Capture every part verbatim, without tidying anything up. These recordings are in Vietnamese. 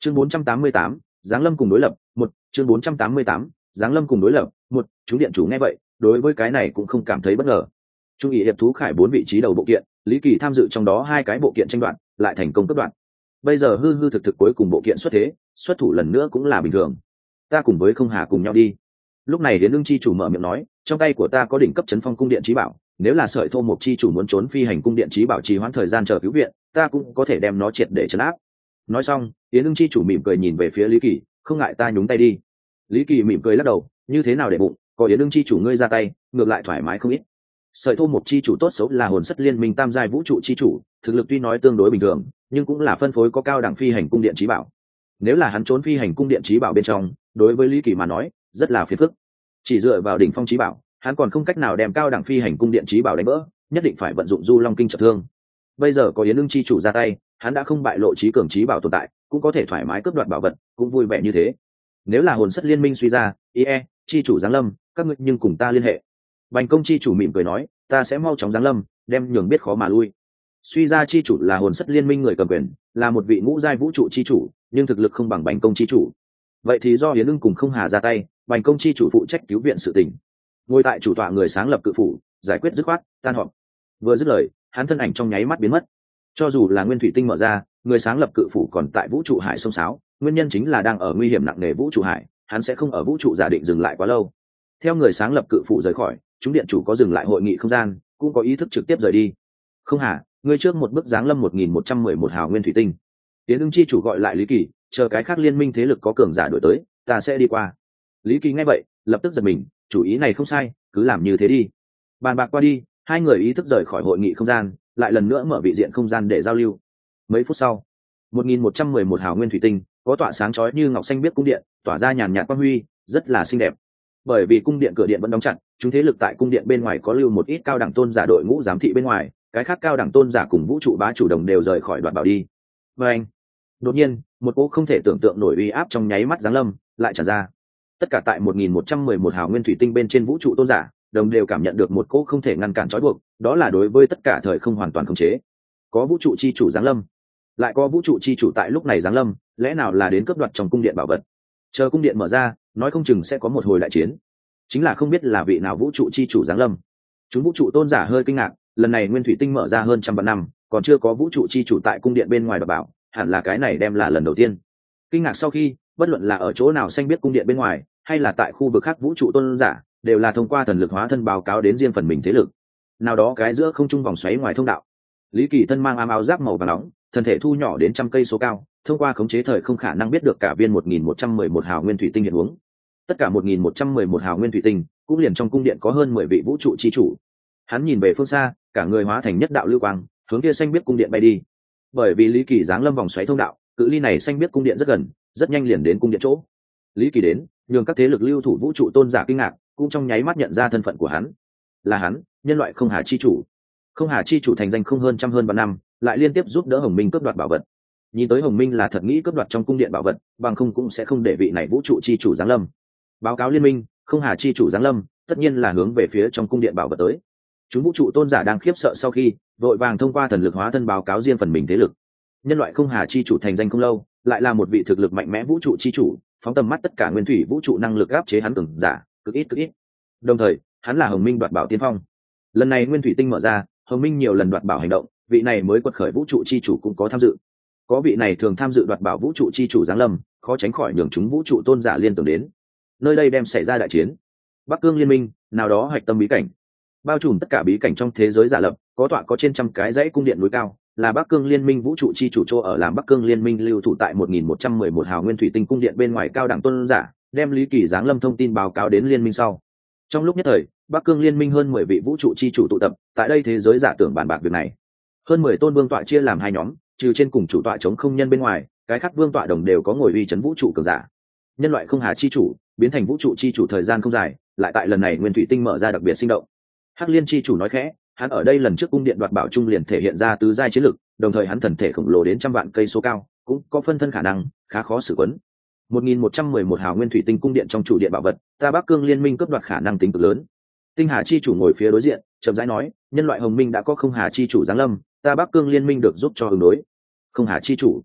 chương bốn trăm tám mươi tám, giáng lâm cùng đối lập một chương bốn trăm tám mươi tám, giáng lâm cùng đối lập một chúng điện chủ nghe vậy đối với cái này cũng không cảm thấy bất ngờ. Trung nghị hiệp thú khải bốn vị trí đầu bộ kiện, Lý Kỳ tham dự trong đó hai cái bộ kiện tranh đoạt, lại thành công cấp đoạn. Bây giờ hư hư thực thực cuối cùng bộ kiện xuất thế, xuất thủ lần nữa cũng là bình thường. Ta cùng với Không Hà cùng nhau đi. Lúc này Yến Ưng chi chủ mở miệng nói, trong tay của ta có đỉnh cấp chấn phong cung điện chí bảo, nếu là Sợi Thô Mộc chi chủ muốn trốn phi hành cung điện chí bảo trì hoãn thời gian chờ cứu viện, ta cũng có thể đem nó triệt để trấn áp. Nói xong, Yến Ưng chi chủ mỉm cười nhìn về phía Lý Kỳ, không ngại ta nhúng tay đi. Lý Kỳ mỉm cười lắc đầu, như thế nào để bụng, có Yến Ưng chi chủ ngươi ra tay, ngược lại thoải mái không ít. Sợi Thô Mộc chi chủ tốt xấu là hồn sắt liên minh tam giai vũ trụ chi chủ, thực lực tuy nói tương đối bình thường, nhưng cũng là phân phối có cao đẳng phi hành cung điện chí bảo. Nếu là hắn trốn phi hành cung điện chí bảo bên trong, đối với Lý Kỳ mà nói, rất là phiền phức. Chỉ dựa vào đỉnh phong chí bảo, hắn còn không cách nào đem cao đẳng phi hành cung điện chí bảo đánh vỡ, nhất định phải vận dụng Du Long kinh trợ thương. Bây giờ có Yến Ưng chi chủ ra tay, hắn đã không bại lộ chí cường chí bảo tồn tại, cũng có thể thoải mái cướp đoạt bảo vật, cũng vui vẻ như thế. Nếu là hồn sắt liên minh suy ra, ie chi chủ giáng lâm, các ngươi nhưng cùng ta liên hệ. Bành Công chi chủ mỉm cười nói, ta sẽ mau chóng giáng lâm, đem nhường biết khó mà lui. Suy ra chi chủ là hồn sắt liên minh người cầm quyền, là một vị ngũ giai vũ trụ chi chủ, nhưng thực lực không bằng Bành Công chi chủ. Vậy thì do Yến Ưng cùng Không Hà ra tay, Bành Công chi chủ phụ trách cứu viện sự tình. Ngồi tại chủ tọa người sáng lập cự phủ, giải quyết dứt khoát, tan họp. Vừa dứt lời, hắn thân ảnh trong nháy mắt biến mất. Cho dù là nguyên thủy tinh mở ra, người sáng lập cự phủ còn tại vũ trụ hải sông sáo, nguyên nhân chính là đang ở nguy hiểm nặng nề vũ trụ hải, hắn sẽ không ở vũ trụ giả định dừng lại quá lâu. Theo người sáng lập cự phủ rời khỏi, chúng điện chủ có dừng lại hội nghị không gian, cũng có ý thức trực tiếp rời đi. Không Hà, ngươi trước một bước giáng lâm một nghìn một trăm mười một hào nguyên thủy tinh. Tiến Ưng chi chủ gọi lại Lý Kỳ, chờ cái khác liên minh thế lực có cường giả đổi tới, ta sẽ đi qua. Lý Kỳ nghe vậy, lập tức giật mình, chủ ý này không sai, cứ làm như thế đi. Bàn bạc qua đi, hai người ý thức rời khỏi hội nghị không gian, lại lần nữa mở vị diện không gian để giao lưu. Mấy phút sau, một nghìn một trăm mười một hào nguyên thủy tinh có tỏa sáng chói như ngọc xanh biếc cung điện, tỏa ra nhàn nhạt quang huy, rất là xinh đẹp. Bởi vì cung điện cửa điện vẫn đóng chặt, chúng thế lực tại cung điện bên ngoài có lưu một ít cao đẳng tôn giả đội ngũ giám thị bên ngoài, cái khác cao đẳng tôn giả cùng vũ trụ bá chủ đồng đều rời khỏi đoạt bảo đi. Và anh, đột nhiên, một cỗ không thể tưởng tượng nổi uy áp trong nháy mắt giáng lâm, lại tràn ra. Tất cả tại một nghìn một trăm mười một hào nguyên thủy tinh bên trên vũ trụ tôn giả, đồng đều cảm nhận được một cỗ không thể ngăn cản trói buộc, đó là đối với tất cả thời không hoàn toàn khống chế. Có vũ trụ chi chủ giáng lâm, lại có vũ trụ chi chủ tại lúc này giáng lâm, lẽ nào là đến cướp đoạt trong cung điện bảo vật? Chờ cung điện mở ra, nói không chừng sẽ có một hồi đại chiến. Chính là không biết là vị nào vũ trụ chi chủ giáng lâm. Chúng vũ trụ tôn giả hơi kinh ngạc, lần này nguyên thủy tinh mở ra hơn trăm vạn năm, còn chưa có vũ trụ chi chủ tại cung điện bên ngoài đoạt bảo, hẳn là cái này đem là lần đầu tiên. Kinh ngạc sau khi, bất luận là ở chỗ nào xanh biết cung điện bên ngoài, hay là tại khu vực khác vũ trụ tôn giả, đều là thông qua thần lực hóa thân báo cáo đến riêng phần mình thế lực. Nào đó cái giữa không trung vòng xoáy ngoài thông đạo, Lý Kỳ thân mang ám áo giáp màu vàng nóng, thân thể thu nhỏ đến trăm cây số cao, thông qua khống chế thời không khả năng biết được cả viên một nghìn một trăm mười một hào nguyên thủy tinh hiện huống. Tất cả một nghìn một trăm mười một hào nguyên thủy tinh, cũng liền trong cung điện có hơn mười vị vũ trụ chi chủ. Hắn nhìn về phương xa, cả người hóa thành nhất đạo lưu quang, hướng kia xanh biết cung điện bay đi. Bởi vì Lý Kỳ giáng lâm vòng xoáy thông đạo, cự ly này xanh biết cung điện rất gần, rất nhanh liền đến cung điện chỗ. Lý Kỳ đến, nhường các thế lực lưu thủ vũ trụ tôn giả kinh ngạc, cũng trong nháy mắt nhận ra thân phận của hắn. Là hắn, nhân loại Không Hà chi chủ. Không Hà chi chủ thành danh không hơn trăm hơn vạn năm, lại liên tiếp giúp đỡ Hồng Minh cướp đoạt bảo vật. Nhìn tới Hồng Minh là thật nghĩ cướp đoạt trong cung điện bảo vật, bằng không cũng sẽ không để vị này vũ trụ chi chủ giáng lâm. Báo cáo liên minh, Không Hà chi chủ giáng lâm, tất nhiên là hướng về phía trong cung điện bảo vật tới. Chúng vũ trụ tôn giả đang khiếp sợ sau khi, vội vàng thông qua thần lực hóa thân báo cáo riêng phần mình thế lực. Nhân loại Không Hà chi chủ thành danh không lâu, lại là một vị thực lực mạnh mẽ vũ trụ chi chủ, phóng tầm mắt tất cả nguyên thủy vũ trụ năng lực áp chế hắn cường giả, cực ít cực ít. Đồng thời, hắn là Hồng Minh đoạt bảo tiên phong. Lần này nguyên thủy tinh mở ra, Hồng Minh nhiều lần đoạt bảo hành động, vị này mới quật khởi vũ trụ chi chủ cũng có tham dự. Có vị này thường tham dự đoạt bảo vũ trụ chi chủ giáng lâm, khó tránh khỏi nhường chúng vũ trụ tôn giả liên tưởng đến. Nơi đây đem xảy ra đại chiến. Bắc Cương liên minh, nào đó hạch tâm bí cảnh, bao trùm tất cả bí cảnh trong thế giới giả lập, có tọa có trên trăm cái dãy cung điện núi cao, là Bắc Cương liên minh vũ trụ chi chủ chỗ ở, làm Bắc Cương liên minh lưu thủ tại một nghìn một trăm mười một hào nguyên thủy tinh cung điện bên ngoài cao đẳng tôn giả, đem Lý Kỳ giáng lâm thông tin báo cáo đến liên minh sau. Trong lúc nhất thời, Bắc Cương liên minh hơn mười vị vũ trụ chi chủ tụ tập tại đây thế giới giả tưởng bàn bạc việc này. Hơn mười tôn vương tọa chia làm hai nhóm, trừ trên cùng chủ tọa chống không nhân bên ngoài, cái khác vương tọa đồng đều có ngồi uy chấn vũ trụ cường giả. Nhân loại Không Hà chi chủ biến thành vũ trụ chi chủ thời gian không dài, lại tại lần này nguyên thủy tinh mở ra đặc biệt sinh động. Hắc Liên chi chủ nói khẽ, hắn ở đây lần trước cung điện đoạt bảo trung liền thể hiện ra tứ giai chiến lực, đồng thời hắn thần thể khổng lồ đến trăm vạn cây số cao, cũng có phân thân khả năng, khá khó xử quấn. một nghìn một trăm mười một hào nguyên thủy tinh cung điện trong chủ điện bảo vật, ta Bắc Cương liên minh cướp đoạt khả năng tính cực lớn. Tinh Hà chi chủ ngồi phía đối diện, chậm rãi nói, nhân loại Hồng Minh đã có Không Hà chi chủ giáng lâm, ta Bắc Cương liên minh được giúp cho ứng đối. Không Hà chi chủ,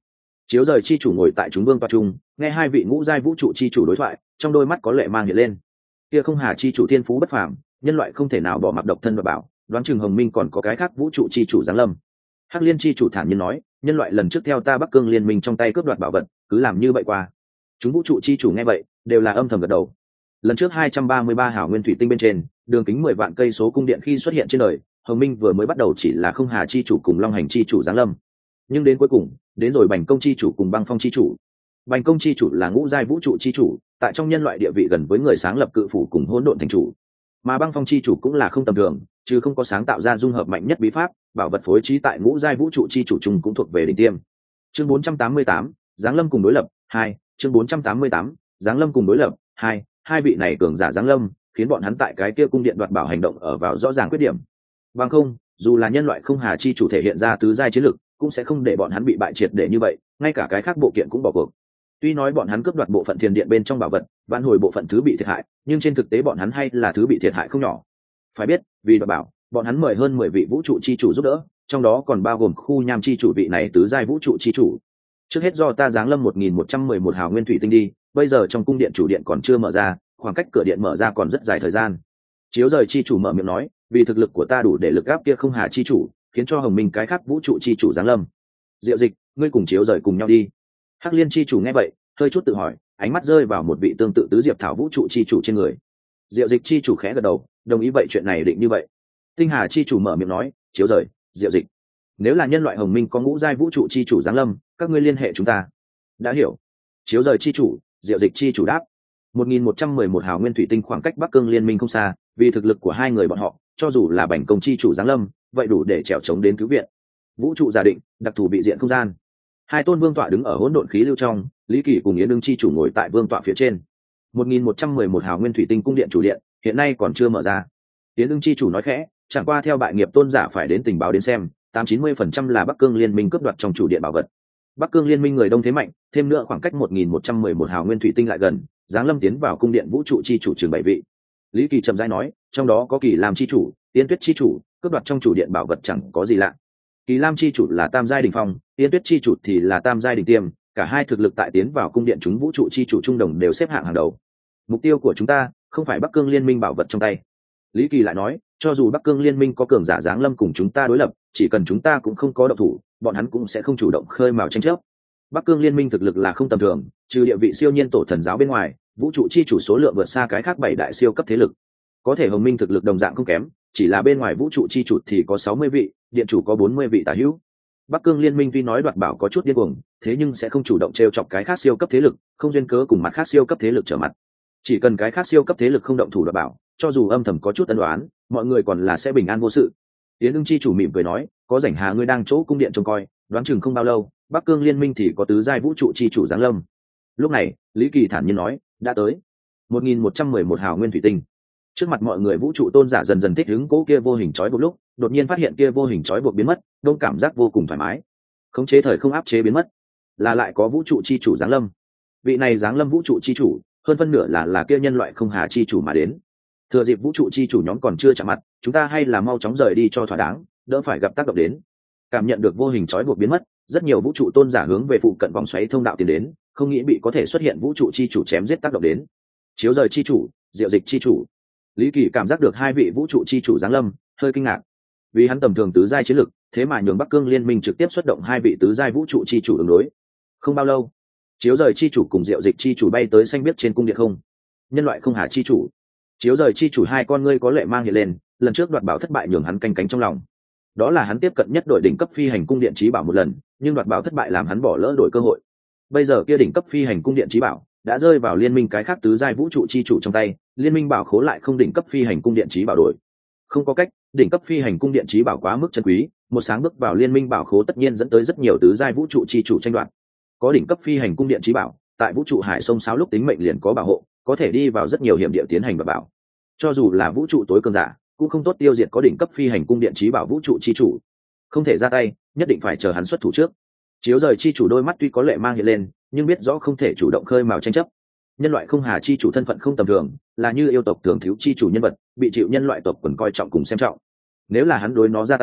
Chiếu rời chi chủ ngồi tại chúng vương tọa trung, nghe hai vị ngũ giai vũ trụ chi chủ đối thoại, trong đôi mắt có lệ mang hiện lên. Kia không hà chi chủ thiên phú bất phàm, nhân loại không thể nào bỏ mặc độc thân và bảo, đoán chừng Hồng Minh còn có cái khác vũ trụ chi chủ giáng lâm. Hắc Liên chi chủ thản nhiên nói, nhân loại lần trước theo ta Bắc Cương liên minh trong tay cướp đoạt bảo vật, cứ làm như vậy qua. Chúng vũ trụ chi chủ nghe vậy, đều là âm thầm gật đầu. Lần trước hai trăm ba mươi ba hào nguyên thủy tinh bên trên, đường kính mười vạn cây số cung điện khi xuất hiện trên đời, Hồng Minh vừa mới bắt đầu chỉ là không hà chi chủ cùng Long Hành chi chủ giáng lâm, nhưng đến cuối cùng, đến rồi Bành Công chi chủ cùng Băng Phong chi chủ. Bành Công chi chủ là ngũ giai vũ trụ chi chủ, tại trong nhân loại địa vị gần với người sáng lập cự phủ cùng hỗn độn thành chủ. Mà Băng Phong chi chủ cũng là không tầm thường, chứ không có sáng tạo ra dung hợp mạnh nhất bí pháp, bảo vật phối trí tại ngũ giai vũ trụ chi chủ chung cũng thuộc về đỉnh tiêm. Chương bốn trăm tám mươi tám, Giáng lâm cùng đối lập hai, chương bốn trăm tám mươi tám, Giáng lâm cùng đối lập hai, hai vị này cường giả giáng lâm, khiến bọn hắn tại cái kia cung điện đoạt bảo hành động ở vào rõ ràng khuyết điểm. Bằng không, dù là nhân loại không hà chi chủ thể hiện ra tứ giai chiến lực, cũng sẽ không để bọn hắn bị bại triệt để như vậy, ngay cả cái khác bộ kiện cũng bỏ cuộc. Tuy nói bọn hắn cướp đoạt bộ phận thiền điện bên trong bảo vật, vãn hồi bộ phận thứ bị thiệt hại, nhưng trên thực tế bọn hắn hay là thứ bị thiệt hại không nhỏ. Phải biết, vì đoạt bảo, bọn hắn mời hơn mười vị vũ trụ chi chủ giúp đỡ, trong đó còn bao gồm khu nham chi chủ vị này tứ giai vũ trụ chi chủ. Trước hết do ta giáng lâm một nghìn một trăm mười một hào nguyên thủy tinh đi, bây giờ trong cung điện chủ điện còn chưa mở ra, khoảng cách cửa điện mở ra còn rất dài thời gian. Chiếu rời chi chủ mở miệng nói, vì thực lực của ta đủ để lực áp kia không hà chi chủ, khiến cho Hồng Minh cái khác vũ trụ chi chủ giáng lâm. Diệu Dịch, ngươi cùng Chiếu rời cùng nhau đi. Hắc Liên chi chủ nghe vậy, hơi chút tự hỏi, ánh mắt rơi vào một vị tương tự tứ diệp thảo vũ trụ chi chủ trên người. Diệu Dịch chi chủ khẽ gật đầu, đồng ý vậy chuyện này định như vậy. Tinh Hà chi chủ mở miệng nói, Chiếu rời, Diệu Dịch, nếu là nhân loại Hồng Minh có ngũ giai vũ trụ chi chủ giáng lâm, các ngươi liên hệ chúng ta. Đã hiểu. Chiếu rời chi chủ, Diệu Dịch chi chủ đáp. một nghìn một trăm mười một hào nguyên thủy tinh khoảng cách Bắc Cương liên minh không xa, vì thực lực của hai người bọn họ, cho dù là Bành Công chi chủ giáng lâm, vậy đủ để trèo chống đến cứu viện. Vũ trụ giả định, đặc thù bị diện không gian. Hai tôn vương tọa đứng ở hỗn độn khí lưu trong, Lý Kỳ cùng Yến Đương chi chủ ngồi tại vương tọa phía trên. một nghìn một trăm mười một hào nguyên thủy tinh cung điện chủ điện, hiện nay còn chưa mở ra. Yến Đương chi chủ nói khẽ, chẳng qua theo bại nghiệp tôn giả phải đến tình báo đến xem, tám chín mươi phần trăm là Bắc Cương liên minh cướp đoạt trong chủ điện bảo vật. Bắc Cương liên minh người đông thế mạnh, thêm nữa khoảng cách một nghìn một trăm mười một hào nguyên thủy tinh lại gần, giáng lâm tiến vào cung điện vũ trụ chi chủ trường bảy vị. Lý Kỳ trầm rãi nói, trong đó có Kỳ Lam chi chủ, Tiên Tuyết chi chủ, cướp đoạt trong chủ điện bảo vật chẳng có gì lạ. Kỳ Lam chi chủ là tam giai đỉnh phong, Tiên Tuyết chi chủ thì là tam giai đỉnh tiêm, cả hai thực lực tại tiến vào cung điện chúng vũ trụ chi chủ trung đồng đều xếp hạng hàng đầu. Mục tiêu của chúng ta không phải Bắc Cương liên minh bảo vật trong tay. Lý Kỳ lại nói, cho dù Bắc Cương liên minh có cường giả giáng lâm cùng chúng ta đối lập, chỉ cần chúng ta cũng không có động thủ, bọn hắn cũng sẽ không chủ động khơi mào tranh chấp. Bắc Cương liên minh thực lực là không tầm thường, trừ địa vị siêu nhiên tổ thần giáo bên ngoài, vũ trụ chi chủ số lượng vượt xa cái khác bảy đại siêu cấp thế lực. Có thể Hồng Minh thực lực đồng dạng không kém, chỉ là bên ngoài vũ trụ chi chủ thì có sáu mươi vị, điện chủ có bốn mươi vị tả hữu. Bắc Cương liên minh tuy nói đoạt bảo có chút điên cuồng, thế nhưng sẽ không chủ động trêu chọc cái khác siêu cấp thế lực, không duyên cớ cùng mặt khác siêu cấp thế lực trở mặt. Chỉ cần cái khác siêu cấp thế lực không động thủ đoạt bảo, cho dù âm thầm có chút ân oán, mọi người còn là sẽ bình an vô sự. Yến Ưng chi chủ mỉm cười nói, có rảnh hà ngươi đang chỗ cung điện trông coi, đoán chừng không bao lâu, Bắc Cương liên minh thì có tứ giai vũ trụ chi chủ giáng lâm. Lúc này, Lý Kỳ thản nhiên nói, đã tới. một nghìn một trăm mười một hào nguyên thủy tinh. Trước mặt mọi người vũ trụ tôn giả dần dần thích ứng cố kia vô hình trói buộc lúc, đột nhiên phát hiện kia vô hình trói buộc biến mất, đông cảm giác vô cùng thoải mái. Khống chế thời không áp chế biến mất, là lại có vũ trụ chi chủ giáng lâm. Vị này giáng lâm vũ trụ chi chủ, hơn phân nửa là là kia nhân loại không hà chi chủ mà đến. Thừa dịp vũ trụ chi chủ nhóm còn chưa chạm mặt, chúng ta hay là mau chóng rời đi cho thỏa đáng, đỡ phải gặp tác động đến. Cảm nhận được vô hình trói buộc biến mất, rất nhiều vũ trụ tôn giả hướng về phụ cận vòng xoáy thông đạo tiến đến, không nghĩ bị có thể xuất hiện vũ trụ chi chủ chém giết tác động đến. Chiếu rời chi chủ, Diệu Dịch chi chủ. Lý Kỳ cảm giác được hai vị vũ trụ chi chủ giáng lâm, hơi kinh ngạc. Vì hắn tầm thường tứ giai chiến lực, thế mà nhường Bắc Cương liên minh trực tiếp xuất động hai vị tứ giai vũ trụ chi chủ ứng đối. Không bao lâu, Chiếu rời chi chủ cùng Diệu Dịch chi chủ bay tới xanh biết trên cung điện không. Nhân loại không hà chi chủ. Chiếu rời chi chủ hai con ngươi có lệ mang hiện lên, lần trước đoạt bảo thất bại nhường hắn canh cánh trong lòng. Đó là hắn tiếp cận nhất đội đỉnh cấp phi hành cung điện trí bảo một lần, nhưng đoạt bảo thất bại làm hắn bỏ lỡ đổi cơ hội. Bây giờ kia đỉnh cấp phi hành cung điện trí bảo đã rơi vào liên minh cái khác tứ giai vũ trụ chi chủ trong tay, liên minh bảo khố lại không đỉnh cấp phi hành cung điện trí bảo đổi. Không có cách, đỉnh cấp phi hành cung điện trí bảo quá mức chân quý, một sáng bước vào liên minh bảo khố tất nhiên dẫn tới rất nhiều tứ giai vũ trụ chi chủ tranh đoạt. Có đỉnh cấp phi hành cung điện trí bảo, tại vũ trụ hải sông sáo lúc tính mệnh liền có bảo hộ, có thể đi vào rất nhiều hiểm địa tiến hành đoạt bảo. Cho dù là vũ trụ tối cường giả, cũng không tốt tiêu diệt có đỉnh cấp phi hành cung điện trí bảo vũ trụ chi chủ. Không thể ra tay, nhất định phải chờ hắn xuất thủ trước. Chiếu rời chi chủ đôi mắt tuy có lệ mang hiện lên, nhưng biết rõ không thể chủ động khơi mào tranh chấp. Nhân loại không hà chi chủ thân phận không tầm thường, là như yêu tộc thường thiếu chi chủ nhân vật, bị chịu nhân loại tộc quần coi trọng cùng xem trọng. Nếu là hắn đối nó ra tay,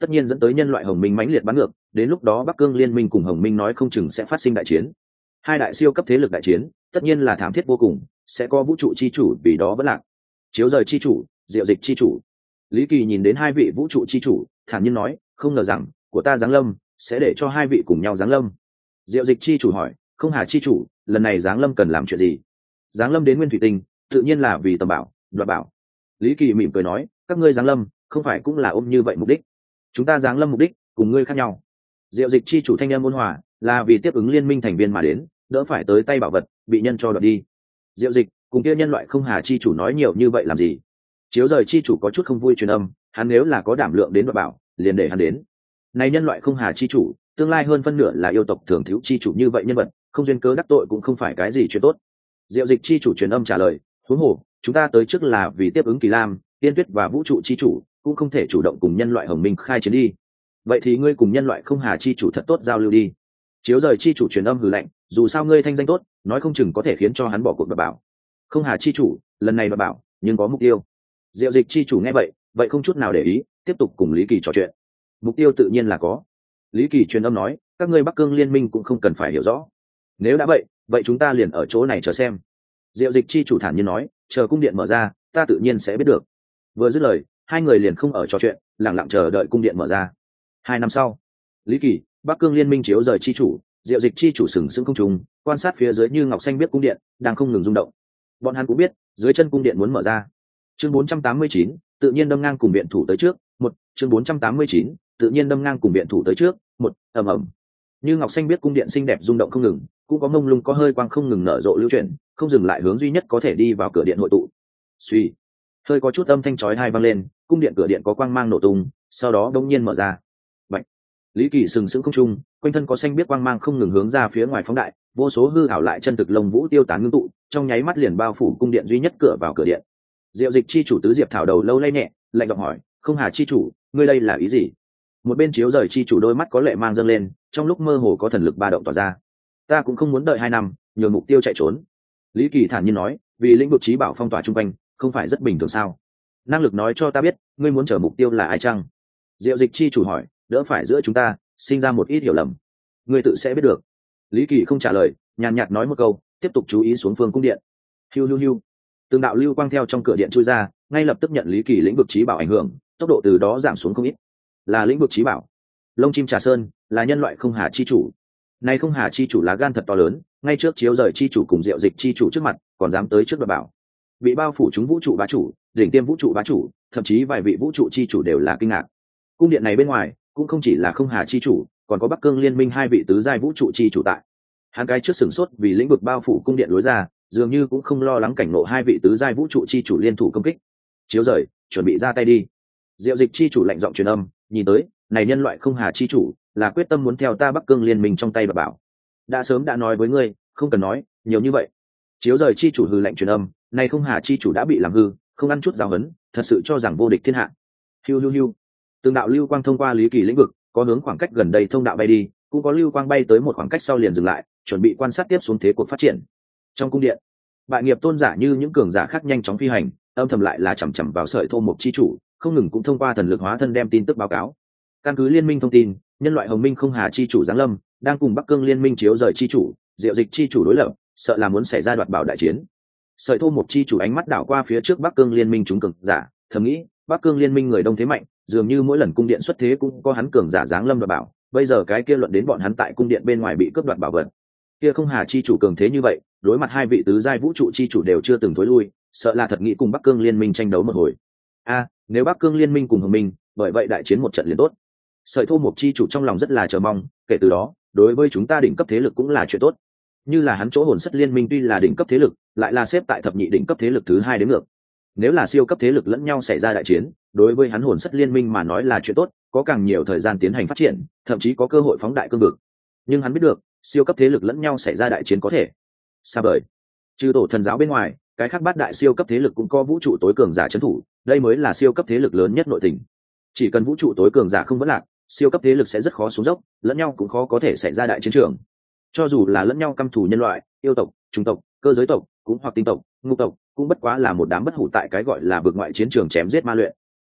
tất nhiên dẫn tới nhân loại Hồng Minh mãnh liệt bắn ngược, đến lúc đó Bắc Cương Liên minh cùng Hồng Minh nói không chừng sẽ phát sinh đại chiến. Hai đại siêu cấp thế lực đại chiến, tất nhiên là thảm thiết vô cùng, sẽ có vũ trụ chi chủ vì đó vẫn lạc. Chiếu rời chi chủ, Diệu Dịch chi chủ. Lý Kỳ nhìn đến hai vị vũ trụ chi chủ, thản nhiên nói, không ngờ rằng của ta giáng lâm sẽ để cho hai vị cùng nhau giáng lâm. Diệu Dịch chi chủ hỏi, không Hà chi chủ, lần này giáng lâm cần làm chuyện gì? Giáng lâm đến Nguyên Thủy Tinh, tự nhiên là vì tầm bảo, đoạt bảo. Lý Kỳ mỉm cười nói, các ngươi giáng lâm không phải cũng là ôm như vậy mục đích? Chúng ta giáng lâm mục đích cùng ngươi khác nhau. Diệu Dịch chi chủ thanh em ôn hòa, là vì tiếp ứng liên minh thành viên mà đến, đỡ phải tới tay bảo vật bị nhân cho đoạt đi. Diệu Dịch cùng kia nhân loại không Hà chi chủ nói nhiều như vậy làm gì? Chiếu rời chi chủ có chút không vui truyền âm, hắn nếu là có đảm lượng đến đoạt bảo, liền để hắn đến. Này nhân loại không Hà chi chủ, tương lai hơn phân nửa là yêu tộc thường thiếu chi chủ như vậy nhân vật, không duyên cớ đắc tội cũng không phải cái gì chuyện tốt. Diệu Dịch chi chủ truyền âm trả lời, huống hồ chúng ta tới trước là vì tiếp ứng Kỳ Lam, Tiên Tuyết và vũ trụ chi chủ, cũng không thể chủ động cùng nhân loại Hồng Minh khai chiến đi. Vậy thì ngươi cùng nhân loại không Hà chi chủ thật tốt giao lưu đi. Chiếu rời chi chủ truyền âm hừ lạnh, dù sao ngươi thanh danh tốt, nói không chừng có thể khiến cho hắn bỏ cuộc đoạt bảo. Không Hà chi chủ, lần này đoạt bảo, nhưng có mục tiêu. Diệu Dịch chi chủ nghe vậy, vậy không chút nào để ý, tiếp tục cùng Lý Kỳ trò chuyện. Mục tiêu tự nhiên là có. Lý Kỳ truyền âm nói, các ngươi Bắc Cương Liên minh cũng không cần phải hiểu rõ. Nếu đã vậy, vậy chúng ta liền ở chỗ này chờ xem. Diệu Dịch chi chủ thản nhiên nói, chờ cung điện mở ra, ta tự nhiên sẽ biết được. Vừa dứt lời, hai người liền không ở trò chuyện, lặng lặng chờ đợi cung điện mở ra. Hai năm sau, Lý Kỳ, Bắc Cương Liên minh chiếu rời chi chủ, Diệu Dịch chi chủ sừng sững không trung, quan sát phía dưới như ngọc xanh biết cung điện đang không ngừng rung động. Bọn hắn cũng biết, dưới chân cung điện muốn mở ra. Chương bốn trăm tám mươi chín, tự nhiên đâm ngang cùng viện thủ tới trước, một, chương bốn trăm tám mươi chín, tự nhiên đâm ngang cùng viện thủ tới trước, một, ầm ầm. Như ngọc xanh biết cung điện xinh đẹp rung động không ngừng, cũng có mông lung có hơi quang không ngừng nở rộ lưu chuyển, không dừng lại hướng duy nhất có thể đi vào cửa điện hội tụ. Suy, hơi có chút âm thanh chói tai vang lên, cung điện cửa điện có quang mang nổ tung, sau đó đột nhiên mở ra. Bạch. Lý Kỳ sừng sững không trung, quanh thân có xanh biết quang mang không ngừng hướng ra phía ngoài phóng đại, vô số hư ảo lại chân thực lông vũ tiêu tán ngưng tụ, trong nháy mắt liền bao phủ cung điện duy nhất cửa vào cửa điện. Diệu Dịch chi chủ tứ diệp thảo đầu lâu lay nhẹ, lạnh giọng hỏi, không Hà chi chủ, ngươi đây là ý gì? Một bên chiếu rời chi chủ đôi mắt có lệ mang dâng lên, trong lúc mơ hồ có thần lực ba động tỏa ra. Ta cũng không muốn đợi hai năm, nhường mục tiêu chạy trốn. Lý Kỳ thản nhiên nói, vì lĩnh vực trí bảo phong tỏa trung quanh, không phải rất bình thường sao? Năng lực nói cho ta biết, ngươi muốn chờ mục tiêu là ai chăng? Diệu Dịch chi chủ hỏi, đỡ phải giữa chúng ta sinh ra một ít hiểu lầm. Ngươi tự sẽ biết được. Lý Kỳ không trả lời, nhàn nhạt nói một câu, tiếp tục chú ý xuống phương cung điện. Hiu hiu hiu. Từng đạo lưu quang theo trong cửa điện chui ra, ngay lập tức nhận Lý Kỳ lĩnh vực trí bảo ảnh hưởng, tốc độ từ đó giảm xuống không ít. Là lĩnh vực trí bảo. Lông chim trà sơn, là nhân loại không Hà chi chủ. Này không Hà chi chủ lá gan thật to lớn, ngay trước chiếu rời chi chủ cùng Diệu Dịch chi chủ trước mặt, còn dám tới trước đoạt bảo. Bị bao phủ chúng vũ trụ bá chủ, đỉnh tiêm vũ trụ bá chủ, thậm chí vài vị vũ trụ chi chủ đều là kinh ngạc. Cung điện này bên ngoài, cũng không chỉ là không Hà chi chủ, còn có Bắc Cương Liên minh hai vị tứ giai vũ trụ chi chủ tại. Hắn cái trước sửng sốt vì lĩnh vực bao phủ cung điện lối ra, dường như cũng không lo lắng cảnh ngộ hai vị tứ giai vũ trụ chi chủ liên thủ công kích. Chiếu rời, chuẩn bị ra tay đi. Diệu Dịch chi chủ lạnh giọng truyền âm, nhìn tới, này nhân loại không Hà chi chủ, là quyết tâm muốn theo ta Bắc Cương Liên minh trong tay và bảo. Đã sớm đã nói với ngươi, không cần nói nhiều như vậy. Chiếu rời chi chủ hư lạnh truyền âm, này không Hà chi chủ đã bị làm hư, không ăn chút giáo huấn, thật sự cho rằng vô địch thiên hạ. Hiu hiu hiu. Từng đạo lưu quang thông qua Lý Kỳ lĩnh vực, có hướng khoảng cách gần đây thông đạo bay đi, cũng có lưu quang bay tới một khoảng cách sau liền dừng lại, chuẩn bị quan sát tiếp xuống thế cuộc phát triển. Trong cung điện, bại nghiệp tôn giả như những cường giả khác nhanh chóng phi hành, âm thầm lại là chằm chằm vào sợi thô mục chi chủ, không ngừng cũng thông qua thần lực hóa thân đem tin tức báo cáo. Căn cứ liên minh thông tin, nhân loại Hồng Minh không Hà chi chủ giáng lâm, đang cùng Bắc Cương Liên minh chiếu rời chi chủ, Diệu Dịch chi chủ đối lập, sợ là muốn xảy ra đoạt bảo đại chiến. Sợi thô mục chi chủ ánh mắt đảo qua phía trước Bắc Cương Liên minh chúng cường giả, thầm nghĩ, Bắc Cương Liên minh người đông thế mạnh, dường như mỗi lần cung điện xuất thế cũng có hắn cường giả giáng lâm đoạt bảo, bây giờ cái kia luận đến bọn hắn tại cung điện bên ngoài bị cướp đoạt bảo vật. Kia không Hà chi chủ cường thế như vậy, đối mặt hai vị tứ giai vũ trụ chi chủ đều chưa từng tối lui, sợ là thật nghĩ cùng Bắc Cương Liên minh tranh đấu một hồi. A, nếu Bắc Cương Liên minh cùng Hồng Minh, bởi vậy đại chiến một trận liền tốt. Sợi thô mục chi chủ trong lòng rất là chờ mong, kể từ đó, đối với chúng ta đỉnh cấp thế lực cũng là chuyện tốt. Như là hắn chỗ hồn sắt liên minh tuy là đỉnh cấp thế lực, lại là xếp tại thập nhị đỉnh cấp thế lực thứ hai đến ngược. Nếu là siêu cấp thế lực lẫn nhau xảy ra đại chiến, đối với hắn hồn sắt liên minh mà nói là chuyện tốt, có càng nhiều thời gian tiến hành phát triển, thậm chí có cơ hội phóng đại cương vực. Nhưng hắn biết được, siêu cấp thế lực lẫn nhau xảy ra đại chiến có thể xa vời. Trừ tổ thần giáo bên ngoài, cái khác bát đại siêu cấp thế lực cũng có vũ trụ tối cường giả trấn thủ, đây mới là siêu cấp thế lực lớn nhất nội tình. Chỉ cần vũ trụ tối cường giả không vấn lạc, siêu cấp thế lực sẽ rất khó xuống dốc, lẫn nhau cũng khó có thể xảy ra đại chiến trường. Cho dù là lẫn nhau căm thù nhân loại, yêu tộc, chủng tộc, cơ giới tộc, cũng hoặc tinh tộc, ngũ tộc, cũng bất quá là một đám bất hủ tại cái gọi là vực ngoại chiến trường chém giết ma luyện.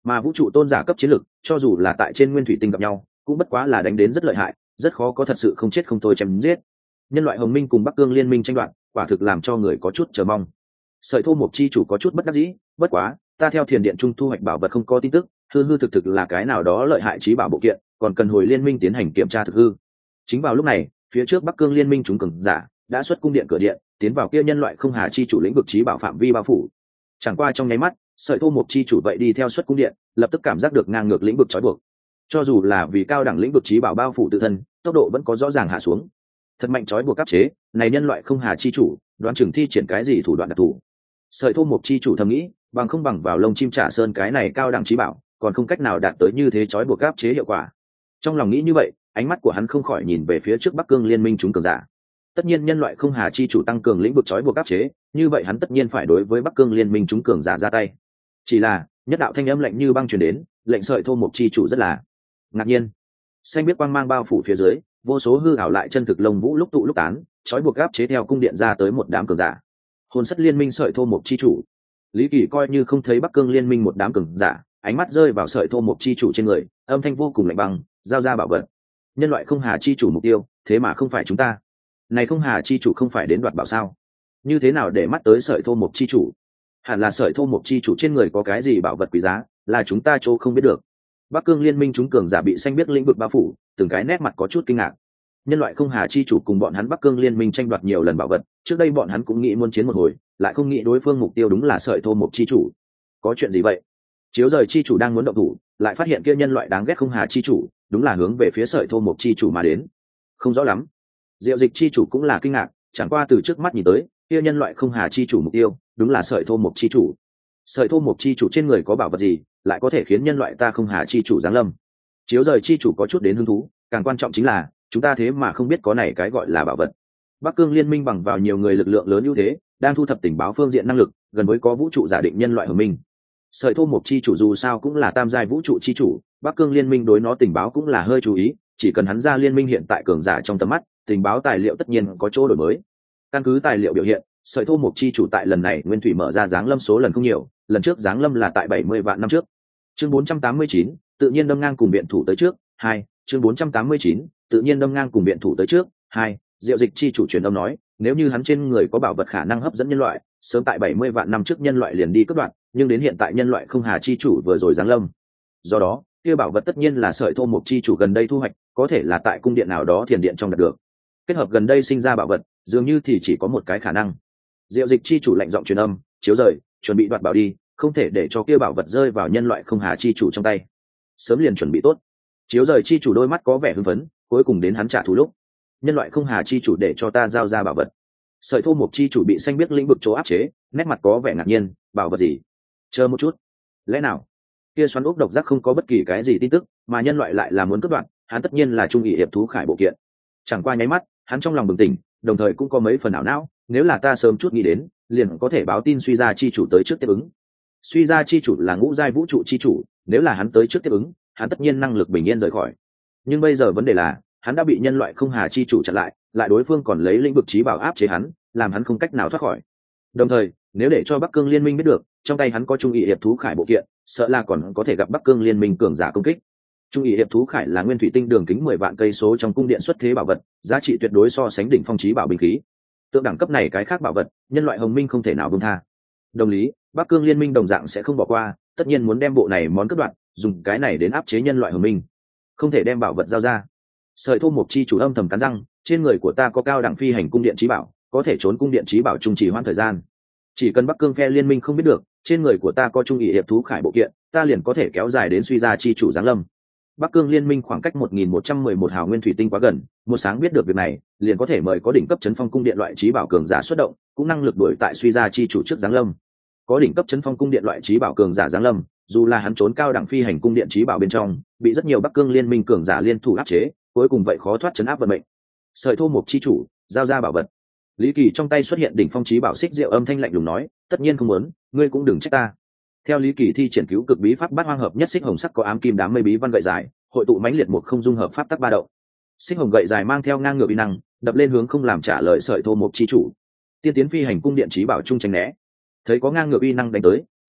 mà vũ trụ tôn giả cấp chiến lực cho dù là tại trên nguyên thủy tinh gặp nhau cũng bất quá là đánh đến rất lợi hại, rất khó có thật sự không chết không thôi chém giết. Nhân loại Hồng Minh cùng Bắc Cương liên minh tranh đoạt quả thực làm cho người có chút chờ mong. Sợi thô mộc chi chủ có chút bất đắc dĩ, bất quá ta theo thiền điện trung thu hoạch bảo vật không có tin tức, hư hư thực thực là cái nào đó lợi hại trí bảo bộ kiện, còn cần hồi liên minh tiến hành kiểm tra thực hư. Chính vào lúc này, phía trước Bắc Cương liên minh chúng cường giả đã xuất cung điện cửa điện, tiến vào kia nhân loại không hà chi chủ lĩnh vực trí bảo phạm vi bao phủ. Chẳng qua trong nháy mắt, sợi thô mộc chi chủ vậy đi theo xuất cung điện, lập tức cảm giác được ngang ngược lĩnh vực trói buộc. Cho dù là vì cao đẳng lĩnh vực trí bảo bao phủ tự thân, tốc độ vẫn có rõ ràng hạ xuống. Thật mạnh trói buộc áp chế, này nhân loại không hà chi chủ, đoán chừng thi triển cái gì thủ đoạn đặc thù. Sợi thô mộc chi chủ thầm nghĩ, bằng không bằng vào lông chim trả sơn cái này cao đẳng trí bảo, còn không cách nào đạt tới như thế trói buộc áp chế hiệu quả. Trong lòng nghĩ như vậy, ánh mắt của hắn không khỏi nhìn về phía trước Bắc Cương liên minh chúng cường giả. Tất nhiên nhân loại không hà chi chủ tăng cường lĩnh vực trói buộc áp chế, như vậy hắn tất nhiên phải đối với Bắc Cương liên minh chúng cường giả ra tay. Chỉ là, nhất đạo thanh âm lạnh như băng truyền đến, lệnh sợi thô mộc chi chủ rất là ngạc nhiên. Xanh biết quang mang bao phủ phía dưới, vô số hư ảo lại chân thực lông vũ lúc tụ lúc tán, trói buộc áp chế theo cung điện ra tới một đám cường giả. Hồn sắt liên minh sợi thô mộc chi chủ. Lý Kỳ coi như không thấy Bắc Cương liên minh một đám cường giả, ánh mắt rơi vào sợi thô mộc chi chủ trên người, âm thanh vô cùng lạnh băng, giao ra bảo vật. Nhân loại không hà chi chủ mục tiêu, thế mà không phải chúng ta. Này không hà chi chủ không phải đến đoạt bảo sao? Như thế nào để mắt tới sợi thô mộc chi chủ? Hẳn là sợi thô mộc chi chủ trên người có cái gì bảo vật quý giá, là chúng ta chỗ không biết được. Bắc Cương liên minh chúng cường giả bị xanh biết lĩnh vực bao phủ, từng cái nét mặt có chút kinh ngạc. Nhân loại không hà chi chủ cùng bọn hắn Bắc Cương liên minh tranh đoạt nhiều lần bảo vật, trước đây bọn hắn cũng nghĩ muốn chiến một hồi, lại không nghĩ đối phương mục tiêu đúng là sợi thô mộc chi chủ. Có chuyện gì vậy? Chiếu rời chi chủ đang muốn động thủ, lại phát hiện kia nhân loại đáng ghét không hà chi chủ, đúng là hướng về phía sợi thô mộc chi chủ mà đến. Không rõ lắm. Diệu dịch chi chủ cũng là kinh ngạc, chẳng qua từ trước mắt nhìn tới, kia nhân loại không hà chi chủ mục tiêu, đúng là sợi thô mộc chi chủ. Sợi thô mộc chi chủ trên người có bảo vật gì, lại có thể khiến nhân loại ta không hà chi chủ giáng lâm? Chiếu rời chi chủ có chút đến hứng thú, càng quan trọng chính là chúng ta thế mà không biết có này cái gọi là bảo vật. Bắc Cương liên minh bằng vào nhiều người lực lượng lớn ưu thế, đang thu thập tình báo phương diện năng lực, gần với có vũ trụ giả định nhân loại Hồng Minh. Sợi thô mộc chi chủ dù sao cũng là tam giai vũ trụ chi chủ, Bắc Cương liên minh đối nó tình báo cũng là hơi chú ý, chỉ cần hắn ra liên minh hiện tại cường giả trong tầm mắt, tình báo tài liệu tất nhiên có chỗ đổi mới. Căn cứ tài liệu biểu hiện, sợi thô mộc chi chủ tại lần này nguyên thủy mở ra giáng lâm số lần không nhiều, lần trước giáng lâm là tại bảy mươi vạn năm trước. Chương bốn trăm tám mươi chín, tự nhiên đâm ngang cùng biện thủ tới trước, hai, chương bốn trăm tám mươi chín, tự nhiên đâm ngang cùng biện thủ tới trước, hai, Diệu dịch chi chủ truyền âm nói, nếu như hắn trên người có bảo vật khả năng hấp dẫn nhân loại, sớm tại bảy mươi vạn năm trước nhân loại liền đi cướp đoạt, nhưng đến hiện tại nhân loại không hà chi chủ vừa rồi giáng lâm. Do đó, kia bảo vật tất nhiên là sợi thô mộc chi chủ gần đây thu hoạch, có thể là tại cung điện nào đó thiền điện trong đạt được. Kết hợp gần đây sinh ra bảo vật, dường như thì chỉ có một cái khả năng. Diệu dịch chi chủ lạnh giọng truyền âm, chiếu rời, chuẩn bị đoạt bảo đi, không thể để cho kia bảo vật rơi vào nhân loại không hà chi chủ trong tay. Sớm liền chuẩn bị tốt. Chiếu rời chi chủ đôi mắt có vẻ hưng phấn, cuối cùng đến hắn trả thù lúc. Nhân loại không hà chi chủ để cho ta giao ra bảo vật. Sợi thô mộc chi chủ bị xanh biết lĩnh vực chỗ áp chế, nét mặt có vẻ ngạc nhiên, bảo vật gì? Chờ một chút. Lẽ nào? Kia xoắn ốc độc giác không có bất kỳ cái gì tin tức, mà nhân loại lại là muốn cướp đoạt, hắn tất nhiên là trung nghị hiệp thú khải bộ kiện. Chẳng qua nháy mắt, hắn trong lòng bừng tỉnh, đồng thời cũng có mấy phần ảo não, nếu là ta sớm chút nghĩ đến, liền có thể báo tin suy ra chi chủ tới trước tiếp ứng. Suy ra chi chủ là ngũ giai vũ trụ chi chủ, nếu là hắn tới trước tiếp ứng, hắn tất nhiên năng lực bình yên rời khỏi. Nhưng bây giờ vấn đề là, hắn đã bị nhân loại không hà chi chủ chặn lại, lại đối phương còn lấy lĩnh vực trí bảo áp chế hắn, làm hắn không cách nào thoát khỏi. Đồng thời, nếu để cho Bắc Cương liên minh biết được, trong tay hắn có trung nghị hiệp thú khải bộ kiện, sợ là còn có thể gặp Bắc Cương liên minh cường giả công kích. Trung nghị hiệp thú khải là nguyên thủy tinh đường kính mười vạn cây số trong cung điện xuất thế bảo vật, giá trị tuyệt đối so sánh đỉnh phong chí bảo binh khí. Tượng đẳng cấp này cái khác bảo vật, nhân loại Hồng Minh không thể nào buông tha. Đồng lý, Bắc Cương liên minh đồng dạng sẽ không bỏ qua, tất nhiên muốn đem bộ này món cướp đoạt, dùng cái này đến áp chế nhân loại Hồng Minh. Không thể đem bảo vật giao ra. Sợi thô mộc chi chủ âm thầm cắn răng, trên người của ta có cao đẳng phi hành cung điện chí bảo, có thể trốn cung điện chí bảo trung trì hoãn thời gian. Chỉ cần Bắc Cương phe liên minh không biết được, trên người của ta có trung nghị hiệp thú khải bộ kiện, ta liền có thể kéo dài đến suy ra chi chủ giáng lâm. Bắc Cương liên minh khoảng cách một nghìn một trăm mười một hào nguyên thủy tinh quá gần, một sáng biết được việc này, liền có thể mời có đỉnh cấp chấn phong cung điện loại chí bảo cường giả xuất động, cũng năng lực đuổi tại suy ra chi chủ trước giáng lâm. Có đỉnh cấp chấn phong cung điện loại chí bảo cường giả giáng lâm, dù là hắn trốn cao đẳng phi hành cung điện chí bảo bên trong, bị rất nhiều Bắc Cương liên minh cường giả liên thủ áp chế, cuối cùng vậy khó thoát chấn áp vận mệnh. Sợi thô mộc chi chủ, giao ra bảo vật. Lý Kỳ trong tay xuất hiện đỉnh phong chí bảo xích diệu âm thanh lạnh lùng nói, tất nhiên không muốn, ngươi cũng đừng trách ta. Theo Lý Kỳ thi triển cứu cực bí pháp bát hoang hợp nhất xích hồng sắc có ám kim đám mây bí văn gậy dài, hội tụ mãnh liệt một không dung hợp pháp tắc ba động. Xích hồng gậy dài mang theo ngang ngược uy năng, đập lên hướng không làm trả lời sợi thô mộc chi chủ. Tiên tiến phi hành cung điện chí bảo trung tránh né. Thấy có ngang ngược uy năng đánh tới,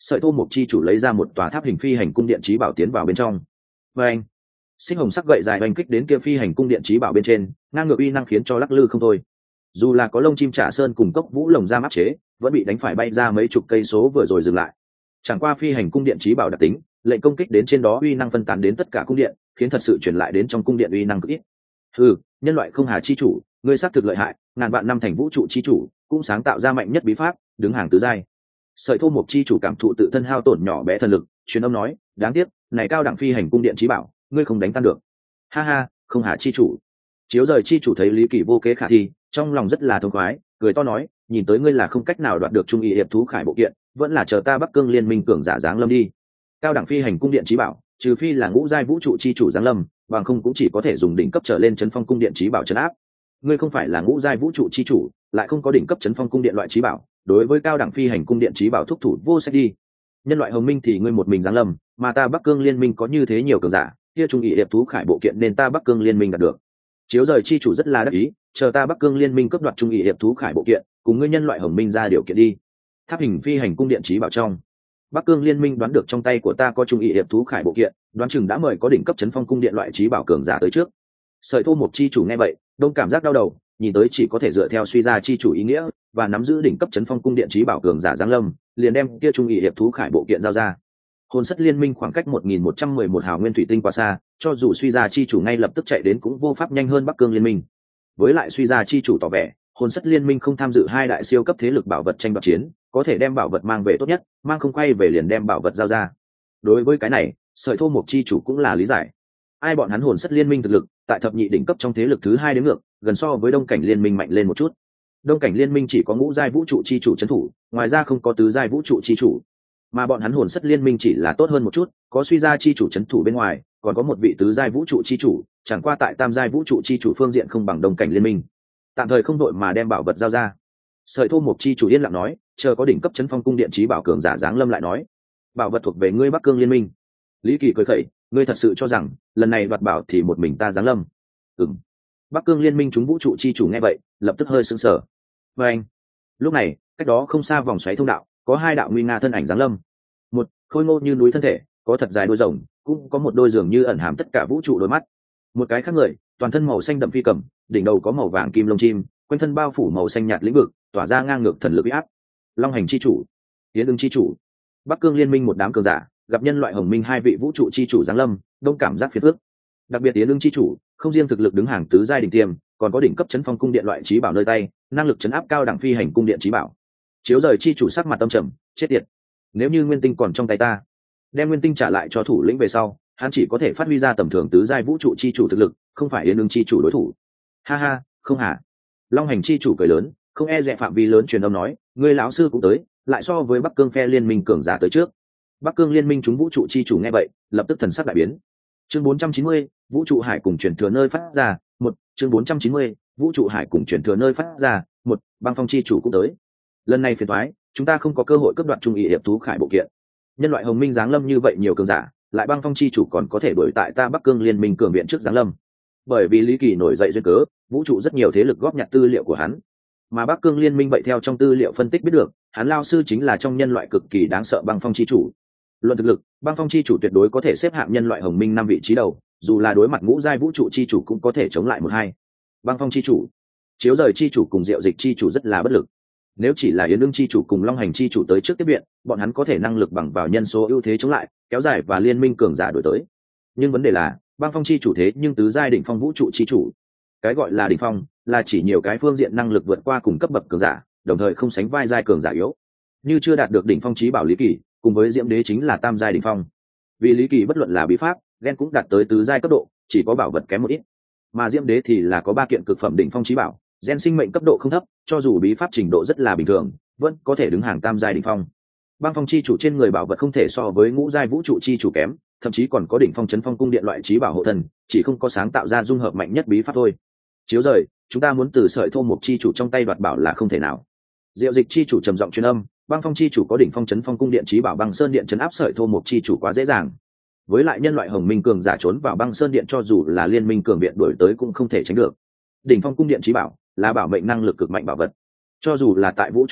Sợi thô mục chi chủ lấy ra một tòa tháp hình phi hành cung điện trí bảo tiến vào bên trong. Và anh, xích hồng sắc gậy dài oanh kích đến kia phi hành cung điện trí bảo bên trên, ngang ngược uy năng khiến cho lắc lư không thôi. Dù là có lông chim trả sơn cùng cốc vũ lồng ra áp chế, vẫn bị đánh phải bay ra mấy chục cây số vừa rồi dừng lại. Chẳng qua phi hành cung điện trí bảo đặc tính, lệnh công kích đến trên đó uy năng phân tán đến tất cả cung điện, khiến thật sự truyền lại đến trong cung điện uy năng cực ít. Ừ, nhân loại không hà chi chủ, ngươi xác thực lợi hại, ngàn vạn năm thành vũ trụ chi chủ, cũng sáng tạo ra mạnh nhất bí pháp, đứng hàng tứ giai. Sợi thô mục chi chủ cảm thụ tự thân hao tổn nhỏ bé thần lực, truyền âm nói, đáng tiếc, này cao đẳng phi hành cung điện trí bảo, ngươi không đánh tan được. Ha ha, không hà chi chủ. Chiếu rời chi chủ thấy lý kỳ vô kế khả thi, trong lòng rất là thông khoái, cười to nói, nhìn tới ngươi là không cách nào đoạt được trung ý hiệp thú khải bộ kiện, vẫn là chờ ta Bắc Cương liên minh cường giả giáng lâm đi. Cao đẳng phi hành cung điện trí bảo, trừ phi là ngũ giai vũ trụ chi chủ giáng lâm, bằng không cũng chỉ có thể dùng đỉnh cấp trở lên chấn phong cung điện trí bảo chấn áp. Ngươi không phải là ngũ giai vũ trụ chi chủ, lại không có đỉnh cấp chấn phong cung điện loại trí bảo, đối với cao đẳng phi hành cung điện trí bảo thúc thủ vô sách đi. Nhân loại hồng minh thì ngươi một mình giáng lâm, mà ta Bắc Cương liên minh có như thế nhiều cường giả, kia trung ý hiệp thú khải bộ kiện nên ta Bắc Cương liên minh đạt được. Chiếu rời chi chủ rất là đắc ý, chờ ta Bắc Cương liên minh cấp đoạt trung ý hiệp thú khải bộ kiện, cùng ngươi nhân loại hồng minh ra điều kiện đi. Tháp hình phi hành cung điện trí bảo trong, Bắc Cương liên minh đoán được trong tay của ta có trung ý hiệp thú khải bộ kiện, đoán chừng đã mời có đỉnh cấp chấn phong cung điện loại trí bảo cường giả tới trước. Sợi thô một chi chủ nghe vậy, đông cảm giác đau đầu, nhìn tới chỉ có thể dựa theo suy ra chi chủ ý nghĩa và nắm giữ đỉnh cấp chấn phong cung điện trí bảo cường giả giáng lâm, liền đem kia trung ý hiệp thú khải bộ kiện giao ra. Hồn sắt liên minh khoảng cách một nghìn một trăm mười một hào nguyên thủy tinh quá xa, cho dù suy ra chi chủ ngay lập tức chạy đến cũng vô pháp nhanh hơn Bắc Cương liên minh. Với lại suy ra chi chủ tỏ vẻ, hồn sắt liên minh không tham dự hai đại siêu cấp thế lực bảo vật tranh đoạt chiến, có thể đem bảo vật mang về tốt nhất, mang không quay về liền đem bảo vật giao ra. Đối với cái này, sợi thô mục chi chủ cũng là lý giải. Ai bọn hắn hồn sắt liên minh thực lực, tại thập nhị đỉnh cấp trong thế lực thứ hai đến ngược, gần so với đông cảnh liên minh mạnh lên một chút. Đông cảnh liên minh chỉ có ngũ giai vũ trụ chi chủ trấn thủ, ngoài ra không có tứ giai vũ trụ chi chủ. Mà bọn hắn hồn sắt liên minh chỉ là tốt hơn một chút, có suy gia chi chủ trấn thủ bên ngoài, còn có một vị tứ giai vũ trụ chi chủ, chẳng qua tại tam giai vũ trụ chi chủ phương diện không bằng đông cảnh liên minh. Tạm thời không đội mà đem bảo vật giao ra. Sợi thô mục chi chủ yên lặng nói, chờ có đỉnh cấp chấn phong cung điện trí bảo cường giả giáng lâm lại nói, bảo vật thuộc về ngươi Bắc Cương liên minh. Lý Kỳ cười khẩy, ngươi thật sự cho rằng lần này đoạt bảo thì một mình ta giáng lâm? Ừm. Bắc Cương liên minh chúng vũ trụ chi chủ nghe vậy, lập tức hơi sững sờ. Và anh, lúc này, cách đó không xa vòng xoáy thông đạo, có hai đạo nguy nga thân ảnh giáng lâm. Một khôi ngô như núi thân thể, có thật dài đôi rồng, cũng có một đôi dường như ẩn hàm tất cả vũ trụ đôi mắt. Một cái khác người, toàn thân màu xanh đậm phi cầm, đỉnh đầu có màu vàng kim lông chim, quanh thân bao phủ màu xanh nhạt lĩnh vực, tỏa ra ngang ngược thần lực uy áp. Long hành chi chủ, Yến Ưng chi chủ, Bắc Cương liên minh một đám cường giả, gặp nhân loại hồng minh hai vị vũ trụ chi chủ giáng lâm, đông cảm giác phiền phức. Đặc biệt Yến Ưng chi chủ, không riêng thực lực đứng hàng tứ giai đỉnh tiêm, còn có đỉnh cấp chấn phong cung điện loại trí bảo nơi tay, năng lực chấn áp cao đẳng phi hành cung điện trí bảo. Chiếu rời chi chủ sắc mặt tâm trầm, chết tiệt. Nếu như nguyên tinh còn trong tay ta, đem nguyên tinh trả lại cho thủ lĩnh về sau, hắn chỉ có thể phát huy ra tầm thường tứ giai vũ trụ chi chủ thực lực, không phải Yến Ưng chi chủ đối thủ. Ha ha, không hả? Long hành chi chủ cười lớn, không e dè phạm vi lớn truyền âm nói, ngươi lão sư cũng tới, lại so với Bắc Cương phe liên minh cường giả tới trước. Bắc Cương liên minh chúng vũ trụ chi chủ nghe vậy, lập tức thần sắc đại biến. Chương bốn trăm chín mươi, vũ trụ hải cùng truyền thừa nơi phát ra, một, chương bốn trăm chín mươi, vũ trụ hải cùng truyền thừa nơi phát ra, một, băng phong chi chủ cũng tới. Lần này phiền toái, chúng ta không có cơ hội cướp đoạt trung ý hiệp thú khải bộ kiện. Nhân loại hồng minh giáng lâm như vậy nhiều cường giả, lại băng phong chi chủ còn có thể đuổi tại ta Bắc Cương liên minh cường viện trước giáng lâm. Bởi vì Lý Kỳ nổi dậy duyên cớ, vũ trụ rất nhiều thế lực góp nhặt tư liệu của hắn, mà Bắc Cương liên minh vậy theo trong tư liệu phân tích biết được, hắn lao sư chính là trong nhân loại cực kỳ đáng sợ băng phong chi chủ. Luận thực lực, băng phong chi chủ tuyệt đối có thể xếp hạng nhân loại hồng minh năm vị trí đầu, dù là đối mặt ngũ giai vũ trụ chi chủ cũng có thể chống lại một hai. Băng phong chi chủ, chiếu rời chi chủ cùng diệu dịch chi chủ rất là bất lực. Nếu chỉ là Yến Ưng chi chủ cùng Long hành chi chủ tới trước tiếp viện, bọn hắn có thể năng lực bằng vào nhân số ưu thế chống lại, kéo dài và liên minh cường giả đổi tới. Nhưng vấn đề là, băng phong chi chủ thế nhưng tứ giai đỉnh phong vũ trụ chi chủ. Cái gọi là đỉnh phong, là chỉ nhiều cái phương diện năng lực vượt qua cùng cấp bậc cường giả, đồng thời không sánh vai giai cường giả yếu. Như chưa đạt được đỉnh phong chí bảo Lý Kỳ, cùng với Diễm Đế chính là tam giai đỉnh phong. Vì Lý Kỳ bất luận là bí pháp, gen cũng đạt tới tứ giai cấp độ, chỉ có bảo vật kém một ít. Mà Diễm Đế thì là có ba kiện cực phẩm đỉnh phong chí bảo, gen sinh mệnh cấp độ không thấp, cho dù bí pháp trình độ rất là bình thường, vẫn có thể đứng hàng tam giai đỉnh phong. Băng phong chi chủ trên người bảo vật không thể so với ngũ giai vũ trụ chi chủ kém, thậm chí còn có đỉnh phong chấn phong cung điện loại chí bảo hộ thần, chỉ không có sáng tạo ra dung hợp mạnh nhất bí pháp thôi. Chiếu rời, chúng ta muốn từ sợi thô mục chi chủ trong tay đoạt bảo là không thể nào. Diệu dịch chi chủ trầm giọng truyền âm, băng phong chi chủ có đỉnh phong chấn phong cung điện chí bảo băng sơn điện chấn áp sợi thô mục chi chủ quá dễ dàng. Với lại nhân loại hồng minh cường giả trốn vào băng sơn điện cho dù là liên minh cường viện đuổi tới cũng không thể tránh được. Đỉnh phong cung điện chí bảo là bảo mệnh năng lực cực mạnh bảo vật, cho dù là tại vũ trụ hải,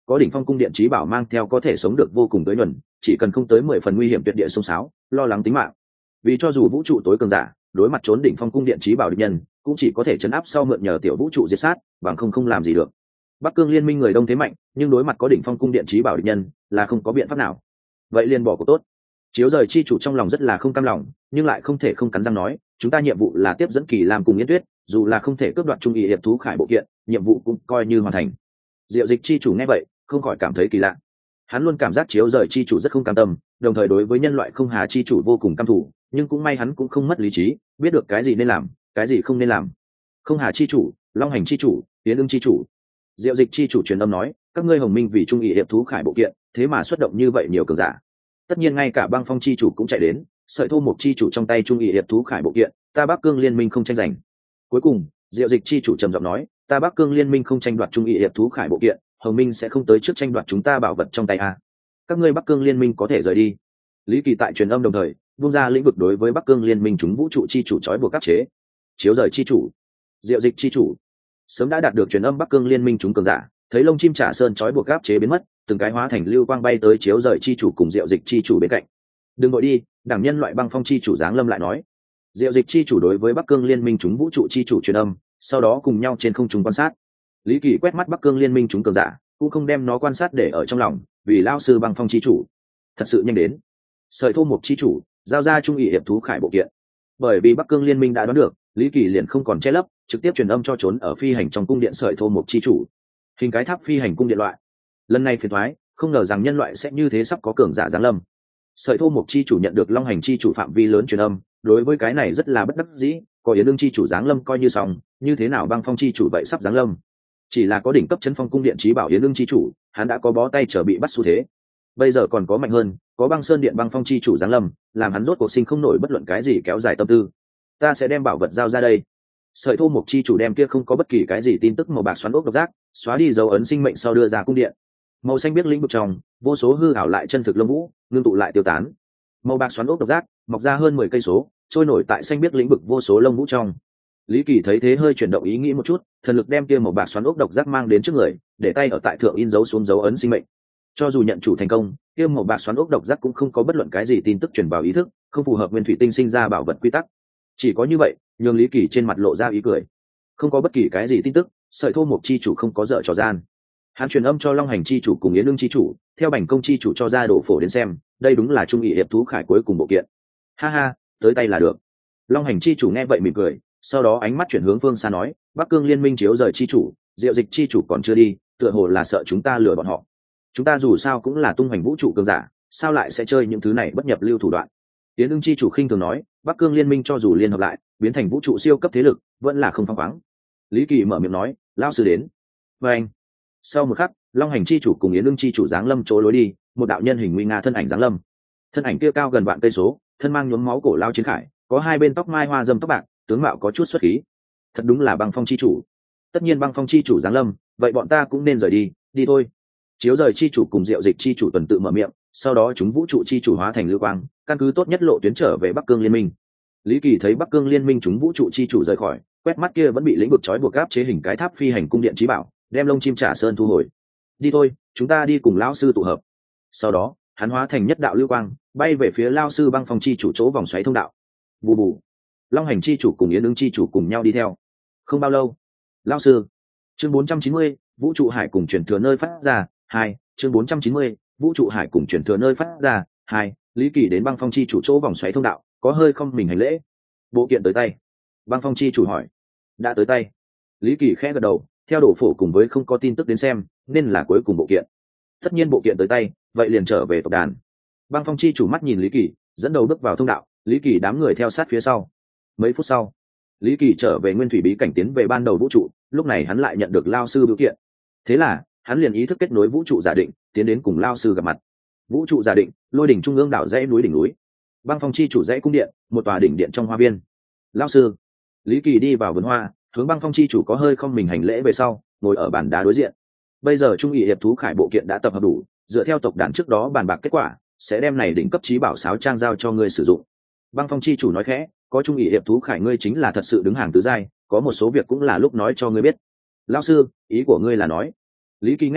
có đỉnh phong cung điện trí bảo mang theo có thể sống được vô cùng tới nhuần, chỉ cần không tới mười phần nguy hiểm tuyệt địa sông sáo, lo lắng tính mạng. Vì cho dù vũ trụ tối cường giả đối mặt trốn đỉnh phong cung điện trí bảo địch nhân, cũng chỉ có thể chấn áp sau mượn nhờ tiểu vũ trụ diệt sát, bằng không không làm gì được. Bắc Cương liên minh người đông thế mạnh, nhưng đối mặt có đỉnh phong cung điện trí bảo địch nhân là không có biện pháp nào. Vậy liền bỏ cuộc tốt. Chiếu rời chi chủ trong lòng rất là không cam lòng, nhưng lại không thể không cắn răng nói, chúng ta nhiệm vụ là tiếp dẫn Kỳ Lam cùng Yến Tuyết, dù là không thể cướp đoạt trung ý hiệp thú khải bộ kiện, nhiệm vụ cũng coi như hoàn thành. Diệu Dịch chi chủ nghe vậy, không khỏi cảm thấy kỳ lạ. Hắn luôn cảm giác chiếu rời chi chủ rất không cam tâm, đồng thời đối với nhân loại không hà chi chủ vô cùng căm thù, nhưng cũng may hắn cũng không mất lý trí, biết được cái gì nên làm, cái gì không nên làm. Không hà chi chủ, Long hành chi chủ, Tiến Ưng chi chủ. Diệu Dịch chi chủ truyền âm nói, các ngươi Hồng Minh vì trung ý hiệp thú khải bộ kiện, thế mà xuất động như vậy nhiều cường giả. Tất nhiên ngay cả Băng Phong chi chủ cũng chạy đến, sợi thô một chi chủ trong tay trung ý hiệp thú khải bộ kiện, ta Bắc Cương liên minh không tranh giành. Cuối cùng, Diệu Dịch chi chủ trầm giọng nói, ta Bắc Cương liên minh không tranh đoạt trung ý hiệp thú khải bộ kiện, Hồng Minh sẽ không tới trước tranh đoạt chúng ta bảo vật trong tay a. Các ngươi Bắc Cương liên minh có thể rời đi. Lý Kỳ tại truyền âm đồng thời vung ra lĩnh vực đối với Bắc Cương liên minh chúng vũ trụ chi chủ trói buộc các chế. Chiếu rời chi chủ, Diệu Dịch chi chủ sớm đã đạt được truyền âm Bắc Cương liên minh chúng cường giả, thấy lông chim trả sơn trói buộc áp chế biến mất, từng cái hóa thành lưu quang bay tới chiếu rời chi chủ cùng Diệu Dịch chi chủ bên cạnh. Đừng vội đi, đảng nhân loại Băng Phong chi chủ giáng lâm lại nói. Diệu Dịch chi chủ đối với Bắc Cương liên minh chúng vũ trụ chi chủ truyền âm, sau đó cùng nhau trên không trung quan sát. Lý Kỳ quét mắt Bắc Cương liên minh chúng cường giả, cũng không đem nó quan sát để ở trong lòng, vì lão sư Băng Phong chi chủ thật sự nhanh đến. Sợi thô mục chi chủ giao ra trung ý hiệp thú khải bộ kiện. Bởi vì Bắc Cương liên minh đã đoán được, Lý Kỳ liền không còn che lấp, trực tiếp truyền âm cho trốn ở phi hành trong cung điện sợi thô mục chi chủ. Hình cái tháp phi hành cung điện loại. Lần này phiền toái, không ngờ rằng nhân loại sẽ như thế sắp có cường giả giáng lâm. Sợi thô mục chi chủ nhận được Long hành chi chủ phạm vi lớn truyền âm, đối với cái này rất là bất đắc dĩ, có Yến Ưng chi chủ giáng lâm coi như xong, như thế nào Băng Phong chi chủ vậy sắp giáng lâm. Chỉ là có đỉnh cấp chấn phong cung điện trí bảo Yến Ưng chi chủ, hắn đã có bó tay trở bị bắt xu thế. Bây giờ còn có mạnh hơn, có Băng Sơn điện Băng Phong chi chủ giáng lâm, làm hắn rốt cuộc sinh không nổi bất luận cái gì kéo dài tâm tư. Ta sẽ đem bảo vật giao ra đây. Sợi thô mục chi chủ đem kia không có bất kỳ cái gì tin tức màu bạc xoắn ốc độc giác, xóa đi dấu ấn sinh mệnh sau đưa ra cung điện. Màu xanh biết lĩnh vực trong, vô số hư ảo lại chân thực lông vũ, ngưng tụ lại tiêu tán. Màu bạc xoắn ốc độc giác mọc ra hơn mười cây số, trôi nổi tại xanh biết lĩnh vực vô số lông vũ trong. Lý Kỳ thấy thế hơi chuyển động ý nghĩ một chút, thần lực đem kia màu bạc xoắn ốc độc giác mang đến trước người, để tay ở tại thượng in dấu xuống dấu ấn sinh mệnh. Cho dù nhận chủ thành công, kia màu bạc xoắn ốc độc giác cũng không có bất luận cái gì tin tức truyền vào ý thức, không phù hợp nguyên thủy tinh sinh ra bảo vật quy tắc. Chỉ có như vậy, nhường Lý Kỳ trên mặt lộ ra ý cười. Không có bất kỳ cái gì tin tức, sợi thô mục chi chủ không có dở trò gian. Hắn truyền âm cho Long hành chi chủ cùng Yến Ưng chi chủ, theo Bành công chi chủ cho ra đổ phổ đến xem, đây đúng là trung ý hiệp thú khải cuối cùng bộ kiện. Ha ha, tới tay là được. Long hành chi chủ nghe vậy mỉm cười, sau đó ánh mắt chuyển hướng phương xa nói, Bắc Cương liên minh chiếu rời chi chủ, Diệu Dịch chi chủ còn chưa đi, tựa hồ là sợ chúng ta lừa bọn họ. Chúng ta dù sao cũng là tung hoành vũ trụ cường giả, sao lại sẽ chơi những thứ này bất nhập lưu thủ đoạn. Yến Ưng chi chủ khinh thường nói, Bắc Cương liên minh cho dù liên hợp lại, biến thành vũ trụ siêu cấp thế lực, vẫn là không phăng khoáng. Lý Kỳ mở miệng nói, lão sư đến. Và anh. Sau một khắc, Long hành chi chủ cùng Yến Ưng chi chủ giáng lâm chỗ lối đi, một đạo nhân hình nguy nga thân ảnh giáng lâm. Thân ảnh kia cao gần vạn cây số, thân mang nhuốm máu cổ lao chiến khải, có hai bên tóc mai hoa dâm tóc bạc, tướng mạo có chút xuất khí. Thật đúng là Băng Phong chi chủ. Tất nhiên Băng Phong chi chủ giáng lâm, vậy bọn ta cũng nên rời đi, đi thôi. Chiếu rời chi chủ cùng Diệu Dịch chi chủ tuần tự mở miệng, sau đó chúng vũ trụ chi chủ hóa thành lưu quang, căn cứ tốt nhất lộ tuyến trở về Bắc Cương liên minh. Lý Kỳ thấy Bắc Cương liên minh chúng vũ trụ chi chủ rời khỏi, quét mắt kia vẫn bị lĩnh vực trói buộc áp chế hình cái tháp phi hành cung điện trí bảo, đem lông chim trả sơn thu hồi. Đi thôi, chúng ta đi cùng lão sư tụ hợp. Sau đó, hắn hóa thành nhất đạo lưu quang, bay về phía lão sư Băng Phong chi chủ chỗ vòng xoáy thông đạo. Bù bù. Long hành chi chủ cùng Yến Ưng chi chủ cùng nhau đi theo. Không bao lâu, lão sư. Chương bốn trăm chín mươi, vũ trụ hải cùng truyền thừa nơi phát ra, hai, chương bốn trăm chín mươi, vũ trụ hải cùng truyền thừa nơi phát ra, hai. Lý Kỳ đến Băng Phong chi chủ chỗ vòng xoáy thông đạo, có hơi không mình hành lễ. Bộ kiện tới tay. Băng Phong chi chủ hỏi. Đã tới tay. Lý Kỳ khẽ gật đầu, theo đổ phổ cùng với không có tin tức đến xem, nên là cuối cùng bộ kiện. Tất nhiên bộ kiện tới tay, vậy liền trở về tộc đàn. Băng Phong chi chủ mắt nhìn Lý Kỳ, dẫn đầu bước vào thông đạo, Lý Kỳ đám người theo sát phía sau. Mấy phút sau, Lý Kỳ trở về nguyên thủy bí cảnh tiến về ban đầu vũ trụ, lúc này hắn lại nhận được lao sư biểu kiện. Thế là, hắn liền ý thức kết nối vũ trụ giả định, tiến đến cùng lao sư gặp mặt. Vũ trụ giả định, Lôi đỉnh trung ương đảo dãy núi đỉnh núi. Băng Phong chi chủ dãy cung điện, một tòa đỉnh điện trong hoa viên. Lao sư. Lý Kỳ đi vào vườn hoa, hướng Băng Phong chi chủ có hơi không mình hành lễ về sau, ngồi ở bàn đá đối diện. Bây giờ trung ý hiệp thú khải bộ kiện đã tập hợp đủ, dựa theo tộc đàn trước đó bàn bạc kết quả, sẽ đem này đỉnh cấp trí bảo sáo trang giao cho ngươi sử dụng. Băng Phong chi chủ nói khẽ, có trung ý hiệp thú khải ngươi chính là thật sự đứng hàng tứ giai, có một số việc cũng là lúc nói cho ngươi biết. Lão sư, ý của ngươi là nói? Lý Kỳ nghe vậy,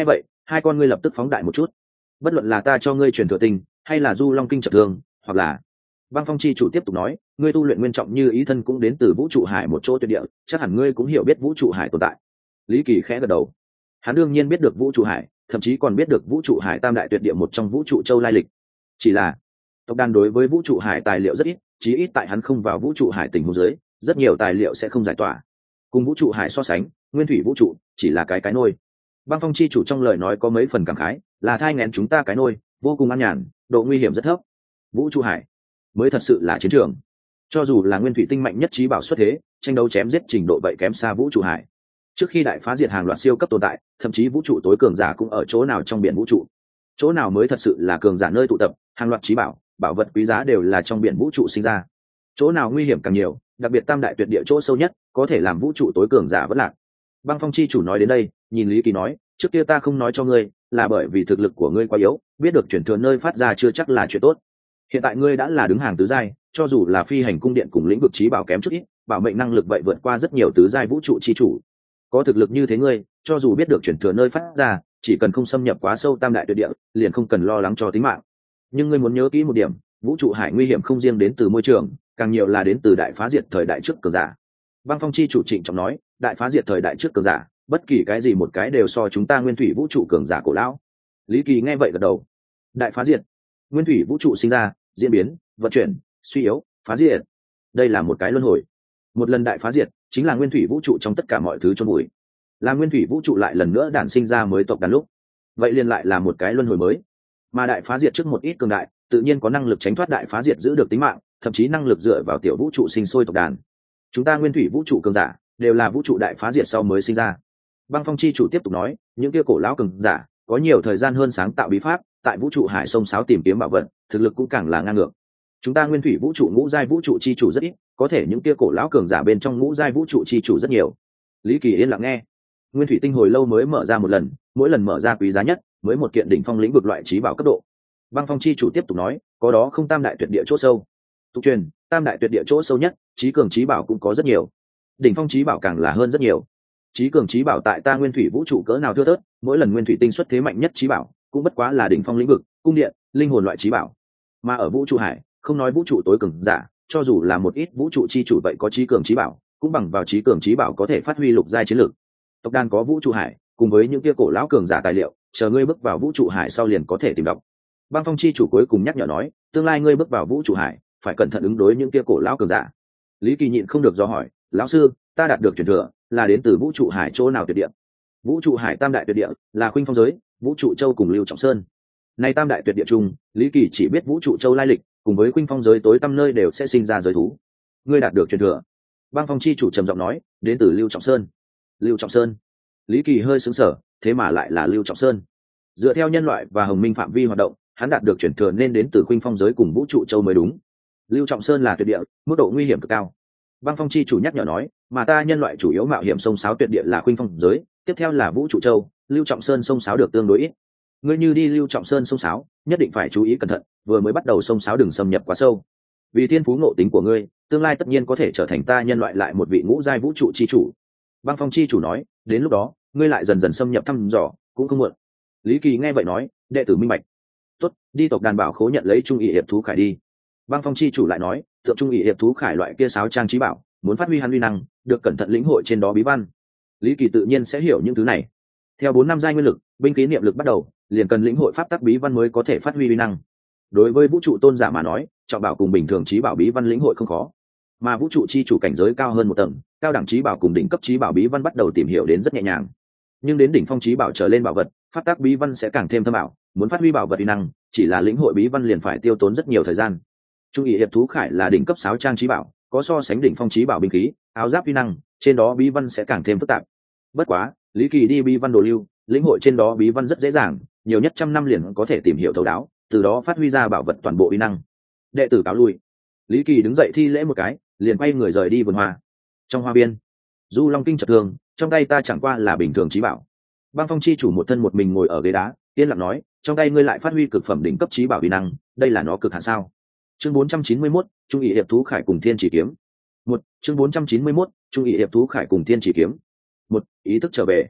hai con ngươi lập tức phóng đại một chút. Bất luận là ta cho ngươi truyền thừa tinh hay là du long kinh trợ thương, hoặc là băng phong chi chủ tiếp tục nói, ngươi tu luyện nguyên trọng như ý thân cũng đến từ vũ trụ hải một chỗ tuyệt địa, chắc hẳn ngươi cũng hiểu biết vũ trụ hải tồn tại. Lý Kỳ khẽ gật đầu. Hắn đương nhiên biết được vũ trụ hải, thậm chí còn biết được vũ trụ hải tam đại tuyệt địa một trong vũ trụ châu lai lịch. Chỉ là tộc đàn đối với vũ trụ hải tài liệu rất ít, chí ít tại hắn không vào vũ trụ hải tình huống dưới, rất nhiều tài liệu sẽ không giải tỏa. Cùng vũ trụ hải so sánh, nguyên thủy vũ trụ chỉ là cái cái nôi. Băng phong chi chủ trong lời nói có mấy phần cảm khái, là thai nghén chúng ta cái nôi, vô cùng an nhàn, độ nguy hiểm rất thấp. Vũ trụ hải mới thật sự là chiến trường. Cho dù là nguyên thủy tinh mạnh nhất trí bảo xuất thế, tranh đấu chém giết trình độ vậy kém xa vũ trụ hải. Trước khi đại phá diệt hàng loạt siêu cấp tồn tại, thậm chí vũ trụ tối cường giả cũng ở chỗ nào trong biển vũ trụ. Chỗ nào mới thật sự là cường giả nơi tụ tập, hàng loạt trí bảo, bảo vật quý giá đều là trong biển vũ trụ sinh ra. Chỗ nào nguy hiểm càng nhiều, đặc biệt tam đại tuyệt địa chỗ sâu nhất, có thể làm vũ trụ tối cường giả vẫn lạc. Băng phong chi chủ nói đến đây, nhìn Lý Kỳ nói, trước kia ta không nói cho ngươi, là bởi vì thực lực của ngươi quá yếu, biết được chuyển thừa nơi phát ra chưa chắc là chuyện tốt. Hiện tại ngươi đã là đứng hàng tứ giai, cho dù là phi hành cung điện cùng lĩnh vực trí bảo kém chút ít, bảo mệnh năng lực vậy vượt qua rất nhiều tứ giai vũ trụ chi chủ. Có thực lực như thế ngươi, cho dù biết được chuyển thừa nơi phát ra, chỉ cần không xâm nhập quá sâu tam đại tuyệt địa, liền không cần lo lắng cho tính mạng. Nhưng ngươi muốn nhớ kỹ một điểm, vũ trụ hải nguy hiểm không riêng đến từ môi trường, càng nhiều là đến từ đại phá diệt thời đại trước cường giả. Băng phong chi chủ trịnh trọng nói, đại phá diệt thời đại trước cường giả, bất kỳ cái gì một cái đều so chúng ta nguyên thủy vũ trụ cường giả cổ lão. Lý Kỳ nghe vậy gật đầu. Đại phá diệt, nguyên thủy vũ trụ sinh ra, diễn biến, vận chuyển, suy yếu, phá diệt. Đây là một cái luân hồi. Một lần đại phá diệt, chính là nguyên thủy vũ trụ trong tất cả mọi thứ chôn bụi. Là nguyên thủy vũ trụ lại lần nữa đản sinh ra mới tộc đàn lúc. Vậy liền lại là một cái luân hồi mới. Mà đại phá diệt trước một ít cường đại, tự nhiên có năng lực tránh thoát đại phá diệt giữ được tính mạng, thậm chí năng lực dựa vào tiểu vũ trụ sinh sôi tộc đàn. Chúng ta nguyên thủy vũ trụ cường giả đều là vũ trụ đại phá diệt sau mới sinh ra. Băng phong chi chủ tiếp tục nói, những kia cổ lão cường giả có nhiều thời gian hơn sáng tạo bí pháp, tại vũ trụ hải sông sáo tìm kiếm bảo vật, thực lực cũng càng là ngang ngược. Chúng ta nguyên thủy vũ trụ ngũ giai vũ trụ chi chủ rất ít, có thể những kia cổ lão cường giả bên trong ngũ giai vũ trụ chi chủ rất nhiều. Lý Kỳ yên lặng nghe. Nguyên thủy tinh hồi lâu mới mở ra một lần, mỗi lần mở ra quý giá nhất, mới một kiện đỉnh phong lĩnh vực loại trí bảo cấp độ. Băng phong chi chủ tiếp tục nói, có đó không tam đại tuyệt địa chỗ sâu. Tục truyền, tam đại tuyệt địa chỗ sâu nhất, trí cường trí bảo cũng có rất nhiều. Đỉnh phong trí bảo càng là hơn rất nhiều. Trí cường trí bảo tại ta nguyên thủy vũ trụ cỡ nào thưa thớt, mỗi lần nguyên thủy tinh xuất thế mạnh nhất trí bảo, cũng bất quá là đỉnh phong lĩnh vực, cung điện, linh hồn loại trí bảo. Mà ở vũ trụ hải, không nói vũ trụ tối cường giả, cho dù là một ít vũ trụ chi chủ vậy có trí cường trí bảo, cũng bằng vào trí cường trí bảo có thể phát huy lục giai chiến lược. Tộc đàn có vũ trụ hải, cùng với những kia cổ lão cường giả tài liệu, chờ ngươi bước vào vũ trụ hải sau liền có thể tìm đọc. Băng phong chi chủ cuối cùng nhắc nhở nói, tương lai ngươi bước vào vũ trụ hải, phải cẩn thận ứng đối những kia cổ lão cường giả. Lý Kỳ nhịn không được do hỏi, lão sư, ta đạt được truyền thừa là đến từ vũ trụ hải chỗ nào tuyệt địa? Vũ trụ hải tam đại tuyệt địa là Khuynh Phong giới, vũ trụ châu cùng Lưu Trọng Sơn. Nay tam đại tuyệt địa chung, Lý Kỳ chỉ biết vũ trụ châu lai lịch, cùng với Khuynh Phong giới tối tăm nơi đều sẽ sinh ra giới thú. Ngươi đạt được truyền thừa. Băng phong chi chủ trầm giọng nói, đến từ Lưu Trọng Sơn. Lưu Trọng Sơn. Lý Kỳ hơi sững sờ, thế mà lại là Lưu Trọng Sơn. Dựa theo nhân loại và hồng minh phạm vi hoạt động, hắn đạt được truyền thừa nên đến từ Khuynh Phong giới cùng vũ trụ châu mới đúng. Lưu Trọng Sơn là tuyệt địa, mức độ nguy hiểm cực cao. Băng phong chi chủ nhắc nhở nói, mà ta nhân loại chủ yếu mạo hiểm sông sáo tuyệt địa là Khuynh Phong giới, tiếp theo là vũ trụ châu, Lưu Trọng Sơn sông sáo được tương đối ít. Ngươi như đi Lưu Trọng Sơn sông sáo, nhất định phải chú ý cẩn thận, vừa mới bắt đầu sông sáo đừng xâm nhập quá sâu. Vì thiên phú ngộ tính của ngươi, tương lai tất nhiên có thể trở thành ta nhân loại lại một vị ngũ giai vũ trụ chi chủ. Băng phong chi chủ nói, đến lúc đó, ngươi lại dần dần xâm nhập thăm dò, cũng không muộn. Lý Kỳ nghe vậy nói, đệ tử minh bạch. Tốt, đi tộc đàn bảo khố nhận lấy trung ỷ hiệp thú khải đi. Băng phong chi chủ lại nói, tượng trung ỷ hiệp thú khải loại kia sáo trang trí bảo, muốn phát huy hắn uy năng, được cẩn thận lĩnh hội trên đó bí văn. Lý Kỳ tự nhiên sẽ hiểu những thứ này. Theo bốn năm giai nguyên lực, binh khí niệm lực bắt đầu, liền cần lĩnh hội pháp tắc bí văn mới có thể phát huy uy năng. Đối với vũ trụ tôn giả mà nói, trọng bảo cùng bình thường trí bảo bí văn lĩnh hội không khó, mà vũ trụ chi chủ cảnh giới cao hơn một tầng, cao đẳng trí bảo cùng đỉnh cấp trí bảo bí văn bắt đầu tìm hiểu đến rất nhẹ nhàng. Nhưng đến đỉnh phong trí bảo trở lên bảo vật, pháp tắc bí văn sẽ càng thêm thâm ảo, muốn phát huy bảo vật uy năng, chỉ là lĩnh hội bí văn liền phải tiêu tốn rất nhiều thời gian. Trung ỷ hiệp thú khải là đỉnh cấp sáo trang trí bảo, có so sánh đỉnh phong trí bảo binh khí, áo giáp uy năng, trên đó bí văn sẽ càng thêm phức tạp. Bất quá, Lý Kỳ đi bí văn đồ lưu, lĩnh hội trên đó bí văn rất dễ dàng, nhiều nhất trăm năm liền có thể tìm hiểu thấu đáo, từ đó phát huy ra bảo vật toàn bộ uy năng. Đệ tử cáo lui. Lý Kỳ đứng dậy thi lễ một cái, liền quay người rời đi vườn hoa. Trong hoa viên, Du Long kinh chợt thường, trong tay ta chẳng qua là bình thường trí bảo. Băng phong chi chủ một thân một mình ngồi ở ghế đá, yên lặng nói, trong tay ngươi lại phát huy cực phẩm đỉnh cấp trí bảo uy năng, đây là nó cực hạn sao? Chương bốn trăm chín mươi mốt, Trung ỷ hiệp thú khải cùng thiên chỉ kiếm. Một, chương bốn trăm chín mươi mốt, Trung ỷ hiệp thú khải cùng thiên chỉ kiếm. Một, ý thức trở về.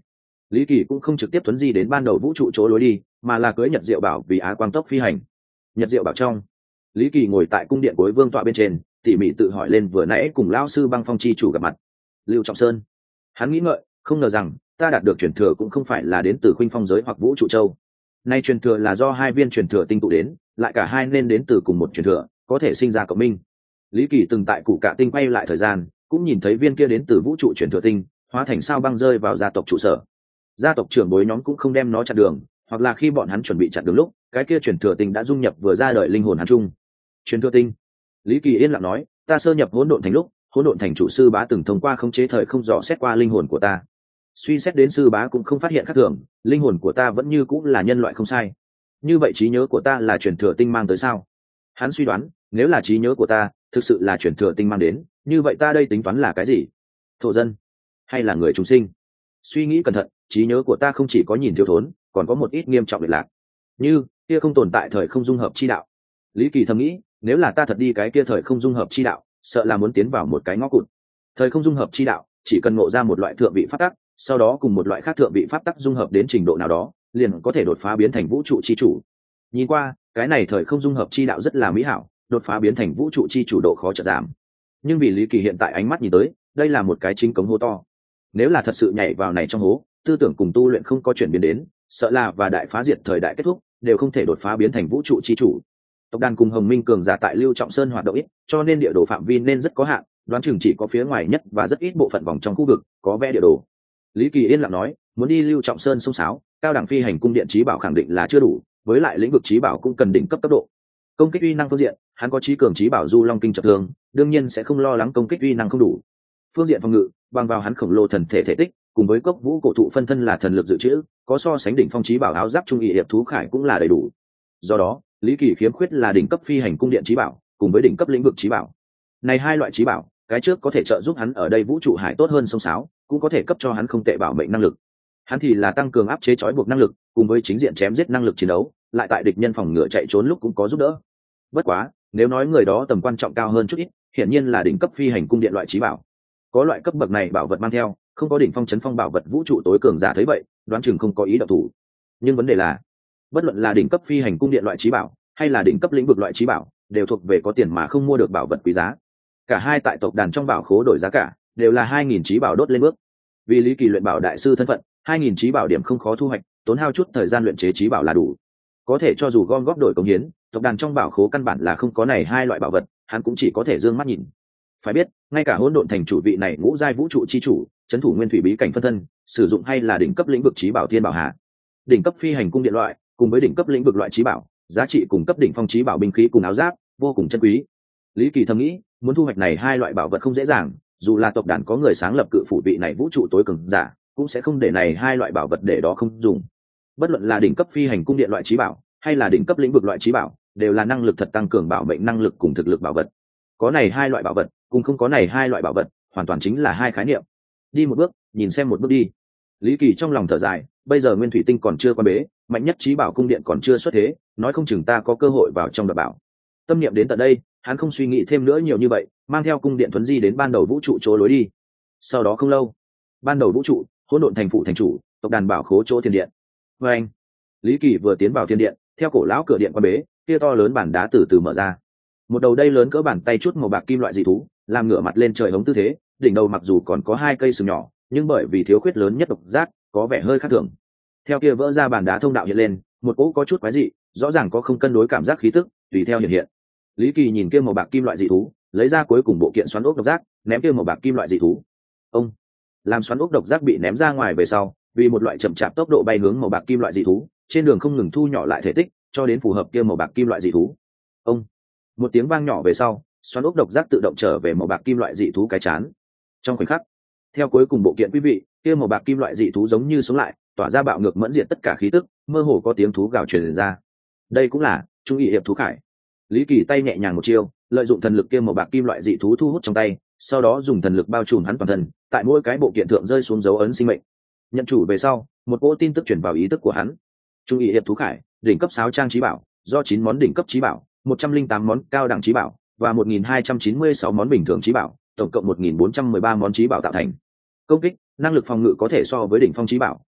Lý Kỳ cũng không trực tiếp tuấn di đến ban đầu vũ trụ chỗ lối đi, mà là cưỡi Nhật Diệu Bảo vì Á Quang tốc phi hành. Nhật Diệu Bảo trong, Lý Kỳ ngồi tại cung điện cuối vương tọa bên trên, tỉ mỉ tự hỏi lên vừa nãy cùng lão sư Băng Phong chi chủ gặp mặt. Lưu Trọng Sơn, hắn nghĩ ngợi, không ngờ rằng ta đạt được truyền thừa cũng không phải là đến từ Khuynh Phong giới hoặc Vũ trụ châu. Nay truyền thừa là do hai viên truyền thừa tinh tụ đến, lại cả hai nên đến từ cùng một truyền thừa, có thể sinh ra cộng minh. Lý Kỳ từng tại Cụ Cạ tinh quay lại thời gian, cũng nhìn thấy viên kia đến từ vũ trụ truyền thừa tinh, hóa thành sao băng rơi vào gia tộc trụ sở. Gia tộc trưởng bối nhóm cũng không đem nó chặn đường, hoặc là khi bọn hắn chuẩn bị chặn đường lúc, cái kia truyền thừa tinh đã dung nhập vừa ra đời linh hồn hắn chung. Truyền thừa tinh. Lý Kỳ yên lặng nói, ta sơ nhập hỗn độn thành lúc, hỗn độn thành chủ sư bá từng thông qua khống chế thời không dò xét qua linh hồn của ta. Suy xét đến sư bá cũng không phát hiện khác thường, linh hồn của ta vẫn như cũng là nhân loại không sai. Như vậy trí nhớ của ta là truyền thừa tinh mang tới sao? Hắn suy đoán, nếu là trí nhớ của ta thực sự là truyền thừa tinh mang đến, như vậy ta đây tính toán là cái gì? Thổ dân hay là người chúng sinh? Suy nghĩ cẩn thận, trí nhớ của ta không chỉ có nhìn thiếu thốn, còn có một ít nghiêm trọng biệt lạc, như kia không tồn tại thời không dung hợp chi đạo. Lý Kỳ thầm nghĩ, nếu là ta thật đi cái kia thời không dung hợp chi đạo, sợ là muốn tiến vào một cái ngõ cụt. Thời không dung hợp chi đạo chỉ cần ngộ ra một loại thượng vị pháp tắc, sau đó cùng một loại khác thượng vị pháp tắc dung hợp đến trình độ nào đó, liền có thể đột phá biến thành vũ trụ chi chủ. Nhìn qua, cái này thời không dung hợp chi đạo rất là mỹ hảo, đột phá biến thành vũ trụ chi chủ độ khó chợt giảm. Nhưng vì Lý Kỳ hiện tại ánh mắt nhìn tới, đây là một cái chính cống hố to. Nếu là thật sự nhảy vào này trong hố, tư tưởng cùng tu luyện không có chuyển biến đến, sợ là và đại phá diệt thời đại kết thúc, đều không thể đột phá biến thành vũ trụ chi chủ. Tộc đàn cùng Hồng Minh cường giả tại Lưu Trọng Sơn hoạt động ít, cho nên địa đồ phạm vi nên rất có hạn, đoán chừng chỉ có phía ngoài nhất và rất ít bộ phận vòng trong khu vực có vẽ địa đồ. Lý Kỳ yên lặng nói, muốn đi Lưu Trọng Sơn sông sáo, cao đẳng phi hành cung điện trí bảo khẳng định là chưa đủ, với lại lĩnh vực trí bảo cũng cần đỉnh cấp cấp độ. Công kích uy năng phương diện, hắn có trí cường trí bảo Du Long Kinh Chập Thương, đương nhiên sẽ không lo lắng công kích uy năng không đủ. Phương diện phòng ngự, bằng vào hắn khổng lồ thần thể thể tích, cùng với cốc vũ cổ thụ phân thân là thần lực dự trữ, có so sánh đỉnh phong trí bảo áo giáp trung nghị hiệp thú khải cũng là đầy đủ. Do đó, Lý Kỳ khiếm khuyết là đỉnh cấp phi hành cung điện trí bảo, cùng với đỉnh cấp lĩnh vực trí bảo. Này hai loại trí bảo, cái trước có thể trợ giúp hắn ở đây vũ trụ hải tốt hơn sông sáo, cũng có thể cấp cho hắn không tệ bảo mệnh năng lực. Hắn thì là tăng cường áp chế trói buộc năng lực, cùng với chính diện chém giết năng lực chiến đấu, lại tại địch nhân phòng ngựa chạy trốn lúc cũng có giúp đỡ. Bất quá, nếu nói người đó tầm quan trọng cao hơn chút ít, hiển nhiên là đỉnh cấp phi hành cung điện loại trí bảo. Có loại cấp bậc này bảo vật mang theo, không có đỉnh phong chấn phong bảo vật vũ trụ tối cường giả thấy vậy, đoán chừng không có ý động thủ. Nhưng vấn đề là, bất luận là đỉnh cấp phi hành cung điện loại trí bảo, hay là đỉnh cấp lĩnh vực loại trí bảo, đều thuộc về có tiền mà không mua được bảo vật quý giá. Cả hai tại tộc đàn trong bảo khố đổi giá cả, đều là hai nghìn trí bảo đốt lên bước. Vì Lý Kỳ luyện bảo đại sư thân phận, hai nghìn trí bảo điểm không khó thu hoạch, tốn hao chút thời gian luyện chế trí bảo là đủ. Có thể cho dù gom góp đổi cống hiến, tộc đàn trong bảo khố căn bản là không có này hai loại bảo vật, hắn cũng chỉ có thể dương mắt nhìn. Phải biết, ngay cả hỗn độn thành chủ vị này ngũ giai vũ trụ chi chủ, trấn thủ nguyên thủy bí cảnh phân thân, sử dụng hay là đỉnh cấp lĩnh vực trí bảo thiên bảo hạ, đỉnh cấp phi hành cung điện loại, cùng với đỉnh cấp lĩnh vực loại trí bảo, giá trị cùng cấp đỉnh phong trí bảo binh khí cùng áo giáp, vô cùng chân quý. Lý Kỳ thầm nghĩ, muốn thu hoạch này hai loại bảo vật không dễ dàng, dù là tộc đàn có người sáng lập cự phủ vị này vũ trụ tối cường giả, cũng sẽ không để này hai loại bảo vật để đó không dùng. Bất luận là đỉnh cấp phi hành cung điện loại trí bảo, hay là đỉnh cấp lĩnh vực loại trí bảo, đều là năng lực thật tăng cường bảo mệnh năng lực cùng thực lực bảo vật. Có này hai loại bảo vật, cùng không có này hai loại bảo vật, hoàn toàn chính là hai khái niệm. Đi một bước, nhìn xem một bước đi. Lý Kỳ trong lòng thở dài, bây giờ nguyên thủy tinh còn chưa qua bế, mạnh nhất trí bảo cung điện còn chưa xuất thế, nói không chừng ta có cơ hội vào trong đoạt bảo. Tâm niệm đến tận đây, hắn không suy nghĩ thêm nữa nhiều như vậy, mang theo cung điện thuấn di đến ban đầu vũ trụ chỗ lối đi. Sau đó không lâu, ban đầu vũ trụ, hỗn độn thành phụ thành chủ, tộc đàn bảo khố chỗ thiên điện. Và anh, Lý Kỳ vừa tiến vào thiên điện, theo cổ lão cửa điện qua bế, kia to lớn bản đá từ từ mở ra. Một đầu đây lớn cỡ bàn tay chút màu bạc kim loại dị thú, làm ngửa mặt lên trời hống tư thế, đỉnh đầu mặc dù còn có hai cây sừng nhỏ, nhưng bởi vì thiếu khuyết lớn nhất độc giác, có vẻ hơi khác thường. Theo kia vỡ ra bàn đá thông đạo hiện lên, một cỗ có chút quái dị, rõ ràng có không cân đối cảm giác khí tức, tùy theo hiện hiện. Lý Kỳ nhìn kia màu bạc kim loại dị thú, lấy ra cuối cùng bộ kiện xoắn ốc độc giác, ném kia màu bạc kim loại dị thú. Ông, làm xoắn ốc độc giác bị ném ra ngoài về sau, vì một loại chậm chạp tốc độ bay hướng màu bạc kim loại dị thú, trên đường không ngừng thu nhỏ lại thể tích, cho đến phù hợp kia màu bạc kim loại dị thú. Ông, một tiếng vang nhỏ về sau, xoắn ốc độc giác tự động trở về màu bạc kim loại dị thú cái chán. Trong khoảnh khắc, theo cuối cùng bộ kiện quý vị, kia màu bạc kim loại dị thú giống như sống lại, tỏa ra bạo ngược mẫn diện tất cả khí tức, mơ hồ có tiếng thú gào truyền ra. Đây cũng là trung ý hiệp thú khải. Lý Kỳ tay nhẹ nhàng một chiêu, lợi dụng thần lực kia màu bạc kim loại dị thú thu hút trong tay, sau đó dùng thần lực bao trùm hắn toàn thân, tại mỗi cái bộ kiện thượng rơi xuống dấu ấn sinh mệnh. Nhận chủ về sau, một cỗ tin tức truyền vào ý thức của hắn. Trung ý hiệp thú khải, đỉnh cấp sáu trang trí bảo, do chín món đỉnh cấp trí bảo, một trăm linh tám món cao đẳng trí bảo và một nghìn hai trăm chín mươi sáu món bình thường trí bảo, tổng cộng một nghìn bốn trăm mười ba món trí bảo tạo thành. Công kích, năng lực phòng ngự có thể so với đỉnh phong trí bảo,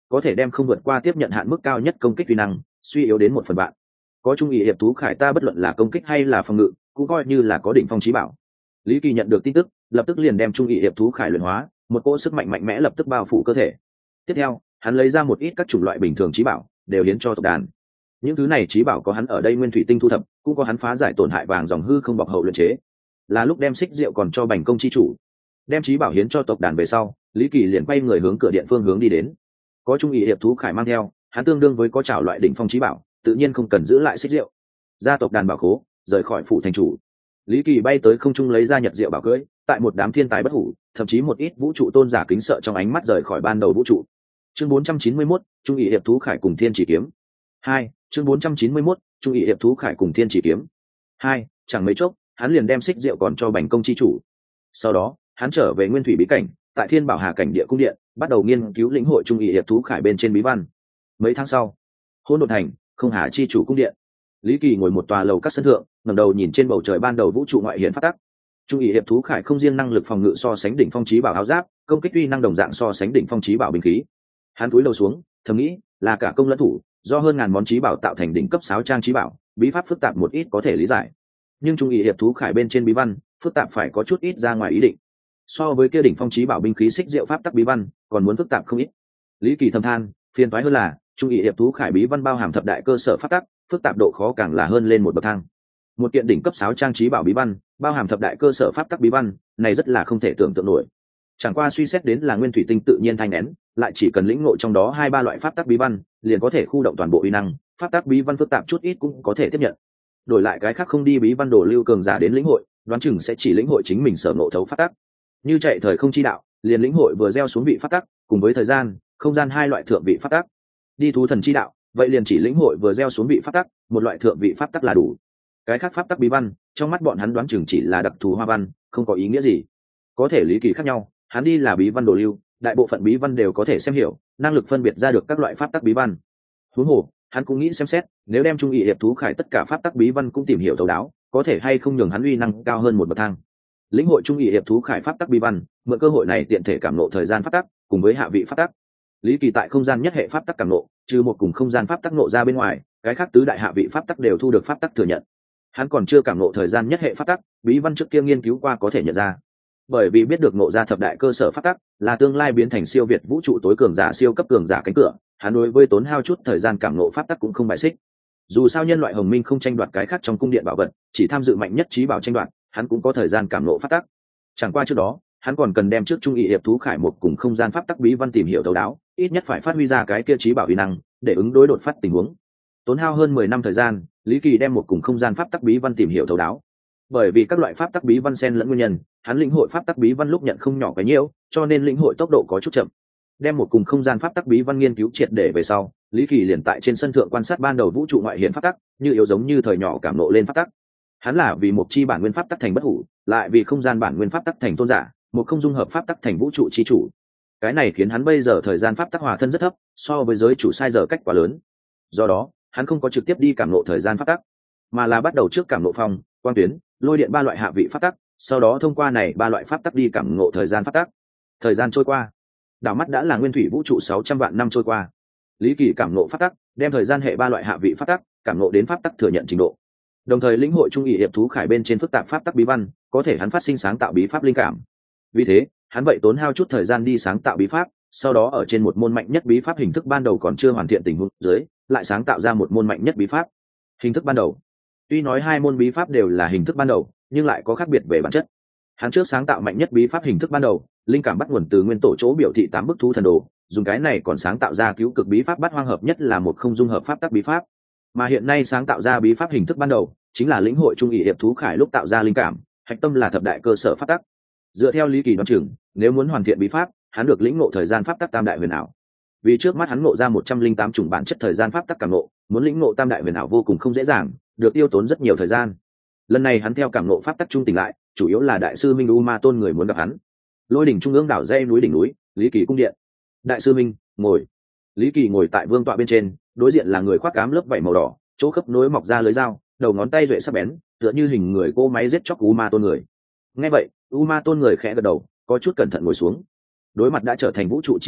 có thể đem không vượt qua tiếp nhận hạn mức cao nhất công kích uy năng suy yếu đến một phần bạn. Có trung ý hiệp thú khải ta bất luận là công kích hay là phòng ngự cũng coi như là có đỉnh phong chí bảo. Lý Kỳ nhận được tin tức lập tức liền đem trung ý hiệp thú khải luyện hóa, một cỗ sức mạnh mạnh mẽ lập tức bao phủ cơ thể. Tiếp theo hắn lấy ra một ít các chủng loại bình thường chí bảo đều hiến cho tộc đàn. Những thứ này chí bảo có hắn ở đây nguyên thủy tinh thu thập, cũng có hắn phá giải tổn hại vàng dòng hư không bọc hậu luyện chế. Là lúc đem xích rượu còn cho Bành công chi chủ. Đem chí bảo hiến cho tộc đàn về sau, Lý Kỳ liền quay người hướng cửa điện phương hướng đi đến. Có trung ý hiệp thú khải mang theo, hắn tương đương với có chảo loại đỉnh phong chí bảo, tự nhiên không cần giữ lại xích rượu. Gia tộc đàn bảo khố, rời khỏi phủ thành chủ. Lý Kỳ bay tới không trung lấy ra nhật diệu bảo cưỡi, tại một đám thiên tài bất hủ, thậm chí một ít vũ trụ tôn giả kính sợ trong ánh mắt rời khỏi ban đầu vũ trụ. Chương bốn trăm chín mươi mốt, trung ý hiệp thú khải cùng thiên chỉ kiếm. Hai, chương bốn trăm chín mươi mốt, trung ý hiệp thú khải cùng thiên chỉ kiếm. Hai, chẳng mấy chốc, hắn liền đem xích rượu còn cho Bành công chi chủ. Sau đó, hắn trở về nguyên thủy bí cảnh, tại Thiên Bảo Hà cảnh địa cung điện, bắt đầu nghiên cứu lĩnh hội trung ý hiệp thú khải bên trên bí văn. Mấy tháng sau, Hỗn Độn Thành, Không Hà chi chủ cung điện. Lý Kỳ ngồi một tòa lầu các sân thượng, ngẩng đầu nhìn trên bầu trời ban đầu vũ trụ ngoại hiển phát tắc. Trung ý hiệp thú khải không riêng năng lực phòng ngự so sánh đỉnh phong chí bảo áo giáp, công kích uy năng đồng dạng so sánh đỉnh phong chí bảo binh khí. Hắn cúi đầu xuống, thầm nghĩ, là cả công lẫn thủ, do hơn ngàn món chí bảo tạo thành đỉnh cấp sáo trang chí bảo, bí pháp phức tạp một ít có thể lý giải. Nhưng trung ý hiệp thú khải bên trên bí văn, phức tạp phải có chút ít ra ngoài ý định. So với kia đỉnh phong chí bảo binh khí xích diệu pháp tắc bí văn, còn muốn phức tạp không ít. Lý Kỳ thầm than, phiền toái hơn là, trung ý hiệp thú khải bí văn bao hàm thập đại cơ sở pháp tắc, phức tạp độ khó càng là hơn lên một bậc thang. Một kiện đỉnh cấp sáo trang chí bảo bí văn, bao hàm thập đại cơ sở pháp tắc bí văn, này rất là không thể tưởng tượng nổi. Chẳng qua suy xét đến là nguyên thủy tinh tự nhiên thanh nén, lại chỉ cần lĩnh ngộ trong đó hai ba loại pháp tắc bí văn, liền có thể khu động toàn bộ uy năng, pháp tắc bí văn phức tạp chút ít cũng có thể tiếp nhận. Đổi lại cái khác không đi bí văn đồ lưu cường giả đến lĩnh hội, đoán chừng sẽ chỉ lĩnh hội chính mình sở ngộ thấu pháp tắc. Như chạy thời không chi đạo, liền lĩnh hội vừa gieo xuống vị pháp tắc, cùng với thời gian, không gian hai loại thượng vị pháp tắc. Đi thú thần chi đạo, vậy liền chỉ lĩnh hội vừa gieo xuống vị pháp tắc, một loại thượng vị pháp tắc là đủ. Cái khác pháp tắc bí văn, trong mắt bọn hắn đoán chừng chỉ là đặc thù hoa văn, không có ý nghĩa gì. Có thể Lý Kỳ khác nhau, hắn đi là bí văn đồ lưu, đại bộ phận bí văn đều có thể xem hiểu, năng lực phân biệt ra được các loại pháp tắc bí văn. Huống hồ, hắn cũng nghĩ xem xét, nếu đem trung ý hiệp thú khải tất cả pháp tắc bí văn cũng tìm hiểu thấu đáo, có thể hay không nhường hắn uy năng cao hơn một bậc thang. Lĩnh hội trung ý hiệp thú khải pháp tắc bí văn, mượn cơ hội này tiện thể cảm ngộ thời gian pháp tắc, cùng với hạ vị pháp tắc. Lý Kỳ tại không gian nhất hệ pháp tắc cảm ngộ, trừ một cùng không gian pháp tắc ngộ ra bên ngoài, cái khác tứ đại hạ vị pháp tắc đều thu được pháp tắc thừa nhận. Hắn còn chưa cảm ngộ thời gian nhất hệ pháp tắc, bí văn trước kia nghiên cứu qua có thể nhận ra. Bởi vì biết được ngộ ra thập đại cơ sở pháp tắc, là tương lai biến thành siêu việt vũ trụ tối cường giả siêu cấp cường giả cánh cửa, hắn đối với tốn hao chút thời gian cảm ngộ pháp tắc cũng không bài xích. Dù sao nhân loại Hồng Minh không tranh đoạt cái khác trong cung điện bảo vật, chỉ tham dự mạnh nhất trí bảo tranh đoạt, hắn cũng có thời gian cảm ngộ pháp tắc. Chẳng qua trước đó, hắn còn cần đem trước trung ý hiệp thú khải một cùng không gian pháp tắc bí văn tìm hiểu thấu đáo, ít nhất phải phát huy ra cái kia trí bảo uy năng, để ứng đối đột phát tình huống. Tốn hao hơn mười năm thời gian, Lý Kỳ đem một cùng không gian pháp tắc bí văn tìm hiểu thấu đáo. Bởi vì các loại pháp tắc bí văn xen lẫn nguyên nhân, hắn lĩnh hội pháp tắc bí văn lúc nhận không nhỏ cái nhiễu, cho nên lĩnh hội tốc độ có chút chậm. Đem một cùng không gian pháp tắc bí văn nghiên cứu triệt để về sau, Lý Kỳ liền tại trên sân thượng quan sát ban đầu vũ trụ ngoại hiển pháp tắc, như yếu giống như thời nhỏ cảm nộ lên pháp tắc. Hắn là vì một chi bản nguyên pháp tắc thành bất hủ, lại vì không gian bản nguyên pháp tắc thành tôn giả, một không dung hợp pháp tắc thành vũ trụ chi chủ. Cái này khiến hắn bây giờ thời gian pháp tắc hòa thân rất thấp, so với giới chủ sai giờ cách quá lớn. Do đó, hắn không có trực tiếp đi cảm nộ thời gian pháp tắc, mà là bắt đầu trước cảm nộ phong, quang tuyến, lôi điện ba loại hạ vị pháp tắc, sau đó thông qua này ba loại pháp tắc đi cảm ngộ thời gian pháp tắc. Thời gian trôi qua, đảo mắt đã là nguyên thủy vũ trụ sáu trăm vạn năm trôi qua. Lý Kỳ cảm ngộ pháp tắc, đem thời gian hệ ba loại hạ vị pháp tắc, cảm ngộ đến pháp tắc thừa nhận trình độ. Đồng thời lĩnh hội trung ý hiệp thú khải bên trên phức tạp pháp tắc bí văn, có thể hắn phát sinh sáng tạo bí pháp linh cảm. Vì thế, hắn vậy tốn hao chút thời gian đi sáng tạo bí pháp, sau đó ở trên một môn mạnh nhất bí pháp hình thức ban đầu còn chưa hoàn thiện tình huống dưới, lại sáng tạo ra một môn mạnh nhất bí pháp. Hình thức ban đầu. Tuy nói hai môn bí pháp đều là hình thức ban đầu, nhưng lại có khác biệt về bản chất. Hắn trước sáng tạo mạnh nhất bí pháp hình thức ban đầu, linh cảm bắt nguồn từ nguyên tổ chỗ biểu thị tám bức thú thần đồ, dùng cái này còn sáng tạo ra cứu cực bí pháp bắt hoang hợp nhất là một không dung hợp pháp tắc bí pháp. Mà hiện nay sáng tạo ra bí pháp hình thức ban đầu, chính là lĩnh hội trung ý hiệp thú khải lúc tạo ra linh cảm, hạch tâm là thập đại cơ sở pháp tắc. Dựa theo Lý Kỳ đoán chừng, nếu muốn hoàn thiện bí pháp, hắn được lĩnh ngộ thời gian pháp tắc tam đại huyền ảo. Vì trước mắt hắn ngộ ra một trăm linh tám chủng bản chất thời gian pháp tắc cảm ngộ, muốn lĩnh ngộ tam đại huyền ảo vô cùng không dễ dàng, được tiêu tốn rất nhiều thời gian. Lần này hắn theo cảm ngộ pháp tắc trung tỉnh lại, chủ yếu là đại sư Minh U Ma Tôn người muốn gặp hắn. Lôi đỉnh trung ương đảo dây núi đỉnh núi, Lý Kỳ cung điện. Đại sư Minh, ngồi. Lý Kỳ ngồi tại vương tọa bên trên, đối diện là người khoác ám lớp vảy màu đỏ, chỗ khớp nối mọc ra lưới dao, đầu ngón tay duệ sắc bén, tựa như hình người cô máy giết chóc U Ma Tôn người. Nghe vậy, U Ma Tôn người khẽ gật đầu, có chút cẩn thận ngồi xuống. Đối mặt đã trở thành vũ trụ chi chủ,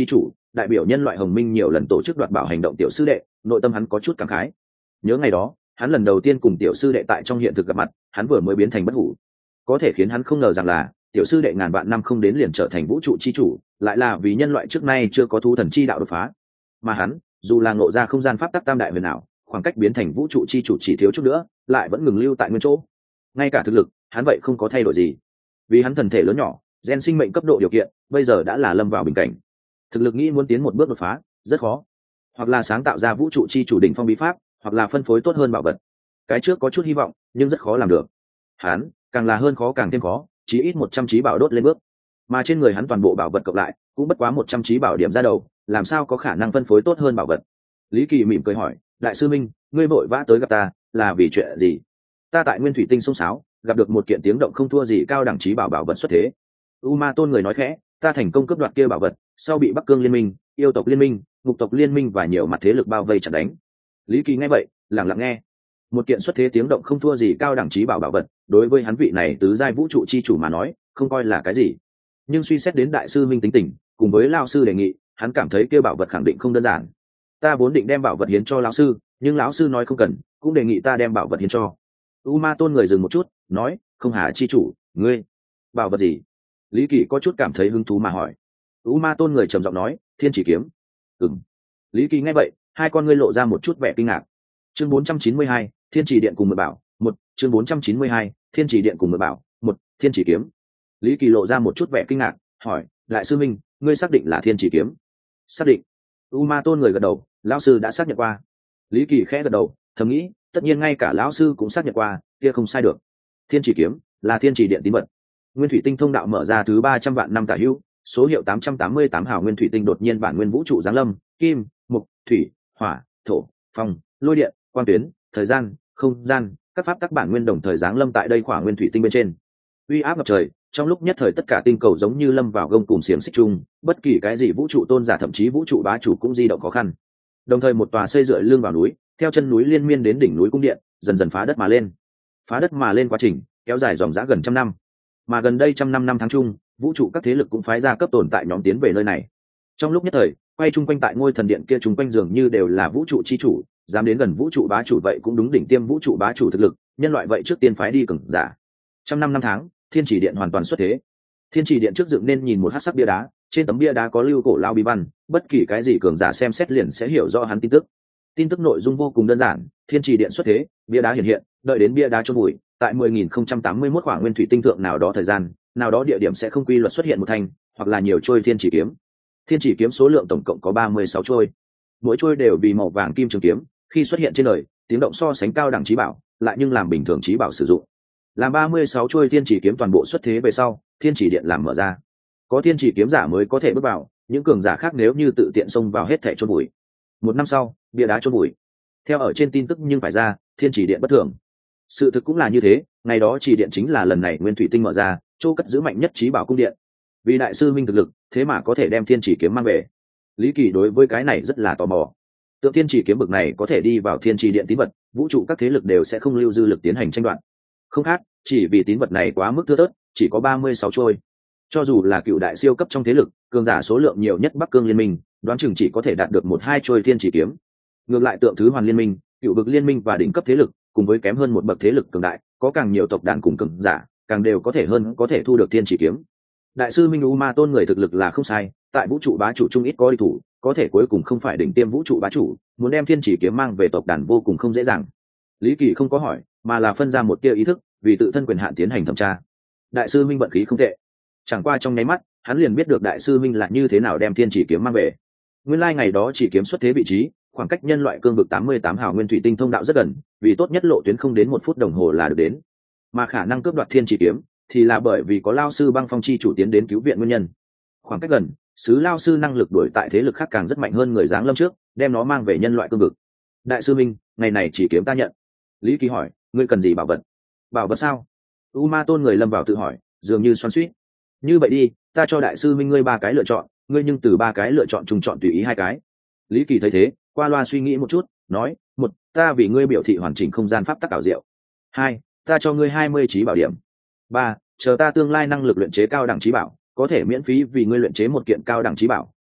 đại biểu nhân loại hồng minh nhiều lần tổ chức đoạt bảo hành động tiểu sư đệ, nội tâm hắn có chút cảm khái. Nhớ ngày đó hắn lần đầu tiên cùng tiểu sư đệ tại trong hiện thực gặp mặt, hắn vừa mới biến thành bất hủ. Có thể khiến hắn không ngờ rằng là tiểu sư đệ ngàn vạn năm không đến liền trở thành vũ trụ chi chủ, lại là vì nhân loại trước nay chưa có thú thần chi đạo đột phá. Mà hắn dù là ngộ ra không gian pháp tắc tam đại huyền ảo, khoảng cách biến thành vũ trụ chi chủ chỉ thiếu chút nữa, lại vẫn ngừng lưu tại nguyên chỗ. Ngay cả thực lực hắn vậy không có thay đổi gì, vì hắn thần thể lớn nhỏ, gen sinh mệnh cấp độ điều kiện bây giờ đã là lâm vào bình cảnh. Thực lực nghĩ muốn tiến một bước đột phá rất khó, hoặc là sáng tạo ra vũ trụ chi chủ đỉnh phong bí pháp, hoặc là phân phối tốt hơn bảo vật. Cái trước có chút hy vọng nhưng rất khó làm được. Hắn càng là hơn khó càng thêm khó, chí ít một trăm trí bảo đốt lên bước, mà trên người hắn toàn bộ bảo vật cộng lại cũng bất quá một trăm trí bảo điểm ra đầu, làm sao có khả năng phân phối tốt hơn bảo vật. Lý Kỳ mỉm cười hỏi, đại sư minh, ngươi vội vã tới gặp ta là vì chuyện gì? Ta tại nguyên thủy tinh sông sáo gặp được một kiện tiếng động không thua gì cao đẳng trí bảo bảo vật xuất thế. U Ma Tôn người nói khẽ, ta thành công cướp đoạt kia bảo vật, sau bị Bắc Cương liên minh, yêu tộc liên minh, ngục tộc liên minh và nhiều mặt thế lực bao vây chặn đánh. Lý Kỳ nghe vậy lặng lặng nghe. Một kiện xuất thế tiếng động không thua gì cao đẳng trí bảo bảo vật, đối với hắn vị này tứ giai vũ trụ chi chủ mà nói không coi là cái gì, nhưng suy xét đến đại sư minh tính tình cùng với lão sư đề nghị, hắn cảm thấy kia bảo vật khẳng định không đơn giản. Ta vốn định đem bảo vật hiến cho lão sư, nhưng lão sư nói không cần, cũng đề nghị ta đem bảo vật hiến cho. U Ma Tôn người dừng một chút, nói, không hà chi chủ, ngươi bảo vật gì? Lý Kỳ có chút cảm thấy hứng thú mà hỏi. U Ma Tôn người trầm giọng nói, thiên chỉ kiếm. Ừm. Lý Kỳ nghe vậy hai con ngươi lộ ra một chút vẻ kinh ngạc. Chương bốn trăm chín mươi hai, thiên chỉ điện cùng mượn bảo một. Chương bốn trăm chín mươi hai, thiên chỉ điện cùng mượn bảo một. Thiên chỉ kiếm. Lý Kỳ lộ ra một chút vẻ kinh ngạc, hỏi, đại sư minh, ngươi xác định là thiên chỉ kiếm? Xác định. U Ma Tôn người gật đầu, lão sư đã xác nhận qua. Lý Kỳ khẽ gật đầu, thầm nghĩ, tất nhiên ngay cả lão sư cũng xác nhận qua, kia không sai được. Thiên chỉ kiếm là thiên chỉ điện tín vật. Nguyên thủy tinh thông đạo mở ra thứ ba trăm vạn năm tả hữu, số hiệu tám trăm tám mươi tám hào nguyên thủy tinh đột nhiên bản nguyên vũ trụ giáng lâm, kim, mộc, thủy, hỏa, thổ, phong, lôi điện, quang tuyến, thời gian, không gian, các pháp tắc bản nguyên đồng thời giáng lâm tại đây khoảng nguyên thủy tinh bên trên. Uy áp ngập trời, trong lúc nhất thời tất cả tinh cầu giống như lâm vào gông cùm xiềng xích chung, bất kỳ cái gì vũ trụ tôn giả thậm chí vũ trụ bá chủ cũng di động khó khăn. Đồng thời một tòa xây dựa lưng vào núi, theo chân núi liên miên đến đỉnh núi cung điện, dần dần phá đất mà lên. Phá đất mà lên quá trình kéo dài dòng dã gần trăm năm, mà gần đây trăm năm năm tháng chung, vũ trụ các thế lực cũng phái ra cấp tồn tại nhóm tiến về nơi này. Trong lúc nhất thời, quay chung quanh tại ngôi thần điện kia chung quanh dường như đều là vũ trụ chi chủ, dám đến gần vũ trụ bá chủ vậy cũng đúng đỉnh tiêm vũ trụ bá chủ thực lực, nhân loại vậy trước tiên phái đi cường giả. Trăm năm năm tháng, thiên chỉ điện hoàn toàn xuất thế. Thiên chỉ điện trước dựng nên nhìn một hắc sắc bia đá, trên tấm bia đá có lưu cổ lao bí văn, bất kỳ cái gì cường giả xem xét liền sẽ hiểu rõ hắn tin tức. Tin tức nội dung vô cùng đơn giản, thiên chỉ điện xuất thế, bia đá hiện hiện, đợi đến bia đá chôn vùi, tại mười nghìn không trăm tám mươi mốt khoảng nguyên thủy tinh thượng nào đó thời gian, nào đó địa điểm sẽ không quy luật xuất hiện một thanh hoặc là nhiều trôi thiên chỉ kiếm. Thiên chỉ kiếm số lượng tổng cộng có ba mươi sáu trôi, mỗi trôi đều vì màu vàng kim trường kiếm, khi xuất hiện trên đời, tiếng động so sánh cao đẳng chí bảo, lại nhưng làm bình thường chí bảo sử dụng. Làm ba mươi sáu trôi thiên chỉ kiếm toàn bộ xuất thế về sau, thiên chỉ điện làm mở ra. Có thiên chỉ kiếm giả mới có thể bước vào, những cường giả khác nếu như tự tiện xông vào hết thảy chôn bụi. Một năm sau, bia đá chôn bụi. Theo ở trên tin tức nhưng phải ra, thiên chỉ điện bất thường. Sự thực cũng là như thế, ngày đó chỉ điện chính là lần này nguyên thủy tinh mở ra, chỗ cất giữ mạnh nhất chí bảo cung điện. Vì đại sư minh thực lực, thế mà có thể đem thiên chỉ kiếm mang về. Lý Kỳ đối với cái này rất là tò mò. Tượng thiên chỉ kiếm bực này có thể đi vào thiên chỉ điện tín vật, vũ trụ các thế lực đều sẽ không lưu dư lực tiến hành tranh đoạt. Không khác, chỉ vì tín vật này quá mức thưa thớt, chỉ có ba mươi sáu trôi. Cho dù là cựu đại siêu cấp trong thế lực, cường giả số lượng nhiều nhất Bắc Cương liên minh, đoán chừng chỉ có thể đạt được một hai trôi thiên chỉ kiếm. Ngược lại tượng thứ hoàn liên minh, cựu vực liên minh và đỉnh cấp thế lực, cùng với kém hơn một bậc thế lực cường đại, có càng nhiều tộc đàn cùng cường giả, càng đều có thể hơn có thể thu được thiên chỉ kiếm. Đại sư Minh U Ma Tôn người thực lực là không sai, tại vũ trụ bá chủ trung ít có đi thủ, có thể cuối cùng không phải đỉnh tiêm vũ trụ bá chủ, muốn đem thiên chỉ kiếm mang về tộc đàn vô cùng không dễ dàng. Lý Kỳ không có hỏi, mà là phân ra một tia ý thức, vì tự thân quyền hạn tiến hành thẩm tra. Đại sư Minh vận khí không tệ, chẳng qua trong nháy mắt, hắn liền biết được đại sư Minh là như thế nào đem thiên chỉ kiếm mang về. Nguyên lai ngày đó chỉ kiếm xuất thế vị trí, khoảng cách nhân loại cương vực tám mươi tám hào nguyên thủy tinh thông đạo rất gần, vì tốt nhất lộ tuyến không đến một phút đồng hồ là được đến. Mà khả năng cướp đoạt thiên chỉ kiếm thì là bởi vì có Lao sư Băng Phong chi chủ tiến đến cứu viện nguyên nhân. Khoảng cách gần, sứ Lao sư năng lực đuổi tại thế lực khác càng rất mạnh hơn người giáng lâm trước, đem nó mang về nhân loại cương vực. Đại sư Minh, ngày này chỉ kiếm ta nhận. Lý Kỳ hỏi, ngươi cần gì bảo vật? Bảo vật sao? U Ma Tôn người lâm vào tự hỏi, dường như xoắn xuýt. Như vậy đi, ta cho đại sư Minh ngươi ba cái lựa chọn, ngươi nhưng từ ba cái lựa chọn trùng chọn tùy ý hai cái. Lý Kỳ thấy thế, qua loa suy nghĩ một chút, nói, một, ta vì ngươi biểu thị hoàn chỉnh không gian pháp tắc ảo diệu. Hai, ta cho ngươi hai mươi trí bảo điểm. Ba, chờ ta tương lai năng lực luyện chế cao đẳng trí bảo, có thể miễn phí vì ngươi luyện chế một kiện cao đẳng trí bảo,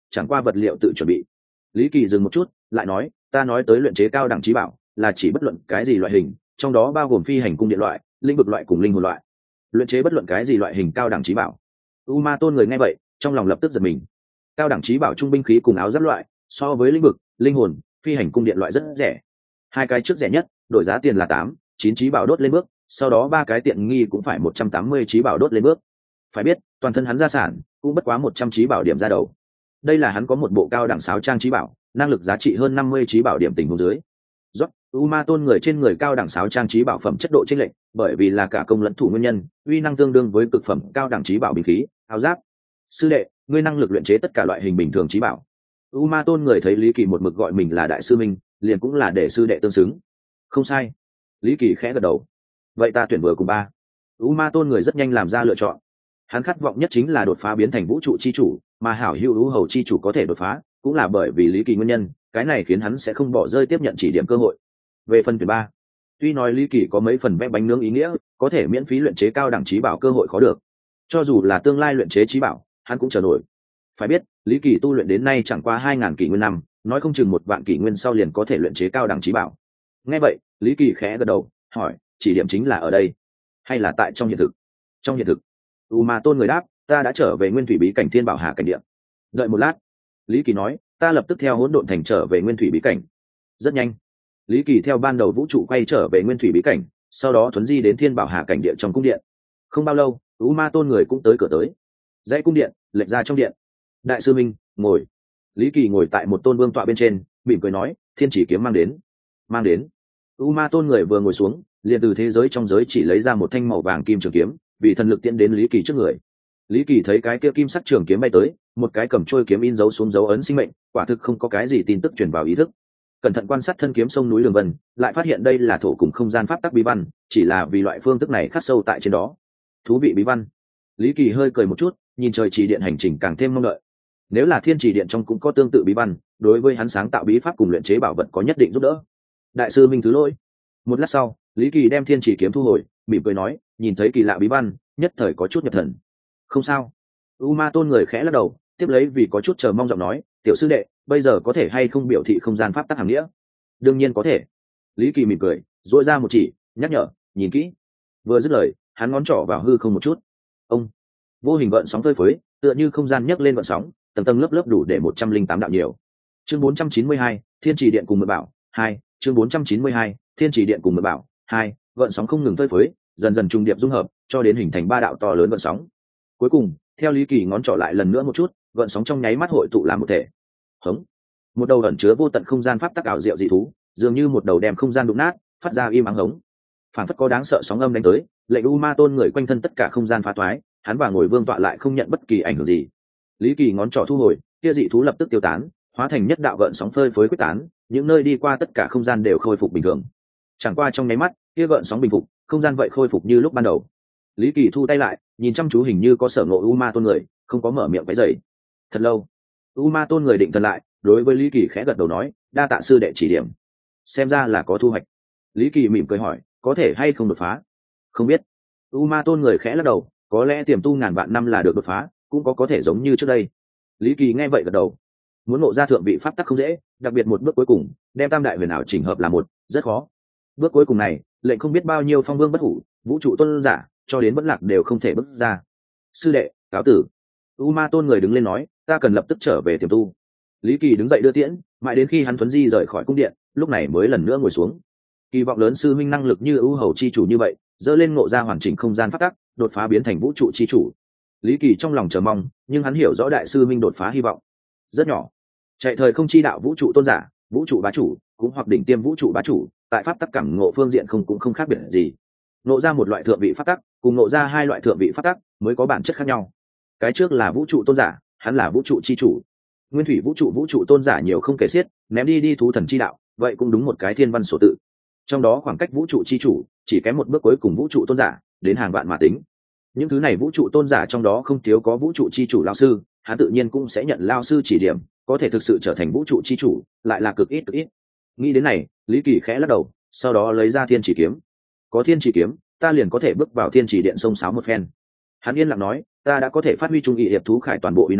chẳng qua vật liệu tự chuẩn bị. Lý Kỳ dừng một chút lại nói, ta nói tới luyện chế cao đẳng trí bảo là chỉ bất luận cái gì loại hình, trong đó bao gồm phi hành cung điện loại, linh vực loại cùng linh hồn loại. Luyện chế bất luận cái gì loại hình cao đẳng trí bảo. U Ma Tôn người nghe vậy trong lòng lập tức giật mình. Cao đẳng trí bảo trung binh khí cùng áo giáp loại so với linh vực, linh hồn, phi hành cung điện loại rất rẻ. Hai cái trước rẻ nhất đổi giá tiền là tám chín trí bảo đốt lên bước, sau đó ba cái tiện nghi cũng phải một trăm tám mươi trí bảo đốt lên bước. Phải biết toàn thân hắn gia sản cũng bất quá một trăm trí bảo điểm ra đầu. Đây là hắn có một bộ cao đẳng sáo trang trí bảo, năng lực giá trị hơn năm mươi trí bảo điểm tình huống dưới. Rốt, U Ma Tôn người trên người cao đẳng sáo trang trí bảo phẩm chất độ chênh lệch, bởi vì là cả công lẫn thủ nguyên nhân, uy năng tương đương với cực phẩm cao đẳng trí bảo binh khí, áo giáp. Sư đệ, ngươi năng lực luyện chế tất cả loại hình bình thường trí bảo. U Ma Tôn người thấy Lý Kỳ một mực gọi mình là đại sư minh, liền cũng là để sư đệ tương xứng. Không sai. Lý Kỳ khẽ gật đầu. Vậy ta tuyển vừa cùng ba. U Ma Tôn người rất nhanh làm ra lựa chọn. Hắn khát vọng nhất chính là đột phá biến thành vũ trụ chi chủ, mà hảo hữu U Hầu chi chủ có thể đột phá, cũng là bởi vì Lý Kỳ nguyên nhân, cái này khiến hắn sẽ không bỏ rơi tiếp nhận chỉ điểm cơ hội. Về phần tuyển ba, tuy nói Lý Kỳ có mấy phần vẽ bánh nướng ý nghĩa, có thể miễn phí luyện chế cao đẳng trí bảo cơ hội khó được. Cho dù là tương lai luyện chế trí bảo, hắn cũng chờ nổi. Phải biết, Lý Kỳ tu luyện đến nay chẳng qua hai ngàn kỷ nguyên năm, nói không chừng một vạn kỷ nguyên sau liền có thể luyện chế cao đẳng trí bảo. Nghe vậy, Lý Kỳ khẽ gật đầu, hỏi, chỉ điểm chính là ở đây, hay là tại trong hiện thực? Trong hiện thực. U Ma Tôn người đáp, ta đã trở về Nguyên Thủy Bí cảnh Thiên Bảo Hà cảnh địa. Đợi một lát, Lý Kỳ nói, ta lập tức theo Hỗn Độn Thành trở về Nguyên Thủy Bí cảnh. Rất nhanh, Lý Kỳ theo ban đầu vũ trụ quay trở về Nguyên Thủy Bí cảnh, sau đó thuấn di đến Thiên Bảo Hà cảnh địa trong cung điện. Không bao lâu, U Ma Tôn người cũng tới cửa tới. Dãy cung điện, lệch ra trong điện. Đại sư minh, ngồi. Lý Kỳ ngồi tại một tôn vương tọa bên trên, mỉm cười nói, Thiên Chỉ kiếm mang đến. Mang đến. U Ma Tôn người vừa ngồi xuống, liền từ thế giới trong giới chỉ lấy ra một thanh màu vàng kim trường kiếm, vì thần lực tiễn đến Lý Kỳ trước người. Lý Kỳ thấy cái kia kim sắc trường kiếm bay tới, một cái cầm trôi kiếm in dấu xuống dấu ấn sinh mệnh, quả thực không có cái gì tin tức truyền vào ý thức. Cẩn thận quan sát thân kiếm sông núi đường vân, lại phát hiện đây là thổ cùng không gian pháp tắc bí văn, chỉ là vì loại phương thức này khắc sâu tại trên đó. Thú vị bí văn. Lý Kỳ hơi cười một chút, nhìn trời chỉ điện hành trình càng thêm mong đợi. Nếu là Thiên Chỉ điện trong cũng có tương tự bí văn, đối với hắn sáng tạo bí pháp cùng luyện chế bảo vật có nhất định giúp đỡ. Đại sư minh thứ lỗi. Một lát sau, Lý Kỳ đem Thiên Chỉ kiếm thu hồi, mỉm cười nói, nhìn thấy kỳ lạ bí văn, nhất thời có chút nhập thần. Không sao. U Ma Tôn người khẽ lắc đầu, tiếp lấy vì có chút chờ mong giọng nói, tiểu sư đệ, bây giờ có thể hay không biểu thị không gian pháp tắc hàm nghĩa? Đương nhiên có thể. Lý Kỳ mỉm cười, duỗi ra một chỉ, nhắc nhở, nhìn kỹ. Vừa dứt lời, hắn ngón trỏ vào hư không một chút. Ông. Vô hình gợn sóng phơi phới, tựa như không gian nhấc lên gợn sóng, tầng tầng lớp lớp đủ để một trăm linh tám đạo nhiều. Chương bốn trăm chín mươi hai, Thiên Chỉ điện cùng Mượn Bảo hai. Chương bốn trăm chín mươi hai, Thiên Chỉ điện cùng Mượn Bảo hai. Gợn sóng không ngừng phơi phới, dần dần trùng điệp dung hợp, cho đến hình thành ba đạo to lớn gợn sóng. Cuối cùng, theo Lý Kỳ ngón trỏ lại lần nữa một chút, gợn sóng trong nháy mắt hội tụ làm một thể. Hống. Một đầu ẩn chứa vô tận không gian pháp tắc ảo diệu dị thú, dường như một đầu đem không gian đụng nát, phát ra im ắng hống. Phản phất có đáng sợ sóng âm đánh tới, lệnh U Ma Tôn người quanh thân tất cả không gian phá toái, hắn và ngồi vương tọa lại không nhận bất kỳ ảnh hưởng gì. Lý Kỳ ngón trỏ thu hồi, kia dị thú lập tức tiêu tán, hóa thành nhất đạo gợn sóng phơi phới quyết tán, những nơi đi qua tất cả không gian đều khôi phục bình thường. Chẳng qua trong nháy mắt, kia gợn sóng bình phục, không gian vậy khôi phục như lúc ban đầu. Lý Kỳ thu tay lại, nhìn chăm chú hình như có sở ngộ U Ma Tôn người, không có mở miệng quấy rầy. Thật lâu, U Ma Tôn người định thần lại, đối với Lý Kỳ khẽ gật đầu nói, đa tạ sư đệ chỉ điểm, xem ra là có thu hoạch. Lý Kỳ mỉm cười hỏi, có thể hay không đột phá? Không biết. U Ma Tôn người khẽ lắc đầu, có lẽ tiềm tu ngàn vạn năm là được đột phá, cũng có có thể giống như trước đây. Lý Kỳ nghe vậy gật đầu. Muốn ngộ ra thượng vị pháp tắc không dễ, đặc biệt một bước cuối cùng, đem tam đại huyền ảo chỉnh hợp là một, rất khó. Bước cuối cùng này, lệnh không biết bao nhiêu phong vương bất hủ, vũ trụ tôn giả, cho đến bất lạc đều không thể bước ra. Sư đệ, cáo tử. U Ma Tôn người đứng lên nói, ta cần lập tức trở về tiềm tu. Lý Kỳ đứng dậy đưa tiễn, mãi đến khi hắn thuấn di rời khỏi cung điện, lúc này mới lần nữa ngồi xuống. Kỳ vọng lớn sư minh năng lực như ưu hầu chi chủ như vậy, dơ lên ngộ ra hoàn chỉnh không gian pháp tắc, đột phá biến thành vũ trụ chi chủ. Lý Kỳ trong lòng chờ mong, nhưng hắn hiểu rõ đại sư minh đột phá hy vọng rất nhỏ. Chạy thời không chi đạo vũ trụ tôn giả, vũ trụ bá chủ, cũng hoặc đỉnh tiêm vũ trụ bá chủ, tại pháp tắc cảm ngộ phương diện không cũng không khác biệt gì. Ngộ ra một loại thượng vị pháp tắc, cùng ngộ ra hai loại thượng vị pháp tắc mới có bản chất khác nhau. Cái trước là vũ trụ tôn giả, hắn là vũ trụ chi chủ. Nguyên thủy vũ trụ vũ trụ tôn giả nhiều không kể xiết, ném đi đi thú thần chi đạo, vậy cũng đúng một cái thiên văn số tự. Trong đó khoảng cách vũ trụ chi chủ chỉ kém một bước cuối cùng vũ trụ tôn giả, đến hàng vạn mà tính. Những thứ này vũ trụ tôn giả trong đó không thiếu có vũ trụ chi chủ lao sư, hắn tự nhiên cũng sẽ nhận lao sư chỉ điểm, có thể thực sự trở thành vũ trụ chi chủ, lại là cực ít cực ít. Nghĩ đến này, Lý Kỳ khẽ lắc đầu, sau đó lấy ra Thiên Chỉ kiếm. Có Thiên Chỉ kiếm, ta liền có thể bước vào Thiên Chỉ điện xông xáo một phen. Hắn yên lặng nói, ta đã có thể phát huy trung nghị hiệp thú khải toàn bộ uy năng,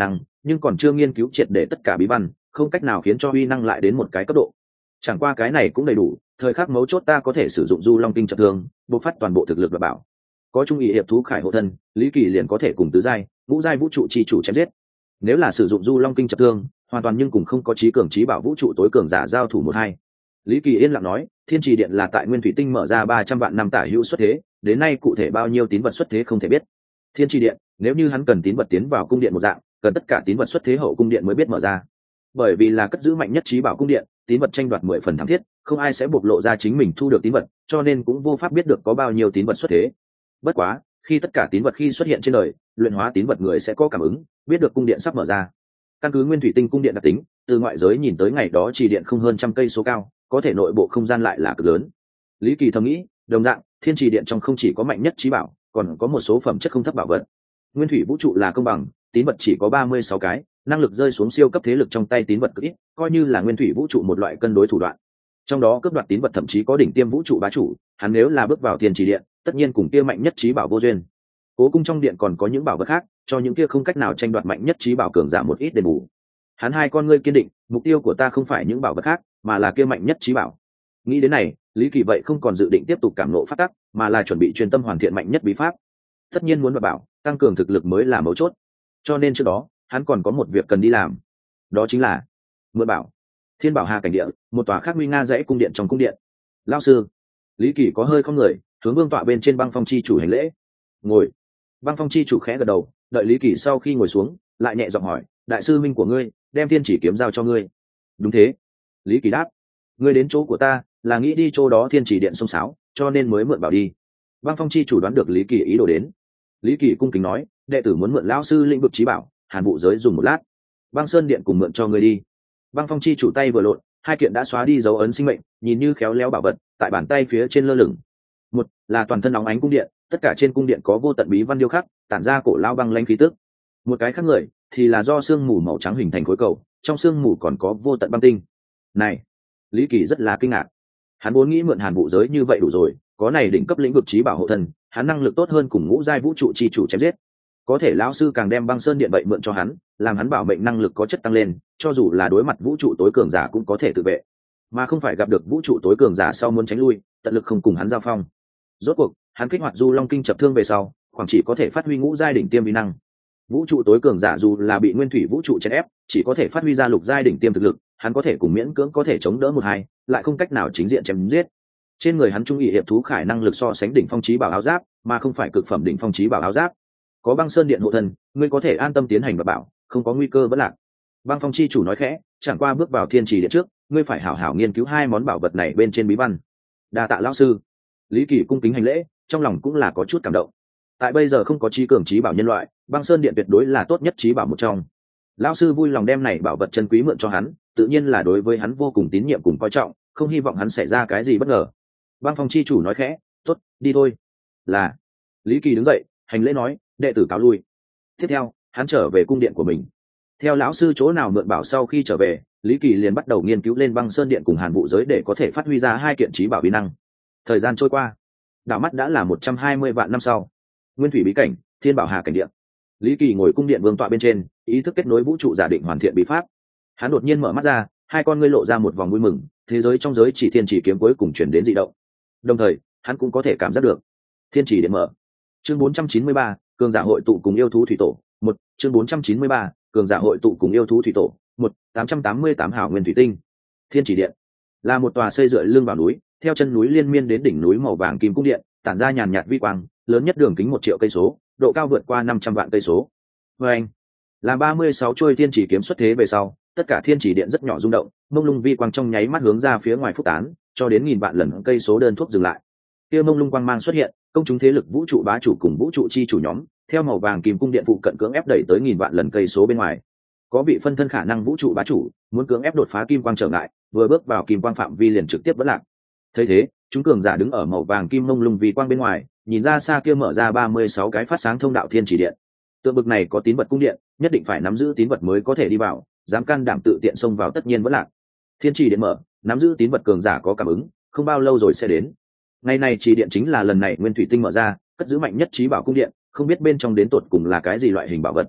nhưng còn chưa nghiên cứu triệt để tất cả bí văn, không cách nào khiến cho uy năng lại đến một cái cấp độ. Chẳng qua cái này cũng đầy đủ, thời khắc mấu chốt ta có thể sử dụng du long kinh chập thương, bộc phát toàn bộ thực lực và bảo. Có trung ý hiệp thú khải hộ thân, Lý Kỳ liền có thể cùng tứ giai, ngũ giai vũ trụ chi chủ chém giết. Nếu là sử dụng du long kinh chập thương, hoàn toàn nhưng cùng không có trí cường trí bảo vũ trụ tối cường giả giao thủ một hai. Lý Kỳ yên lặng nói, Thiên Trì Điện là tại Nguyên Thủy Tinh mở ra ba trăm vạn năm tả hữu xuất thế, đến nay cụ thể bao nhiêu tín vật xuất thế không thể biết. Thiên Trì Điện, nếu như hắn cần tín vật tiến vào cung điện một dạng, cần tất cả tín vật xuất thế hậu cung điện mới biết mở ra. Bởi vì là cất giữ mạnh nhất trí bảo cung điện, tín vật tranh đoạt mười phần thắng thiết, không ai sẽ bộc lộ ra chính mình thu được tín vật, cho nên cũng vô pháp biết được có bao nhiêu tín vật xuất thế. Bất quá, khi tất cả tín vật khi xuất hiện trên đời, luyện hóa tín vật người sẽ có cảm ứng, biết được cung điện sắp mở ra. Căn cứ Nguyên Thủy Tinh cung điện đặc tính, từ ngoại giới nhìn tới ngày đó chỉ điện không hơn trăm cây số cao, có thể nội bộ không gian lại là cực lớn. Lý Kỳ thầm nghĩ, đồng dạng, Thiên Trì Điện trong không chỉ có mạnh nhất trí bảo, còn có một số phẩm chất không thấp bảo vật. Nguyên thủy vũ trụ là công bằng, tín vật chỉ có ba mươi sáu cái, năng lực rơi xuống siêu cấp thế lực trong tay tín vật cực ít, coi như là nguyên thủy vũ trụ một loại cân đối thủ đoạn. Trong đó cướp đoạt tín vật thậm chí có đỉnh tiêm vũ trụ bá chủ, hắn nếu là bước vào Thiên Trì Điện, tất nhiên cùng kia mạnh nhất trí bảo vô duyên. Cố cung trong điện còn có những bảo vật khác, cho những kia không cách nào tranh đoạt mạnh nhất trí bảo cường giả một ít đền bù. Hắn hai con ngươi kiên định, mục tiêu của ta không phải những bảo vật khác, mà là kia mạnh nhất trí bảo. Nghĩ đến này, Lý Kỳ vậy không còn dự định tiếp tục cảm nộ phát tắc, mà là chuẩn bị chuyên tâm hoàn thiện mạnh nhất bí pháp. Tất nhiên muốn đoạt bảo, tăng cường thực lực mới là mấu chốt. Cho nên trước đó, hắn còn có một việc cần đi làm. Đó chính là mượn bảo. Thiên Bảo Hà cảnh địa, một tòa khác nguy nga dãy cung điện trong cung điện. Lão sư, Lý Kỳ có hơi không người, hướng vương tọa bên trên băng phong chi chủ hành lễ. Ngồi. Băng phong chi chủ khẽ gật đầu, đợi Lý Kỳ sau khi ngồi xuống, lại nhẹ giọng hỏi, đại sư minh của ngươi, đem thiên chỉ kiếm giao cho ngươi. Đúng thế. Lý Kỳ đáp, ngươi đến chỗ của ta là nghĩ đi chỗ đó thiên chỉ điện sông sáo, cho nên mới mượn bảo đi. Băng phong chi chủ đoán được Lý Kỳ ý đồ đến. Lý Kỳ cung kính nói, đệ tử muốn mượn lão sư lĩnh vực trí bảo, Hàn Vụ giới dùng một lát. Băng Sơn điện cùng mượn cho ngươi đi. Băng phong chi chủ tay vừa lộn, hai kiện đã xóa đi dấu ấn sinh mệnh, nhìn như khéo léo bảo vật, tại bàn tay phía trên lơ lửng. Một là toàn thân nóng ánh cung điện, tất cả trên cung điện có vô tận bí văn điêu khắc, tản ra cổ lao băng lãnh khí tức. Một cái khác người thì là do sương mù màu trắng hình thành khối cầu, trong sương mù còn có vô tận băng tinh. Này, Lý Kỳ rất là kinh ngạc. Hắn vốn nghĩ mượn Hàn Vụ giới như vậy đủ rồi, có này đỉnh cấp lĩnh vực trí bảo hộ thân, hắn năng lực tốt hơn cùng ngũ giai vũ trụ chi chủ chém giết. Có thể lão sư càng đem Băng Sơn điện vậy mượn cho hắn, làm hắn bảo mệnh năng lực có chất tăng lên, cho dù là đối mặt vũ trụ tối cường giả cũng có thể tự vệ, mà không phải gặp được vũ trụ tối cường giả sau muốn tránh lui, tận lực không cùng hắn giao phong. Rốt cuộc, hắn kích hoạt Du Long kinh chập thương về sau, khoảng chỉ có thể phát huy ngũ giai đỉnh tiêm uy năng. Vũ trụ tối cường giả dù là bị nguyên thủy vũ trụ chèn ép, chỉ có thể phát huy ra lục giai đỉnh tiêm thực lực, hắn có thể cùng miễn cưỡng có thể chống đỡ một hai, lại không cách nào chính diện chém giết. Trên người hắn trung ý hiệp thú khải năng lực so sánh đỉnh phong chí bảo áo giáp, mà không phải cực phẩm đỉnh phong chí bảo áo giáp. Có Băng Sơn điện hộ thân, ngươi có thể an tâm tiến hành và bảo, không có nguy cơ vẫn lạc. Băng Phong chi chủ nói khẽ, chẳng qua bước vào Thiên Trì điện trước, ngươi phải hảo hảo nghiên cứu hai món bảo vật này bên trên bí văn. Đa tạ lão sư. Lý Kỳ cung kính hành lễ, trong lòng cũng là có chút cảm động. Tại bây giờ không có chí cường chí bảo nhân loại, Băng Sơn điện tuyệt đối là tốt nhất chí bảo một trong. Lão sư vui lòng đem này bảo vật chân quý mượn cho hắn, tự nhiên là đối với hắn vô cùng tín nhiệm cùng coi trọng, không hy vọng hắn xảy ra cái gì bất ngờ. Băng Phong chi chủ nói khẽ, tốt, đi thôi. Là. Lý Kỳ đứng dậy, hành lễ nói, đệ tử cáo lui. Tiếp theo, hắn trở về cung điện của mình. Theo lão sư chỗ nào mượn bảo sau khi trở về, Lý Kỳ liền bắt đầu nghiên cứu lên Băng Sơn điện cùng Hàn Vụ giới để có thể phát huy ra hai kiện chí bảo bí năng. Thời gian trôi qua, đảo mắt đã là một trăm hai mươi vạn năm sau. Nguyên thủy bí cảnh, Thiên Bảo Hà cảnh điện. Lý Kỳ ngồi cung điện vương tọa bên trên, ý thức kết nối vũ trụ giả định hoàn thiện bí pháp. Hắn đột nhiên mở mắt ra, hai con ngươi lộ ra một vòng vui mừng, thế giới trong giới chỉ thiên chỉ kiếm cuối cùng chuyển đến dị động. Đồng thời, hắn cũng có thể cảm giác được thiên chỉ điện mở. Chương bốn trăm chín mươi ba, cường giả hội tụ cùng yêu thú thủy tổ. Một, chương bốn trăm chín mươi ba, cường giả hội tụ cùng yêu thú thủy tổ. Một, tám trăm tám mươi tám hảo nguyên thủy tinh. Thiên chỉ điện là một tòa xây dựa lưng vào núi, theo chân núi liên miên đến đỉnh núi màu vàng kim cung điện, tản ra nhàn nhạt vi quang, lớn nhất đường kính một triệu cây số, độ cao vượt qua năm trăm vạn cây số. Và anh, là ba mươi sáu chuôi thiên chỉ kiếm xuất thế về sau, tất cả thiên chỉ điện rất nhỏ rung động, mông lung vi quang trong nháy mắt hướng ra phía ngoài phúc tán, cho đến nghìn vạn lần cây số đơn thuốc dừng lại. Kia mông lung quang mang xuất hiện, công chúng thế lực vũ trụ bá chủ cùng vũ trụ chi chủ nhóm, theo màu vàng kim cung điện phụ cận cưỡng ép đẩy tới nghìn vạn lần cây số bên ngoài. Có vị phân thân khả năng vũ trụ bá chủ, muốn cưỡng ép đột phá kim quang trở ngại, vừa bước vào kim quang phạm vi liền trực tiếp vỡ lạc. Thấy thế, chúng cường giả đứng ở màu vàng kim mông lung vi quang bên ngoài, nhìn ra xa kia mở ra ba mươi sáu cái phát sáng thông đạo thiên chỉ điện. Tượng bực này có tín vật cung điện, nhất định phải nắm giữ tín vật mới có thể đi vào, dám can đảm tự tiện xông vào tất nhiên vẫn lạc. Thiên chỉ điện mở, nắm giữ tín vật cường giả có cảm ứng, không bao lâu rồi sẽ đến. Ngày này chỉ điện chính là lần này nguyên thủy tinh mở ra, cất giữ mạnh nhất trí bảo cung điện, không biết bên trong đến tột cùng là cái gì loại hình bảo vật.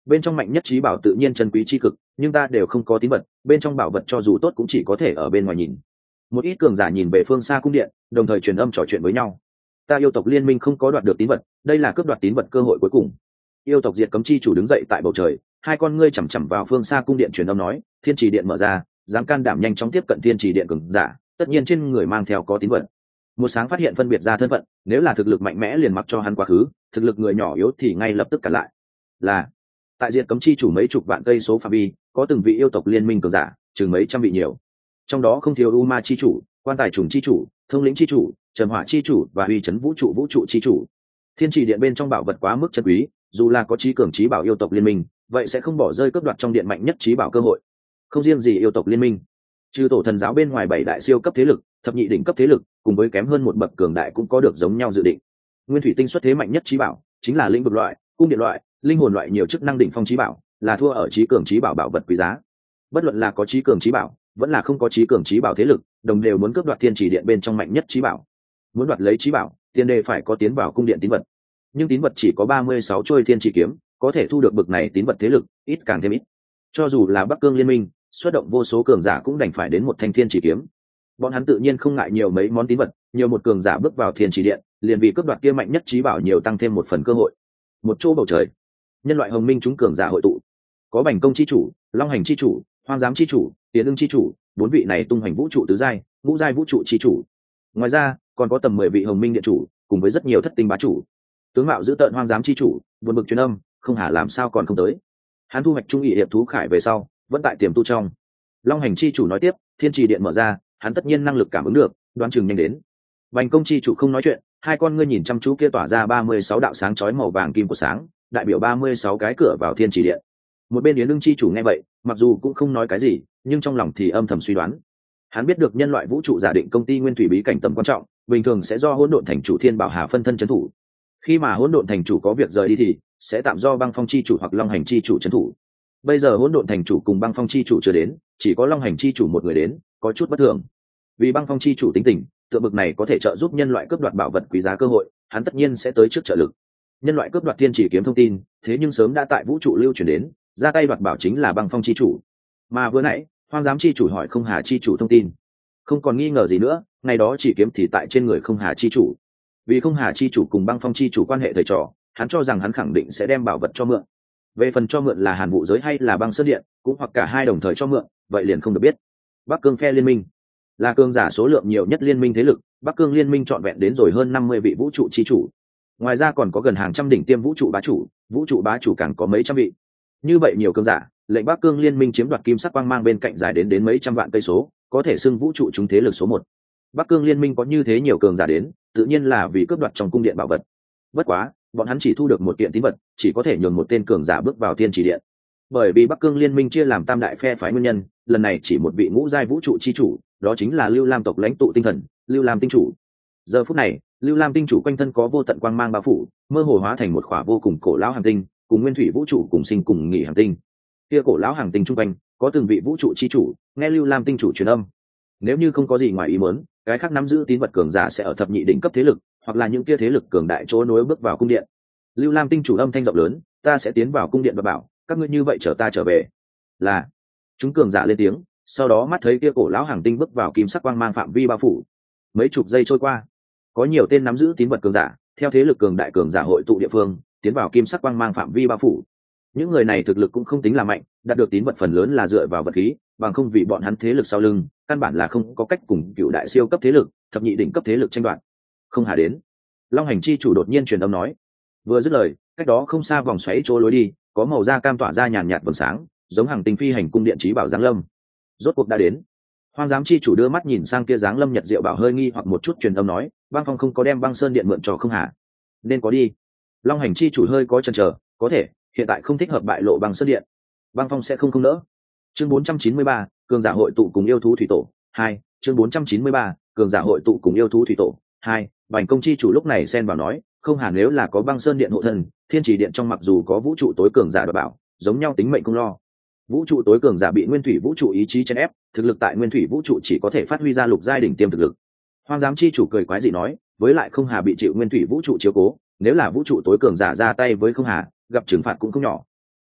bên trong mạnh nhất trí bảo tự nhiên chân quý tri cực, nhưng ta đều không có tín vật, bên trong bảo vật cho dù tốt cũng chỉ có thể ở bên ngoài nhìn. Một ít cường giả nhìn về phương xa cung điện, đồng thời truyền âm trò chuyện với nhau. Ta yêu tộc liên minh không có đoạt được tín vật, đây là cướp đoạt tín vật cơ hội cuối cùng. Yêu tộc diệt cấm chi chủ đứng dậy tại bầu trời, hai con ngươi chằm chằm vào phương xa cung điện truyền âm nói, thiên trì điện mở ra, dám can đảm nhanh chóng tiếp cận thiên trì điện cường giả, tất nhiên trên người mang theo có tín vật. Một sáng phát hiện phân biệt ra thân phận, nếu là thực lực mạnh mẽ liền mặc cho hắn quá khứ, thực lực người nhỏ yếu thì ngay lập tức cản lại. Là tại diệt cấm chi chủ mấy chục vạn cây số phạm vi, có từng vị yêu tộc liên minh cường giả, chừng mấy trăm vị nhiều. Trong đó không thiếu U Ma chi chủ, quan tài trùng chi chủ, thông lĩnh chi chủ, trầm hỏa chi chủ và uy chấn vũ trụ vũ trụ chi chủ. Thiên trì điện bên trong bảo vật quá mức chân quý, dù là có trí cường trí bảo yêu tộc liên minh, vậy sẽ không bỏ rơi cướp đoạt trong điện mạnh nhất trí bảo cơ hội. Không riêng gì yêu tộc liên minh, trừ tổ thần giáo bên ngoài bảy đại siêu cấp thế lực, thập nhị đỉnh cấp thế lực, cùng với kém hơn một bậc cường đại cũng có được giống nhau dự định. Nguyên thủy tinh xuất thế mạnh nhất trí bảo, chính là lĩnh vực loại, cung điện loại, linh hồn loại nhiều chức năng đỉnh phong trí bảo, là thua ở trí cường trí bảo bảo vật quý giá. Bất luận là có trí cường trí bảo, vẫn là không có trí cường trí bảo thế lực, đồng đều muốn cướp đoạt thiên trì điện bên trong mạnh nhất trí bảo. Muốn đoạt lấy trí bảo, tiền đề phải có tiến vào cung điện tín vật. Nhưng tín vật chỉ có ba mươi sáu trôi thiên trì kiếm, có thể thu được bực này tín vật thế lực, ít càng thêm ít. Cho dù là Bắc Cương liên minh, xuất động vô số cường giả cũng đành phải đến một thanh thiên trì kiếm. Bọn hắn tự nhiên không ngại nhiều mấy món tín vật, nhiều một cường giả bước vào thiên trì điện, liền vì cướp đoạt kia mạnh nhất trí bảo nhiều tăng thêm một phần cơ hội. Một chỗ bầu trời, nhân loại hồng minh chúng cường giả hội tụ, có Bành Công chi chủ, Long Hành chi chủ, Hoang Giám chi chủ, Tiến Ưng chi chủ, bốn vị này tung hoành vũ trụ tứ giai, ngũ giai vũ trụ chi chủ. Ngoài ra, còn có tầm mười vị hồng minh điện chủ, cùng với rất nhiều thất tinh bá chủ. Tướng mạo giữ tợn Hoang Giám chi chủ, buồn bực truyền âm, không hả làm sao còn không tới. Hắn thu hoạch trung nghị hiệp thú khải về sau, vẫn tại tiềm tu trong. Long Hành chi chủ nói tiếp, thiên trì điện mở ra, hắn tất nhiên năng lực cảm ứng được, đoán chừng nhanh đến. Bành Công chi chủ không nói chuyện, hai con ngươi nhìn chăm chú kia tỏa ra ba mươi sáu đạo sáng chói màu vàng kim của sáng, đại biểu ba mươi sáu cái cửa vào thiên trì điện. Một bên Yến Ưng chi chủ nghe vậy, mặc dù cũng không nói cái gì, nhưng trong lòng thì âm thầm suy đoán. Hắn biết được nhân loại vũ trụ giả định công ty nguyên thủy bí cảnh tầm quan trọng, bình thường sẽ do hỗn độn thành chủ Thiên Bảo Hà phân thân trấn thủ. Khi mà hỗn độn thành chủ có việc rời đi thì sẽ tạm do Băng Phong chi chủ hoặc Long Hành chi chủ trấn thủ. Bây giờ hỗn độn thành chủ cùng Băng Phong chi chủ chưa đến, chỉ có Long Hành chi chủ một người đến, có chút bất thường. Vì Băng Phong chi chủ tính tình, tượng bực này có thể trợ giúp nhân loại cướp đoạt bảo vật quý giá cơ hội, hắn tất nhiên sẽ tới trước trợ lực. Nhân loại cướp đoạt thiên chỉ kiếm thông tin, thế nhưng sớm đã tại vũ trụ lưu truyền đến, ra tay đoạt bảo chính là Băng Phong chi chủ. Mà vừa nãy, Hoang Giám chi chủ hỏi Không Hà chi chủ thông tin, không còn nghi ngờ gì nữa, ngày đó chỉ kiếm thì tại trên người Không Hà chi chủ. Vì Không Hà chi chủ cùng Băng Phong chi chủ quan hệ thầy trò, hắn cho rằng hắn khẳng định sẽ đem bảo vật cho mượn. Về phần cho mượn là Hàn Vũ giới hay là Băng Sơn điện, cũng hoặc cả hai đồng thời cho mượn, vậy liền không được biết. Bắc Cương phe liên minh là cường giả số lượng nhiều nhất liên minh thế lực, Bắc Cương liên minh trọn vẹn đến rồi hơn năm mươi vị vũ trụ chi chủ. Ngoài ra còn có gần hàng trăm đỉnh tiêm vũ trụ bá chủ, vũ trụ bá chủ càng có mấy trăm vị. Như vậy nhiều cường giả, lệnh Bắc Cương liên minh chiếm đoạt kim sắc quang mang bên cạnh dài đến đến mấy trăm vạn cây số, có thể xưng vũ trụ chúng thế lực số một. Bắc Cương liên minh có như thế nhiều cường giả đến, tự nhiên là vì cướp đoạt trong cung điện bảo vật. Bất quá, bọn hắn chỉ thu được một kiện tín vật, chỉ có thể nhường một tên cường giả bước vào thiên chỉ điện. Bởi vì Bắc Cương liên minh chia làm tam đại phe phái nguyên nhân, lần này chỉ một vị ngũ giai vũ trụ chi chủ, đó chính là Lưu Lam tộc lãnh tụ tinh thần, Lưu Lam tinh chủ. Giờ phút này, Lưu Lam tinh chủ quanh thân có vô tận quang mang bao phủ, mơ hồ hóa thành một khỏa vô cùng cổ lão hành tinh, cùng nguyên thủy vũ trụ cùng sinh cùng nghỉ hành tinh. Kia cổ lão hành tinh trung quanh có từng vị vũ trụ chi chủ, nghe Lưu Lam tinh chủ truyền âm. Nếu như không có gì ngoài ý muốn, cái khác nắm giữ tín vật cường giả sẽ ở thập nhị đỉnh cấp thế lực, hoặc là những kia thế lực cường đại chỗ nối bước vào cung điện. Lưu Lam tinh chủ âm thanh rộng lớn, ta sẽ tiến vào cung điện và bảo, các ngươi như vậy chờ ta trở về. Là. Chúng cường giả lên tiếng, sau đó mắt thấy kia cổ lão hành tinh bước vào kim sắc quang mang phạm vi bao phủ. Mấy chục giây trôi qua, có nhiều tên nắm giữ tín vật cường giả, theo thế lực cường đại cường giả hội tụ địa phương, tiến vào kim sắc quang mang phạm vi bao phủ. Những người này thực lực cũng không tính là mạnh, đạt được tín vật phần lớn là dựa vào vật khí, bằng không vì bọn hắn thế lực sau lưng, căn bản là không có cách cùng cựu đại siêu cấp thế lực, thập nhị đỉnh cấp thế lực tranh đoạt. Không hà đến. Long Hành chi chủ đột nhiên truyền âm nói. Vừa dứt lời, cách đó không xa vòng xoáy chỗ lối đi, có màu da cam tỏa ra nhàn nhạt vầng sáng, giống hàng tinh phi hành cung điện trí bảo giáng lâm. Rốt cuộc đã đến. Hoang Giám chi chủ đưa mắt nhìn sang kia giáng lâm nhật diệu bảo hơi nghi hoặc một chút truyền âm nói, Băng Phong không có đem Băng Sơn điện mượn cho Không Hà, nên có đi. Long Hành chi chủ hơi có chần chờ, có thể, hiện tại không thích hợp bại lộ Băng Sơn điện. Băng Phong sẽ không không nỡ. Chương bốn trăm chín mươi ba, cường giả hội tụ cùng yêu thú thủy tổ hai. Chương bốn trăm chín mươi ba, cường giả hội tụ cùng yêu thú thủy tổ hai. Bành Công chi chủ lúc này xen vào nói, Không Hà nếu là có Băng Sơn điện hộ thân, thiên chỉ điện trong mặc dù có vũ trụ tối cường giả đảm bảo, giống nhau tính mệnh không lo. Vũ trụ tối cường giả bị nguyên thủy vũ trụ ý chí chèn ép, thực lực tại nguyên thủy vũ trụ chỉ có thể phát huy ra lục giai đỉnh tiêm thực lực. Hoang Giám chi chủ cười quái dị nói, với lại Không Hà bị chịu nguyên thủy vũ trụ chiếu cố, nếu là vũ trụ tối cường giả ra tay với Không Hà, gặp trừng phạt cũng không nhỏ.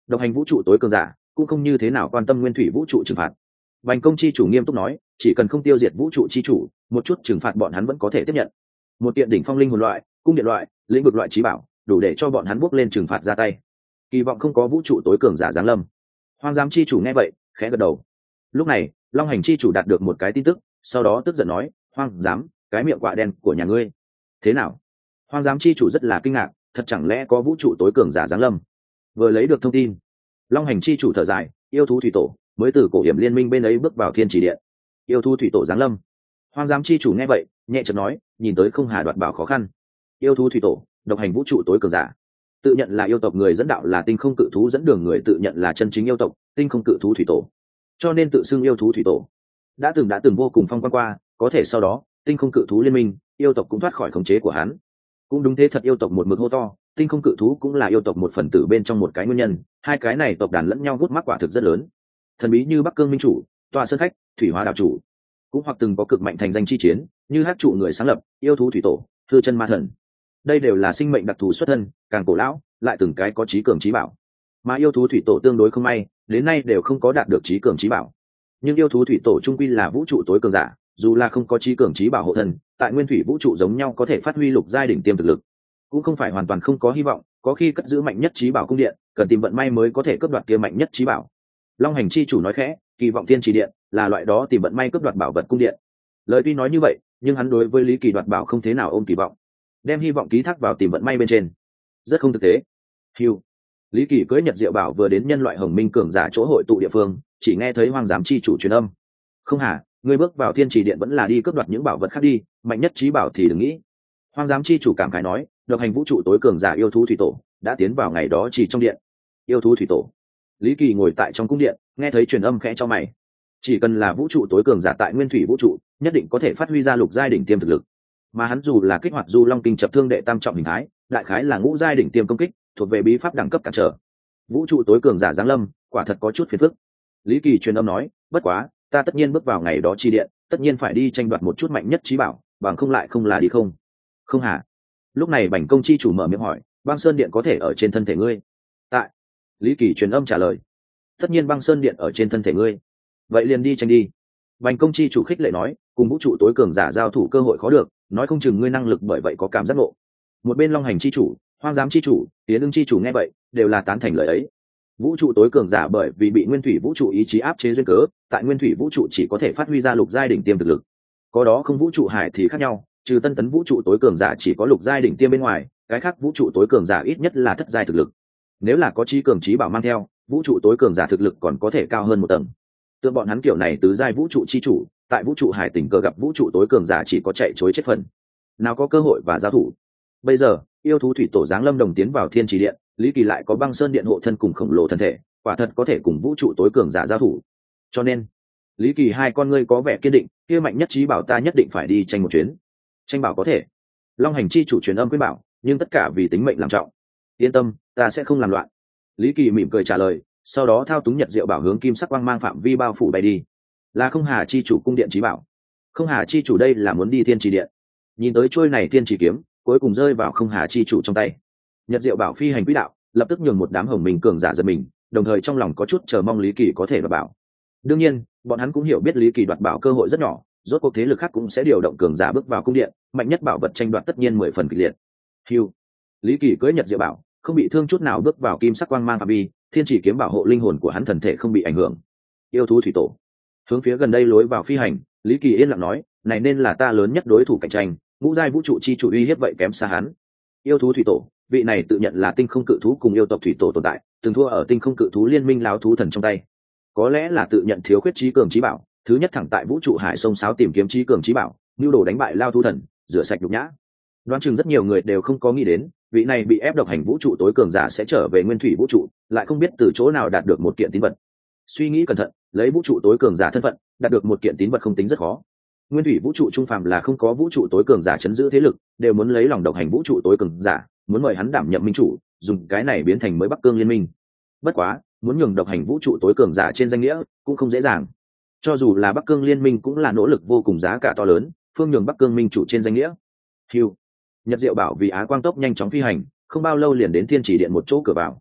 độc hành vũ trụ tối cường giả cũng không như thế nào quan tâm nguyên thủy vũ trụ trừng phạt. Bành công chi chủ nghiêm túc nói, chỉ cần không tiêu diệt vũ trụ chi chủ, một chút trừng phạt bọn hắn vẫn có thể tiếp nhận. Một kiện đỉnh phong linh hồn loại, cung điện loại, lĩnh vực loại trí bảo, đủ để cho bọn hắn bước lên trừng phạt ra tay. Kỳ vọng không có vũ trụ tối cường giả giáng lâm. Hoang giám chi chủ nghe vậy, khẽ gật đầu. Lúc này, Long hành chi chủ đạt được một cái tin tức, sau đó tức giận nói, Hoang giám, cái miệng quạ đen của nhà ngươi. Thế nào? Hoang giám chi chủ rất là kinh ngạc, thật chẳng lẽ có vũ trụ tối cường giả giáng lâm? Vừa lấy được thông tin, Long hành chi chủ thở dài, yêu thú thủy tổ mới từ cổ hiểm liên minh bên ấy bước vào thiên chỉ điện. Yêu thú thủy tổ giáng lâm. Hoang giám chi chủ nghe vậy, nhẹ chợt nói, nhìn tới không hà đoạt bảo khó khăn. Yêu thú thủy tổ, độc hành vũ trụ tối cường giả, tự nhận là yêu tộc người dẫn đạo là tinh không cự thú dẫn đường người tự nhận là chân chính yêu tộc, tinh không cự thú thủy tổ, cho nên tự xưng yêu thú thủy tổ. Đã từng đã từng vô cùng phong quang qua, có thể sau đó, tinh không cự thú liên minh, yêu tộc cũng thoát khỏi khống chế của hắn. Cũng đúng thế thật, yêu tộc một mực hô to, tinh không cự thú cũng là yêu tộc một phần tử bên trong một cái nguyên nhân, hai cái này tộc đàn lẫn nhau gút mắc quả thực rất lớn. Thần bí như Bắc Cương minh chủ, Tọa Sơn khách, Thủy Hóa đạo chủ, cũng hoặc từng có cực mạnh thành danh chi chiến, như hát trụ người sáng lập, yêu thú thủy tổ, Hư Chân Ma Thần. Đây đều là sinh mệnh đặc thù xuất thân, càng cổ lão, lại từng cái có trí cường trí bảo. Mà yêu thú thủy tổ tương đối không may, đến nay đều không có đạt được trí cường trí bảo. Nhưng yêu thú thủy tổ trung quy là vũ trụ tối cường giả, dù là không có trí cường trí bảo hộ thân, tại nguyên thủy vũ trụ giống nhau có thể phát huy lục giai đỉnh tiêm thực lực, cũng không phải hoàn toàn không có hy vọng. Có khi cất giữ mạnh nhất trí bảo cung điện, cần tìm vận may mới có thể cướp đoạt kia mạnh nhất trí bảo. Long hành chi chủ nói khẽ, kỳ vọng thiên chỉ điện là loại đó tìm vận may cướp đoạt bảo vật cung điện. Lời tuy nói như vậy, nhưng hắn đối với Lý Kỳ đoạt bảo không thế nào ôm kỳ vọng, đem hy vọng ký thác vào tìm vận may bên trên, rất không thực tế. Hiu, Lý Kỳ cưỡi Nhật Diệu Bảo vừa đến nhân loại Hồng Minh cường giả chỗ hội tụ địa phương, chỉ nghe thấy Hoang giám chi chủ truyền âm, không hả, ngươi bước vào thiên chỉ điện vẫn là đi cướp đoạt những bảo vật khác đi, mạnh nhất trí bảo thì đừng nghĩ. Hoang giám chi chủ cảm khái nói, độc hành vũ trụ tối cường giả yêu thú thủy tổ đã tiến vào ngày đó chỉ trong điện. Yêu thú thủy tổ. Lý Kỳ ngồi tại trong cung điện, nghe thấy truyền âm khẽ cho mày. Chỉ cần là vũ trụ tối cường giả tại nguyên thủy vũ trụ, nhất định có thể phát huy ra lục giai đỉnh tiêm thực lực. Mà hắn dù là kích hoạt Du Long Kinh chập thương đệ tam trọng hình thái, đại khái là ngũ giai đỉnh tiêm công kích, thuộc về bí pháp đẳng cấp cản trở. Vũ trụ tối cường giả giáng lâm, quả thật có chút phiền phức. Lý Kỳ truyền âm nói, bất quá, ta tất nhiên bước vào ngày đó chi điện, tất nhiên phải đi tranh đoạt một chút mạnh nhất trí bảo, bằng không lại không là đi không. Không hả? Lúc này Bành công chi chủ mở miệng hỏi, Băng Sơn điện có thể ở trên thân thể ngươi? Tại. Lý Kỳ truyền âm trả lời, tất nhiên Băng Sơn điện ở trên thân thể ngươi, vậy liền đi tranh đi. Bành công chi chủ khích lệ nói, cùng vũ trụ tối cường giả giao thủ cơ hội khó được, nói không chừng ngươi năng lực bởi vậy có cảm giác ngộ. Một bên Long hành chi chủ, Hoang giám chi chủ, Tiến Ưng chi chủ nghe vậy, đều là tán thành lời ấy. Vũ trụ tối cường giả bởi vì bị nguyên thủy vũ trụ ý chí áp chế duyên cớ, tại nguyên thủy vũ trụ chỉ có thể phát huy ra lục giai đỉnh tiêm thực lực. Có đó không vũ trụ hải thì khác nhau, trừ tân tấn vũ trụ tối cường giả chỉ có lục giai đỉnh tiêm bên ngoài, cái khác vũ trụ tối cường giả ít nhất là thất giai thực lực. Nếu là có trí cường trí bảo mang theo, vũ trụ tối cường giả thực lực còn có thể cao hơn một tầng. Tượng bọn hắn kiểu này tứ giai vũ trụ chi chủ, tại vũ trụ hải tình cờ gặp vũ trụ tối cường giả chỉ có chạy chối chết phần, nào có cơ hội và giao thủ. Bây giờ yêu thú thủy tổ giáng lâm đồng tiến vào thiên trì điện, Lý Kỳ lại có Băng Sơn điện hộ thân cùng khổng lồ thân thể, quả thật có thể cùng vũ trụ tối cường giả giao thủ. Cho nên Lý Kỳ hai con ngươi có vẻ kiên định, kia mạnh nhất trí bảo ta nhất định phải đi tranh một chuyến. Tranh bảo có thể. Long hành chi chủ truyền âm khuyên bảo, nhưng tất cả vì tính mệnh làm trọng. Yên tâm, ta sẽ không làm loạn. Lý Kỳ mỉm cười trả lời, sau đó thao túng Nhật Diệu Bảo hướng kim sắc quang mang phạm vi bao phủ bay đi. Là Không Hà chi chủ cung điện trí bảo. Không Hà chi chủ đây là muốn đi thiên trì điện. Nhìn tới trôi này thiên trì kiếm, cuối cùng rơi vào Không Hà chi chủ trong tay. Nhật Diệu Bảo phi hành quỹ đạo, lập tức nhường một đám Hồng Minh cường giả giật mình, đồng thời trong lòng có chút chờ mong Lý Kỳ có thể đoạt bảo. Đương nhiên, bọn hắn cũng hiểu biết Lý Kỳ đoạt bảo cơ hội rất nhỏ, rốt cuộc thế lực khác cũng sẽ điều động cường giả bước vào cung điện, mạnh nhất bảo vật tranh đoạt tất nhiên mười phần kịch liệt. Hưu, Lý Kỳ cưỡi Nhật Diệu Bảo, không bị thương chút nào bước vào kim sắc quang mang phạm vi, thiên chỉ kiếm bảo hộ linh hồn của hắn thần thể không bị ảnh hưởng. Yêu thú thủy tổ hướng phía gần đây lối vào phi hành, Lý Kỳ yên lặng nói, này nên là ta lớn nhất đối thủ cạnh tranh, ngũ giai vũ trụ chi chủ uy hiếp vậy kém xa hắn. Yêu thú thủy tổ, vị này tự nhận là tinh không cự thú cùng yêu tộc thủy tổ tồn tại, từng thua ở tinh không cự thú liên minh láo thú thần trong tay. Có lẽ là tự nhận thiếu khuyết trí cường trí bảo, thứ nhất thẳng tại vũ trụ hải sông sáo tìm kiếm trí cường trí bảo, nhu đồ đánh bại lao thú thần, rửa sạch nhục nhã. Đoán chừng rất nhiều người đều không có nghĩ đến, vị này bị ép độc hành vũ trụ tối cường giả sẽ trở về nguyên thủy vũ trụ, lại không biết từ chỗ nào đạt được một kiện tín vật. Suy nghĩ cẩn thận, lấy vũ trụ tối cường giả thân phận, đạt được một kiện tín vật không tính rất khó. Nguyên thủy vũ trụ trung phàm là không có vũ trụ tối cường giả chấn giữ thế lực, đều muốn lấy lòng độc hành vũ trụ tối cường giả, muốn mời hắn đảm nhậm minh chủ, dùng cái này biến thành mới Bắc Cương liên minh. Bất quá, muốn nhường độc hành vũ trụ tối cường giả trên danh nghĩa, cũng không dễ dàng. Cho dù là Bắc Cương liên minh cũng là nỗ lực vô cùng giá cả to lớn, phương nhường Bắc Cương minh chủ trên danh nghĩa. Hưu, Nhật Diệu Bảo vì Á Quang tốc nhanh chóng phi hành, không bao lâu liền đến thiên chỉ điện một chỗ cửa vào.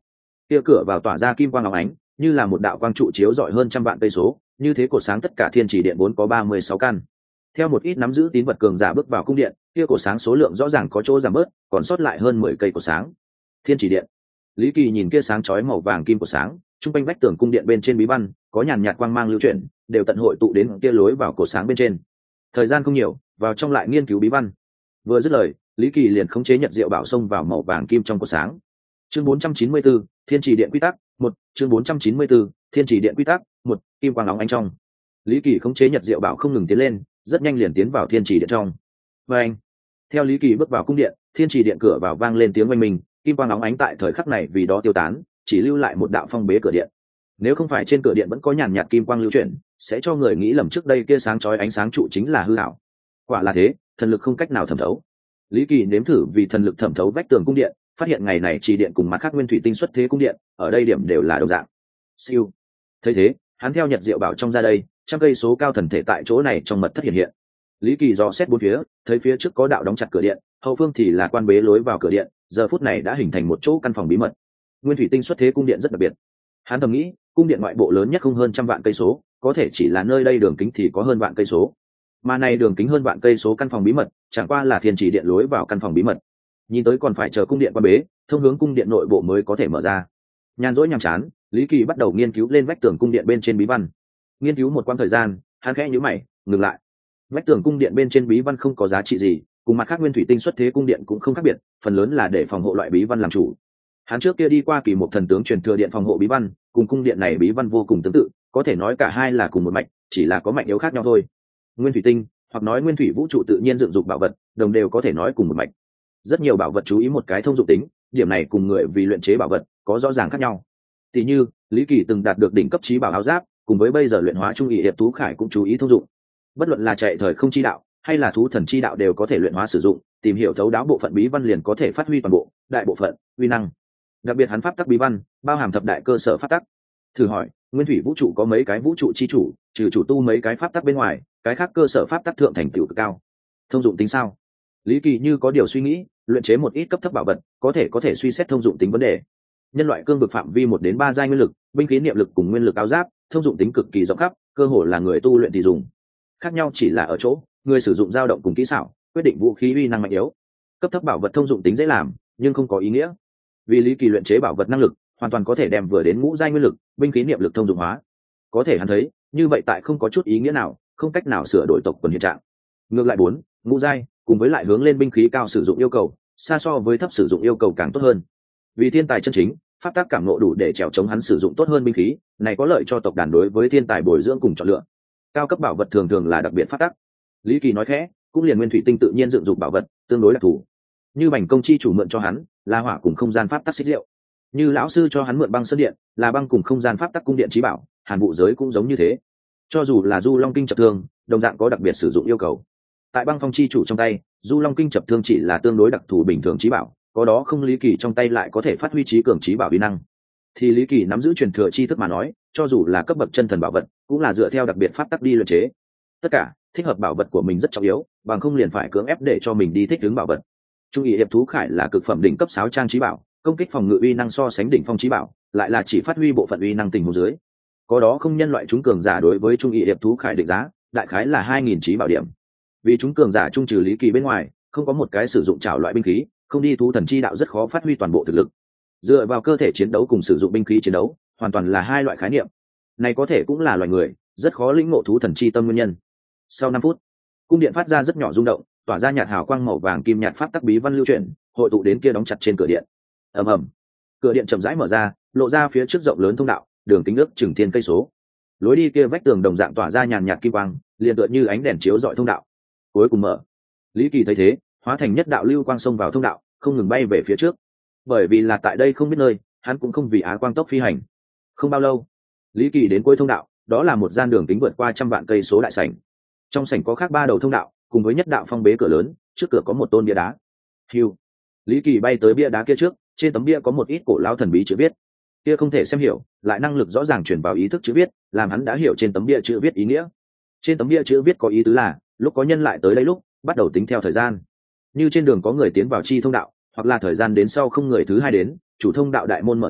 kia cửa vào tỏa ra kim quang óng ánh, như là một đạo quang trụ chiếu rọi hơn trăm vạn cây số, như thế cột sáng tất cả thiên chỉ điện vốn có ba mươi sáu căn. Theo một ít nắm giữ tín vật cường giả bước vào cung điện, kia cột sáng số lượng rõ ràng có chỗ giảm bớt, còn sót lại hơn mười cây cột sáng. Thiên chỉ điện. Lý Kỳ nhìn kia sáng chói màu vàng kim cột sáng, trung quanh vách tường cung điện bên trên bí văn có nhàn nhạt quang mang lưu chuyển, đều tận hội tụ đến kia lối vào cột sáng bên trên. Thời gian không nhiều, vào trong lại nghiên cứu bí văn. Vừa dứt lời, Lý Kỳ liền khống chế Nhật Diệu Bảo xông vào màu vàng kim trong cột sáng. Chương bốn trăm chín mươi tư, Thiên chỉ điện quy tắc, một, chương bốn trăm chín mươi tư, Thiên chỉ điện quy tắc, một, kim quang óng ánh trong. Lý Kỳ khống chế Nhật Diệu Bảo không ngừng tiến lên, rất nhanh liền tiến vào Thiên chỉ điện trong. Và anh, theo Lý Kỳ bước vào cung điện, Thiên chỉ điện cửa vào vang lên tiếng oanh minh, kim quang óng ánh tại thời khắc này vì đó tiêu tán, chỉ lưu lại một đạo phong bế cửa điện. Nếu không phải trên cửa điện vẫn có nhàn nhạt kim quang lưu chuyển, sẽ cho người nghĩ lầm trước đây kia sáng chói ánh sáng trụ chính là hư ảo. Quả là thế, thần lực không cách nào thẩm thấu. Lý Kỳ nếm thử vì thần lực thẩm thấu vách tường cung điện, phát hiện ngày này chỉ điện cùng mặt khác nguyên thủy tinh xuất thế cung điện, ở đây điểm đều là đồng dạng. Siêu. Thấy thế, hắn theo Nhật Diệu Bảo trong ra đây, trăm cây số cao thần thể tại chỗ này trong mật thất hiện hiện. Lý Kỳ dò xét bốn phía, thấy phía trước có đạo đóng chặt cửa điện, hậu phương thì là quan bế lối vào cửa điện, giờ phút này đã hình thành một chỗ căn phòng bí mật. Nguyên thủy tinh xuất thế cung điện rất đặc biệt. Hắn thầm nghĩ, cung điện ngoại bộ lớn nhất không hơn trăm vạn cây số, có thể chỉ là nơi đây đường kính thì có hơn vạn cây số. Mà này đường kính hơn vạn cây số căn phòng bí mật, chẳng qua là thiên chỉ điện lối vào căn phòng bí mật. Nhìn tới còn phải chờ cung điện quan bế, thông hướng cung điện nội bộ mới có thể mở ra. Nhàn rỗi nhàm chán, Lý Kỳ bắt đầu nghiên cứu lên vách tường cung điện bên trên bí văn. Nghiên cứu một quãng thời gian, hắn khẽ nhíu mày, ngừng lại. Vách tường cung điện bên trên bí văn không có giá trị gì, cùng mặt khác nguyên thủy tinh xuất thế cung điện cũng không khác biệt, phần lớn là để phòng hộ loại bí văn làm chủ. Hắn trước kia đi qua kỳ một thần tướng truyền thừa điện phòng hộ bí văn, cùng cung điện này bí văn vô cùng tương tự, có thể nói cả hai là cùng một mạch, chỉ là có mạnh yếu khác nhau thôi. Nguyên thủy tinh, hoặc nói nguyên thủy vũ trụ tự nhiên dựng dục bảo vật, đồng đều có thể nói cùng một mạch. Rất nhiều bảo vật chú ý một cái thông dụng tính, điểm này cùng người vì luyện chế bảo vật có rõ ràng khác nhau. Tỷ như, Lý Kỳ từng đạt được đỉnh cấp trí bảo áo giáp, cùng với bây giờ luyện hóa trung ý hiệp tú khải cũng chú ý thông dụng. Bất luận là chạy thời không chi đạo hay là thú thần chi đạo đều có thể luyện hóa sử dụng, tìm hiểu thấu đáo bộ phận bí văn liền có thể phát huy toàn bộ đại bộ phận uy năng. Đặc biệt hắn pháp tắc bí văn bao hàm thập đại cơ sở pháp tắc. Thử hỏi, nguyên thủy vũ trụ có mấy cái vũ trụ chi chủ, trừ chủ tu mấy cái pháp tắc bên ngoài, cái khác cơ sở pháp tắc thượng thành tựu cực cao. Thông dụng tính sao? Lý Kỳ như có điều suy nghĩ, luyện chế một ít cấp thấp bảo vật, có thể có thể suy xét thông dụng tính vấn đề. Nhân loại cương vực phạm vi một đến ba giai nguyên lực, binh khí niệm lực cùng nguyên lực áo giáp, thông dụng tính cực kỳ rộng khắp, cơ hồ là người tu luyện thì dùng. Khác nhau chỉ là ở chỗ, người sử dụng dao động cùng kỹ xảo, quyết định vũ khí uy năng mạnh yếu. Cấp thấp bảo vật thông dụng tính dễ làm, nhưng không có ý nghĩa. Vì Lý Kỳ luyện chế bảo vật năng lực, hoàn toàn có thể đem vừa đến ngũ giai nguyên lực, binh khí niệm lực thông dụng hóa. Có thể hắn thấy, như vậy tại không có chút ý nghĩa nào, không cách nào sửa đổi tộc quần hiện trạng. Ngược lại bốn, ngũ giai, cùng với lại hướng lên binh khí cao sử dụng yêu cầu, xa so với thấp sử dụng yêu cầu càng tốt hơn. Vì thiên tài chân chính, pháp tác cảm ngộ đủ để trèo chống hắn sử dụng tốt hơn binh khí, này có lợi cho tộc đàn đối với thiên tài bồi dưỡng cùng chọn lựa. Cao cấp bảo vật thường thường là đặc biệt pháp tắc. Lý Kỳ nói khẽ, cũng liền nguyên thủy tinh tự nhiên dựng dục bảo vật, tương đối đặc thù. Như Bành Công chi chủ mượn cho hắn, là hỏa cùng không gian pháp tắc xích liệu. Như lão sư cho hắn mượn băng sơn điện, là băng cùng không gian pháp tắc cung điện trí bảo, Hàn Vụ giới cũng giống như thế. Cho dù là Du Long kinh chập thương, đồng dạng có đặc biệt sử dụng yêu cầu. Tại băng phong chi chủ trong tay, Du Long kinh chập thương chỉ là tương đối đặc thù bình thường trí bảo, có đó không Lý Kỳ trong tay lại có thể phát huy trí cường trí bảo uy năng. Thì Lý Kỳ nắm giữ truyền thừa tri thức mà nói, cho dù là cấp bậc chân thần bảo vật, cũng là dựa theo đặc biệt pháp tắc đi luyện chế. Tất cả thích hợp bảo vật của mình rất trọng yếu, bằng không liền phải cưỡng ép để cho mình đi thích ứng bảo vật. Trung ý hiệp thú khải là cực phẩm đỉnh cấp sáo trang trí bảo, công kích phòng ngự uy năng so sánh đỉnh phong trí bảo, lại là chỉ phát huy bộ phận uy năng tình huống dưới. Có đó không nhân loại chúng cường giả đối với trung ý hiệp thú khải định giá, đại khái là hai nghìn trí bảo điểm. Vì chúng cường giả trung trừ Lý Kỳ bên ngoài, không có một cái sử dụng trảo loại binh khí, không đi thú thần chi đạo rất khó phát huy toàn bộ thực lực. Dựa vào cơ thể chiến đấu cùng sử dụng binh khí chiến đấu, hoàn toàn là hai loại khái niệm. Này có thể cũng là loài người, rất khó lĩnh ngộ thú thần chi tâm nguyên nhân. Sau năm phút, cung điện phát ra rất nhỏ rung động, tỏa ra nhạt hào quang màu vàng kim nhạt pháp tắc bí văn lưu chuyển, hội tụ đến kia đóng chặt trên cửa điện. Ầm ầm, cửa điện chậm rãi mở ra, lộ ra phía trước rộng lớn thông đạo, đường kính ước chừng thiên cây số. Lối đi kia vách tường đồng dạng tỏa ra nhàn nhạt kim quang, liền tựa như ánh đèn chiếu rọi thông đạo. Cuối cùng mở. Lý Kỳ thấy thế, hóa thành nhất đạo lưu quang xông vào thông đạo, không ngừng bay về phía trước. Bởi vì là tại đây không biết nơi, hắn cũng không vì á quang tốc phi hành. Không bao lâu, Lý Kỳ đến cuối thông đạo, đó là một gian đường kính vượt qua trăm vạn cây số đại sảnh. Trong sảnh có khác ba đầu thông đạo, cùng với nhất đạo phong bế cửa lớn, trước cửa có một tôn bia đá. Hưu. Lý Kỳ bay tới bia đá kia trước, trên tấm bia có một ít cổ lão thần bí chữ viết. Kia không thể xem hiểu, lại năng lực rõ ràng truyền vào ý thức chữ viết, làm hắn đã hiểu trên tấm bia chữ viết ý nghĩa. Trên tấm bia chữ viết có ý tứ là, lúc có nhân lại tới đây lúc, bắt đầu tính theo thời gian. Như trên đường có người tiến vào chi thông đạo, hoặc là thời gian đến sau không người thứ hai đến, chủ thông đạo đại môn mở ra,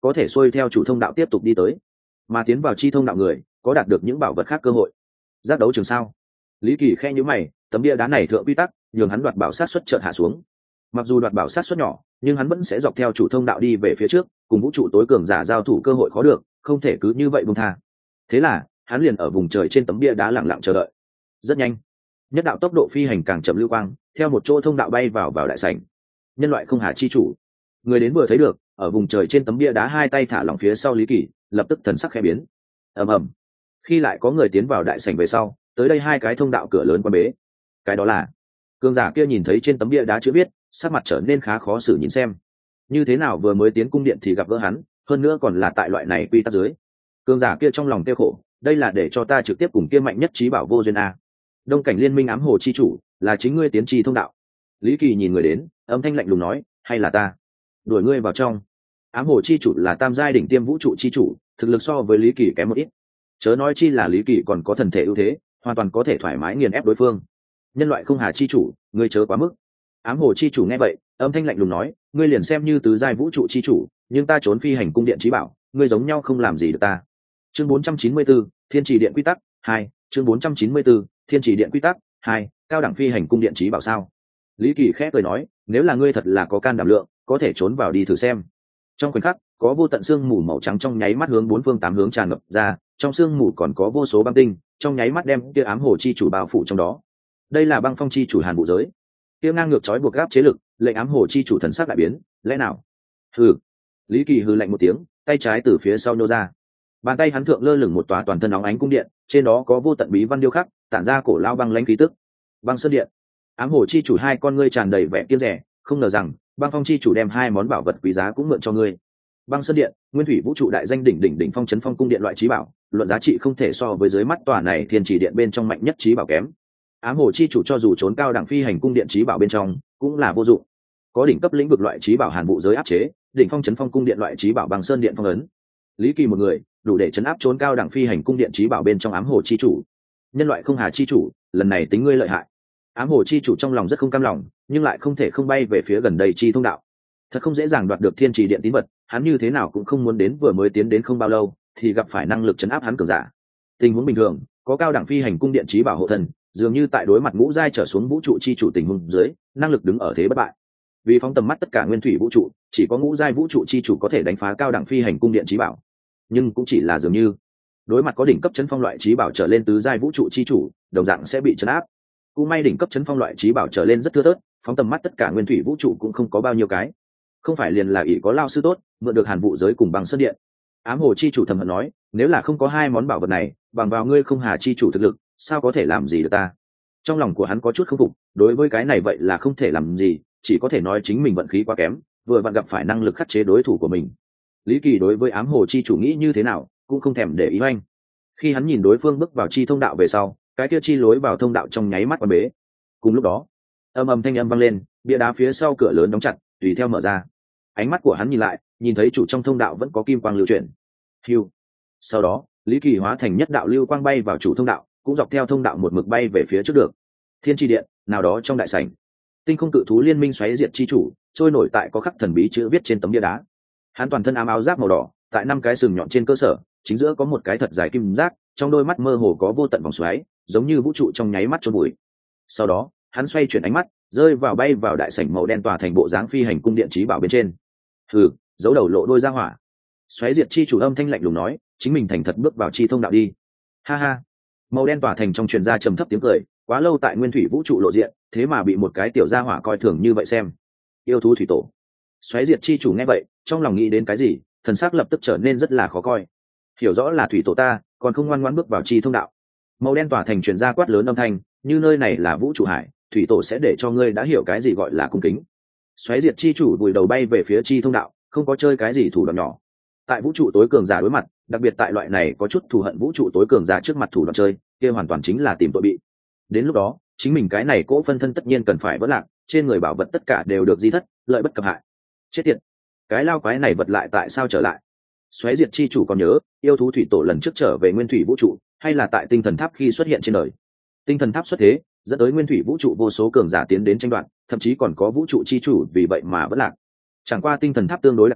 có thể xuôi theo chủ thông đạo tiếp tục đi tới, mà tiến vào chi thông đạo người có đạt được những bảo vật khác cơ hội. Giác đấu trường sao? Lý Kỳ khe nhíu mày, tấm bia đá này thượng quy tắc nhường hắn đoạt bảo sát suất chợt hạ xuống. Mặc dù đoạt bảo sát suất nhỏ, nhưng hắn vẫn sẽ dọc theo chủ thông đạo đi về phía trước, cùng vũ trụ tối cường giả giao thủ cơ hội khó được, không thể cứ như vậy buông tha. Thế là hắn liền ở vùng trời trên tấm bia đá lặng lặng chờ đợi. Rất nhanh, nhất đạo tốc độ phi hành càng chậm lưu quang, theo một chỗ thông đạo bay vào vào đại sảnh. Nhân loại không hà chi chủ, người đến vừa thấy được, ở vùng trời trên tấm bia đá hai tay thả lỏng phía sau Lý Kỳ, lập tức thần sắc khẽ biến. Ầm ầm. Khi lại có người tiến vào đại sảnh về sau, tới đây hai cái thông đạo cửa lớn quan bế. Cái đó là cường giả kia nhìn thấy trên tấm bia đá chữ viết, sắc mặt trở nên khá khó xử nhìn xem. Như thế nào vừa mới tiến cung điện thì gặp gỡ hắn, hơn nữa còn là tại loại này quy tắc dưới. Cường giả kia trong lòng tiêu khổ, đây là để cho ta trực tiếp cùng kia mạnh nhất trí bảo vô duyên a. Đông cảnh liên minh ám hồ chi chủ, là chính ngươi tiến trì thông đạo. Lý Kỳ nhìn người đến, âm thanh lạnh lùng nói, hay là ta đuổi ngươi vào trong. Ám hồ chi chủ là tam giai đỉnh tiêm vũ trụ chi chủ, thực lực so với Lý Kỳ kém một ít, chớ nói chi là Lý Kỳ còn có thần thể ưu thế, hoàn toàn có thể thoải mái nghiền ép đối phương. Nhân loại không hà chi chủ, ngươi chớ quá mức. Ám hồ chi chủ nghe vậy, âm thanh lạnh lùng nói, ngươi liền xem như tứ giai vũ trụ chi chủ, nhưng ta trốn phi hành cung điện trí bảo, ngươi giống nhau không làm gì được ta. Chương bốn trăm chín mươi 4, Thiên Trì Điện quy tắc hai. Chương bốn trăm chín mươi 4, Thiên Trì Điện quy tắc hai, cao đẳng phi hành cung điện trí bảo sao? Lý Kỳ khẽ cười nói, nếu là ngươi thật là có can đảm lượng, có thể trốn vào đi thử xem. Trong khoảnh khắc, có vô tận sương mù màu trắng trong nháy mắt hướng bốn phương tám hướng tràn ngập ra, trong sương mù còn có vô số băng tinh, trong nháy mắt đem kia ám hồ chi chủ bao phủ trong đó. Đây là băng phong chi chủ Hàn Vũ giới. Kia ngang ngược trói buộc gáp chế lực, lệnh ám hồ chi chủ thần sắc đại biến, lẽ nào? Hừ. Lý Kỳ hừ lạnh một tiếng, tay trái từ phía sau nhô ra. Bàn tay hắn thượng lơ lửng một tòa toàn thân óng ánh cung điện, trên đó có vô tận bí văn điêu khắc, tản ra cổ lao băng lãnh khí tức. Băng sơn điện. Ám hồ chi chủ hai con ngươi tràn đầy vẻ kiêu rẻ, không ngờ rằng băng phong chi chủ đem hai món bảo vật quý giá cũng mượn cho ngươi. Băng sơn điện, nguyên thủy vũ trụ đại danh đỉnh đỉnh đỉnh phong chấn phong cung điện loại trí bảo, luận giá trị không thể so với dưới mắt tòa này thiên chỉ điện bên trong mạnh nhất trí bảo kém. Ám hồ chi chủ cho dù trốn cao đẳng phi hành cung điện trí bảo bên trong cũng là vô dụng, có đỉnh cấp lĩnh vực loại trí bảo Hàn Vũ giới áp chế, đỉnh phong chấn phong cung điện loại trí bảo Băng sơn điện phong ấn. Lý Kỳ một người đủ để chấn áp trốn cao đẳng phi hành cung điện trí bảo bên trong ám hồ chi chủ. Nhân loại không hà chi chủ, lần này tính ngươi lợi hại. Ám hồ chi chủ trong lòng rất không cam lòng, nhưng lại không thể không bay về phía gần đây chi thông đạo. Thật không dễ dàng đoạt được thiên trì điện tín vật, hắn như thế nào cũng không muốn đến vừa mới tiến đến không bao lâu thì gặp phải năng lực chấn áp hắn cường giả. Tình huống bình thường, có cao đẳng phi hành cung điện trí bảo hộ thần, dường như tại đối mặt ngũ giai trở xuống vũ trụ chi chủ tình huống dưới, năng lực đứng ở thế bất bại. Vì phóng tầm mắt tất cả nguyên thủy vũ trụ, chỉ có ngũ giai vũ trụ chi chủ có thể đánh phá cao đẳng phi hành cung điện trí bảo. Nhưng cũng chỉ là dường như, đối mặt có đỉnh cấp chấn phong loại trí bảo trở lên tứ giai vũ trụ chi chủ, đồng dạng sẽ bị chấn áp. Cũng may đỉnh cấp chấn phong loại trí bảo trở lên rất thưa thớt, phóng tầm mắt tất cả nguyên thủy vũ trụ cũng không có bao nhiêu cái. Không phải liền là ỷ có lao sư tốt, mượn được Hàn Vũ giới cùng Băng sơn điện. Ám hồ chi chủ thầm hận nói, nếu là không có hai món bảo vật này, bằng vào ngươi không hà chi chủ thực lực, sao có thể làm gì được ta? Trong lòng của hắn có chút không phục, đối với cái này vậy là không thể làm gì, chỉ có thể nói chính mình vận khí quá kém, vừa vặn gặp phải năng lực khắc chế đối thủ của mình. Lý Kỳ đối với ám hồ chi chủ nghĩ như thế nào, cũng không thèm để ý oanh. Khi hắn nhìn đối phương bước vào chi thông đạo về sau, cái kia chi lối vào thông đạo trong nháy mắt quan bế. Cùng lúc đó, âm ầm thanh âm vang lên, bia đá phía sau cửa lớn đóng chặt, tùy theo mở ra. Ánh mắt của hắn nhìn lại, nhìn thấy chủ trong thông đạo vẫn có kim quang lưu chuyển. Hưu. Sau đó, Lý Kỳ hóa thành nhất đạo lưu quang bay vào chủ thông đạo, cũng dọc theo thông đạo một mực bay về phía trước được. Thiên tri điện, nào đó trong đại sảnh, tinh không cự thú liên minh xoáy diệt chi chủ, trôi nổi tại có khắc thần bí chữ viết trên tấm bia đá. Hắn toàn thân ám áo giáp màu đỏ, tại năm cái sừng nhọn trên cơ sở, chính giữa có một cái thật dài kim giác, trong đôi mắt mơ hồ có vô tận vòng xoáy, giống như vũ trụ trong nháy mắt chôn bụi. Sau đó, hắn xoay chuyển ánh mắt, rơi vào bay vào đại sảnh màu đen tỏa thành bộ dáng phi hành cung điện trí bảo bên trên. Hừ, giấu đầu lộ đôi ra hỏa. Xoáy diệt chi chủ âm thanh lạnh lùng nói, chính mình thành thật bước vào chi thông đạo đi. Ha ha. Màu đen tỏa thành trong truyền ra trầm thấp tiếng cười, quá lâu tại nguyên thủy vũ trụ lộ diện, thế mà bị một cái tiểu gia hỏa coi thường như vậy xem. Yêu thú thủy tổ. Xoáy diệt chi chủ nghe vậy, trong lòng nghĩ đến cái gì, thần sắc lập tức trở nên rất là khó coi. Hiểu rõ là thủy tổ ta, còn không ngoan ngoãn bước vào chi thông đạo. Màu đen tỏa thành truyền ra quát lớn âm thanh, như nơi này là vũ trụ hải, thủy tổ sẽ để cho ngươi đã hiểu cái gì gọi là cung kính. Xoáy diệt chi chủ vùi đầu bay về phía chi thông đạo, không có chơi cái gì thủ đoạn nhỏ. Tại vũ trụ tối cường giả đối mặt, đặc biệt tại loại này có chút thù hận vũ trụ tối cường giả trước mặt thủ đoạn chơi, kia hoàn toàn chính là tìm tội bị. Đến lúc đó, chính mình cái này cỗ phân thân tất nhiên cần phải vỡ lạc, trên người bảo vật tất cả đều được di thất, lợi bất cập hại. Chết tiệt, cái lao quái này vật lại tại sao trở lại? Xoáy diệt chi chủ còn nhớ, yêu thú thủy tổ lần trước trở về nguyên thủy vũ trụ, hay là tại tinh thần tháp khi xuất hiện trên đời. Tinh thần tháp xuất thế, dẫn tới nguyên thủy vũ trụ vô số cường giả tiến đến tranh đoạt, thậm chí còn có vũ trụ chi chủ vì vậy mà vẫn lạc. Chẳng qua tinh thần tháp tương đối đặc thù,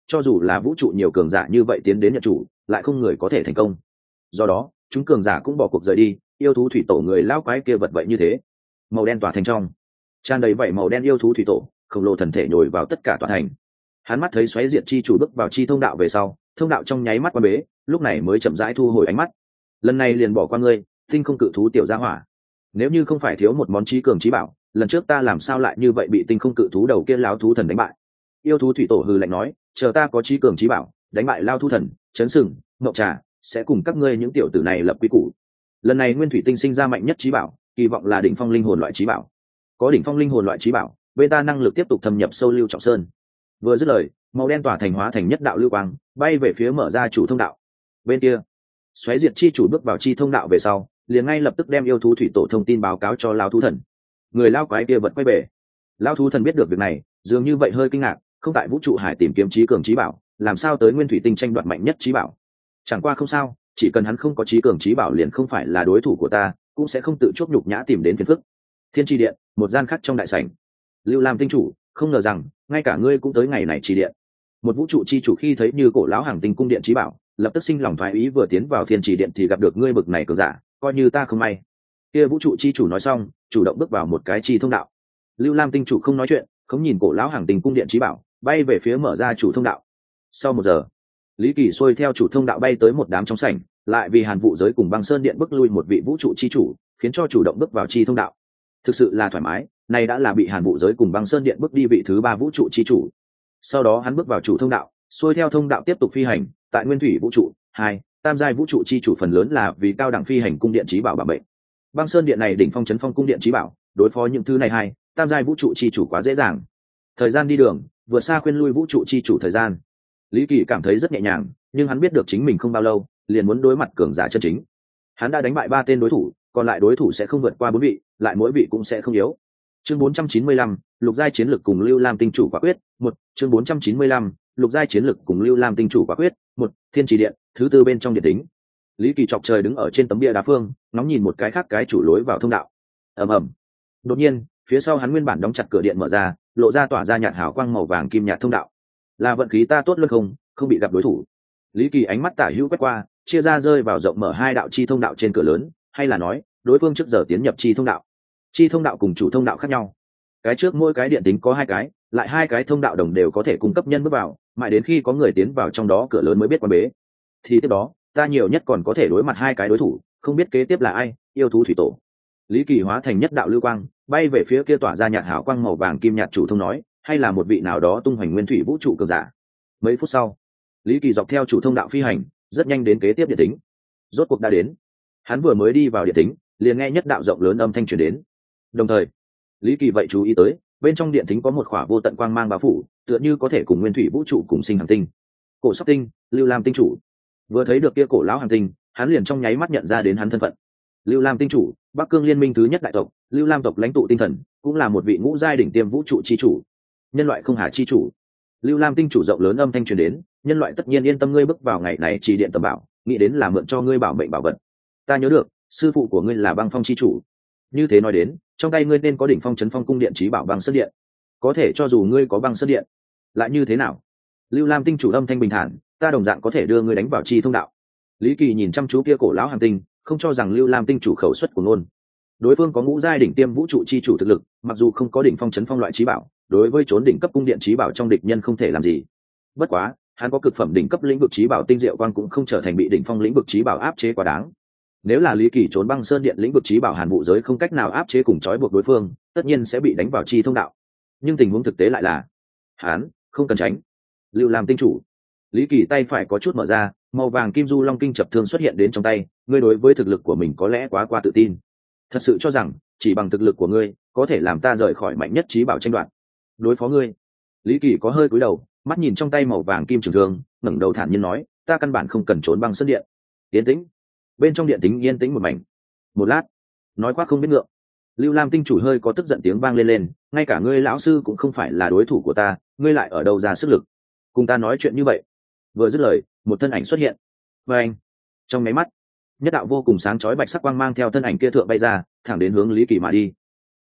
cho dù là vũ trụ nhiều cường giả như vậy tiến đến nhận chủ lại không người có thể thành công. Do đó chúng cường giả cũng bỏ cuộc rời đi, yêu thú thủy tổ người lao quái kia vật vậy như thế. Màu đen tỏa thành trong tràn đầy vậy màu đen yêu thú thủy tổ khổng lồ thần thể nhồi vào tất cả tòa thành. Hắn mắt thấy xoáy diệt chi chủ bước vào chi thông đạo về sau, thông đạo trong nháy mắt qua bế, lúc này mới chậm rãi thu hồi ánh mắt. Lần này liền bỏ qua ngươi, tinh không cự thú tiểu gia hỏa. Nếu như không phải thiếu một món trí cường trí bảo, lần trước ta làm sao lại như vậy bị tinh không cự thú đầu kia lao thú thần đánh bại. Yêu thú thủy tổ hừ lạnh nói, chờ ta có trí cường trí bảo đánh bại lao thú thần, chấn sừng, ngọc trà, sẽ cùng các ngươi những tiểu tử này lập quy củ. Lần này nguyên thủy tinh sinh ra mạnh nhất trí bảo, kỳ vọng là đỉnh phong linh hồn loại trí bảo. Có đỉnh phong linh hồn loại trí bảo, bên ta năng lực tiếp tục thâm nhập sâu lưu trọng sơn. Vừa dứt lời, màu đen tỏa thành hóa thành nhất đạo lưu quang, bay về phía mở ra chủ thông đạo. Bên kia xoáy diệt chi chủ bước vào chi thông đạo về sau, liền ngay lập tức đem yêu thú thủy tổ thông tin báo cáo cho lao thú thần. Người lao quái kia vật quay về. Lao thú thần biết được việc này, dường như vậy hơi kinh ngạc, không tại vũ trụ hải tìm kiếm trí cường trí bảo, làm sao tới nguyên thủy tinh tranh đoạt mạnh nhất trí bảo. Chẳng qua không sao, chỉ cần hắn không có trí cường trí bảo liền không phải là đối thủ của ta, cũng sẽ không tự chuốc nhục nhã tìm đến phiền phức. Thiên tri điện, một gian khác trong đại sảnh. Lưu Lam tinh chủ, không ngờ rằng ngay cả ngươi cũng tới ngày này tri điện. Một vũ trụ chi chủ khi thấy như cổ lão hàng tinh cung điện trí bảo, lập tức sinh lòng thoái ý, vừa tiến vào thiên trì điện thì gặp được ngươi bực này cường giả, coi như ta không may. Kia vũ trụ chi chủ nói xong, chủ động bước vào một cái chi thông đạo. Lưu Lam tinh chủ không nói chuyện, không nhìn cổ lão hàng tinh cung điện trí bảo, bay về phía mở ra chủ thông đạo. Sau một giờ, Lý Kỳ xuôi theo chủ thông đạo bay tới một đám trong sảnh, lại vì Hàn Vụ giới cùng Băng Sơn điện bức lui một vị vũ trụ chi chủ, khiến cho chủ động bước vào chi thông đạo. Thực sự là thoải mái, này đã là bị Hàn Vụ giới cùng Băng Sơn điện bước đi vị thứ ba vũ trụ chi chủ. Sau đó hắn bước vào chủ thông đạo, xuôi theo thông đạo tiếp tục phi hành, tại nguyên thủy vũ trụ hai, tam giai vũ trụ chi chủ phần lớn là vì cao đẳng phi hành cung điện trí bảo bảo mệnh. Băng Sơn điện này đỉnh phong chấn phong cung điện trí bảo, đối phó những thứ này hai, tam giai vũ trụ chi chủ quá dễ dàng. Thời gian đi đường vượt xa khuyên lui vũ trụ chi chủ thời gian. Lý Kỳ cảm thấy rất nhẹ nhàng, nhưng hắn biết được chính mình không bao lâu liền muốn đối mặt cường giả chân chính. Hắn đã đánh bại ba tên đối thủ, còn lại đối thủ sẽ không vượt qua bốn vị, lại mỗi vị cũng sẽ không yếu. Chương bốn trăm chín mươi lăm, lục giai chiến lực cùng Lưu Lam tinh chủ quả quyết, một, chương bốn trăm chín mươi lăm, lục giai chiến lực cùng Lưu Lam tinh chủ quả quyết, một, thiên trì điện, thứ tư bên trong điện tính. Lý Kỳ chọc trời đứng ở trên tấm bia đá phương, ngóng nhìn một cái khác cái chủ lối vào thông đạo. Ầm ầm. Đột nhiên, phía sau hắn nguyên bản đóng chặt cửa điện mở ra, lộ ra tỏa ra nhạt hào quang màu vàng kim nhạt thông đạo. Là vận khí ta tốt luôn không, không bị gặp đối thủ. Lý Kỳ ánh mắt tả hữu quét qua, chia ra rơi vào rộng mở hai đạo chi thông đạo trên cửa lớn, hay là nói, đối phương trước giờ tiến nhập chi thông đạo. Chi thông đạo cùng chủ thông đạo khác nhau. Cái trước mỗi cái điện tính có hai cái, lại hai cái thông đạo đồng đều có thể cung cấp nhân bước vào, mãi đến khi có người tiến vào trong đó cửa lớn mới biết quan bế. Thì tiếp đó, ta nhiều nhất còn có thể đối mặt hai cái đối thủ, không biết kế tiếp là ai, yêu thú thủy tổ. Lý Kỳ hóa thành nhất đạo lưu quang, bay về phía kia tỏa ra nhạt hào quang màu vàng kim nhạt chủ thông nói, hay là một vị nào đó tung hoành nguyên thủy vũ trụ cường giả. Mấy phút sau, Lý Kỳ dọc theo chủ thông đạo phi hành, rất nhanh đến kế tiếp điện tính. Rốt cuộc đã đến. Hắn vừa mới đi vào điện tính, liền nghe nhất đạo rộng lớn âm thanh truyền đến. Đồng thời, Lý Kỳ vậy chú ý tới, bên trong điện tính có một khỏa vô tận quang mang bao phủ, tựa như có thể cùng nguyên thủy vũ trụ cùng sinh hành tinh. Cổ Sóc tinh, Lưu Lam tinh chủ. Vừa thấy được kia cổ lão hành tinh, hắn liền trong nháy mắt nhận ra đến hắn thân phận. Lưu Lam tinh chủ, Bắc Cương liên minh thứ nhất đại tộc, Lưu Lam tộc lãnh tụ tinh thần, cũng là một vị ngũ giai đỉnh tiêm vũ trụ chi chủ, nhân loại không hà chi chủ. Lưu Lam tinh chủ rộng lớn âm thanh truyền đến, nhân loại tất nhiên yên tâm ngươi bước vào ngày này chỉ điện tầm bảo, nghĩ đến là mượn cho ngươi bảo mệnh bảo vật. Ta nhớ được, sư phụ của ngươi là Băng Phong chi chủ. Như thế nói đến, trong tay ngươi nên có đỉnh phong chấn phong cung điện trí bảo Băng Sơn điện. Có thể cho dù ngươi có Băng Sơn điện, lại như thế nào? Lưu Lam tinh chủ âm thanh bình thản, ta đồng dạng có thể đưa ngươi đánh vào chi thông đạo. Lý Kỳ nhìn chăm chú kia cổ lão hành tinh, không cho rằng Lưu Lam tinh chủ khẩu suất của ngôn. Đối phương có ngũ giai đỉnh tiêm vũ trụ chi chủ thực lực, mặc dù không có đỉnh phong chấn phong loại trí bảo, đối với trốn đỉnh cấp cung điện trí bảo trong địch nhân không thể làm gì. Bất quá, hắn có cực phẩm đỉnh cấp lĩnh vực trí bảo tinh diệu quang cũng không trở thành bị đỉnh phong lĩnh vực trí bảo áp chế quá đáng. Nếu là Lý Kỳ trốn Băng Sơn điện lĩnh vực trí bảo Hàn Vụ giới không cách nào áp chế cùng trói buộc đối phương, tất nhiên sẽ bị đánh vào chi thông đạo. Nhưng tình huống thực tế lại là, hắn không cần tránh. Lưu Lam tinh chủ. Lý Kỳ tay phải có chút mở ra, màu vàng kim du long kinh chập thương xuất hiện đến trong tay, ngươi đối với thực lực của mình có lẽ quá qua tự tin. Thật sự cho rằng chỉ bằng thực lực của ngươi có thể làm ta rời khỏi mạnh nhất trí bảo tranh đoạt đối phó ngươi? Lý Kỳ có hơi cúi đầu, mắt nhìn trong tay màu vàng kim trường thương, ngẩng đầu thản nhiên nói, ta căn bản không cần trốn Băng Sơn điện. Yên tĩnh. Bên trong điện tính yên tĩnh một mảnh. Một lát, nói quá không biết ngượng. Lưu Lam tinh chủ hơi có tức giận tiếng vang lên lên, ngay cả ngươi lão sư cũng không phải là đối thủ của ta, ngươi lại ở đâu ra sức lực cùng ta nói chuyện như vậy? Vừa dứt lời, một thân ảnh xuất hiện. Và anh, trong máy mắt, nhất đạo vô cùng sáng chói bạch sắc quang mang theo thân ảnh kia thượng bay ra, thẳng đến hướng Lý Kỳ mà đi.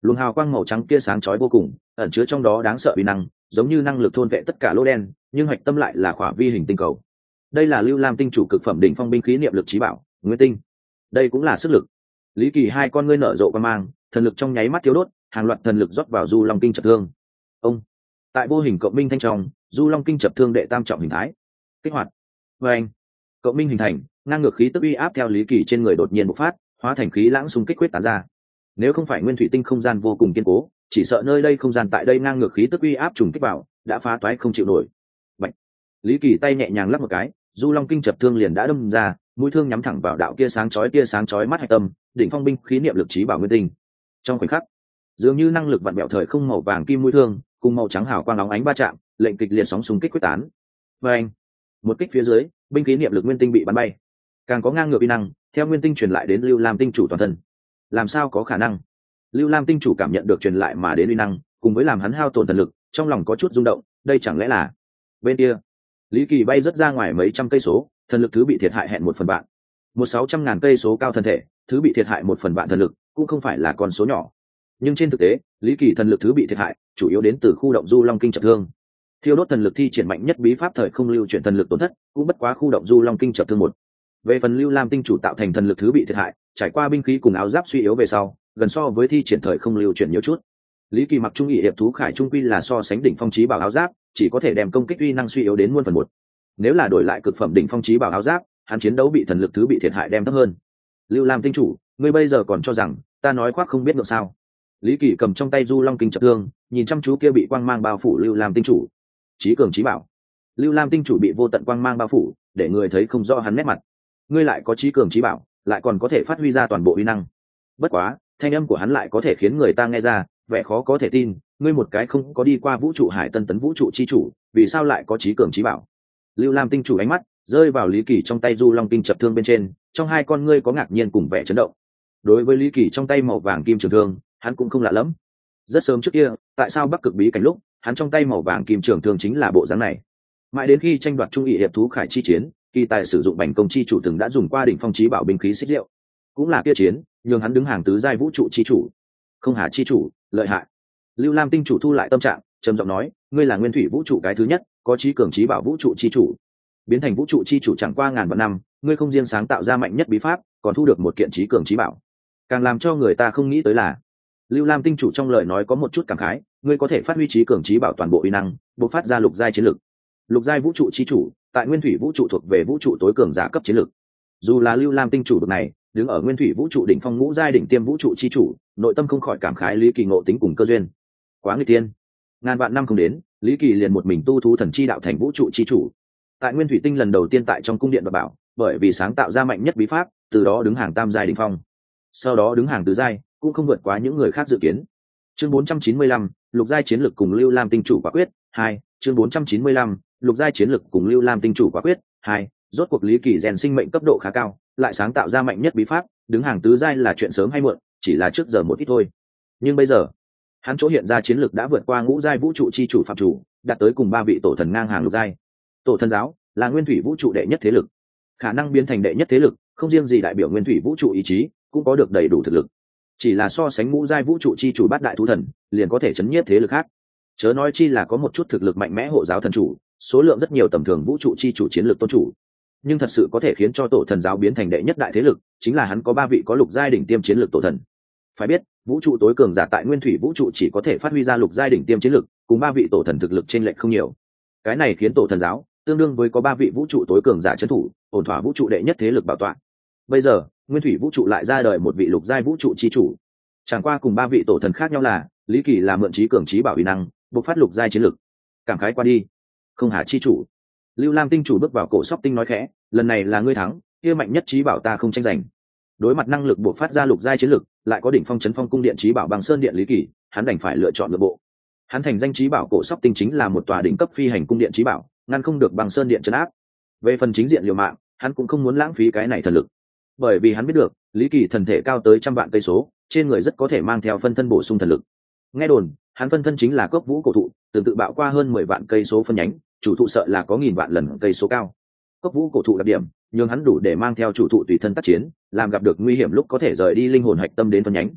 luồng hào quang màu trắng kia sáng chói vô cùng, ẩn chứa trong đó đáng sợ uy năng, giống như năng lực thôn vệ tất cả lỗ đen, nhưng hạch tâm lại là khỏa vi hình tinh cầu. Đây là Lưu Lam tinh chủ cực phẩm đỉnh phong binh khí niệm lực chí bảo, Nguyên tinh. Đây cũng là sức lực. Lý Kỳ hai con ngươi nở rộ quan mang, thần lực trong nháy mắt thiếu đốt, hàng loạt thần lực rót vào Du Long kinh chập thương. Ông, tại vô hình cộng minh thanh trong, Du Long kinh chập thương đệ tam trọng hình thái kích hoạt. Và anh, cộng minh hình thành, ngang ngược khí tức uy áp theo Lý Kỳ trên người đột nhiên bộc phát, hóa thành khí lãng xung kích quyết tán ra. Nếu không phải nguyên thủy tinh không gian vô cùng kiên cố, chỉ sợ nơi đây không gian tại đây ngang ngược khí tức uy áp trùng kích vào, đã phá toái không chịu nổi. Bạch. Lý Kỳ tay nhẹ nhàng lắc một cái, Du Long kinh chập thương liền đã đâm ra, mũi thương nhắm thẳng vào đạo kia sáng chói kia sáng chói mắt hạch tâm, đỉnh phong binh khí niệm lực chí bảo nguyên tinh. Trong khoảnh khắc, dường như năng lực vặn bẹo thời không màu vàng kim mũi thương, cùng màu trắng hào quang nóng ánh va chạm, lệnh kịch liệt sóng xung kích quyết tán. Và anh, một kích phía dưới, binh khí niệm lực nguyên tinh bị bắn bay. Càng có ngang ngược uy năng, theo nguyên tinh truyền lại đến Lưu Lam tinh chủ toàn thân. Làm sao có khả năng? Lưu Lam tinh chủ cảm nhận được truyền lại mà đến uy năng, cùng với làm hắn hao tổn thần lực, trong lòng có chút rung động, đây chẳng lẽ là... Bên kia, Lý Kỳ bay rất ra ngoài mấy trăm cây số, thần lực thứ bị thiệt hại hẹn một phần vạn. Một sáu trăm ngàn cây số cao thân thể, thứ bị thiệt hại một phần vạn thần lực, cũng không phải là con số nhỏ. Nhưng trên thực tế, Lý Kỳ thần lực thứ bị thiệt hại, chủ yếu đến từ khu động Du Long kinh chập thương. Thiêu đốt thần lực thi triển mạnh nhất bí pháp thời không lưu chuyển thần lực tổn thất, cũng bất quá khu động Du Long kinh chập thương một. Về phần Lưu Lam tinh chủ tạo thành thần lực thứ bị thiệt hại, trải qua binh khí cùng áo giáp suy yếu về sau, gần so với thi triển thời không lưu chuyển nhiều chút. Lý Kỳ mặc trung nghị hiệp thú khải trung quy là so sánh đỉnh phong chí bảo áo giáp, chỉ có thể đem công kích uy năng suy yếu đến muôn phần một. Nếu là đổi lại cực phẩm đỉnh phong chí bảo áo giáp, hắn chiến đấu bị thần lực thứ bị thiệt hại đem thấp hơn. Lưu Lam tinh chủ, ngươi bây giờ còn cho rằng ta nói khoác không biết được sao? Lý Kỳ cầm trong tay Du Long kinh chập thương, nhìn chăm chú kia bị quang mang bao phủ Lưu Lam tinh chủ. Chí cường chí bảo. Lưu Lam tinh chủ bị vô tận quang mang bao phủ, để người thấy không rõ hắn nét mặt. Ngươi lại có chí cường chí bảo, lại còn có thể phát huy ra toàn bộ uy năng. Bất quá, thanh âm của hắn lại có thể khiến người ta nghe ra vẻ khó có thể tin. Ngươi một cái không có đi qua vũ trụ hải tân tấn vũ trụ chi chủ, vì sao lại có chí cường chí bảo? Lưu Lam tinh chủ ánh mắt rơi vào Lý Kỳ trong tay Du Long kinh chập thương bên trên, trong hai con ngươi có ngạc nhiên cùng vẻ chấn động. Đối với Lý Kỳ trong tay màu vàng kim trường thương, hắn cũng không lạ lắm. Rất sớm trước kia, tại sao Bắc Cực bí cảnh lúc, hắn trong tay màu vàng kim trường thương chính là bộ dáng này. Mãi đến khi tranh đoạt trung nghị hiệp thú khải chi chiến, kỳ tài sử dụng bành công chi chủ từng đã dùng qua đỉnh phong chí bảo binh khí xích diệu, cũng là kia chiến, nhường hắn đứng hàng tứ giai vũ trụ chi chủ. Không hà chi chủ, lợi hại. Lưu Lam tinh chủ thu lại tâm trạng, trầm giọng nói, ngươi là nguyên thủy vũ trụ cái thứ nhất, có chí cường chí bảo vũ trụ chi chủ. Biến thành vũ trụ chi chủ chẳng qua ngàn vạn năm, ngươi không riêng sáng tạo ra mạnh nhất bí pháp, còn thu được một kiện chí cường chí bảo. Càng làm cho người ta không nghĩ tới là, Lưu Lam tinh chủ trong lời nói có một chút cảm khái, ngươi có thể phát huy chí cường chí bảo toàn bộ uy năng, bộc phát ra lục giai chiến lực. Lục giai vũ trụ chi chủ, tại nguyên thủy vũ trụ thuộc về vũ trụ tối cường giả cấp chiến lực. Dù là Lưu Lam tinh chủ bậc này, đứng ở nguyên thủy vũ trụ đỉnh phong ngũ giai đỉnh tiêm vũ trụ chi chủ, nội tâm không khỏi cảm khái Lý Kỳ ngộ tính cùng cơ duyên. Quá nguy tiên. Ngàn vạn năm không đến, Lý Kỳ liền một mình tu thú thần chi đạo thành vũ trụ chi chủ. Tại nguyên thủy tinh lần đầu tiên tại trong cung điện và bảo, bởi vì sáng tạo ra mạnh nhất bí pháp, từ đó đứng hàng tam giai đỉnh phong. Sau đó đứng hàng tứ giai, cũng không vượt quá những người khác dự kiến. Chương bốn trăm chín mươi lăm, lục giai chiến lực cùng Lưu Lam tinh chủ quả quyết, hai, chương bốn trăm chín mươi lăm, lục giai chiến lực cùng Lưu Lam tinh chủ quả quyết, hai, rốt cuộc Lý Kỳ rèn sinh mệnh cấp độ khá cao, lại sáng tạo ra mạnh nhất bí pháp, đứng hàng tứ giai là chuyện sớm hay muộn, chỉ là trước giờ một ít thôi. Nhưng bây giờ, hắn chỗ hiện ra chiến lực đã vượt qua ngũ giai vũ trụ chi chủ phạm chủ, đạt tới cùng ba vị tổ thần ngang hàng lục giai. Tổ thần giáo là nguyên thủy vũ trụ đệ nhất thế lực, khả năng biến thành đệ nhất thế lực, không riêng gì đại biểu nguyên thủy vũ trụ ý chí, cũng có được đầy đủ thực lực. Chỉ là so sánh ngũ giai vũ trụ chi chủ bát đại thú thần, liền có thể chấn nhiếp thế lực khác. Chớ nói chi là có một chút thực lực mạnh mẽ hộ giáo thần chủ, số lượng rất nhiều tầm thường vũ trụ chi chủ chiến lược tôn chủ. Nhưng thật sự có thể khiến cho tổ thần giáo biến thành đệ nhất đại thế lực, chính là hắn có ba vị có lục giai đỉnh tiêm chiến lược tổ thần. Phải biết, vũ trụ tối cường giả tại nguyên thủy vũ trụ chỉ có thể phát huy ra lục giai đỉnh tiêm chiến lược, cùng ba vị tổ thần thực lực trên lệch không nhiều. Cái này khiến tổ thần giáo tương đương với có ba vị vũ trụ tối cường giả trấn thủ, ổn thỏa vũ trụ đệ nhất thế lực bảo tọa. Bây giờ, nguyên thủy vũ trụ lại ra đời một vị lục giai vũ trụ chi chủ. Chẳng qua cùng ba vị tổ thần khác nhau là, Lý Kỳ là mượn trí cường trí bảo uy năng, bộc phát lục giai chiến lực. Cảm khái qua đi. Không hà chi chủ. Lưu Lam tinh chủ bước vào cổ sóc tinh nói khẽ, lần này là ngươi thắng, kia mạnh nhất trí bảo ta không tranh giành. Đối mặt năng lực bộc phát ra lục giai chiến lực, lại có đỉnh phong chấn phong cung điện trí bảo bằng sơn điện Lý Kỳ, hắn đành phải lựa chọn lựa bộ. Hắn thành danh trí bảo cổ sóc tinh chính là một tòa đỉnh cấp phi hành cung điện trí bảo, ngăn không được bằng sơn điện trấn áp. Về phần chính diện liều mạng, hắn cũng không muốn lãng phí cái này thần lực, bởi vì hắn biết được Lý Kỳ thần thể cao tới trăm vạn cây số, trên người rất có thể mang theo phân thân bổ sung thần lực. Nghe đồn hắn phân thân chính là cốc vũ cổ thụ, từng tự bạo qua hơn mười vạn cây số phân nhánh, chủ thụ sợ là có nghìn vạn lần cây số cao. Cốc vũ cổ thụ đặc điểm nhưng hắn đủ để mang theo chủ thụ tùy thân tác chiến, làm gặp được nguy hiểm lúc có thể rời đi linh hồn hạch tâm đến phân nhánh.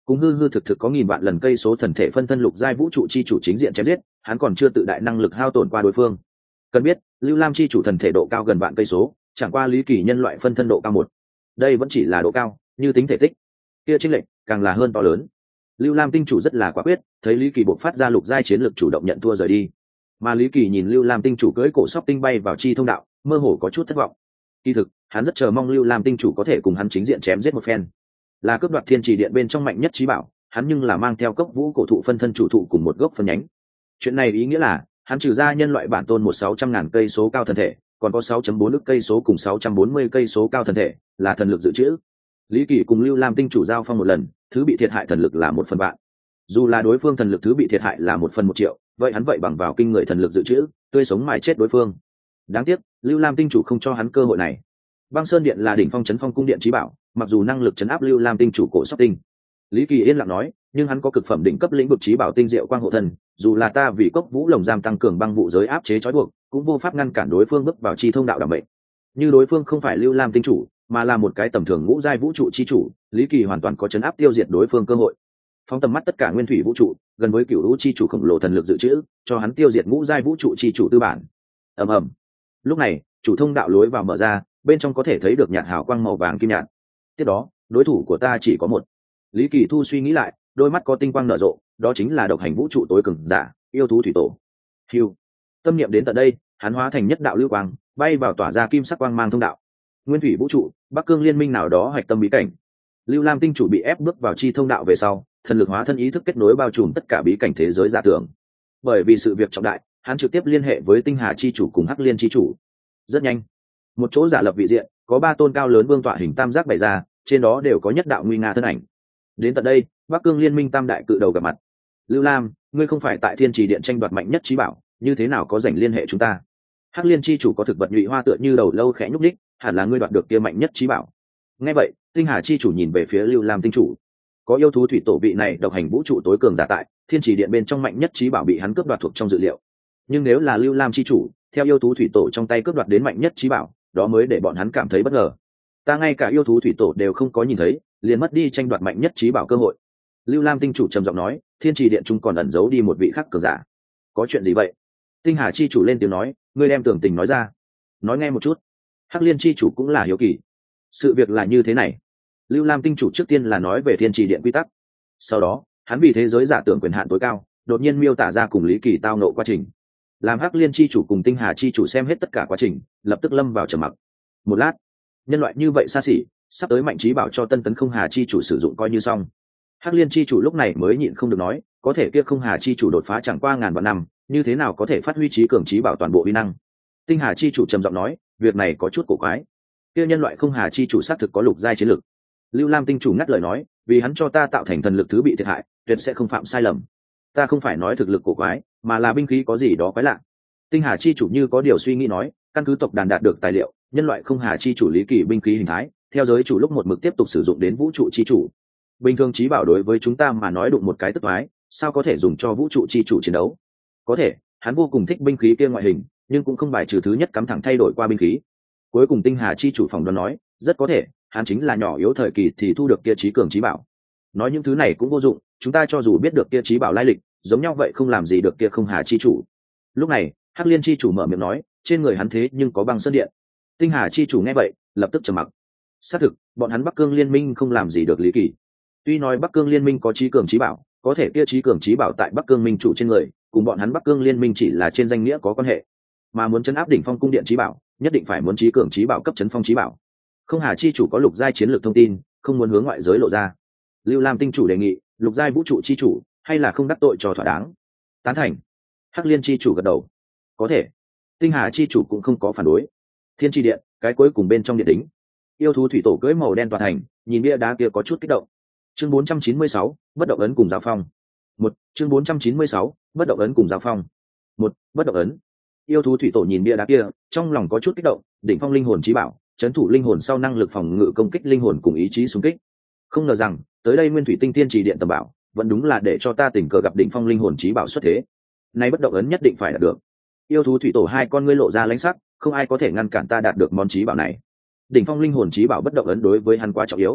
Cùng hư hư thực thực có nghìn vạn lần cây số thần thể phân thân lục giai vũ trụ chi chủ chính diện chém giết, hắn còn chưa tự đại năng lực hao tổn qua đối phương. Cần biết, Lưu Lam chi chủ thần thể độ cao gần vạn cây số, chẳng qua Lý Kỳ nhân loại phân thân độ cao một. Đây vẫn chỉ là độ cao, như tính thể tích, kia chênh lệch càng là hơn to lớn. Lưu Lam tinh chủ rất là quả quyết, thấy Lý Kỳ bộc phát ra lục giai chiến lực chủ động nhận thua rời đi. Mà Lý Kỳ nhìn Lưu Lam tinh chủ cưỡi cổ sóc tinh bay vào chi thông đạo, mơ hồ có chút thất vọng. Kỳ thực, hắn rất chờ mong Lưu Lam tinh chủ có thể cùng hắn chính diện chém giết một phen. Là cướp đoạt thiên trì điện bên trong mạnh nhất trí bảo, hắn nhưng là mang theo cốc vũ cổ thụ phân thân chủ thụ cùng một gốc phân nhánh. Chuyện này ý nghĩa là, hắn trừ ra nhân loại bản tôn một sáu trăm ngàn cây số cao thần thể, còn có sáu chấm bốn ức cây số cùng sáu trăm bốn mươi cây số cao thần thể, là thần lực dự trữ. Lý Kỳ cùng Lưu Lam tinh chủ giao phong một lần, thứ bị thiệt hại thần lực là một phần vạn. Dù là đối phương thần lực thứ bị thiệt hại là một phần một triệu, vậy hắn vậy bằng vào kinh người thần lực dự trữ, tươi sống mài chết đối phương. Đáng tiếc, Lưu Lam tinh chủ không cho hắn cơ hội này. Băng Sơn Điện là đỉnh phong chấn phong cung điện trí bảo, mặc dù năng lực chấn áp Lưu Lam tinh chủ cổ sóc tinh. Lý Kỳ yên lặng nói, nhưng hắn có cực phẩm đỉnh cấp lĩnh vực trí bảo tinh diệu quang hộ thần, dù là ta vì cốc vũ lồng giam tăng cường băng vụ giới áp chế trói buộc, cũng vô pháp ngăn cản đối phương bước vào chi thông đạo đảm mệnh. Như đối phương không phải Lưu Lam tinh chủ, mà là một cái tầm thường ngũ giai vũ trụ chi chủ, Lý Kỳ hoàn toàn có chấn áp tiêu diệt đối phương cơ hội. Phóng tầm mắt tất cả nguyên thủy vũ trụ, gần với cửu vũ chi chủ khổng lồ thần lực dự trữ, cho hắn tiêu diệt ngũ giai vũ trụ chi chủ tư bản. Ầm ầm. Lúc này, chủ thông đạo lối vào mở ra, bên trong có thể thấy được nhạt hào quang màu vàng kim nhạt. Tiếp đó, đối thủ của ta chỉ có một. Lý Kỳ thu suy nghĩ lại, đôi mắt có tinh quang nở rộ, đó chính là độc hành vũ trụ tối cường giả, yêu thú thủy tổ. Hưu. Tâm niệm đến tận đây, hắn hóa thành nhất đạo lưu quang, bay vào tỏa ra kim sắc quang mang thông đạo. Nguyên thủy vũ trụ, Bắc Cương liên minh nào đó hoạch tâm bí cảnh. Lưu Lam tinh chủ bị ép bước vào chi thông đạo về sau, thần lực hóa thân ý thức kết nối bao trùm tất cả bí cảnh thế giới giả tưởng. Bởi vì sự việc trọng đại, hắn trực tiếp liên hệ với Tinh Hà chi chủ cùng Hắc Liên chi chủ. Rất nhanh, một chỗ giả lập vị diện, có ba tôn cao lớn vương tọa hình tam giác bày ra, trên đó đều có nhất đạo nguy nga thân ảnh. Đến tận đây, Bắc Cương liên minh tam đại cự đầu gặp mặt. Lưu Lam, ngươi không phải tại Thiên Trì điện tranh đoạt mạnh nhất trí bảo, như thế nào có rảnh liên hệ chúng ta? Hắc Liên chi chủ có thực vật nhụy hoa tựa như đầu lâu khẽ nhúc nhích, hẳn là ngươi đoạt được kia mạnh nhất trí bảo. Nghe vậy, Tinh Hà chi chủ nhìn về phía Lưu Lam tinh chủ. Có yêu thú thủy tổ vị này độc hành vũ trụ tối cường giả tại, Thiên Trì điện bên trong mạnh nhất trí bảo bị hắn cướp đoạt thuộc trong dự liệu. Nhưng nếu là Lưu Lam chi chủ, theo yêu thú thủy tổ trong tay cướp đoạt đến mạnh nhất trí bảo, đó mới để bọn hắn cảm thấy bất ngờ. Ta ngay cả yêu thú thủy tổ đều không có nhìn thấy, liền mất đi tranh đoạt mạnh nhất trí bảo cơ hội. Lưu Lam tinh chủ trầm giọng nói, Thiên Trì điện trung còn ẩn giấu đi một vị khác cường giả. Có chuyện gì vậy? Tinh Hà chi chủ lên tiếng nói, ngươi đem tưởng tình nói ra, nói nghe một chút. Hắc Liên chi chủ cũng là hiếu kỳ. Sự việc là như thế này. Lưu Lam tinh chủ trước tiên là nói về Thiên Trì điện quy tắc, sau đó hắn vì thế giới giả tưởng quyền hạn tối cao, đột nhiên miêu tả ra cùng Lý Kỳ tao nộ quá trình. Làm Hắc Liên chi chủ cùng Tinh Hà chi chủ xem hết tất cả quá trình, lập tức lâm vào trầm mặc. Một lát, nhân loại như vậy xa xỉ, sắp tới mạnh trí bảo cho tân tấn Không Hà chi chủ sử dụng coi như xong. Hắc Liên chi chủ lúc này mới nhịn không được nói, có thể kia Không Hà chi chủ đột phá chẳng qua ngàn vạn năm, như thế nào có thể phát huy trí cường trí bảo toàn bộ uy năng? Tinh Hà chi chủ trầm giọng nói, việc này có chút cổ quái. Kia nhân loại Không Hà chi chủ xác thực có lục giai chiến lực. Lưu Lam tinh chủ ngắt lời nói, vì hắn cho ta tạo thành thần lực thứ bị thiệt hại, tuyệt sẽ không phạm sai lầm. Ta không phải nói thực lực cổ quái, mà là binh khí có gì đó quái lạ. Tinh Hà chi chủ như có điều suy nghĩ nói, căn cứ tộc đàn đạt được tài liệu, nhân loại Không Hà chi chủ Lý Kỳ binh khí hình thái, theo giới chủ lúc một mực tiếp tục sử dụng đến vũ trụ chi chủ. Bình thường trí bảo đối với chúng ta mà nói đụng một cái tức toái, sao có thể dùng cho vũ trụ chi chủ chiến đấu? Có thể, hắn vô cùng thích binh khí kia ngoại hình, nhưng cũng không bài trừ thứ nhất cắm thẳng thay đổi qua binh khí. Cuối cùng Tinh Hà chi chủ phỏng đoán nói, rất có thể hắn chính là nhỏ yếu thời kỳ thì thu được kia trí cường trí bảo. Nói những thứ này cũng vô dụng, chúng ta cho dù biết được kia trí bảo lai lịch, giống nhau vậy không làm gì được kia Không Hà chi chủ. Lúc này Hắc Liên chi chủ mở miệng nói, trên người hắn thế nhưng có băng sơn điện. Tinh Hà chi chủ nghe vậy lập tức trầm mặc. Xác thực, bọn hắn Bắc Cương liên minh không làm gì được Lý Kỳ. Tuy nói Bắc Cương liên minh có trí cường trí bảo, có thể kia trí cường trí bảo tại Bắc Cương minh chủ trên người, cùng bọn hắn Bắc Cương liên minh chỉ là trên danh nghĩa có quan hệ. Mà muốn chấn áp đỉnh phong cung điện trí bảo, nhất định phải muốn trí cường trí bảo cấp chấn phong trí bảo. Không Hà chi chủ có lục giai chiến lược thông tin, không muốn hướng ngoại giới lộ ra. Lưu Lam tinh chủ đề nghị, lục giai vũ trụ chi chủ, hay là không đắc tội cho thỏa đáng. Tán thành. Hắc Liên chi chủ gật đầu. Có thể. Tinh Hà chi chủ cũng không có phản đối. Thiên Tri điện, cái cuối cùng bên trong điện đính. Yêu thú thủy tổ cưỡi màu đen tòa thành, nhìn bia đá kia có chút kích động. Chương bốn trăm chín mươi sáu, bất động ấn cùng giao phong. Một, chương bốn trăm chín mươi sáu, bất động ấn cùng giao phong. Một, bất động ấn. Yêu thú thủy tổ nhìn bia đá kia, trong lòng có chút kích động, đỉnh phong linh hồn chí bảo, chấn thủ linh hồn sau năng lực phòng ngự công kích linh hồn cùng ý chí xung kích. Không ngờ rằng, tới đây Nguyên Thủy Tinh Thiên Trì điện tầm bảo, vẫn đúng là để cho ta tình cờ gặp đỉnh phong linh hồn chí bảo xuất thế. Nay bất động ấn nhất định phải đạt được. Yêu thú thủy tổ hai con ngươi lộ ra lãnh sắc, không ai có thể ngăn cản ta đạt được món chí bảo này. Đỉnh phong linh hồn chí bảo bất động ấn đối với hắn quá trọng yếu.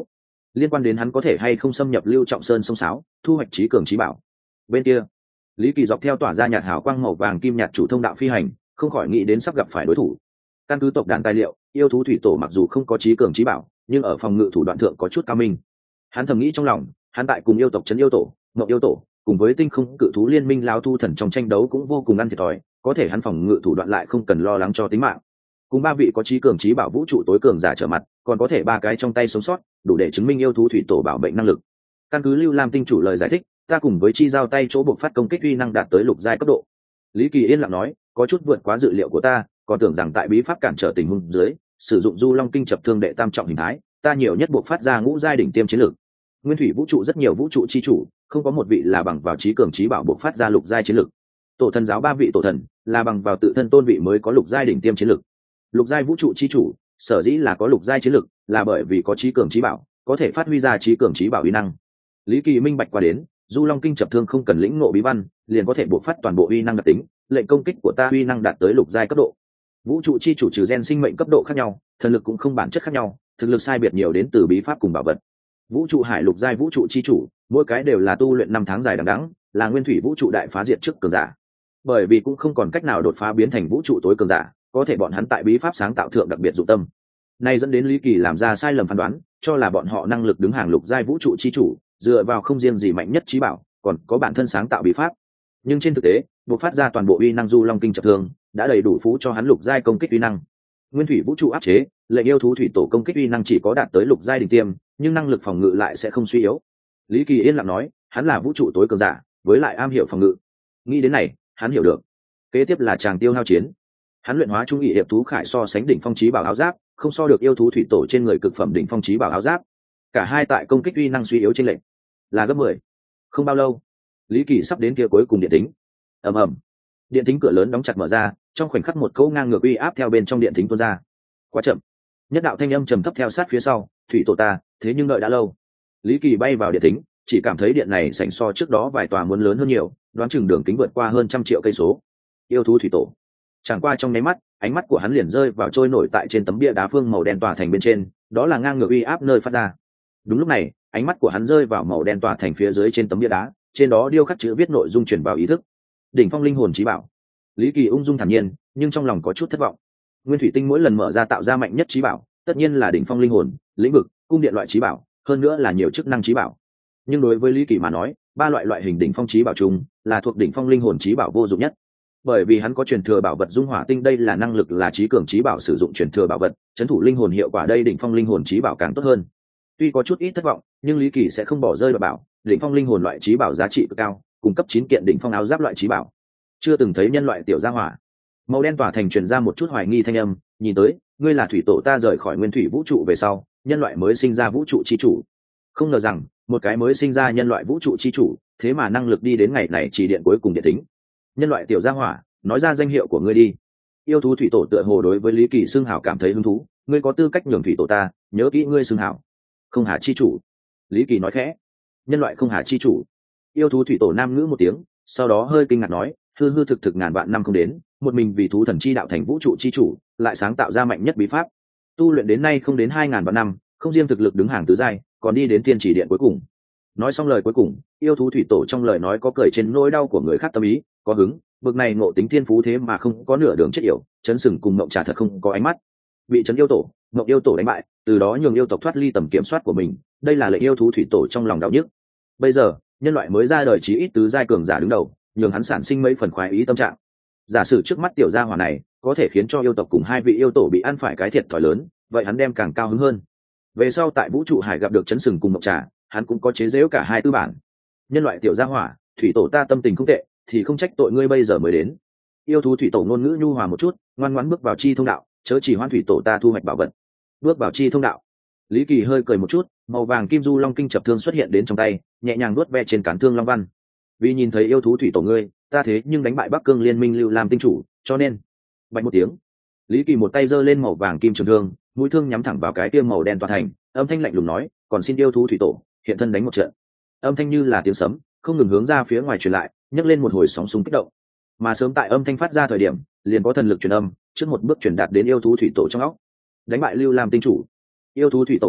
liên quan đến hắn có thể hay không xâm nhập Lưu Trọng Sơn sông sáo, thu hoạch trí cường trí bảo. Bên kia, Lý Kỳ dọc theo tỏa ra nhạt hào quang màu vàng kim nhạt chủ thông đạo phi hành, không khỏi nghĩ đến sắp gặp phải đối thủ. Căn cứ tộc đàn tài liệu, yêu thú thủy tổ mặc dù không có trí cường trí bảo, nhưng ở phòng ngự thủ đoạn thượng có chút cao minh. Hắn thầm nghĩ trong lòng, hắn tại cùng yêu tộc trấn yêu tổ, ngọc yêu tổ, cùng với tinh không cự thú liên minh lao thu thần trong tranh đấu cũng vô cùng ăn thiệt thòi, có thể hắn phòng ngự thủ đoạn lại không cần lo lắng cho tính mạng. Cùng ba vị có trí cường trí bảo vũ trụ tối cường giả trở mặt, còn có thể ba cái trong tay sống sót, đủ để chứng minh yêu thú thủy tổ bảo bệnh năng lực. Căn cứ Lưu Lam tinh chủ lời giải thích, ta cùng với chi giao tay chỗ buộc phát công kích uy năng đạt tới lục giai cấp độ. Lý Kỳ yên lặng nói, có chút vượt quá dự liệu của ta, còn tưởng rằng tại bí pháp cản trở tình huống dưới, sử dụng du long kinh chập thương đệ tam trọng hình thái, ta nhiều nhất buộc phát ra ngũ giai đỉnh tiêm chiến lược. Nguyên thủy vũ trụ rất nhiều vũ trụ chi chủ, không có một vị là bằng vào trí cường trí bảo buộc phát ra lục giai chiến lược. Tổ thần giáo ba vị tổ thần là bằng vào tự thân tôn vị mới có lục giai đỉnh tiêm chiến lược. Lục giai vũ trụ chi chủ, sở dĩ là có lục giai chiến lược, là bởi vì có trí cường trí bảo, có thể phát huy ra trí cường trí bảo uy năng. Lý Kỳ minh bạch qua đến, du long kinh chập thương không cần lĩnh ngộ bí văn, liền có thể buộc phát toàn bộ uy năng đặc tính, lệnh công kích của ta uy năng đạt tới lục giai cấp độ. Vũ trụ chi chủ trừ gen sinh mệnh cấp độ khác nhau, thần lực cũng không bản chất khác nhau, thực lực sai biệt nhiều đến từ bí pháp cùng bảo vật. Vũ trụ hải lục giai vũ trụ chi chủ, mỗi cái đều là tu luyện năm tháng dài đằng đẵng, là nguyên thủy vũ trụ đại phá diệt trước cường giả. Bởi vì cũng không còn cách nào đột phá biến thành vũ trụ tối cường giả, có thể bọn hắn tại bí pháp sáng tạo thượng đặc biệt dụng tâm. Này dẫn đến Lý Kỳ làm ra sai lầm phán đoán, cho là bọn họ năng lực đứng hàng lục giai vũ trụ chi chủ, dựa vào không riêng gì mạnh nhất trí bảo, còn có bản thân sáng tạo bí pháp. Nhưng trên thực tế, buộc phát ra toàn bộ uy năng du long kinh chập thương, đã đầy đủ phú cho hắn lục giai công kích uy năng. Nguyên thủy vũ trụ áp chế, lệnh yêu thú thủy tổ công kích uy năng chỉ có đạt tới lục giai đỉnh tiêm, nhưng năng lực phòng ngự lại sẽ không suy yếu. Lý Kỳ yên lặng nói, hắn là vũ trụ tối cường giả, với lại am hiểu phòng ngự. Nghĩ đến này, hắn hiểu được. Kế tiếp là tràng tiêu hao chiến. Hắn luyện hóa trung nghị hiệp thú khải so sánh đỉnh phong chí bảo áo giáp, không so được yêu thú thủy tổ trên người cực phẩm đỉnh phong chí bảo áo giáp. Cả hai tại công kích uy năng suy yếu trên lệnh là gấp mười. Không bao lâu, Lý Kỳ sắp đến kia cuối cùng điện tính. Ầm ầm. Điện tính cửa lớn đóng chặt mở ra, trong khoảnh khắc một cỗ ngang ngược uy áp theo bên trong điện tính tuôn ra. Quá chậm. Nhất đạo thanh âm trầm thấp theo sát phía sau, "Thủy tổ ta, thế nhưng đợi đã lâu." Lý Kỳ bay vào điện tính, chỉ cảm thấy điện này sảnh so trước đó vài tòa muốn lớn hơn nhiều, đoán chừng đường kính vượt qua hơn trăm triệu cây số. Yêu thú thủy tổ. Chẳng qua trong nháy mắt, ánh mắt của hắn liền rơi vào trôi nổi tại trên tấm bia đá phương màu đen tòa thành bên trên, đó là ngang ngược uy áp nơi phát ra. Đúng lúc này, ánh mắt của hắn rơi vào màu đen tòa thành phía dưới trên tấm bia đá, trên đó điêu khắc chữ viết nội dung truyền vào ý thức. Đỉnh phong linh hồn chí bảo. Lý Kỳ ung dung thản nhiên, nhưng trong lòng có chút thất vọng. Nguyên thủy tinh mỗi lần mở ra tạo ra mạnh nhất chí bảo, tất nhiên là đỉnh phong linh hồn, lĩnh vực, cung điện loại chí bảo, hơn nữa là nhiều chức năng chí bảo. Nhưng đối với Lý Kỳ mà nói, ba loại loại hình đỉnh phong chí bảo chung, là thuộc đỉnh phong linh hồn chí bảo vô dụng nhất. Bởi vì hắn có truyền thừa bảo vật dung hỏa tinh, đây là năng lực là trí cường chí bảo sử dụng truyền thừa bảo vật, trấn thủ linh hồn hiệu quả đây đỉnh phong linh hồn chí bảo càng tốt hơn. Tuy có chút ít thất vọng, nhưng Lý Kỳ sẽ không bỏ rơi bảo, đỉnh phong linh hồn loại chí bảo giá trị cực cao, cung cấp chín kiện đỉnh phong áo giáp loại chí bảo. Chưa từng thấy nhân loại tiểu gia hỏa. Màu đen tỏa thành truyền ra một chút hoài nghi thanh âm, nhìn tới, ngươi là thủy tổ ta rời khỏi nguyên thủy vũ trụ về sau, nhân loại mới sinh ra vũ trụ chi chủ. Không ngờ rằng, một cái mới sinh ra nhân loại vũ trụ chi chủ, thế mà năng lực đi đến ngày này chỉ điện cuối cùng điện tính. Nhân loại tiểu gia hỏa, nói ra danh hiệu của ngươi đi. Yêu thú thủy tổ tựa hồ đối với Lý Kỳ xưng hảo cảm thấy hứng thú, ngươi có tư cách nhường thủy tổ ta, nhớ kỹ ngươi xưng hảo. Không hà chi chủ. Lý Kỳ nói khẽ. Nhân loại không hà chi chủ. Yêu thú thủy tổ nam ngữ một tiếng, sau đó hơi kinh ngạc nói, hư hư thực thực ngàn vạn năm không đến, một mình vì thú thần chi đạo thành vũ trụ chi chủ, lại sáng tạo ra mạnh nhất bí pháp. Tu luyện đến nay không đến hai ngàn vạn năm, không riêng thực lực đứng hàng tứ giai, còn đi đến tiên chỉ điện cuối cùng. Nói xong lời cuối cùng, yêu thú thủy tổ trong lời nói có cười trên nỗi đau của người khác tâm ý, có hứng, bực này ngộ tính thiên phú thế mà không có nửa đường chết yểu, chấn sừng cùng mộng trà thật không có ánh mắt. Bị chấn yêu tổ, mộng yêu tổ đánh bại, từ đó nhường yêu tộc thoát ly tầm kiểm soát của mình, đây là lệnh yêu thú thủy tổ trong lòng đau nhức. Bây giờ, nhân loại mới ra đời chí ít tứ giai cường giả đứng đầu, nhường hắn sản sinh mấy phần khoái ý tâm trạng. Giả sử trước mắt tiểu gia hỏa này có thể khiến cho yêu tộc cùng hai vị yêu tổ bị ăn phải cái thiệt thòi lớn, vậy hắn đem càng cao hứng hơn. Về sau tại vũ trụ hải gặp được chấn sừng cùng mộng trà, hắn cũng có chế giễu cả hai tư bản. Nhân loại tiểu gia hỏa, thủy tổ ta tâm tình không tệ, thì không trách tội ngươi bây giờ mới đến. Yêu thú thủy tổ ngôn ngữ nhu hòa một chút, ngoan ngoãn bước vào chi thông đạo, chớ chỉ hoan thủy tổ ta thu hoạch bảo vật. Bước vào chi thông đạo. Lý Kỳ hơi cười một chút, màu vàng kim du long kinh chập thương xuất hiện đến trong tay, nhẹ nhàng nuốt ve trên cán thương long văn. Vì nhìn thấy yêu thú thủy tổ ngươi, ta thế nhưng đánh bại Bắc Cương liên minh Lưu Lam tinh chủ, cho nên, bạch một tiếng, Lý Kỳ một tay giơ lên màu vàng kim trường thương, mũi thương nhắm thẳng vào cái tiêm màu đen tòa thành, âm thanh lạnh lùng nói, còn xin yêu thú thủy tổ hiện thân đánh một trận. Âm thanh như là tiếng sấm, không ngừng hướng ra phía ngoài truyền lại, nhấc lên một hồi sóng xung kích động. Mà sớm tại âm thanh phát ra thời điểm, liền có thần lực truyền âm, trước một bước truyền đạt đến yêu thú thủy tổ trong óc. Đánh bại Lưu Lam tinh chủ. Yêu thú thủy tổ nghe vậy,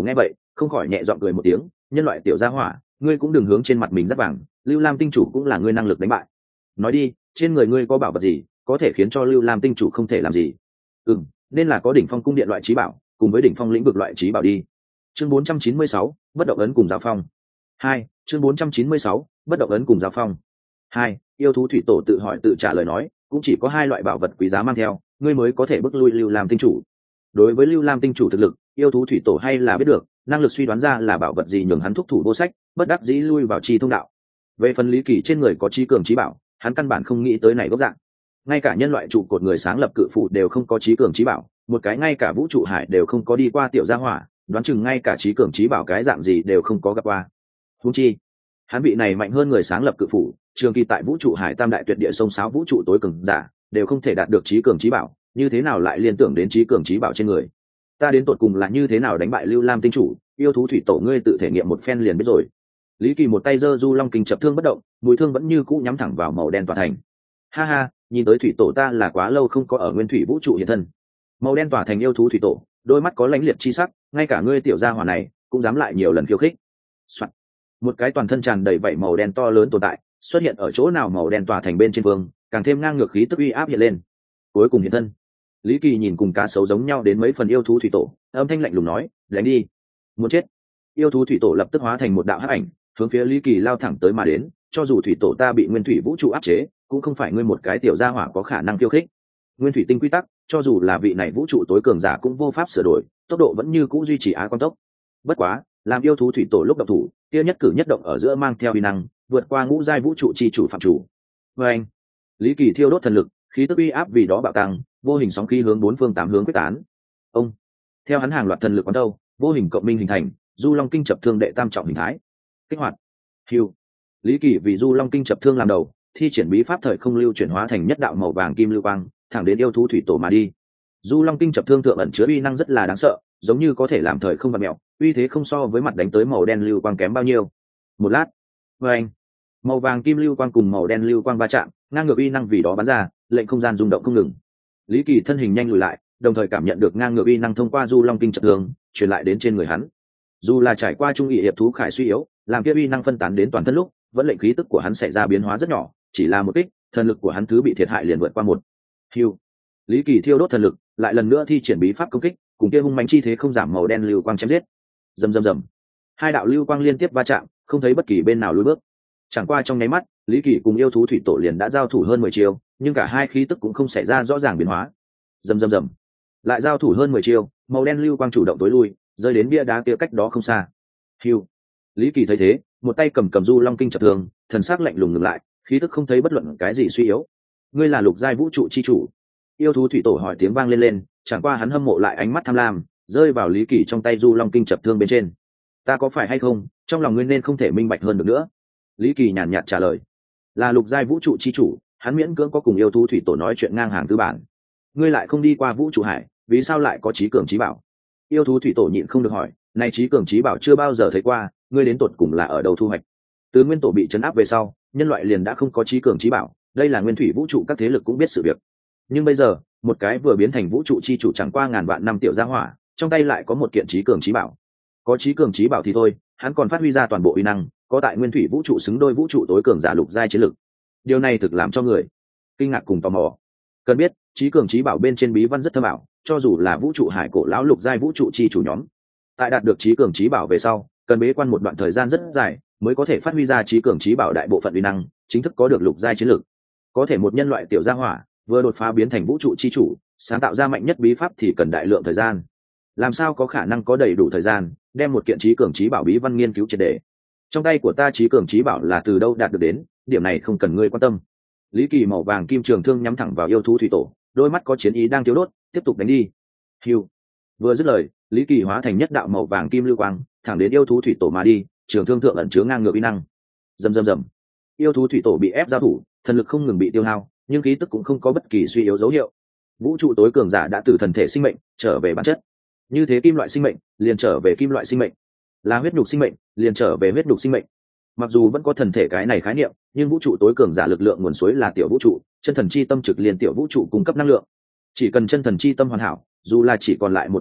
không khỏi nhẹ giọng cười một tiếng, nhân loại tiểu gia hỏa, ngươi cũng đừng hướng trên mặt mình rất vàng, lưu lam tinh chủ cũng là ngươi năng lực đánh bại. Nói đi, trên người ngươi có bảo vật gì có thể khiến cho lưu lam tinh chủ không thể làm gì? Ừ, nên là có đỉnh phong cung điện loại trí bảo cùng với đỉnh phong lĩnh vực loại trí bảo đi. Chương bốn trăm chín mươi sáu, bất động ấn cùng giao phong. Hai, chương bốn trăm chín mươi sáu, bất động ấn cùng giao phong. Hai, yêu thú thủy tổ tự hỏi tự trả lời nói, cũng chỉ có hai loại bảo vật quý giá mang theo, ngươi mới có thể bức lui lưu lam tinh chủ. Đối với lưu lam tinh chủ thực lực, yêu thú thủy tổ hay là biết được, năng lực suy đoán ra là bảo vật gì nhường hắn thúc thủ vô sách, bất đắc dĩ lui vào chi thông đạo. Về phần Lý Kỳ trên người có trí cường trí bảo, hắn căn bản không nghĩ tới này gốc dạng. Ngay cả nhân loại trụ cột người sáng lập cự phủ đều không có trí cường trí bảo, một cái ngay cả vũ trụ hải đều không có đi qua tiểu gia hỏa, đoán chừng ngay cả trí cường trí bảo cái dạng gì đều không có gặp qua. Huống chi, hắn vị này mạnh hơn người sáng lập cự phủ, trường kỳ tại vũ trụ hải tam đại tuyệt địa sông sáo vũ trụ tối cường giả, đều không thể đạt được trí cường trí bảo, như thế nào lại liên tưởng đến trí cường trí bảo trên người? Ta đến tột cùng là như thế nào đánh bại lưu lam tinh chủ, yêu thú thủy tổ ngươi tự thể nghiệm một phen liền biết rồi. Lý Kỳ một tay giơ du long kinh chập thương bất động, mũi thương vẫn như cũ nhắm thẳng vào màu đen tỏa thành. Ha ha, nhìn tới thủy tổ ta là quá lâu không có ở nguyên thủy vũ trụ hiện thân. Màu đen tỏa thành yêu thú thủy tổ, đôi mắt có lãnh liệt chi sắc, ngay cả ngươi tiểu gia hỏa này cũng dám lại nhiều lần khiêu khích. Soạn. Một cái toàn thân tràn đầy vảy màu đen to lớn tồn tại xuất hiện ở chỗ nào màu đen tỏa thành bên trên vương, càng thêm ngang ngược khí tức uy áp hiện lên. Cuối cùng hiện thân. Lý Kỳ nhìn cùng cá sấu giống nhau đến mấy phần yêu thú thủy tổ, âm thanh lạnh lùng nói, đánh đi. Muốn chết. Yêu thú thủy tổ lập tức hóa thành một đạo hắc ảnh, hướng phía Lý Kỳ lao thẳng tới mà đến, cho dù thủy tổ ta bị nguyên thủy vũ trụ áp chế, cũng không phải ngươi một cái tiểu gia hỏa có khả năng khiêu khích. Nguyên thủy tinh quy tắc, cho dù là vị này vũ trụ tối cường giả cũng vô pháp sửa đổi, tốc độ vẫn như cũ duy trì á quan tốc. Bất quá, làm yêu thú thủy tổ lúc động thủ, kia nhất cử nhất động ở giữa mang theo uy năng, vượt qua ngũ giai vũ trụ chi chủ phạm chủ. Và anh, Lý Kỳ thiêu đốt thần lực, khí tức uy áp vì đó bạo tăng, vô hình sóng khí hướng bốn phương tám hướng quyết tán. Ông, theo hắn hàng loạt thần lực quán đâu, vô hình cộng minh hình thành, du long kinh chập thương đệ tam trọng hình thái. Kích hoạt. Hưu. Lý Kỳ vì du long kinh chập thương làm đầu, thi triển bí pháp thời không lưu chuyển hóa thành nhất đạo màu vàng kim lưu quang, thẳng đến yêu thú thủy tổ mà đi. Du long kinh chập thương thượng ẩn chứa uy năng rất là đáng sợ, giống như có thể làm thời không vặn mèo, uy thế không so với mặt đánh tới màu đen lưu quang kém bao nhiêu. Một lát, với anh, màu vàng kim lưu quang cùng màu đen lưu quang va chạm, ngang ngược uy năng vì đó bắn ra, lệnh không gian rung động không ngừng. Lý Kỳ thân hình nhanh lùi lại, đồng thời cảm nhận được ngang ngược uy năng thông qua du long kinh chập thương truyền lại đến trên người hắn. Dù là trải qua trung nghị hiệp thú khải suy yếu, làm kia uy năng phân tán đến toàn thân lúc, vẫn lệnh khí tức của hắn xảy ra biến hóa rất nhỏ, chỉ là một kích, thần lực của hắn thứ bị thiệt hại liền vượt qua một. Hưu. Lý Kỳ thiêu đốt thần lực, lại lần nữa thi triển bí pháp công kích, cùng kia hung mãnh chi thế không giảm màu đen lưu quang chém giết. Rầm rầm rầm. Hai đạo lưu quang liên tiếp va chạm, không thấy bất kỳ bên nào lùi bước. Chẳng qua trong nháy mắt, Lý Kỳ cùng yêu thú thủy tổ liền đã giao thủ hơn mười chiêu, nhưng cả hai khí tức cũng không xảy ra rõ ràng biến hóa. Rầm rầm rầm. Lại giao thủ hơn mười chiêu, màu đen lưu quang chủ động tối lui, rơi đến bia đá kia cách đó không xa. Hưu. Lý Kỳ thấy thế, một tay cầm cầm du long kinh chập thương, thần sắc lạnh lùng ngừng lại, khí tức không thấy bất luận cái gì suy yếu. Ngươi là lục giai vũ trụ chi chủ? Yêu thú thủy tổ hỏi tiếng vang lên lên, chẳng qua hắn hâm mộ lại ánh mắt tham lam, rơi vào Lý Kỳ trong tay du long kinh chập thương bên trên. Ta có phải hay không, trong lòng ngươi nên không thể minh bạch hơn được nữa. Lý Kỳ nhàn nhạt trả lời. Là lục giai vũ trụ chi chủ, hắn miễn cưỡng có cùng yêu thú thủy tổ nói chuyện ngang hàng tư bản. Ngươi lại không đi qua vũ trụ hải, vì sao lại có trí cường trí bảo? Yêu thú thủy tổ nhịn không được hỏi, này trí cường trí bảo chưa bao giờ thấy qua, ngươi đến tột cùng là ở đâu thu hoạch? Từ nguyên tổ bị chấn áp về sau, nhân loại liền đã không có trí cường trí bảo, đây là nguyên thủy vũ trụ các thế lực cũng biết sự việc. Nhưng bây giờ, một cái vừa biến thành vũ trụ chi chủ chẳng qua ngàn vạn năm tiểu gia hỏa, trong tay lại có một kiện trí cường trí bảo. Có trí cường trí bảo thì thôi, hắn còn phát huy ra toàn bộ uy năng, có tại nguyên thủy vũ trụ xứng đôi vũ trụ tối cường giả lục giai chiến lực. Điều này thực làm cho người kinh ngạc cùng tò mò. Cần biết, trí cường trí bảo bên trên bí văn rất thâm ảo, cho dù là vũ trụ hải cổ lão lục giai vũ trụ chi chủ nhóm, tại đạt được trí cường trí bảo về sau, cần bế quan một đoạn thời gian rất dài mới có thể phát huy ra trí cường trí bảo đại bộ phận uy năng, chính thức có được lục giai chiến lực. Có thể một nhân loại tiểu gia hỏa vừa đột phá biến thành vũ trụ chi chủ, sáng tạo ra mạnh nhất bí pháp thì cần đại lượng thời gian. Làm sao có khả năng có đầy đủ thời gian đem một kiện trí cường trí bảo bí văn nghiên cứu triệt để? Trong tay của ta trí cường trí bảo là từ đâu đạt được đến, điểm này không cần ngươi quan tâm. Lý Kỳ màu vàng kim trường thương nhắm thẳng vào yêu thú thủy tổ, đôi mắt có chiến ý đang thiếu đốt, tiếp tục đánh đi. Hiu. Vừa dứt lời, Lý Kỳ hóa thành nhất đạo màu vàng kim lưu quang, thẳng đến yêu thú thủy tổ mà đi, trường thương thượng ẩn chứa ngang ngược uy năng. Rầm rầm rầm. Yêu thú thủy tổ bị ép giao thủ, thần lực không ngừng bị tiêu hao, nhưng khí tức cũng không có bất kỳ suy yếu dấu hiệu. Vũ trụ tối cường giả đã từ thần thể sinh mệnh trở về bản chất. Như thế kim loại sinh mệnh liền trở về kim loại sinh mệnh, là huyết nhục sinh mệnh liền trở về huyết nhục sinh mệnh. Mặc dù vẫn có thần thể cái này khái niệm, nhưng vũ trụ tối cường giả lực lượng nguồn suối là tiểu vũ trụ, chân thần chi tâm trực liền tiểu vũ trụ cung cấp năng lượng. Chỉ cần chân thần chi tâm hoàn hảo, dù là chỉ còn lại một thần thể,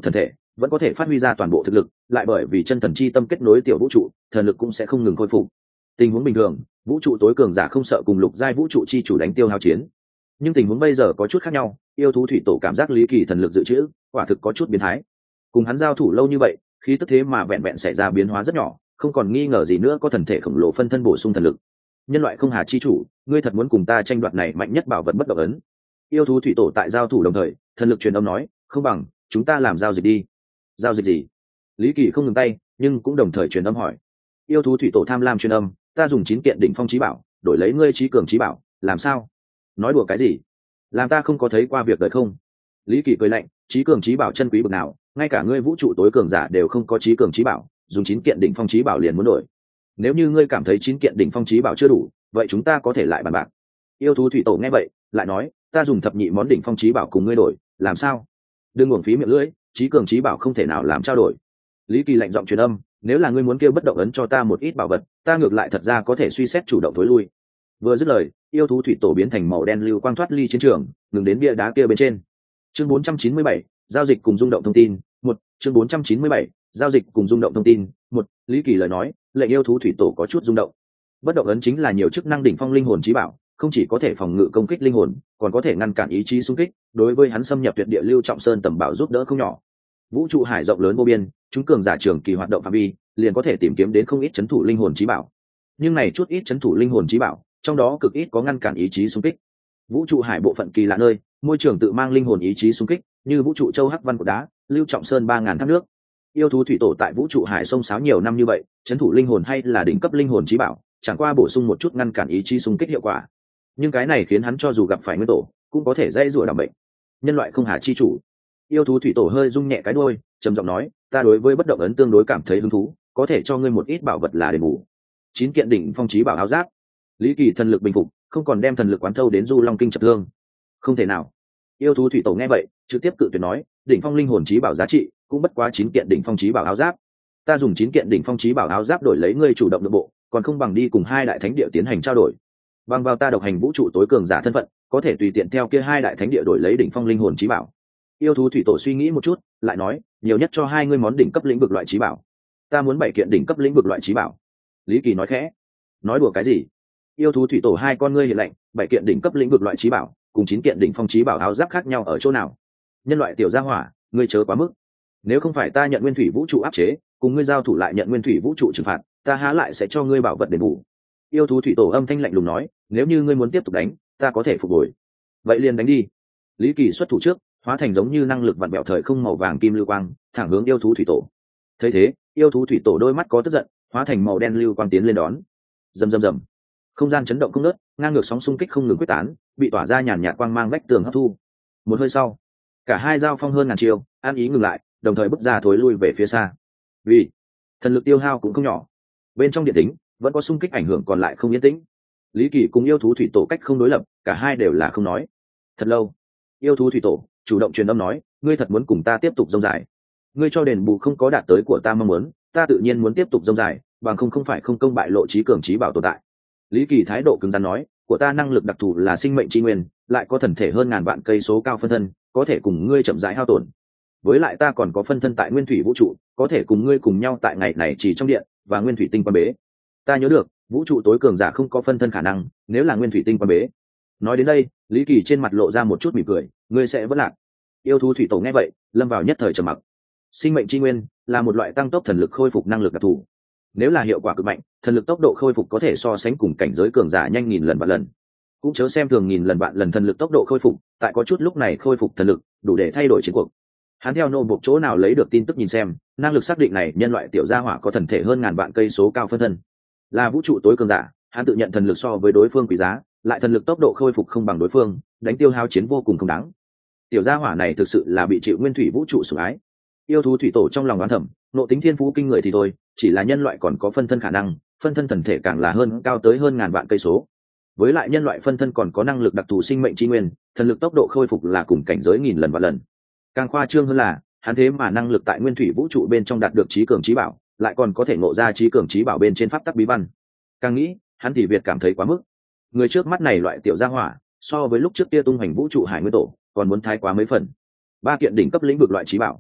vẫn có thể phát huy ra toàn bộ thực lực, lại bởi vì chân thần chi tâm kết nối tiểu vũ trụ, thần lực cũng sẽ không ngừng khôi phục. Tình huống bình thường, vũ trụ tối cường giả không sợ cùng lục giai vũ trụ chi chủ đánh tiêu hao chiến, nhưng tình huống bây giờ có chút khác nhau. Yêu thú thủy tổ cảm giác Lý Kỳ thần lực dự trữ quả thực có chút biến thái, cùng hắn giao thủ lâu như vậy, khí tức thế mà vẹn vẹn xảy ra biến hóa rất nhỏ, không còn nghi ngờ gì nữa có thần thể khổng lồ phân thân bổ sung thần lực. Nhân loại không hà chi chủ, ngươi thật muốn cùng ta tranh đoạt này mạnh nhất bảo vật bất động ấn? Yêu thú thủy tổ tại giao thủ đồng thời, thần lực truyền âm nói, không bằng chúng ta làm giao dịch đi. Giao dịch gì? Lý Kỳ không ngừng tay, nhưng cũng đồng thời truyền âm hỏi. Yêu thú thủy tổ tham lam truyền âm, ta dùng chín kiện đỉnh phong chí bảo đổi lấy ngươi trí cường chí bảo, làm sao? Nói đùa cái gì? Làm ta không có thấy qua việc đời không? Lý Kỳ cười lạnh, trí cường chí bảo chân quý bậc nào, ngay cả ngươi vũ trụ tối cường giả đều không có trí cường chí bảo, dùng chín kiện đỉnh phong chí bảo liền muốn đổi. Nếu như ngươi cảm thấy chín kiện đỉnh phong chí bảo chưa đủ, vậy chúng ta có thể lại bàn bạc. Yêu thú thủy tổ nghe vậy, lại nói, ta dùng thập nhị món đỉnh phong chí bảo cùng ngươi đổi, làm sao? Đừng uổng phí miệng lưỡi, trí cường chí bảo không thể nào làm trao đổi. Lý Kỳ lạnh giọng truyền âm, nếu là ngươi muốn kêu bất động ấn cho ta một ít bảo vật, ta ngược lại thật ra có thể suy xét chủ động thối lui. Vừa dứt lời, yêu thú thủy tổ biến thành màu đen lưu quang thoát ly chiến trường, ngừng đến bia đá kia bên trên. Chương bốn trăm chín mươi bảy, giao dịch cùng rung động thông tin. Một, chương bốn trăm chín mươi bảy, giao dịch cùng rung động thông tin. Một, Lý Kỳ lời nói, lệnh yêu thú thủy tổ có chút rung động. Bất động ấn chính là nhiều chức năng đỉnh phong linh hồn chí bảo, không chỉ có thể phòng ngự công kích linh hồn, còn có thể ngăn cản ý chí xung kích, đối với hắn xâm nhập tuyệt địa lưu trọng sơn tầm bảo giúp đỡ không nhỏ. Vũ trụ hải rộng lớn vô biên, chúng cường giả trường kỳ hoạt động phạm vi, liền có thể tìm kiếm đến không ít chấn thủ linh hồn chí bảo. Nhưng này chút ít chấn thủ linh hồn chí bảo, trong đó cực ít có ngăn cản ý chí xung kích. Vũ trụ hải bộ phận kỳ lạ nơi, môi trường tự mang linh hồn ý chí xung kích, như vũ trụ châu hắc văn của đá, lưu trọng sơn ba ngàn thác nước. Yêu thú thủy tổ tại vũ trụ hải sông sáo nhiều năm như vậy, chấn thủ linh hồn hay là đỉnh cấp linh hồn chí bảo, chẳng qua bổ sung một chút ngăn cản ý chí xung kích hiệu quả. Nhưng cái này khiến hắn cho dù gặp phải nguyên tổ, cũng có thể dây rủa đảm bệnh. Nhân loại không hà chi chủ. Yêu thú thủy tổ hơi rung nhẹ cái đuôi, trầm giọng nói, ta đối với bất động ấn tương đối cảm thấy hứng thú, có thể cho ngươi một ít bảo vật là đền bù. Chín kiện đỉnh phong chí bảo áo giáp. Lý Kỳ thần lực bình phục, không còn đem thần lực quán thâu đến du long kinh chập thương. Không thể nào. Yêu thú thủy tổ nghe vậy, trực tiếp cự tuyệt nói, đỉnh phong linh hồn chí bảo giá trị cũng bất quá chín kiện đỉnh phong chí bảo áo giáp. Ta dùng chín kiện đỉnh phong chí bảo áo giáp đổi lấy ngươi chủ động nội bộ, còn không bằng đi cùng hai đại thánh địa tiến hành trao đổi. Bằng vào ta độc hành vũ trụ tối cường giả thân phận, có thể tùy tiện theo kia hai đại thánh địa đổi lấy đỉnh phong linh hồn chí bảo. Yêu thú thủy tổ suy nghĩ một chút, lại nói, nhiều nhất cho hai ngươi món đỉnh cấp lĩnh vực loại chí bảo. Ta muốn bảy kiện đỉnh cấp lĩnh vực loại chí bảo. Lý Kỳ nói khẽ. Nói đùa cái gì? Yêu thú thủy tổ hai con ngươi hiện lạnh, bảy kiện đỉnh cấp lĩnh vực loại chí bảo, cùng chín kiện đỉnh phong chí bảo áo giáp khác nhau ở chỗ nào? Nhân loại tiểu gia hỏa, ngươi chớ quá mức. Nếu không phải ta nhận nguyên thủy vũ trụ áp chế, cùng ngươi giao thủ lại nhận nguyên thủy vũ trụ trừng phạt, ta há lại sẽ cho ngươi bảo vật đền bù. Yêu thú thủy tổ âm thanh lạnh lùng nói, nếu như ngươi muốn tiếp tục đánh, ta có thể phục hồi. Vậy liền đánh đi. Lý Kỳ xuất thủ trước, hóa thành giống như năng lực vặn bẹo thời không màu vàng kim lưu quang, thẳng hướng yêu thú thủy tổ. Thấy thế, yêu thú thủy tổ đôi mắt có tức giận, hóa thành màu đen lưu quang tiến lên đón. Rầm rầm rầm. Không gian chấn động không ngớt, ngang ngược sóng xung kích không ngừng quyết tán, bị tỏa ra nhàn nhạt quang mang vách tường hấp thu. Một hơi sau, cả hai giao phong hơn ngàn chiêu, an ý ngừng lại, đồng thời bước ra thối lui về phía xa. Vì thần lực tiêu hao cũng không nhỏ, bên trong điện tính vẫn có xung kích ảnh hưởng còn lại không yên tĩnh. Lý Kỳ cùng yêu thú thủy tổ cách không đối lập, cả hai đều là không nói. Thật lâu, yêu thú thủy tổ chủ động truyền âm nói, ngươi thật muốn cùng ta tiếp tục dông dài? Ngươi cho đền bù không có đạt tới của ta mong muốn, ta tự nhiên muốn tiếp tục dông dài, bằng không không phải không công bại lộ trí cường trí bảo tồn tại. Lý Kỳ thái độ cứng rắn nói, của ta năng lực đặc thù là sinh mệnh tri nguyên, lại có thần thể hơn ngàn vạn cây số cao phân thân, có thể cùng ngươi chậm rãi hao tổn. Với lại ta còn có phân thân tại nguyên thủy vũ trụ, có thể cùng ngươi cùng nhau tại ngày này chỉ trong điện và nguyên thủy tinh quan bế. Ta nhớ được, vũ trụ tối cường giả không có phân thân khả năng, nếu là nguyên thủy tinh quan bế. Nói đến đây, Lý Kỳ trên mặt lộ ra một chút mỉm cười, ngươi sẽ vất lạc. Yêu thú thủy tổ nghe vậy, lâm vào nhất thời trầm mặc. Sinh mệnh tri nguyên là một loại tăng tốc thần lực khôi phục năng lực đặc thù. Nếu là hiệu quả cực mạnh, thần lực tốc độ khôi phục có thể so sánh cùng cảnh giới cường giả nhanh nghìn lần vạn lần. Cũng chớ xem thường nghìn lần vạn lần thần lực tốc độ khôi phục, tại có chút lúc này khôi phục thần lực, đủ để thay đổi chiến cuộc. Hắn theo nô buộc chỗ nào lấy được tin tức nhìn xem, năng lực xác định này nhân loại tiểu gia hỏa có thần thể hơn ngàn vạn cây số cao phân thân, là vũ trụ tối cường giả. Hắn tự nhận thần lực so với đối phương quý giá, lại thần lực tốc độ khôi phục không bằng đối phương, đánh tiêu hao chiến vô cùng không đáng. Tiểu gia hỏa này thực sự là bị chịu nguyên thủy vũ trụ sủng ái. Yêu thú thủy tổ trong lòng đoán thầm, nộ tính thiên phú kinh người thì thôi, chỉ là nhân loại còn có phân thân khả năng, phân thân thần thể càng là hơn cao tới hơn ngàn vạn cây số. Với lại nhân loại phân thân còn có năng lực đặc thù sinh mệnh tri nguyên, thần lực tốc độ khôi phục là cùng cảnh giới nghìn lần vạn lần. Càng khoa trương hơn là, hắn thế mà năng lực tại nguyên thủy vũ trụ bên trong đạt được trí cường trí bảo, lại còn có thể ngộ ra trí cường trí bảo bên trên pháp tắc bí văn. Càng nghĩ, hắn thì việt cảm thấy quá mức. Người trước mắt này loại tiểu gia hỏa, so với lúc trước kia tung hành vũ trụ hải nguyên tổ, còn muốn thái quá mấy phần. Ba kiện đỉnh cấp lĩnh vực loại trí bảo,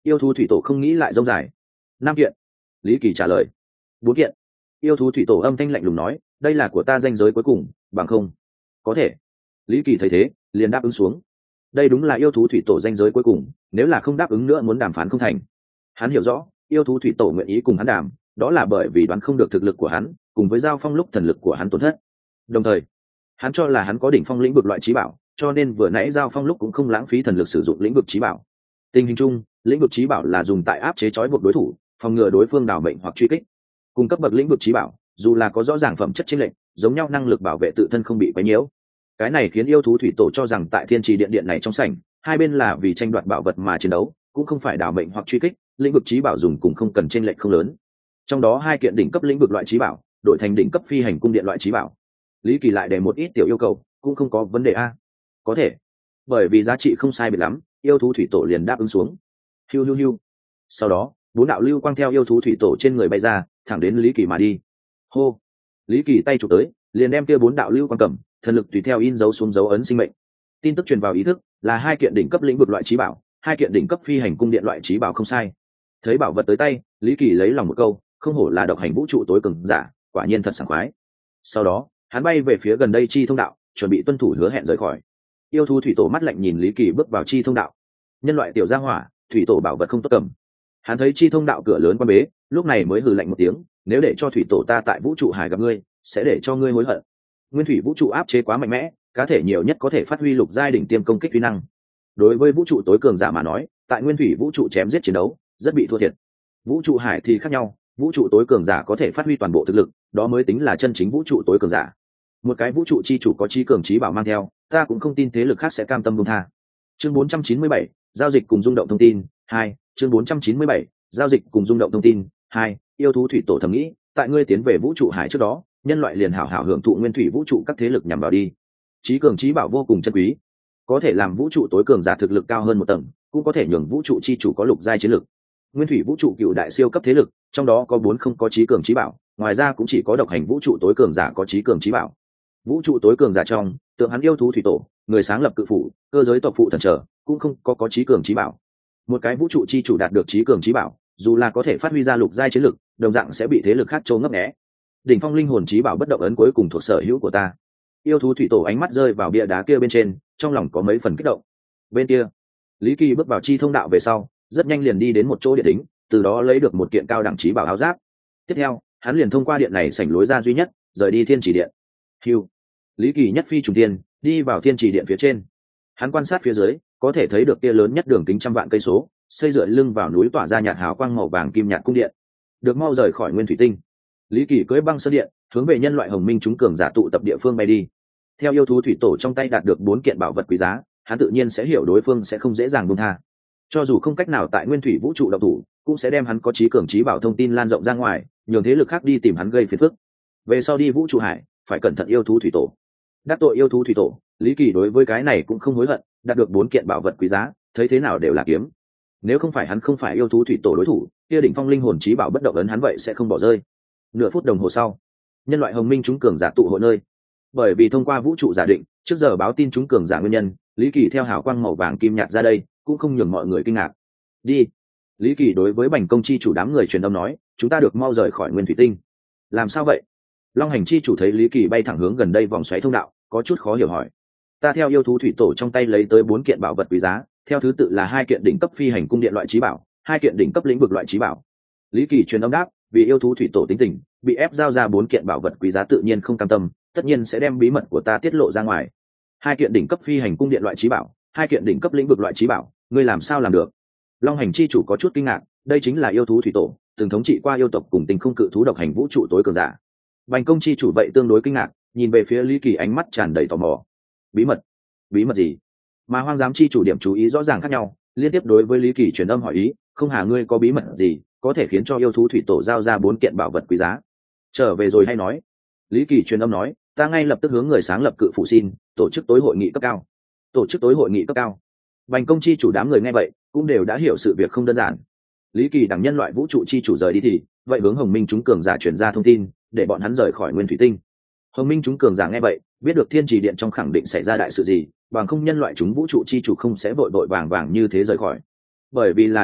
Yêu thú thủy tổ không nghĩ lại dông dài. Năm kiện. Lý Kỳ trả lời. Bốn kiện. Yêu thú thủy tổ âm thanh lạnh lùng nói, đây là của ta danh giới cuối cùng, bằng không có thể. Lý Kỳ thấy thế liền đáp ứng xuống. Đây đúng là yêu thú thủy tổ danh giới cuối cùng, nếu là không đáp ứng nữa muốn đàm phán không thành. Hắn hiểu rõ yêu thú thủy tổ nguyện ý cùng hắn đàm, đó là bởi vì đoán không được thực lực của hắn cùng với giao phong lúc thần lực của hắn tổn thất. Đồng thời hắn cho là hắn có đỉnh phong lĩnh vực loại trí bảo, cho nên vừa nãy giao phong lúc cũng không lãng phí thần lực sử dụng lĩnh vực trí bảo. Tình hình chung lĩnh vực trí bảo là dùng tại áp chế trói buộc đối thủ, phòng ngừa đối phương đảo mệnh hoặc truy kích. Cung cấp bậc lĩnh vực trí bảo dù là có rõ ràng phẩm chất chênh lệch, giống nhau năng lực bảo vệ tự thân không bị quấy nhiễu. Cái này khiến yêu thú thủy tổ cho rằng tại thiên trì điện điện này trong sảnh hai bên là vì tranh đoạt bảo vật mà chiến đấu, cũng không phải đảo mệnh hoặc truy kích. Lĩnh vực trí bảo dùng cùng không cần chênh lệch không lớn. Trong đó hai kiện đỉnh cấp lĩnh vực loại trí bảo đổi thành đỉnh cấp phi hành cung điện loại trí bảo. Lý Kỳ lại để một ít tiểu yêu cầu, cũng không có vấn đề a. Có thể. Bởi vì giá trị không sai biệt lắm, yêu thú thủy tổ liền đáp ứng xuống. Hiu hiu hiu. Sau đó bốn đạo lưu quang theo yêu thú thủy tổ trên người bay ra, thẳng đến Lý Kỳ mà đi. Hô. Lý Kỳ tay chụp tới, liền đem kia bốn đạo lưu quang cầm, thần lực tùy theo in dấu xuống dấu ấn sinh mệnh. Tin tức truyền vào ý thức là hai kiện đỉnh cấp lĩnh vực loại trí bảo, hai kiện đỉnh cấp phi hành cung điện loại trí bảo không sai. Thấy bảo vật tới tay, Lý Kỳ lấy lòng một câu, không hổ là độc hành vũ trụ tối cường giả, quả nhiên thật sảng khoái. Sau đó hắn bay về phía gần đây chi thông đạo, chuẩn bị tuân thủ hứa hẹn rời khỏi. Yêu thú thủy tổ mắt lạnh nhìn Lý Kỳ bước vào chi thông đạo. Nhân loại tiểu gia hỏa, thủy tổ bảo vật không tốt cầm. Hắn thấy chi thông đạo cửa lớn quan bế, lúc này mới hừ lạnh một tiếng, nếu để cho thủy tổ ta tại vũ trụ hải gặp ngươi, sẽ để cho ngươi hối hận. Nguyên thủy vũ trụ áp chế quá mạnh mẽ, cá thể nhiều nhất có thể phát huy lục giai đỉnh tiêm công kích kỹ năng. Đối với vũ trụ tối cường giả mà nói, tại nguyên thủy vũ trụ chém giết chiến đấu rất bị thua thiệt. Vũ trụ hải thì khác nhau, vũ trụ tối cường giả có thể phát huy toàn bộ thực lực, đó mới tính là chân chính vũ trụ tối cường giả. Một cái vũ trụ chi chủ có trí cường trí bảo mang theo, ta cũng không tin thế lực khác sẽ cam tâm buông tha. Chương bốn trăm chín mươi bảy, giao dịch cùng rung động thông tin hai. Chương bốn trăm chín mươi bảy, giao dịch cùng rung động thông tin hai. Yêu thú thủy tổ thầm nghĩ, tại ngươi tiến về vũ trụ hải trước đó, nhân loại liền hảo hảo hưởng thụ nguyên thủy vũ trụ các thế lực nhằm vào đi. Trí cường trí bảo vô cùng chân quý, có thể làm vũ trụ tối cường giả thực lực cao hơn một tầng, cũng có thể nhường vũ trụ chi chủ có lục giai chiến lực. Nguyên thủy vũ trụ cựu đại siêu cấp thế lực, trong đó có bốn không có trí cường trí bảo, ngoài ra cũng chỉ có độc hành vũ trụ tối cường giả có trí cường trí bảo. Vũ trụ tối cường giả trong, tượng hắn yêu thú thủy tổ, người sáng lập cự phủ, cơ giới tộc phụ thần trở, cũng không có có trí cường trí bảo. Một cái vũ trụ chi chủ đạt được trí cường trí bảo, dù là có thể phát huy ra lục giai chiến lực, đồng dạng sẽ bị thế lực khác trâu ngấp nghé. Đỉnh phong linh hồn trí bảo bất động ấn cuối cùng thuộc sở hữu của ta. Yêu thú thủy tổ ánh mắt rơi vào bia đá kia bên trên, trong lòng có mấy phần kích động. Bên kia, Lý Kỳ bước vào chi thông đạo về sau, rất nhanh liền đi đến một chỗ điện tính, từ đó lấy được một kiện cao đẳng trí bảo áo giáp. Tiếp theo hắn liền thông qua điện này sảnh lối ra duy nhất, rời đi thiên chỉ điện. Hiu. Lý Kỳ nhất phi trùng tiên đi vào thiên chỉ điện phía trên. Hắn quan sát phía dưới, có thể thấy được kia lớn nhất đường kính trăm vạn cây số, xây dựa lưng vào núi tỏa ra nhạt hào quang màu vàng kim nhạt cung điện. Được mau rời khỏi nguyên thủy tinh, Lý Kỳ cưỡi băng sơn điện hướng về nhân loại hồng minh chúng cường giả tụ tập địa phương bay đi. Theo yêu thú thủy tổ trong tay đạt được bốn kiện bảo vật quý giá, hắn tự nhiên sẽ hiểu đối phương sẽ không dễ dàng buông tha. Cho dù không cách nào tại nguyên thủy vũ trụ động thủ, cũng sẽ đem hắn có trí cường trí bảo thông tin lan rộng ra ngoài, nhường thế lực khác đi tìm hắn gây phiền phức. Về sau đi vũ trụ hải, phải cẩn thận yêu thú thủy tổ. Đắc tội yêu thú thủy tổ, Lý Kỳ đối với cái này cũng không hối hận, đạt được bốn kiện bảo vật quý giá, thấy thế nào đều là kiếm. Nếu không phải hắn không phải yêu thú thủy tổ đối thủ, kia đỉnh phong linh hồn trí bảo bất động ấn hắn vậy sẽ không bỏ rơi. Nửa phút đồng hồ sau, nhân loại hồng minh chúng cường giả tụ hội nơi. Bởi vì thông qua vũ trụ giả định, trước giờ báo tin chúng cường giả nguyên nhân, Lý Kỳ theo hào quang màu vàng kim nhạt ra đây, cũng không nhường mọi người kinh ngạc. Đi. Lý Kỳ đối với Bành Công chi chủ đám người truyền âm nói, chúng ta được mau rời khỏi nguyên thủy tinh. Làm sao vậy? Long Hành chi chủ thấy Lý Kỳ bay thẳng hướng gần đây vòng xoáy thông đạo, có chút khó hiểu hỏi. Ta theo yêu thú thủy tổ trong tay lấy tới bốn kiện bảo vật quý giá, theo thứ tự là hai kiện đỉnh cấp phi hành cung điện loại trí bảo, hai kiện đỉnh cấp lĩnh vực loại trí bảo. Lý Kỳ truyền âm đáp, vì yêu thú thủy tổ tính tình, bị ép giao ra bốn kiện bảo vật quý giá tự nhiên không cam tâm, tất nhiên sẽ đem bí mật của ta tiết lộ ra ngoài. Hai kiện đỉnh cấp phi hành cung điện loại trí bảo, hai kiện đỉnh cấp lĩnh vực loại trí bảo, ngươi làm sao làm được? Long Hành chi chủ có chút kinh ngạc, đây chính là yêu thú thủy tổ, từng thống trị qua yêu tộc cùng tình không cự thú độc hành vũ trụ tối cường giả. Bành Công chi chủ vậy tương đối kinh ngạc, nhìn về phía Lý Kỳ ánh mắt tràn đầy tò mò. Bí mật? Bí mật gì? Mà Hoang Giám chi chủ điểm chú ý rõ ràng khác nhau, liên tiếp đối với Lý Kỳ truyền âm hỏi ý, không hà ngươi có bí mật gì, có thể khiến cho yêu thú thủy tổ giao ra bốn kiện bảo vật quý giá? Trở về rồi hay nói. Lý Kỳ truyền âm nói, ta ngay lập tức hướng người sáng lập cự phụ xin, tổ chức tối hội nghị cấp cao. Tổ chức tối hội nghị cấp cao. Bành Công chi chủ đám người nghe vậy, cũng đều đã hiểu sự việc không đơn giản. Lý Kỳ đẳng nhân loại vũ trụ chi chủ rời đi thì, vậy hướng Hồng Minh chúng cường giả truyền ra thông tin, để bọn hắn rời khỏi nguyên thủy tinh. Hồng Minh chúng cường giả nghe vậy, biết được thiên trì điện trong khẳng định xảy ra đại sự gì, bằng không nhân loại chúng vũ trụ chi chủ không sẽ vội vội vàng vàng như thế rời khỏi. Bởi vì là đại sự,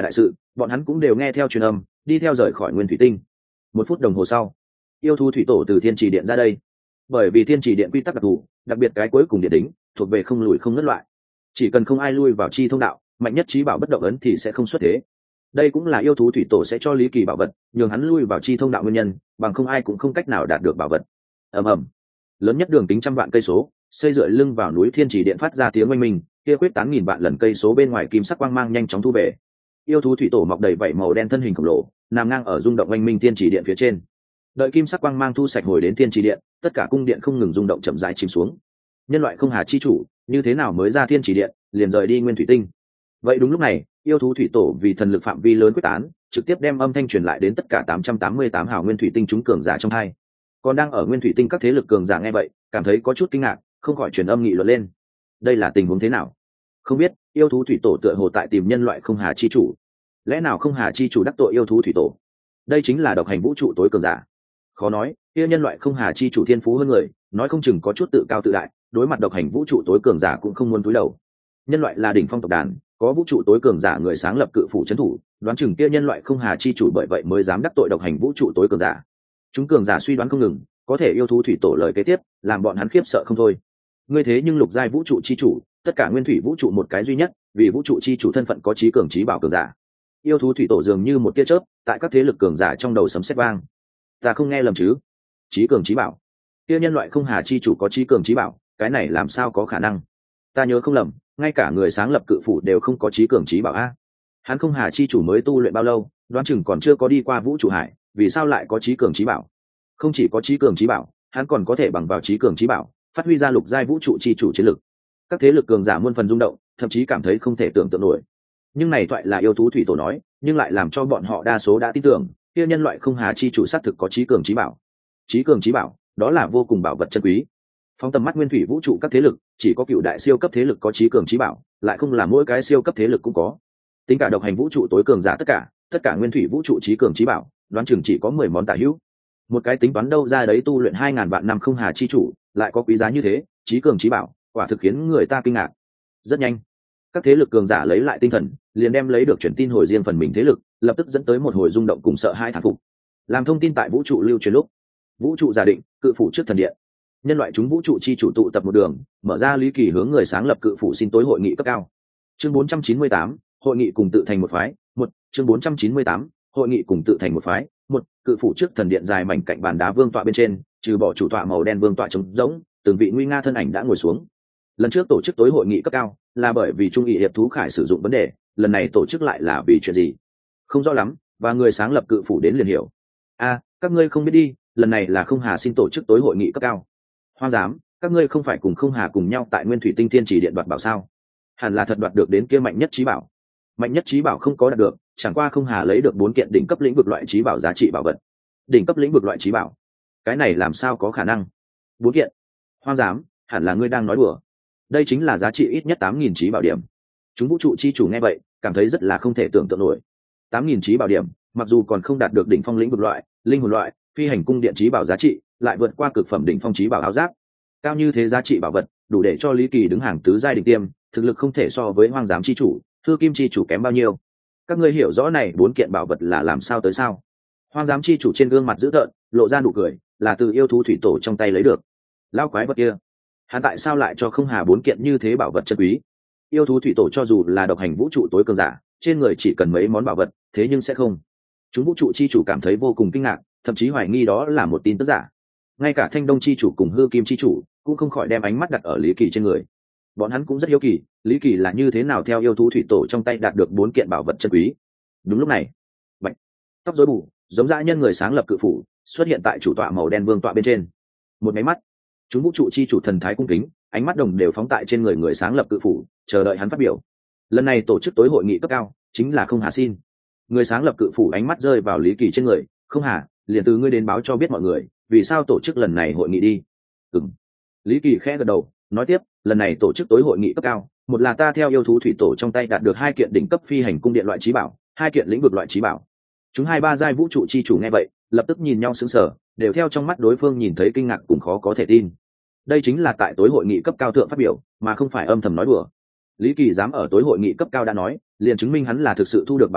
bọn hắn cũng đều nghe theo truyền âm đi theo rời khỏi nguyên thủy tinh. Một phút đồng hồ sau, yêu thú thủy tổ từ thiên trì điện ra đây. Bởi vì thiên trì điện quy tắc đặc thù, đặc biệt cái cuối cùng điện tính thuộc về không lùi không ngất loại, chỉ cần không ai lui vào chi thông đạo, mạnh nhất trí bảo bất động ấn thì sẽ không xuất thế. Đây cũng là yêu thú thủy tổ sẽ cho Lý Kỳ bảo vật, nhường hắn lui vào chi thông đạo nguyên nhân, bằng không ai cũng không cách nào đạt được bảo vật. Ầm ầm, lớn nhất đường tính trăm vạn cây số, xây dựa lưng vào núi thiên trì điện phát ra tiếng oanh minh, kia quyết tán nghìn vạn lần cây số bên ngoài kim sắc quang mang nhanh chóng thu về. Yêu thú thủy tổ mọc đầy vảy màu đen thân hình khổng lồ, nằm ngang ở rung động oanh minh thiên trì điện phía trên. Đợi kim sắc quang mang thu sạch hồi đến thiên trì điện, tất cả cung điện không ngừng rung động chậm rãi chìm xuống. Nhân loại không hà chi chủ, như thế nào mới ra thiên trì điện, liền rời đi nguyên thủy tinh. Vậy đúng lúc này, yêu thú thủy tổ vì thần lực phạm vi lớn quyết tán, trực tiếp đem âm thanh truyền lại đến tất cả tám trăm tám mươi tám hào nguyên thủy tinh chúng cường giả trong hai. Còn đang ở nguyên thủy tinh các thế lực cường giả nghe vậy, cảm thấy có chút kinh ngạc, không khỏi truyền âm nghị luận lên. Đây là tình huống thế nào? Không biết, yêu thú thủy tổ tựa hồ tại tìm nhân loại không hà chi chủ. Lẽ nào không hà chi chủ đắc tội yêu thú thủy tổ? Đây chính là độc hành vũ trụ tối cường giả. Khó nói, kia nhân loại không hà chi chủ thiên phú hơn người, nói không chừng có chút tự cao tự đại, đối mặt độc hành vũ trụ tối cường giả cũng không muốn cúi đầu. Nhân loại là đỉnh phong tộc đàn, có vũ trụ tối cường giả người sáng lập cự phủ trấn thủ, đoán chừng kia nhân loại không hà chi chủ bởi vậy mới dám đắc tội độc hành vũ trụ tối cường giả. Chúng cường giả suy đoán không ngừng, có thể yêu thú thủy tổ lời kế tiếp làm bọn hắn khiếp sợ không thôi. Ngươi thế nhưng lục giai vũ trụ chi chủ, tất cả nguyên thủy vũ trụ một cái duy nhất, vì vũ trụ chi chủ thân phận có trí cường trí bảo cường giả. Yêu thú thủy tổ dường như một tia chớp, tại các thế lực cường giả trong đầu sấm sét vang. Ta không nghe lầm chứ? Trí cường trí bảo? Kia nhân loại không hà chi chủ có trí cường trí bảo, cái này làm sao có khả năng? Ta nhớ không lầm, ngay cả người sáng lập cự phủ đều không có trí cường trí bảo a. Hắn không hà chi chủ mới tu luyện bao lâu, đoán chừng còn chưa có đi qua vũ trụ hải, vì sao lại có trí cường trí bảo? Không chỉ có trí cường trí bảo, hắn còn có thể bằng vào trí cường trí bảo phát huy ra lục giai vũ trụ chi chủ chiến lực. Các thế lực cường giả muôn phần rung động, thậm chí cảm thấy không thể tưởng tượng nổi. Nhưng này thoại là yêu thú thủy tổ nói, nhưng lại làm cho bọn họ đa số đã tin tưởng, kia nhân loại không hà chi chủ xác thực có trí cường trí bảo. Trí cường trí bảo, đó là vô cùng bảo vật chân quý. Phóng tầm mắt nguyên thủy vũ trụ các thế lực, chỉ có cựu đại siêu cấp thế lực có trí cường trí bảo, lại không là mỗi cái siêu cấp thế lực cũng có. Tính cả độc hành vũ trụ tối cường giả tất cả, tất cả nguyên thủy vũ trụ trí cường trí bảo, đoán chừng chỉ có mười món tả hữu. Một cái tính toán đâu ra đấy tu luyện hai ngàn vạn năm không hà chi chủ, lại có quý giá như thế, trí cường trí bảo, quả thực khiến người ta kinh ngạc. Rất nhanh, các thế lực cường giả lấy lại tinh thần, liền đem lấy được truyền tin hồi riêng phần mình thế lực, lập tức dẫn tới một hồi rung động cùng sợ hãi thán phục. Làm thông tin tại vũ trụ lưu truyền lúc, vũ trụ giả định, cự phủ trước thần điện, nhân loại chúng vũ trụ chi chủ tụ tập một đường, mở ra Lý Kỳ hướng người sáng lập cự phủ xin tối hội nghị cấp cao. Chương bốn trăm chín mươi tám, hội nghị cùng tự thành một phái, một, chương bốn trăm chín mươi tám, hội nghị cùng tự thành một phái, một, cự phủ trước thần điện dài mảnh cạnh bàn đá vương tọa bên trên, trừ bỏ chủ tọa màu đen vương tọa trống rỗng, từng vị nguy nga thân ảnh đã ngồi xuống. Lần trước tổ chức tối hội nghị cấp cao là bởi vì trung nghị hiệp thú khải sử dụng vấn đề, lần này tổ chức lại là vì chuyện gì không rõ lắm, và người sáng lập cự phủ đến liền hiểu. A, các ngươi không biết đi, lần này là không hà xin tổ chức tối hội nghị cấp cao. Hoang dám, các ngươi không phải cùng không hà cùng nhau tại nguyên thủy tinh thiên chỉ điện đoạt bảo sao? Hẳn là thật đoạt được đến kia mạnh nhất trí bảo. Mạnh nhất trí bảo không có đạt được, chẳng qua không hà lấy được bốn kiện đỉnh cấp lĩnh vực loại trí bảo giá trị bảo vật. Đỉnh cấp lĩnh vực loại trí bảo, cái này làm sao có khả năng? Bốn kiện? Hoang dám, hẳn là ngươi đang nói đùa. Đây chính là giá trị ít nhất tám nghìn trí bảo điểm. Chúng vũ trụ chi chủ nghe vậy, cảm thấy rất là không thể tưởng tượng nổi. tám nghìn trí bảo điểm, mặc dù còn không đạt được đỉnh phong lĩnh vực loại, linh hồn loại, phi hành cung điện trí bảo giá trị, lại vượt qua cực phẩm đỉnh phong trí bảo áo giáp. Cao như thế giá trị bảo vật, đủ để cho Lý Kỳ đứng hàng tứ giai đỉnh tiêm, thực lực không thể so với Hoang Giám chi chủ, Thư Kim chi chủ kém bao nhiêu. Các ngươi hiểu rõ này bốn kiện bảo vật là làm sao tới sao? Hoang Giám chi chủ trên gương mặt dữ tợn, lộ ra nụ cười, là từ yêu thú thủy tổ trong tay lấy được. Lao quái vật kia, hắn tại sao lại cho không hà bốn kiện như thế bảo vật chân quý? Yêu thú thủy tổ cho dù là độc hành vũ trụ tối cường giả, trên người chỉ cần mấy món bảo vật, thế nhưng sẽ không. Chúng vũ trụ chi chủ cảm thấy vô cùng kinh ngạc, thậm chí hoài nghi đó là một tin tức giả. Ngay cả Thanh Đông chi chủ cùng Hư Kim chi chủ cũng không khỏi đem ánh mắt đặt ở Lý Kỳ trên người. Bọn hắn cũng rất hiếu kỳ, Lý Kỳ là như thế nào theo yêu thú thủy tổ trong tay đạt được bốn kiện bảo vật chân quý. Đúng lúc này, bạch, tóc rối bù, giống dã nhân người sáng lập cự phủ xuất hiện tại chủ tọa màu đen vương tọa bên trên. Một máy mắt, chúng vũ trụ chi chủ thần thái cung kính, ánh mắt đồng đều phóng tại trên người người sáng lập cự phủ, chờ đợi hắn phát biểu. Lần này tổ chức tối hội nghị cấp cao chính là không hà xin. Người sáng lập cự phủ ánh mắt rơi vào Lý Kỳ trên người, không hà, liền từ ngươi đến báo cho biết mọi người, vì sao tổ chức lần này hội nghị đi. Ừm. Lý Kỳ khẽ gật đầu, nói tiếp, lần này tổ chức tối hội nghị cấp cao, một là ta theo yêu thú thủy tổ trong tay đạt được hai kiện đỉnh cấp phi hành cung điện loại trí bảo, hai kiện lĩnh vực loại trí bảo. Chúng hai ba giai vũ trụ chi chủ nghe vậy, lập tức nhìn nhau sững sờ, đều theo trong mắt đối phương nhìn thấy kinh ngạc cùng khó có thể tin. Đây chính là tại tối hội nghị cấp cao thượng phát biểu, mà không phải âm thầm nói đùa. Lý Kỳ dám ở tối hội nghị cấp cao đã nói, liền chứng minh hắn là thực sự thu được bảo vật,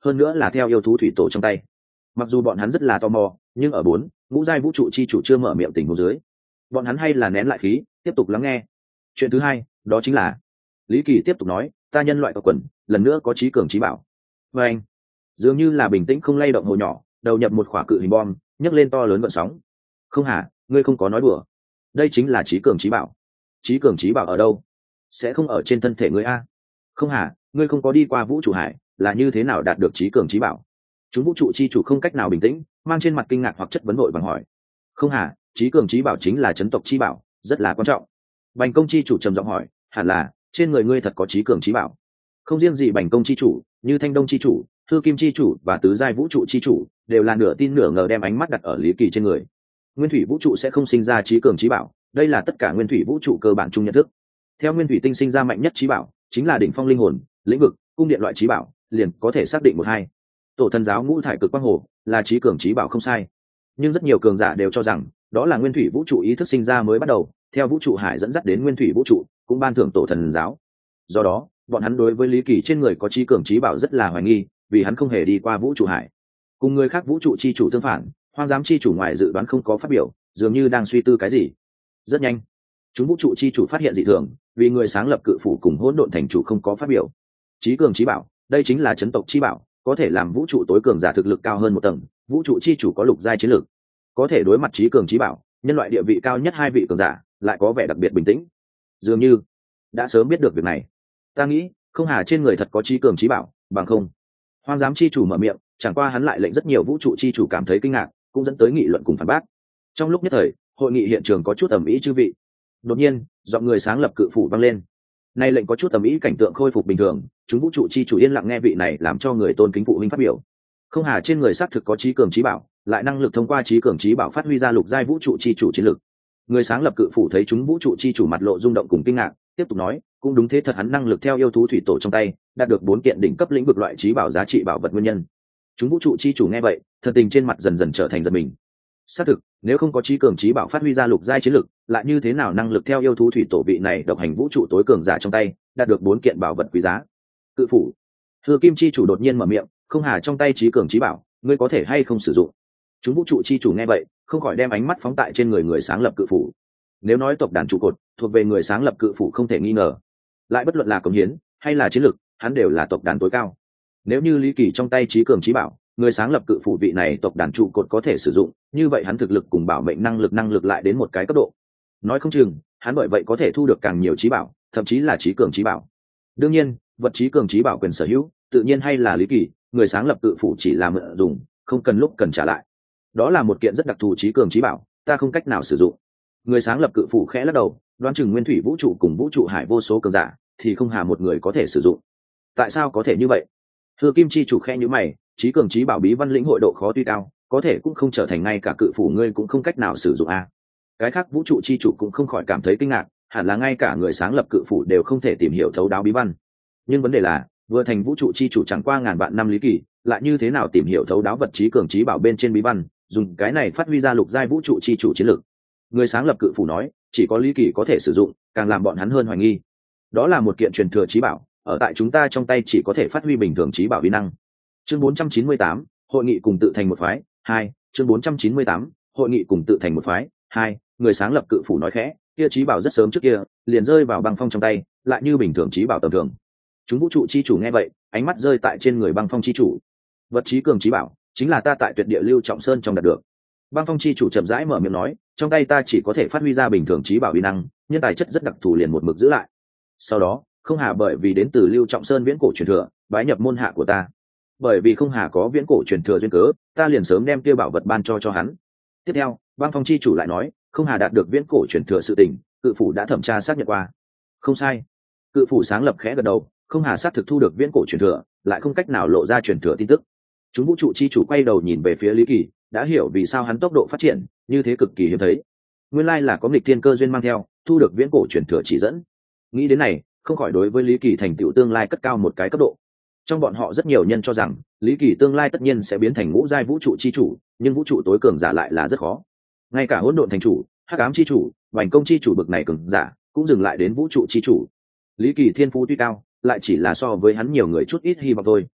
hơn nữa là theo yêu thú thủy tổ trong tay. Mặc dù bọn hắn rất là tò mò, nhưng ở bốn ngũ giai vũ trụ chi chủ chưa mở miệng tình huống dưới, bọn hắn hay là nén lại khí, tiếp tục lắng nghe. Chuyện thứ hai, đó chính là Lý Kỳ tiếp tục nói, ta nhân loại tộc quần lần nữa có trí cường trí bảo. Và anh dường như là bình tĩnh không lay động hồ nhỏ, đầu nhập một quả cự hình bom, nhấc lên to lớn gợn sóng. Không hả, ngươi không có nói đùa. Đây chính là trí cường trí bảo. Trí cường trí bảo ở đâu? Sẽ không ở trên thân thể ngươi a? Không hả, ngươi không có đi qua vũ trụ hải, là như thế nào đạt được trí cường trí bảo? Chúng vũ trụ chi chủ không cách nào bình tĩnh, mang trên mặt kinh ngạc hoặc chất vấn vội vàng hỏi. Không hả, trí cường trí bảo chính là chấn tộc trí bảo, rất là quan trọng. Bành công chi chủ trầm giọng hỏi, hẳn là trên người ngươi thật có trí cường trí bảo. Không riêng gì bành công chi chủ, như thanh đông chi chủ, thư kim chi chủ và tứ giai vũ trụ chi chủ đều là nửa tin nửa ngờ đem ánh mắt đặt ở Lý Kỳ trên người. Nguyên thủy vũ trụ sẽ không sinh ra trí cường trí bảo, đây là tất cả nguyên thủy vũ trụ cơ bản chung nhận thức. Theo nguyên thủy tinh sinh ra mạnh nhất trí bảo chính là đỉnh phong linh hồn, lĩnh vực, cung điện loại trí bảo, liền có thể xác định một hai. Tổ thần giáo ngũ thải cực quang hồ là trí cường trí bảo không sai, nhưng rất nhiều cường giả đều cho rằng đó là nguyên thủy vũ trụ ý thức sinh ra mới bắt đầu, theo vũ trụ hải dẫn dắt đến nguyên thủy vũ trụ, cũng ban thưởng tổ thần giáo. Do đó bọn hắn đối với Lý Kỳ trên người có trí cường trí bảo rất là hoài nghi, vì hắn không hề đi qua vũ trụ hải. Cùng người khác vũ trụ chi chủ tương phản, hoang giám chi chủ ngoài dự đoán không có phát biểu, dường như đang suy tư cái gì. Rất nhanh chúng vũ trụ chi chủ phát hiện dị thường, vì người sáng lập cự phủ cùng hỗn độn thành chủ không có phát biểu. Trí cường trí bảo, đây chính là chấn tộc trí bảo, có thể làm vũ trụ tối cường giả thực lực cao hơn một tầng. Vũ trụ chi chủ có lục giai chiến lược, có thể đối mặt trí cường trí bảo, nhân loại địa vị cao nhất hai vị cường giả lại có vẻ đặc biệt bình tĩnh, dường như đã sớm biết được việc này. Ta nghĩ không hà trên người thật có trí cường trí bảo, bằng không. Hoang giám chi chủ mở miệng, chẳng qua hắn lại lệnh rất nhiều vũ trụ chi chủ cảm thấy kinh ngạc, cũng dẫn tới nghị luận cùng phản bác. Trong lúc nhất thời hội nghị hiện trường có chút ầm ĩ chư vị. Đột nhiên giọng người sáng lập cự phủ vang lên, nay lệnh có chút ầm ĩ cảnh tượng khôi phục bình thường. Chúng vũ trụ chi chủ yên lặng nghe vị này làm cho người tôn kính phụ huynh phát biểu. Không hà trên người xác thực có trí cường trí bảo, lại năng lực thông qua trí cường trí bảo phát huy ra lục giai vũ trụ chi chủ chiến lực. Người sáng lập cự phủ thấy chúng vũ trụ chi chủ mặt lộ rung động cùng kinh ngạc, tiếp tục nói, cũng đúng thế thật, hắn năng lực theo yêu thú thủy tổ trong tay đạt được bốn kiện đỉnh cấp lĩnh vực loại trí bảo giá trị bảo vật nguyên nhân. Chúng vũ trụ chi chủ nghe vậy, thần tình trên mặt dần dần trở thành giật mình. Xác thực, nếu không có trí cường trí bảo phát huy ra lục giai chiến lực, lại như thế nào năng lực theo yêu thú thủy tổ vị này độc hành vũ trụ tối cường giả trong tay đạt được bốn kiện bảo vật quý giá. Cự phủ Hứa Kim chi chủ đột nhiên mở miệng, không hà trong tay trí cường trí bảo, ngươi có thể hay không sử dụng? Chúng vũ trụ chi chủ nghe vậy, không khỏi đem ánh mắt phóng tại trên người người sáng lập cự phủ. Nếu nói tộc đàn trụ cột thuộc về người sáng lập cự phủ không thể nghi ngờ, lại bất luận là cống hiến hay là chiến lực, hắn đều là tộc đàn tối cao. Nếu như Lý Kỳ trong tay trí cường trí bảo, người sáng lập cự phủ vị này tộc đàn trụ cột có thể sử dụng, như vậy hắn thực lực cùng bảo mệnh năng lực năng lực lại đến một cái cấp độ. Nói không chừng hắn bởi vậy có thể thu được càng nhiều trí bảo, thậm chí là trí cường trí bảo. Đương nhiên vật trí cường trí bảo quyền sở hữu tự nhiên hay là Lý Kỳ, người sáng lập cự phủ chỉ là mượn dùng, không cần lúc cần trả lại. Đó là một kiện rất đặc thù trí cường trí bảo, ta không cách nào sử dụng. Người sáng lập cự phủ khẽ lắc đầu, đoán chừng nguyên thủy vũ trụ cùng vũ trụ hải vô số cường giả thì không hà một người có thể sử dụng. Tại sao có thể như vậy? Hứa Kim chi chủ khẽ nhíu mày, trí cường trí bảo bí văn lĩnh hội độ khó tuy cao, có thể cũng không trở thành ngay cả cự phủ ngươi cũng không cách nào sử dụng a. À. Cái khác vũ trụ chi chủ cũng không khỏi cảm thấy kinh ngạc, hẳn là ngay cả người sáng lập cự phủ đều không thể tìm hiểu thấu đáo bí văn. Nhưng vấn đề là, vừa thành vũ trụ chi chủ chẳng qua ngàn vạn năm Lý Kỳ, lại như thế nào tìm hiểu thấu đáo vật trí cường trí bảo bên trên bí văn, dùng cái này phát huy ra lục giai vũ trụ chi chủ chiến lược. Người sáng lập cự phủ nói, chỉ có Lý Kỳ có thể sử dụng, càng làm bọn hắn hơn hoài nghi. Đó là một kiện truyền thừa trí bảo, ở tại chúng ta trong tay chỉ có thể phát huy bình thường trí bảo vi năng. Chương bốn trăm chín mươi tám, hội nghị cùng tự thành một phái, hai, chương bốn trăm chín mươi tám, hội nghị cùng tự thành một phái, hai, người sáng lập cự phủ nói khẽ, kia trí bảo rất sớm trước kia, liền rơi vào băng phong trong tay, lại như bình thường trí bảo tầm thường. Chúng vũ trụ chi chủ nghe vậy, ánh mắt rơi tại trên người băng phong chi chủ. Vật trí cường trí bảo, chính là ta tại tuyệt địa lưu trọng sơn trong đạt được. Băng phong chi chủ chậm rãi mở miệng nói, trong tay ta chỉ có thể phát huy ra bình thường trí bảo uy năng, nhân tài chất rất đặc thù liền một mực giữ lại. Sau đó không hà bởi vì đến từ lưu trọng sơn viễn cổ truyền thừa, bái nhập môn hạ của ta. Bởi vì không hà có viễn cổ truyền thừa duyên cớ, ta liền sớm đem kia bảo vật ban cho cho hắn. Tiếp theo băng phong chi chủ lại nói, không hà đạt được viễn cổ truyền thừa sự tình, cự phủ đã thẩm tra xác nhận qua. Không sai. Cự phủ sáng lập khẽ gật đầu, không hà xác thực thu được viễn cổ truyền thừa, lại không cách nào lộ ra truyền thừa tin tức. Chúng vũ trụ chi chủ quay đầu nhìn về phía Lý Kỳ, đã hiểu vì sao hắn tốc độ phát triển như thế cực kỳ hiếm thấy. Nguyên lai là có nghịch thiên cơ duyên mang theo, thu được viễn cổ truyền thừa chỉ dẫn. Nghĩ đến này, không khỏi đối với Lý Kỳ thành tựu tương lai cất cao một cái cấp độ. Trong bọn họ rất nhiều nhân cho rằng Lý Kỳ tương lai tất nhiên sẽ biến thành ngũ giai vũ trụ chi chủ, nhưng vũ trụ tối cường giả lại là rất khó. Ngay cả hỗn độn thành chủ, hắc ám chi chủ, vành công chi chủ bực này cường giả cũng dừng lại đến vũ trụ chi chủ. Lý Kỳ thiên phú tuy cao, lại chỉ là so với hắn nhiều người chút ít hy vọng thôi.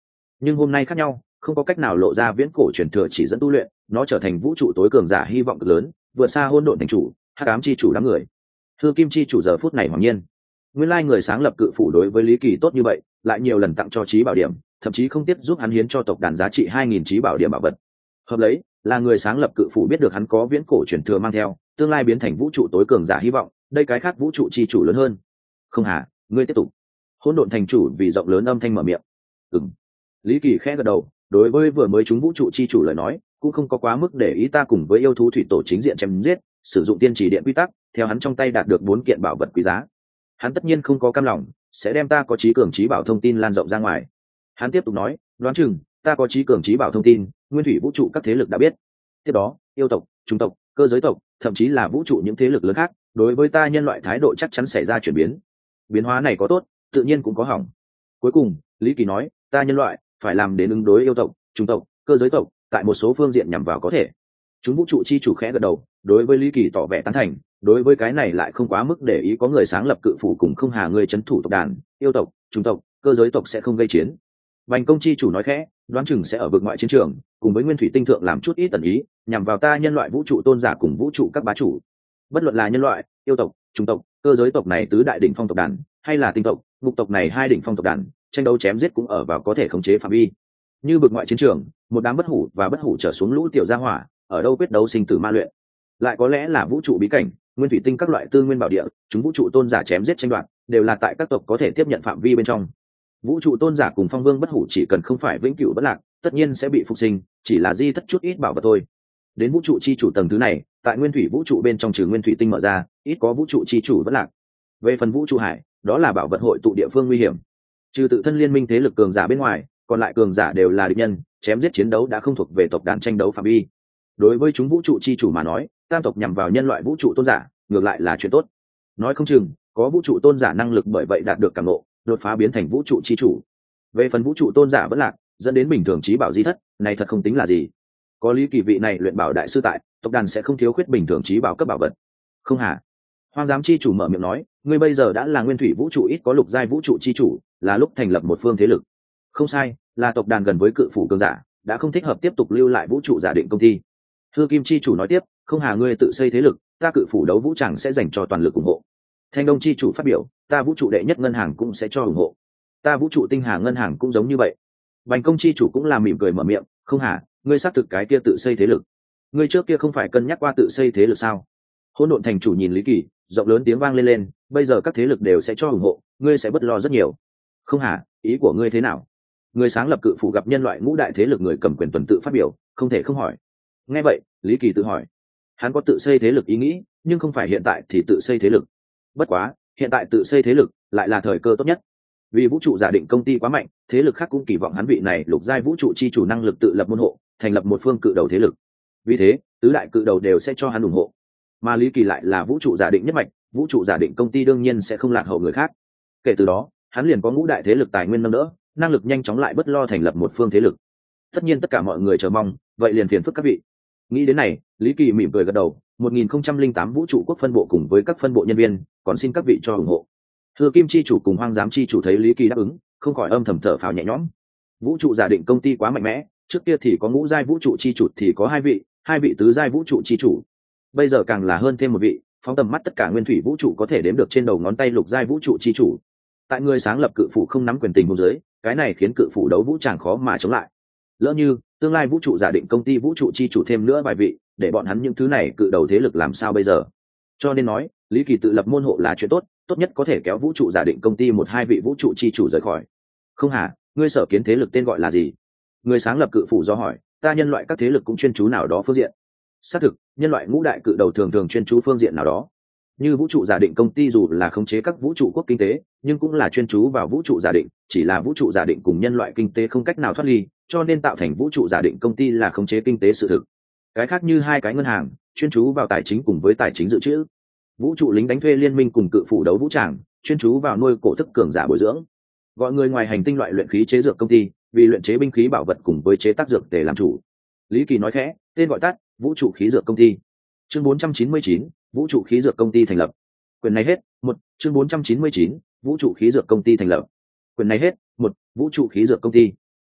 nhưng hôm nay khác nhau, không có cách nào lộ ra viễn cổ truyền thừa chỉ dẫn tu luyện, nó trở thành vũ trụ tối cường giả hy vọng cực lớn, vượt xa hỗn độn thành chủ, hắc ám chi chủ đám người. Thư kim chi chủ giờ phút này hoàng nhiên, nguyên lai người sáng lập cự phủ đối với lý kỳ tốt như vậy, lại nhiều lần tặng cho trí bảo điểm, thậm chí không tiếp giúp hắn hiến cho tộc đàn giá trị hai nghìn trí bảo điểm bảo vật. Hợp lấy là người sáng lập cự phủ biết được hắn có viễn cổ truyền thừa mang theo, tương lai biến thành vũ trụ tối cường giả hy vọng, đây cái khác vũ trụ chi chủ lớn hơn. Không hả, ngươi tiếp tục. Hỗn độn thành chủ vì rộng lớn âm thanh mở miệng. Ừm. Lý kỳ khẽ gật đầu, đối với vừa mới chúng vũ trụ chi chủ lời nói, cũng không có quá mức để ý, ta cùng với yêu thú thủy tổ chính diện chém giết, sử dụng tiên chỉ điện quy tắc, theo hắn trong tay đạt được bốn kiện bảo vật quý giá. Hắn tất nhiên không có cam lòng, sẽ đem ta có trí cường trí bảo thông tin lan rộng ra ngoài. Hắn tiếp tục nói, đoán chừng ta có trí cường trí bảo thông tin, nguyên thủy vũ trụ các thế lực đã biết. Tiếp đó, yêu tộc, trung tộc, cơ giới tộc, thậm chí là vũ trụ những thế lực lớn khác, đối với ta nhân loại thái độ chắc chắn xảy ra chuyển biến. Biến hóa này có tốt, tự nhiên cũng có hỏng. Cuối cùng, Lý Kỳ nói, ta nhân loại phải làm đến ứng đối yêu tộc, trung tộc, cơ giới tộc, tại một số phương diện nhằm vào có thể. Chúng vũ trụ chi chủ khẽ gật đầu, đối với Lý Kỳ tỏ vẻ tán thành, đối với cái này lại không quá mức để ý, có người sáng lập cự phủ cùng không hà người trấn thủ tộc đàn, yêu tộc, trung tộc, cơ giới tộc sẽ không gây chiến. Bành công chi chủ nói khẽ, đoán chừng sẽ ở vực ngoại chiến trường, cùng với nguyên thủy tinh thượng làm chút ít tần ý, nhằm vào ta nhân loại vũ trụ tôn giả cùng vũ trụ các bá chủ. Bất luận là nhân loại, yêu tộc, trung tộc, cơ giới tộc này tứ đại đỉnh phong tộc đàn, hay là tinh tộc, ngục tộc này hai đỉnh phong tộc đàn, tranh đấu chém giết cũng ở vào có thể khống chế phạm vi. Như vực ngoại chiến trường, một đám bất hủ và bất hủ trở xuống lũ tiểu gia hỏa, ở đâu quyết đấu sinh tử ma luyện. Lại có lẽ là vũ trụ bí cảnh, nguyên thủy tinh các loại tư nguyên bảo địa, chúng vũ trụ tôn giả chém giết tranh đoạt, đều là tại các tộc có thể tiếp nhận phạm vi bên trong. Vũ trụ tôn giả cùng phong vương bất hủ chỉ cần không phải vĩnh cửu bất lạc, tất nhiên sẽ bị phục sinh, chỉ là di thất chút ít bảo vật thôi. Đến vũ trụ chi chủ tầng thứ này, tại nguyên thủy vũ trụ bên trong trừ nguyên thủy tinh mở ra, ít có vũ trụ chi chủ bất lạc. Về phần vũ trụ hải, đó là bảo vật hội tụ địa phương nguy hiểm. Trừ tự thân liên minh thế lực cường giả bên ngoài, còn lại cường giả đều là địch nhân, chém giết chiến đấu đã không thuộc về tộc đàn tranh đấu phạm vi. Đối với chúng vũ trụ chi chủ mà nói, tam tộc nhằm vào nhân loại vũ trụ tôn giả, ngược lại là chuyện tốt. Nói không chừng có vũ trụ tôn giả năng lực bởi vậy đạt được cảm ngộ, đột phá biến thành vũ trụ chi chủ. Về phần vũ trụ tôn giả vẫn lạc, dẫn đến bình thường trí bảo di thất, này thật không tính là gì. Có Lý Kỳ vị này luyện bảo đại sư tại, tộc đàn sẽ không thiếu khuyết bình thường trí bảo cấp bảo vật. Không hả? Hoang giám chi chủ mở miệng nói, ngươi bây giờ đã là nguyên thủy vũ trụ ít có lục giai vũ trụ chi chủ, là lúc thành lập một phương thế lực. Không sai, là tộc đàn gần với cự phủ cường giả, đã không thích hợp tiếp tục lưu lại vũ trụ giả định công ty. Hư Kim chi chủ nói tiếp, không hà ngươi tự xây thế lực, ta cự phủ đấu vũ tràng sẽ dành cho toàn lực ủng hộ. Thanh Đông chi chủ phát biểu, ta vũ trụ đệ nhất ngân hàng cũng sẽ cho ủng hộ, ta vũ trụ tinh hà ngân hàng cũng giống như vậy. Bành công chi chủ cũng là mỉm cười mở miệng, không hà, ngươi xác thực cái kia tự xây thế lực, ngươi trước kia không phải cân nhắc qua tự xây thế lực sao? Hỗn độn thành chủ nhìn Lý Kỳ, rộng lớn tiếng vang lên lên, bây giờ các thế lực đều sẽ cho ủng hộ, ngươi sẽ bất lo rất nhiều. Không hà, ý của ngươi thế nào? Người sáng lập cự phủ gặp nhân loại ngũ đại thế lực người cầm quyền tuần tự phát biểu, không thể không hỏi. Nghe vậy, Lý Kỳ tự hỏi, hắn có tự xây thế lực ý nghĩ, nhưng không phải hiện tại thì tự xây thế lực. Bất quá, hiện tại tự xây thế lực lại là thời cơ tốt nhất. Vì vũ trụ giả định công ty quá mạnh, thế lực khác cũng kỳ vọng hắn vị này lục giai vũ trụ chi chủ năng lực tự lập môn hộ, thành lập một phương cự đầu thế lực. Vì thế, tứ đại cự đầu đều sẽ cho hắn ủng hộ. Mà Lý Kỳ lại là vũ trụ giả định nhất mạch, vũ trụ giả định công ty đương nhiên sẽ không lạc hậu người khác. Kể từ đó, hắn liền có ngũ đại thế lực tài nguyên nâng đỡ, năng lực nhanh chóng lại bất lo thành lập một phương thế lực. Tất nhiên tất cả mọi người chờ mong, vậy liền phiền phức các vị. Nghĩ đến này, Lý Kỳ mỉm cười gật đầu, một nghìn không trăm linh tám vũ trụ quốc phân bộ cùng với các phân bộ nhân viên, còn xin các vị cho ủng hộ. Hư Kim chi chủ cùng Hoang giám chi chủ thấy Lý Kỳ đáp ứng, không khỏi âm thầm thở phào nhẹ nhõm. Vũ trụ giả định công ty quá mạnh mẽ, trước kia thì có ngũ giai vũ trụ chi chủ thì có hai vị, hai vị tứ giai vũ trụ chi chủ. Bây giờ càng là hơn thêm một vị, phóng tầm mắt tất cả nguyên thủy vũ trụ có thể đếm được trên đầu ngón tay lục giai vũ trụ chi chủ. Tại người sáng lập cự phủ không nắm quyền tình huống dưới, cái này khiến cự phủ đấu vũ tràng khó mà chống lại. Lỡ như tương lai vũ trụ giả định công ty vũ trụ chi chủ thêm nữa vài vị, để bọn hắn những thứ này cự đầu thế lực làm sao bây giờ? Cho nên nói, Lý Kỳ tự lập môn hộ là chuyện tốt, tốt nhất có thể kéo vũ trụ giả định công ty một hai vị vũ trụ chi chủ rời khỏi. Không hả, ngươi sở kiến thế lực tên gọi là gì? Người sáng lập cự phủ do hỏi, ta nhân loại các thế lực cũng chuyên chú nào đó phương diện. Xác thực, nhân loại ngũ đại cự đầu thường thường chuyên chú phương diện nào đó. Như vũ trụ giả định công ty dù là khống chế các vũ trụ quốc kinh tế, nhưng cũng là chuyên chú vào vũ trụ giả định, chỉ là vũ trụ giả định cùng nhân loại kinh tế không cách nào thoát ly, cho nên tạo thành vũ trụ giả định công ty là khống chế kinh tế sự thực. Cái khác như hai cái ngân hàng, chuyên chú vào tài chính cùng với tài chính dự trữ. Vũ trụ lính đánh thuê liên minh cùng cự phủ đấu vũ tràng, chuyên chú vào nuôi cổ thức cường giả bồi dưỡng. Gọi người ngoài hành tinh loại luyện khí chế dược công ty, vì luyện chế binh khí bảo vật cùng với chế tác dược để làm chủ. Lý Kỳ nói khẽ, tên gọi tắt, vũ trụ khí dược công ty. Chương bốn trăm chín mươi chín, vũ trụ khí dược công ty thành lập. Quyền này hết, một, chương bốn trăm chín mươi chín, vũ trụ khí dược công ty thành lập. Quyền này hết, một, vũ trụ khí dược công ty.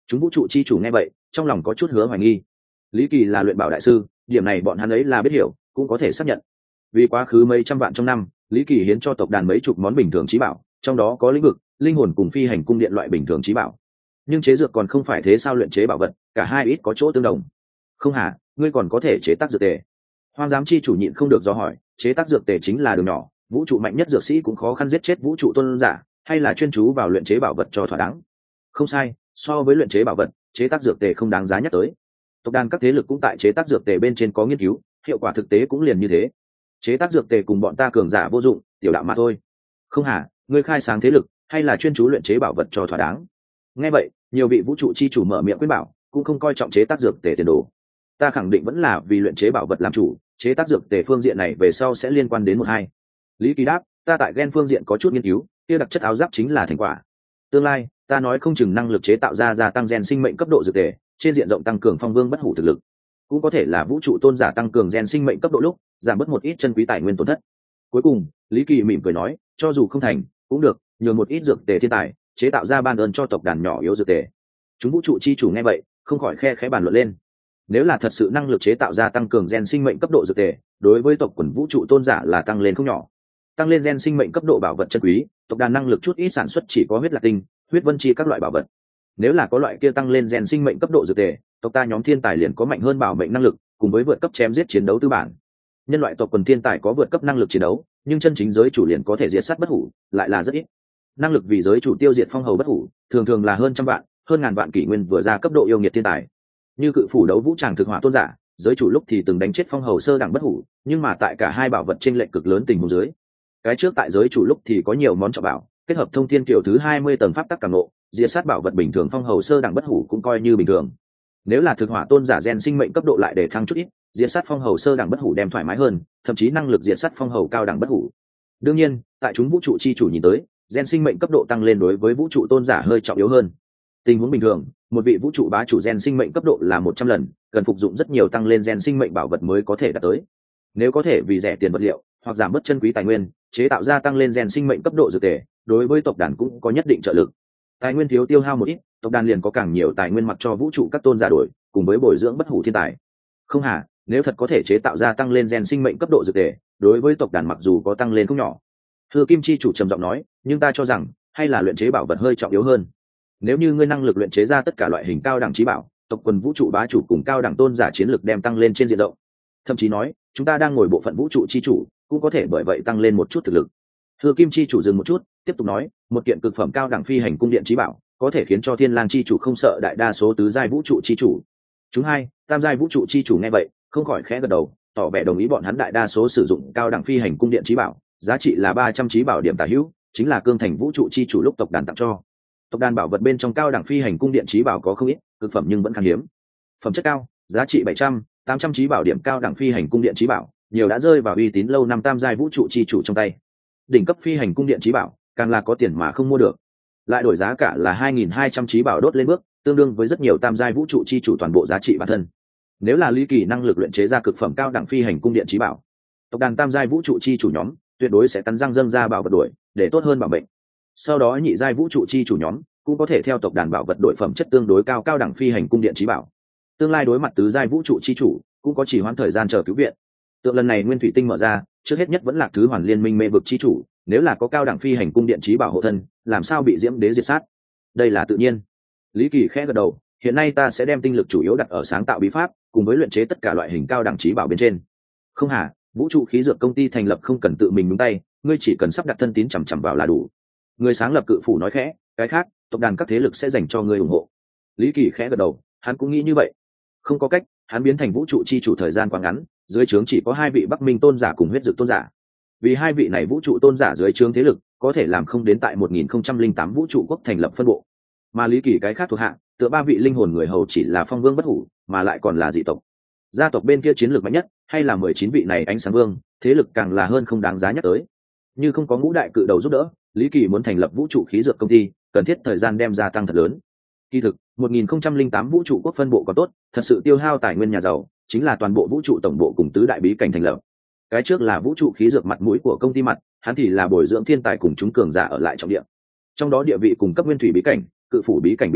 Chúng vũ trụ chi chủ nghe vậy trong lòng có chút hứa hoài nghi. Lý Kỳ là luyện bảo đại sư, điểm này bọn hắn ấy là biết hiểu, cũng có thể xác nhận. Vì quá khứ mấy trăm vạn trong năm, Lý Kỳ hiến cho tộc đàn mấy chục món bình thường trí bảo, trong đó có lĩnh vực, linh hồn cùng phi hành cung điện loại bình thường trí bảo. Nhưng chế dược còn không phải thế sao, luyện chế bảo vật cả hai ít có chỗ tương đồng. Không hả, ngươi còn có thể chế tác dược tề? Hoang giám chi chủ nhịn không được do hỏi. Chế tác dược tề chính là đường nhỏ, vũ trụ mạnh nhất dược sĩ cũng khó khăn giết chết vũ trụ tôn giả, hay là chuyên chú vào luyện chế bảo vật cho thỏa đáng? Không sai, so với luyện chế bảo vật, chế tác dược tề không đáng giá nhắc tới. Tộc đàn các thế lực cũng tại chế tác dược tề bên trên có nghiên cứu, hiệu quả thực tế cũng liền như thế. Chế tác dược tề cùng bọn ta cường giả vô dụng, tiểu đạo mà thôi. Không hả, ngươi khai sáng thế lực hay là chuyên chú luyện chế bảo vật cho thỏa đáng? Nghe vậy, nhiều vị vũ trụ chi chủ mở miệng khuyên bảo, cũng không coi trọng chế tác dược tề tiền đồ. Ta khẳng định vẫn là vì luyện chế bảo vật làm chủ, chế tác dược tề phương diện này về sau sẽ liên quan đến một hai. Lý Kỳ đáp, ta tại gen phương diện có chút nghiên cứu, kia đặc chất áo giáp chính là thành quả. Tương lai, ta nói không chừng năng lực chế tạo ra gia tăng gen sinh mệnh cấp độ dược tề, trên diện rộng tăng cường phong vương bất hủ thực lực. Cũng có thể là vũ trụ tôn giả tăng cường gen sinh mệnh cấp độ lúc giảm bớt một ít chân quý tài nguyên tổn thất. Cuối cùng, Lý Kỳ mỉm cười nói, cho dù không thành cũng được, nhường một ít dược tề thiên tài chế tạo ra ban ơn cho tộc đàn nhỏ yếu dược tề. Chúng vũ trụ chi chủ nghe vậy không khỏi khe khẽ bàn luận lên. Nếu là thật sự năng lực chế tạo ra tăng cường gen sinh mệnh cấp độ dược tề, đối với tộc quần vũ trụ tôn giả là tăng lên không nhỏ. Tăng lên gen sinh mệnh cấp độ bảo vật chân quý, tộc đàn năng lực chút ít sản xuất chỉ có huyết lạc tinh, huyết vân chi các loại bảo vật. Nếu là có loại kia tăng lên gen sinh mệnh cấp độ dược tề, tộc ta nhóm thiên tài liền có mạnh hơn bảo mệnh năng lực, cùng với vượt cấp chém giết chiến đấu tư bản. Nhân loại tộc quần thiên tài có vượt cấp năng lực chiến đấu, nhưng chân chính giới chủ liền có thể diệt sát bất hủ lại là rất ít. Năng lực vì giới chủ tiêu diệt phong hầu bất hủ thường thường là hơn trăm vạn, hơn ngàn vạn kỷ nguyên vừa ra cấp độ yêu nghiệt thiên tài. Như cự phủ đấu vũ tràng thực hỏa tôn giả, giới chủ lúc thì từng đánh chết phong hầu sơ đẳng bất hủ, nhưng mà tại cả hai bảo vật trên lệnh cực lớn tình huống dưới, cái trước tại giới chủ lúc thì có nhiều món trọng bảo, kết hợp thông thiên kiều thứ hai mươi tầng pháp tắc cảm ngộ, diệt sát bảo vật bình thường phong hầu sơ đẳng bất hủ cũng coi như bình thường. Nếu là thực hỏa tôn giả gen sinh mệnh cấp độ lại để thăng chút ít, diệt sát phong hầu sơ đẳng bất hủ đem thoải mái hơn, thậm chí năng lực diệt sát phong hầu cao đẳng bất hủ. Đương nhiên, tại chúng vũ trụ chi chủ nhìn tới, gen sinh mệnh cấp độ tăng lên đối với vũ trụ tôn giả hơi trọng yếu hơn. Tình huống bình thường, một vị vũ trụ bá chủ gen sinh mệnh cấp độ là một trăm lần, cần phục dụng rất nhiều tăng lên gen sinh mệnh bảo vật mới có thể đạt tới. Nếu có thể vì rẻ tiền vật liệu hoặc giảm bớt chân quý tài nguyên, chế tạo ra tăng lên gen sinh mệnh cấp độ dược tề, đối với tộc đàn cũng có nhất định trợ lực. Tài nguyên thiếu tiêu hao một ít, tộc đàn liền có càng nhiều tài nguyên mặc cho vũ trụ các tôn giả đổi, cùng với bồi dưỡng bất hủ thiên tài. Không hả, nếu thật có thể chế tạo ra tăng lên gen sinh mệnh cấp độ dược tề, đối với tộc đàn mặc dù có tăng lên không nhỏ. Hư Kim chi chủ trầm giọng nói, nhưng ta cho rằng hay là luyện chế bảo vật hơi trọng yếu hơn. Nếu như ngươi năng lực luyện chế ra tất cả loại hình cao đẳng trí bảo, tộc quần vũ trụ bá chủ cùng cao đẳng tôn giả chiến lực đem tăng lên trên diện rộng. Thậm chí nói, chúng ta đang ngồi bộ phận vũ trụ chi chủ, cũng có thể bởi vậy tăng lên một chút thực lực. Hư Kim chi chủ dừng một chút, tiếp tục nói, một kiện cực phẩm cao đẳng phi hành cung điện trí bảo, có thể khiến cho Thiên Lang chi chủ không sợ đại đa số tứ giai vũ trụ chi chủ. Chúng hai, tam giai vũ trụ chi chủ nghe vậy, không khỏi khẽ gật đầu, tỏ vẻ đồng ý bọn hắn đại đa số sử dụng cao đẳng phi hành cung điện trí bảo, giá trị là ba trăm trí bảo điểm tả hữu, chính là cương thành vũ trụ chi chủ lúc tộc đàn tặng cho. Tộc đàn bảo vật bên trong cao đẳng phi hành cung điện trí bảo có không ít, cực phẩm nhưng vẫn khan hiếm. Phẩm chất cao, giá trị bảy trăm, tám trăm trí bảo điểm cao đẳng phi hành cung điện trí bảo, nhiều đã rơi vào uy tín lâu năm tam giai vũ trụ chi chủ trong tay. Đỉnh cấp phi hành cung điện trí bảo, càng là có tiền mà không mua được. Lại đổi giá cả là hai nghìn hai trăm trí bảo đốt lên bước, tương đương với rất nhiều tam giai vũ trụ chi chủ toàn bộ giá trị bản thân. Nếu là Lý Kỳ năng lực luyện chế ra cực phẩm cao đẳng phi hành cung điện trí bảo, tộc đàn tam giai vũ trụ chi chủ nhóm tuyệt đối sẽ cắn răng dâng ra bảo vật đổi để tốt hơn bảo mệnh. Sau đó nhị giai vũ trụ chi chủ nhóm cũng có thể theo tộc đàn bảo vật đổi phẩm chất tương đối cao cao đẳng phi hành cung điện trí bảo. Tương lai đối mặt tứ giai vũ trụ chi chủ cũng có chỉ hoãn thời gian chờ cứu viện. Tượng lần này nguyên thủy tinh mở ra, trước hết nhất vẫn là thứ hoàn liên minh mê vực chi chủ, nếu là có cao đẳng phi hành cung điện trí bảo hộ thân, làm sao bị diễm đế diệt sát? Đây là tự nhiên. Lý Kỳ khẽ gật đầu, hiện nay ta sẽ đem tinh lực chủ yếu đặt ở sáng tạo bí pháp, cùng với luyện chế tất cả loại hình cao đẳng trí bảo bên trên. Không hả, vũ trụ khí dược công ty thành lập không cần tự mình nhúng tay, ngươi chỉ cần sắp đặt thân tín chằm chằm vào là đủ. Người sáng lập cự phủ nói khẽ, cái khác, tộc đàn các thế lực sẽ dành cho ngươi ủng hộ. Lý Kỳ khẽ gật đầu, hắn cũng nghĩ như vậy. Không có cách, hắn biến thành vũ trụ chi chủ thời gian quá ngắn, dưới trướng chỉ có hai vị Bắc Minh tôn giả cùng huyết dược tôn giả. Vì hai vị này vũ trụ tôn giả dưới trướng thế lực có thể làm không đến tại một nghìn không trăm lẻ tám vũ trụ quốc thành lập phân bộ, mà Lý Kỳ cái khác thuộc hạ tựa ba vị linh hồn người hầu chỉ là phong vương bất hủ, mà lại còn là dị tộc. Gia tộc bên kia chiến lược mạnh nhất hay là mười chín vị này ánh sáng vương, thế lực càng là hơn không đáng giá nhắc tới. Như không có ngũ đại cự đầu giúp đỡ, Lý Kỳ muốn thành lập vũ trụ khí dược công ty, cần thiết thời gian đem gia tăng thật lớn. Kỳ thực, một nghìn không trăm lẻ tám vũ trụ quốc phân bộ có tốt, thật sự tiêu hao tài nguyên nhà giàu, chính là toàn bộ vũ trụ tổng bộ cùng tứ đại bí cảnh thành lập. Cái trước là vũ trụ khí dược mặt mũi của công ty mặt, hắn thì là bồi dưỡng thiên tài cùng chúng cường giả ở lại trọng địa. Trong đó địa vị cùng cấp nguyên thủy bí cảnh, cự phủ bí cảnh bí cảnh,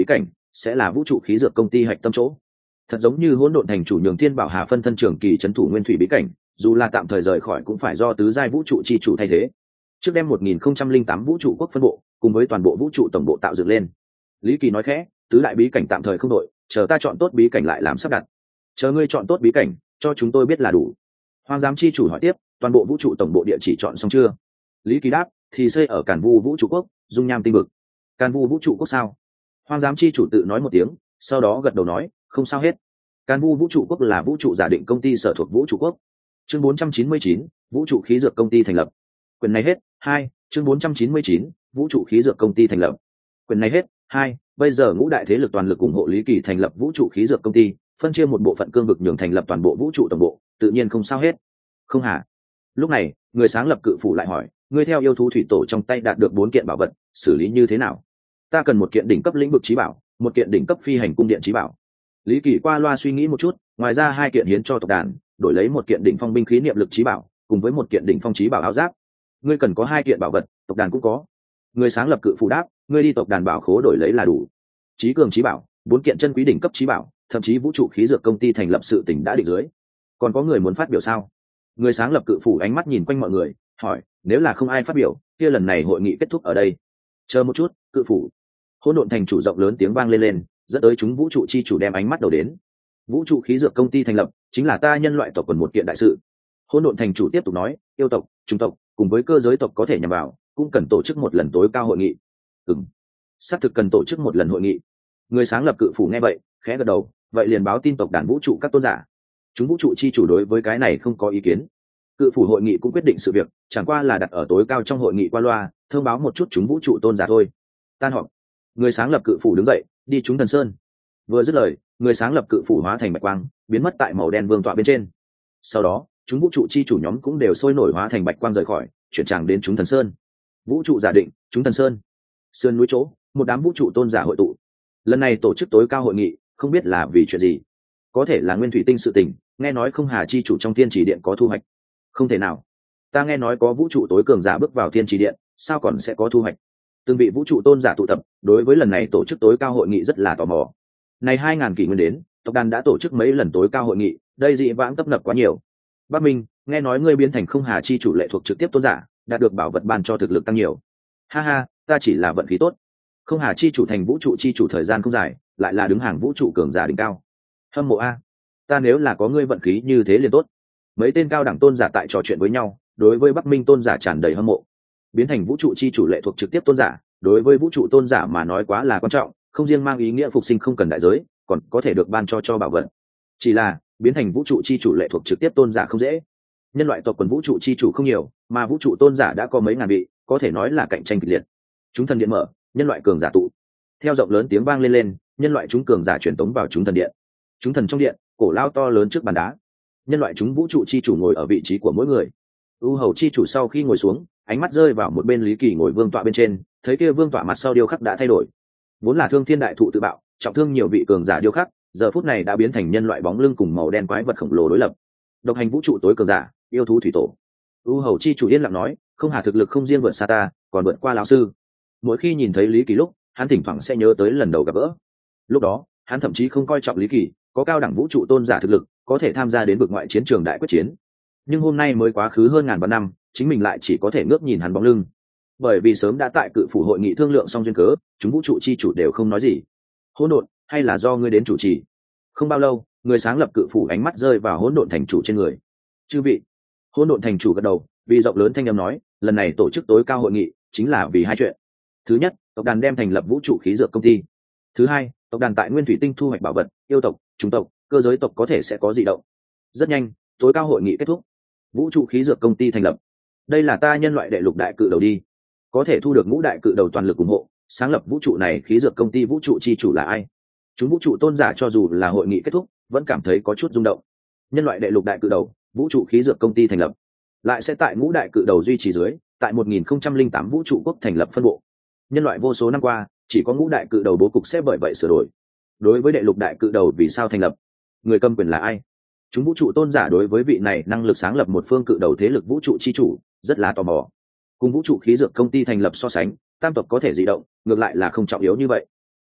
sẽ là vũ trụ khí dược công ty hạch tâm chỗ. Thật giống như hỗn độn thành chủ nhường thiên bảo hà phân thân trường kỳ trấn thủ nguyên thủy bí cảnh, dù là tạm thời rời khỏi cũng phải do tứ giai vũ trụ chi chủ thay thế. Trước đem một nghìn không trăm linh tám vũ trụ quốc phân bộ cùng với toàn bộ vũ trụ tổng bộ tạo dựng lên. Lý Kỳ nói khẽ, tứ đại bí cảnh tạm thời không đội, chờ ta chọn tốt bí cảnh lại làm sắp đặt. Chờ ngươi chọn tốt bí cảnh, cho chúng tôi biết là đủ. Hoàng giám chi chủ hỏi tiếp, toàn bộ vũ trụ tổng bộ địa chỉ chọn xong chưa? Lý Kỳ đáp, thì xây ở Càn Vu vũ trụ quốc, dung nham tinh vực. Càn Vu vũ trụ quốc sao? Hoàng giám chi chủ tự nói một tiếng, sau đó gật đầu nói, không sao hết. Càn Vu vũ trụ quốc là vũ trụ giả định công ty sở thuộc vũ trụ quốc. Chương bốn trăm chín mươi chín, vũ trụ khí dược công ty thành lập. Quyền này hết. Hai, chương bốn trăm chín mươi chín, vũ trụ khí dược công ty thành lập. Quyền này hết. Hai, bây giờ ngũ đại thế lực toàn lực ủng hộ Lý Kỳ thành lập vũ trụ khí dược công ty, phân chia một bộ phận cương vực nhường thành lập toàn bộ vũ trụ tổng bộ, tự nhiên không sao hết. Không hả? Lúc này, người sáng lập cự phủ lại hỏi, ngươi theo yêu thú thủy tổ trong tay đạt được bốn kiện bảo vật, xử lý như thế nào? Ta cần một kiện đỉnh cấp lĩnh vực trí bảo, một kiện đỉnh cấp phi hành cung điện trí bảo. Lý Kỳ qua loa suy nghĩ một chút, ngoài ra hai kiện hiến cho tộc đàn, đổi lấy một kiện đỉnh phong binh khí niệm lực trí bảo, cùng với một kiện đỉnh phong trí bảo áo giáp. Ngươi cần có hai kiện bảo vật, tộc đàn cũng có. Người sáng lập cự phủ đáp, ngươi đi tộc đàn bảo khố đổi lấy là đủ. Trí cường trí bảo, bốn kiện chân quý đỉnh cấp trí bảo, thậm chí vũ trụ khí dược công ty thành lập sự tỉnh đã định dưới. Còn có người muốn phát biểu sao? Người sáng lập cự phủ ánh mắt nhìn quanh mọi người, hỏi, nếu là không ai phát biểu, kia lần này hội nghị kết thúc ở đây. Chờ một chút, cự phủ. Hỗn độn thành chủ rộng lớn tiếng vang lên lên, dẫn tới chúng vũ trụ chi chủ đem ánh mắt đầu đến. Vũ trụ khí dược công ty thành lập, chính là ta nhân loại tộc quần một kiện đại sự. Hỗn độn thành chủ tiếp tục nói, yêu tộc, trung tộc, cùng với cơ giới tộc có thể nhằm vào, cũng cần tổ chức một lần tối cao hội nghị. Ừm, xác thực cần tổ chức một lần hội nghị. Người sáng lập cự phủ nghe vậy, khẽ gật đầu, vậy liền báo tin tộc đàn vũ trụ các tôn giả. Chúng vũ trụ chi chủ đối với cái này không có ý kiến. Cự phủ hội nghị cũng quyết định sự việc, chẳng qua là đặt ở tối cao trong hội nghị qua loa, thông báo một chút chúng vũ trụ tôn giả thôi. Tan họp. Người sáng lập cự phủ đứng dậy, đi chúng thần sơn. Vừa dứt lời, người sáng lập cự phủ hóa thành bạch quang, biến mất tại màu đen vương tọa bên trên. Sau đó, chúng vũ trụ chi chủ nhóm cũng đều sôi nổi hóa thành bạch quang rời khỏi, chuyển tràng đến chúng thần sơn. Vũ trụ giả định, chúng thần sơn. Sơn núi chỗ, một đám vũ trụ tôn giả hội tụ. Lần này tổ chức tối cao hội nghị, không biết là vì chuyện gì. Có thể là nguyên thủy tinh sự tình, nghe nói không hà chi chủ trong thiên chỉ điện có thu hoạch. Không thể nào. Ta nghe nói có vũ trụ tối cường giả bước vào thiên chỉ điện, sao còn sẽ có thu hoạch? Từng vị vũ trụ tôn giả tụ tập, đối với lần này tổ chức tối cao hội nghị rất là tò mò. Này hai ngàn kỷ nguyên đến, tộc đàn đã tổ chức mấy lần tối cao hội nghị, đây dị vãng tấp nập quá nhiều. Bắc Minh, nghe nói ngươi biến thành không hà chi chủ lệ thuộc trực tiếp tôn giả, đạt được bảo vật ban cho thực lực tăng nhiều. Ha ha, ta chỉ là vận khí tốt. Không hà chi chủ thành vũ trụ chi chủ thời gian không dài, lại là đứng hàng vũ trụ cường giả đỉnh cao. Hâm mộ a, ta nếu là có ngươi vận khí như thế liền tốt. Mấy tên cao đẳng tôn giả tại trò chuyện với nhau, đối với Bắc Minh tôn giả tràn đầy hâm mộ. Biến thành vũ trụ chi chủ lệ thuộc trực tiếp tôn giả, đối với vũ trụ tôn giả mà nói quá là quan trọng, không riêng mang ý nghĩa phục sinh không cần đại giới, còn có thể được ban cho cho bảo vật. Chỉ là biến thành vũ trụ chi chủ lệ thuộc trực tiếp tôn giả không dễ. Nhân loại tộc quần vũ trụ chi chủ không nhiều, mà vũ trụ tôn giả đã có mấy ngàn vị, có thể nói là cạnh tranh kịch liệt. Chúng thần điện mở, nhân loại cường giả tụ. Theo rộng lớn tiếng vang lên lên, nhân loại chúng cường giả truyền tống vào chúng thần điện. Chúng thần trong điện, cổ lao to lớn trước bàn đá. Nhân loại chúng vũ trụ chi chủ ngồi ở vị trí của mỗi người. U hầu chi chủ sau khi ngồi xuống, ánh mắt rơi vào một bên Lý Kỳ ngồi vương tọa bên trên, thấy kia vương tọa mặt sau điêu khắc đã thay đổi. Vốn là thương thiên đại thụ tự bạo, trọng thương nhiều vị cường giả điêu khắc, giờ phút này đã biến thành nhân loại bóng lưng cùng màu đen quái vật khổng lồ đối lập. Độc hành vũ trụ tối cường giả, yêu thú thủy tổ. U hầu chi chủ yên lặng nói, không hà thực lực không riêng vượt xa ta, còn vượt qua lão sư. Mỗi khi nhìn thấy Lý Kỳ lúc, hắn thỉnh thoảng sẽ nhớ tới lần đầu gặp gỡ. Lúc đó, hắn thậm chí không coi trọng Lý Kỳ, có cao đẳng vũ trụ tôn giả thực lực, có thể tham gia đến vực ngoại chiến trường đại quyết chiến. Nhưng hôm nay mới quá khứ hơn ngàn vạn năm, chính mình lại chỉ có thể ngước nhìn hắn bóng lưng. Bởi vì sớm đã tại cự phủ hội nghị thương lượng xong duyên cớ, chúng vũ trụ chi chủ đều không nói gì. Hỗn độn, hay là do ngươi đến chủ trì? Không bao lâu, người sáng lập cự phủ ánh mắt rơi vào hỗn độn thành chủ trên người. Chư vị. Hỗn độn thành chủ gật đầu, vì rộng lớn thanh âm nói, lần này tổ chức tối cao hội nghị chính là vì hai chuyện. Thứ nhất, tộc đàn đem thành lập vũ trụ khí dược công ty. Thứ hai, tộc đàn tại nguyên thủy tinh thu hoạch bảo vật, yêu tộc, chủng tộc, cơ giới tộc có thể sẽ có dị động. Rất nhanh, tối cao hội nghị kết thúc. Vũ trụ khí dược công ty thành lập. Đây là ta nhân loại đệ lục đại cự đầu đi. Có thể thu được ngũ đại cự đầu toàn lực ủng hộ, sáng lập vũ trụ này khí dược công ty vũ trụ chi chủ là ai? Chúng vũ trụ tôn giả cho dù là hội nghị kết thúc, vẫn cảm thấy có chút rung động. Nhân loại đệ lục đại cự đầu, vũ trụ khí dược công ty thành lập, lại sẽ tại ngũ đại cự đầu duy trì dưới, tại một nghìn không trăm linh tám vũ trụ quốc thành lập phân bộ. Nhân loại vô số năm qua, chỉ có ngũ đại cự đầu bố cục sẽ bởi vậy sửa đổi. Đối với đệ lục đại cự đầu vì sao thành lập? Người cầm quyền là ai? Chúng vũ trụ tôn giả đối với vị này năng lực sáng lập một phương cự đầu thế lực vũ trụ chi chủ rất là tò mò. Cùng vũ trụ khí dược công ty thành lập so sánh, tam tộc có thể dị động, ngược lại là không trọng yếu như vậy.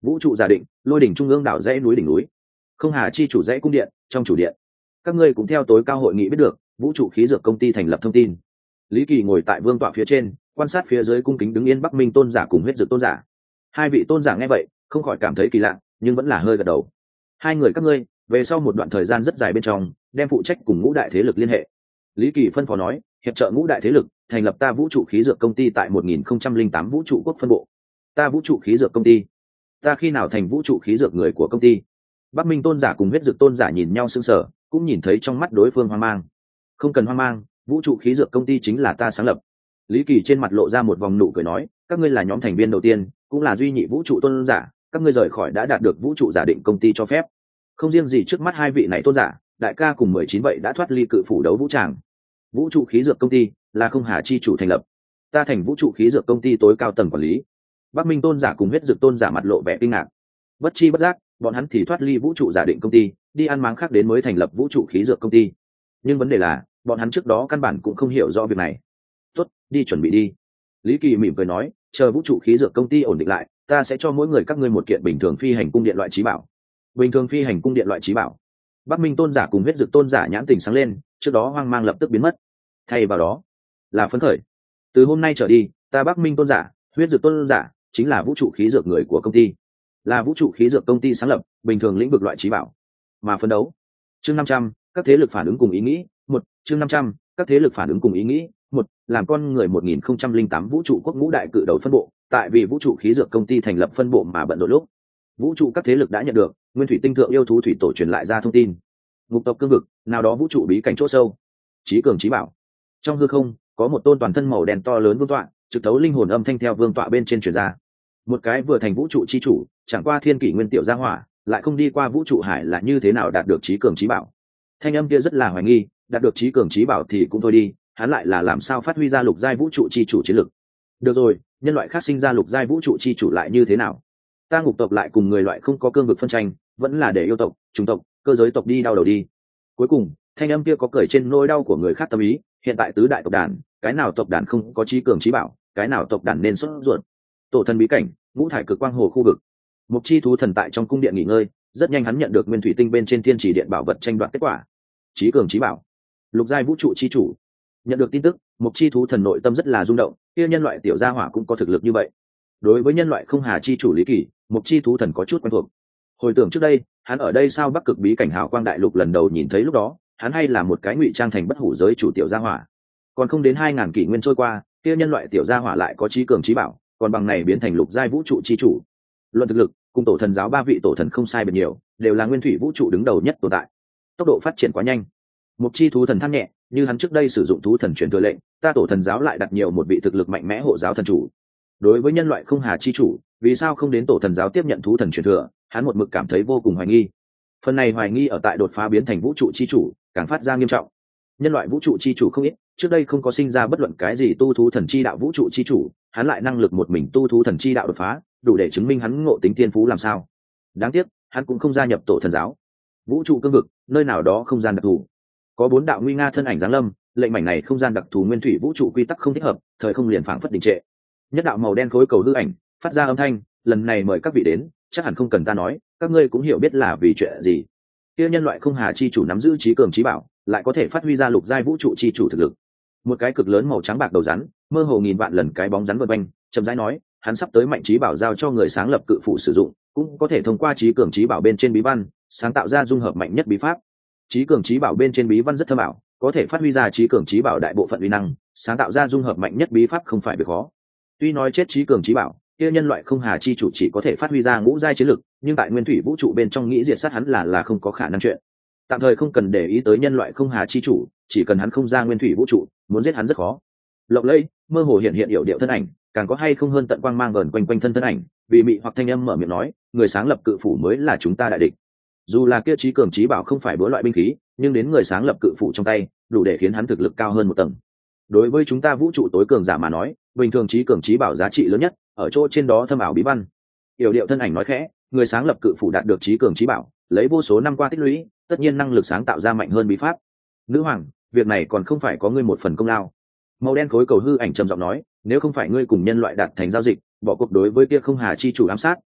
vũ trụ giả định, lôi đỉnh trung ương đảo dãy núi đỉnh núi, không hà chi chủ dãy cung điện trong chủ điện. Các ngươi cũng theo tối cao hội nghị biết được vũ trụ khí dược công ty thành lập thông tin. Lý Kỳ ngồi tại vương tọa phía trên, quan sát phía dưới cung kính đứng yên Bắc Minh tôn giả cùng huyết dược tôn giả. Hai vị tôn giả nghe vậy không khỏi cảm thấy kỳ lạ, nhưng vẫn là hơi gật đầu. Hai người các ngươi về sau một đoạn thời gian rất dài bên trong đem phụ trách cùng ngũ đại thế lực liên hệ. Lý Kỳ phân phó nói, hiệp trợ ngũ đại thế lực thành lập ta vũ trụ khí dược công ty tại một nghìn không trăm linh tám vũ trụ quốc phân bộ. Ta vũ trụ khí dược công ty? Ta khi nào thành vũ trụ khí dược người của công ty? Bắc Minh tôn giả cùng huyết dược tôn giả nhìn nhau sững sờ, cũng nhìn thấy trong mắt đối phương hoang mang. Không cần hoang mang, vũ trụ khí dược công ty chính là ta sáng lập. Lý Kỳ trên mặt lộ ra một vòng nụ cười nói, các ngươi là nhóm thành viên đầu tiên, cũng là duy nhị vũ trụ tôn giả, các ngươi rời khỏi đã đạt được vũ trụ giả định công ty cho phép. Không riêng gì trước mắt hai vị này tôn giả, đại ca cùng mười chín vậy đã thoát ly cự phủ đấu vũ tràng. Vũ trụ khí dược công ty là không hà chi chủ thành lập, ta thành vũ trụ khí dược công ty tối cao tầng quản lý. Bắc Minh tôn giả cùng huyết dược tôn giả mặt lộ vẻ kinh ngạc. Bất chi bất giác, bọn hắn thì thoát ly vũ trụ giả định công ty, đi ăn máng khác đến mới thành lập vũ trụ khí dược công ty. Nhưng vấn đề là, bọn hắn trước đó căn bản cũng không hiểu rõ việc này. Tốt, đi chuẩn bị đi. Lý Kỳ mỉm cười nói, chờ vũ trụ khí dược công ty ổn định lại, ta sẽ cho mỗi người các ngươi một kiện bình thường phi hành cung điện loại trí bảo. Bình thường phi hành cung điện loại trí bảo. Bắc Minh tôn giả cùng huyết dược tôn giả nhãn tình sáng lên, trước đó hoang mang lập tức biến mất. Thay vào đó là phấn khởi. Từ hôm nay trở đi, ta Bắc Minh tôn giả, huyết dược tôn giả chính là vũ trụ khí dược người của công ty, là vũ trụ khí dược công ty sáng lập bình thường lĩnh vực loại trí bảo mà phấn đấu. Chương năm trăm, các thế lực phản ứng cùng ý nghĩ. Một, chương năm trăm, các thế lực phản ứng cùng ý nghĩ. Một, làm con người một nghìn không trăm linh tám vũ trụ quốc ngũ đại cự đầu phân bộ, tại vì vũ trụ khí dược công ty thành lập phân bộ mà bận rộn lúc, vũ trụ các thế lực đã nhận được nguyên thủy tinh thượng yêu thú thủy tổ truyền lại ra thông tin. Ngục tộc cương vực, nào đó vũ trụ bí cảnh chỗ sâu, trí cường trí bảo. Trong hư không có một tôn toàn thân màu đen to lớn vương tọa, trực tấu linh hồn âm thanh theo vương tọa bên trên truyền ra. Một cái vừa thành vũ trụ chi chủ, chẳng qua thiên kỷ nguyên tiểu gia hỏa, lại không đi qua vũ trụ hải là như thế nào đạt được trí cường trí bảo. Thanh âm kia rất là hoài nghi, đạt được trí cường trí bảo thì cũng thôi đi, hắn lại là làm sao phát huy ra lục giai vũ trụ chi chủ chiến lực. Được rồi, nhân loại khác sinh ra lục giai vũ trụ chi chủ lại như thế nào? Ta ngục tộc lại cùng người loại không có cương vực phân tranh, vẫn là để yêu tộc, chủng tộc, cơ giới tộc đi đau đầu đi. Cuối cùng, thanh âm kia có cởi trên nỗi đau của người khác tâm ý, hiện tại tứ đại tộc đàn, cái nào tộc đàn không có trí cường trí bảo, cái nào tộc đàn nên sốt ruột. Tổ thần bí cảnh, ngũ thải cực quang hồ khu vực. Một chi thú thần tại trong cung điện nghỉ ngơi, rất nhanh hắn nhận được nguyên thủy tinh bên trên thiên chỉ điện bảo vật tranh đoạt kết quả. Trí cường trí bảo, lục giai vũ trụ chi chủ. Nhận được tin tức, một chi thú thần nội tâm rất là rung động, kia nhân loại tiểu gia hỏa cũng có thực lực như vậy. Đối với nhân loại không hà chi chủ Lý Kỳ, một chi thú thần có chút quen thuộc. Hồi tưởng trước đây, hắn ở đây sao Bắc cực bí cảnh hào quang đại lục lần đầu nhìn thấy lúc đó, hắn hay là một cái ngụy trang thành bất hủ giới chủ tiểu gia hỏa. Còn không đến hai ngàn kỷ nguyên trôi qua, kia nhân loại tiểu gia hỏa lại có trí cường trí bảo, còn bằng này biến thành lục giai vũ trụ chi chủ. Luận thực lực, cùng tổ thần giáo ba vị tổ thần không sai biệt nhiều, đều là nguyên thủy vũ trụ đứng đầu nhất tồn tại. Tốc độ phát triển quá nhanh. Một chi thú thần than nhẹ, như hắn trước đây sử dụng thú thần truyền thừa lệnh, ta tổ thần giáo lại đặt nhiều một vị thực lực mạnh mẽ hộ giáo thần chủ. Đối với nhân loại không hà chi chủ, vì sao không đến tổ thần giáo tiếp nhận thú thần truyền thừa, hắn một mực cảm thấy vô cùng hoài nghi. Phần này hoài nghi ở tại đột phá biến thành vũ trụ chi chủ, càng phát ra nghiêm trọng. Nhân loại vũ trụ chi chủ không ít, trước đây không có sinh ra bất luận cái gì tu thú thần chi đạo vũ trụ chi chủ, hắn lại năng lực một mình tu thú thần chi đạo đột phá, đủ để chứng minh hắn ngộ tính thiên phú làm sao. Đáng tiếc, hắn cũng không gia nhập tổ thần giáo. Vũ trụ cương vực, nơi nào đó không gian đặc thù, có bốn đạo nguy nga thân ảnh giáng lâm, lệnh mảnh này không gian đặc thù nguyên thủy vũ trụ quy tắc không thích hợp, thời không liền phảng phất đình trệ. Nhất đạo màu đen khối cầu hư ảnh phát ra âm thanh, lần này mời các vị đến, chắc hẳn không cần ta nói, các ngươi cũng hiểu biết là vì chuyện gì. Kia nhân loại không hà chi chủ nắm giữ trí cường trí bảo, lại có thể phát huy ra lục giai vũ trụ chi chủ thực lực. Một cái cực lớn màu trắng bạc đầu rắn, mơ hồ nghìn vạn lần cái bóng rắn vần quanh, chậm rãi nói, hắn sắp tới mạnh trí bảo giao cho người sáng lập cự phụ sử dụng, cũng có thể thông qua trí cường trí bảo bên trên bí văn, sáng tạo ra dung hợp mạnh nhất bí pháp. Trí cường trí bảo bên trên bí văn rất thâm ảo, có thể phát huy ra trí cường trí bảo đại bộ phận uy năng, sáng tạo ra dung hợp mạnh nhất bí pháp không phải việc khó. Tuy nói chết trí cường trí bảo, kia nhân loại không hà chi chủ chỉ có thể phát huy ra ngũ giai chiến lực, nhưng tại nguyên thủy vũ trụ bên trong nghĩ diệt sát hắn là là không có khả năng chuyện. Tạm thời không cần để ý tới nhân loại không hà chi chủ, chỉ cần hắn không ra nguyên thủy vũ trụ, muốn giết hắn rất khó. Lộng lẫy, mơ hồ hiện hiện hiệu điệu thân ảnh, càng có hay không hơn tận quang mang vờn quanh quanh thân thân ảnh, vì mị hoặc thanh âm mở miệng nói, người sáng lập cự phủ mới là chúng ta đại địch. Dù là kia trí cường trí bảo không phải búa loại binh khí, nhưng đến người sáng lập cự phủ trong tay, đủ để khiến hắn thực lực cao hơn một tầng. Đối với chúng ta vũ trụ tối cường giả mà nói, bình thường trí cường trí bảo giá trị lớn nhất ở chỗ trên đó thâm ảo bí văn. Yểu điệu thân ảnh nói khẽ, người sáng lập cự phủ đạt được trí cường trí bảo, lấy vô số năm qua tích lũy, tất nhiên năng lực sáng tạo ra mạnh hơn bí pháp. Nữ hoàng, việc này còn không phải có ngươi một phần công lao. Màu đen khối cầu hư ảnh trầm giọng nói, nếu không phải ngươi cùng nhân loại đạt thành giao dịch, bỏ cuộc đối với kia không hà chi chủ ám sát,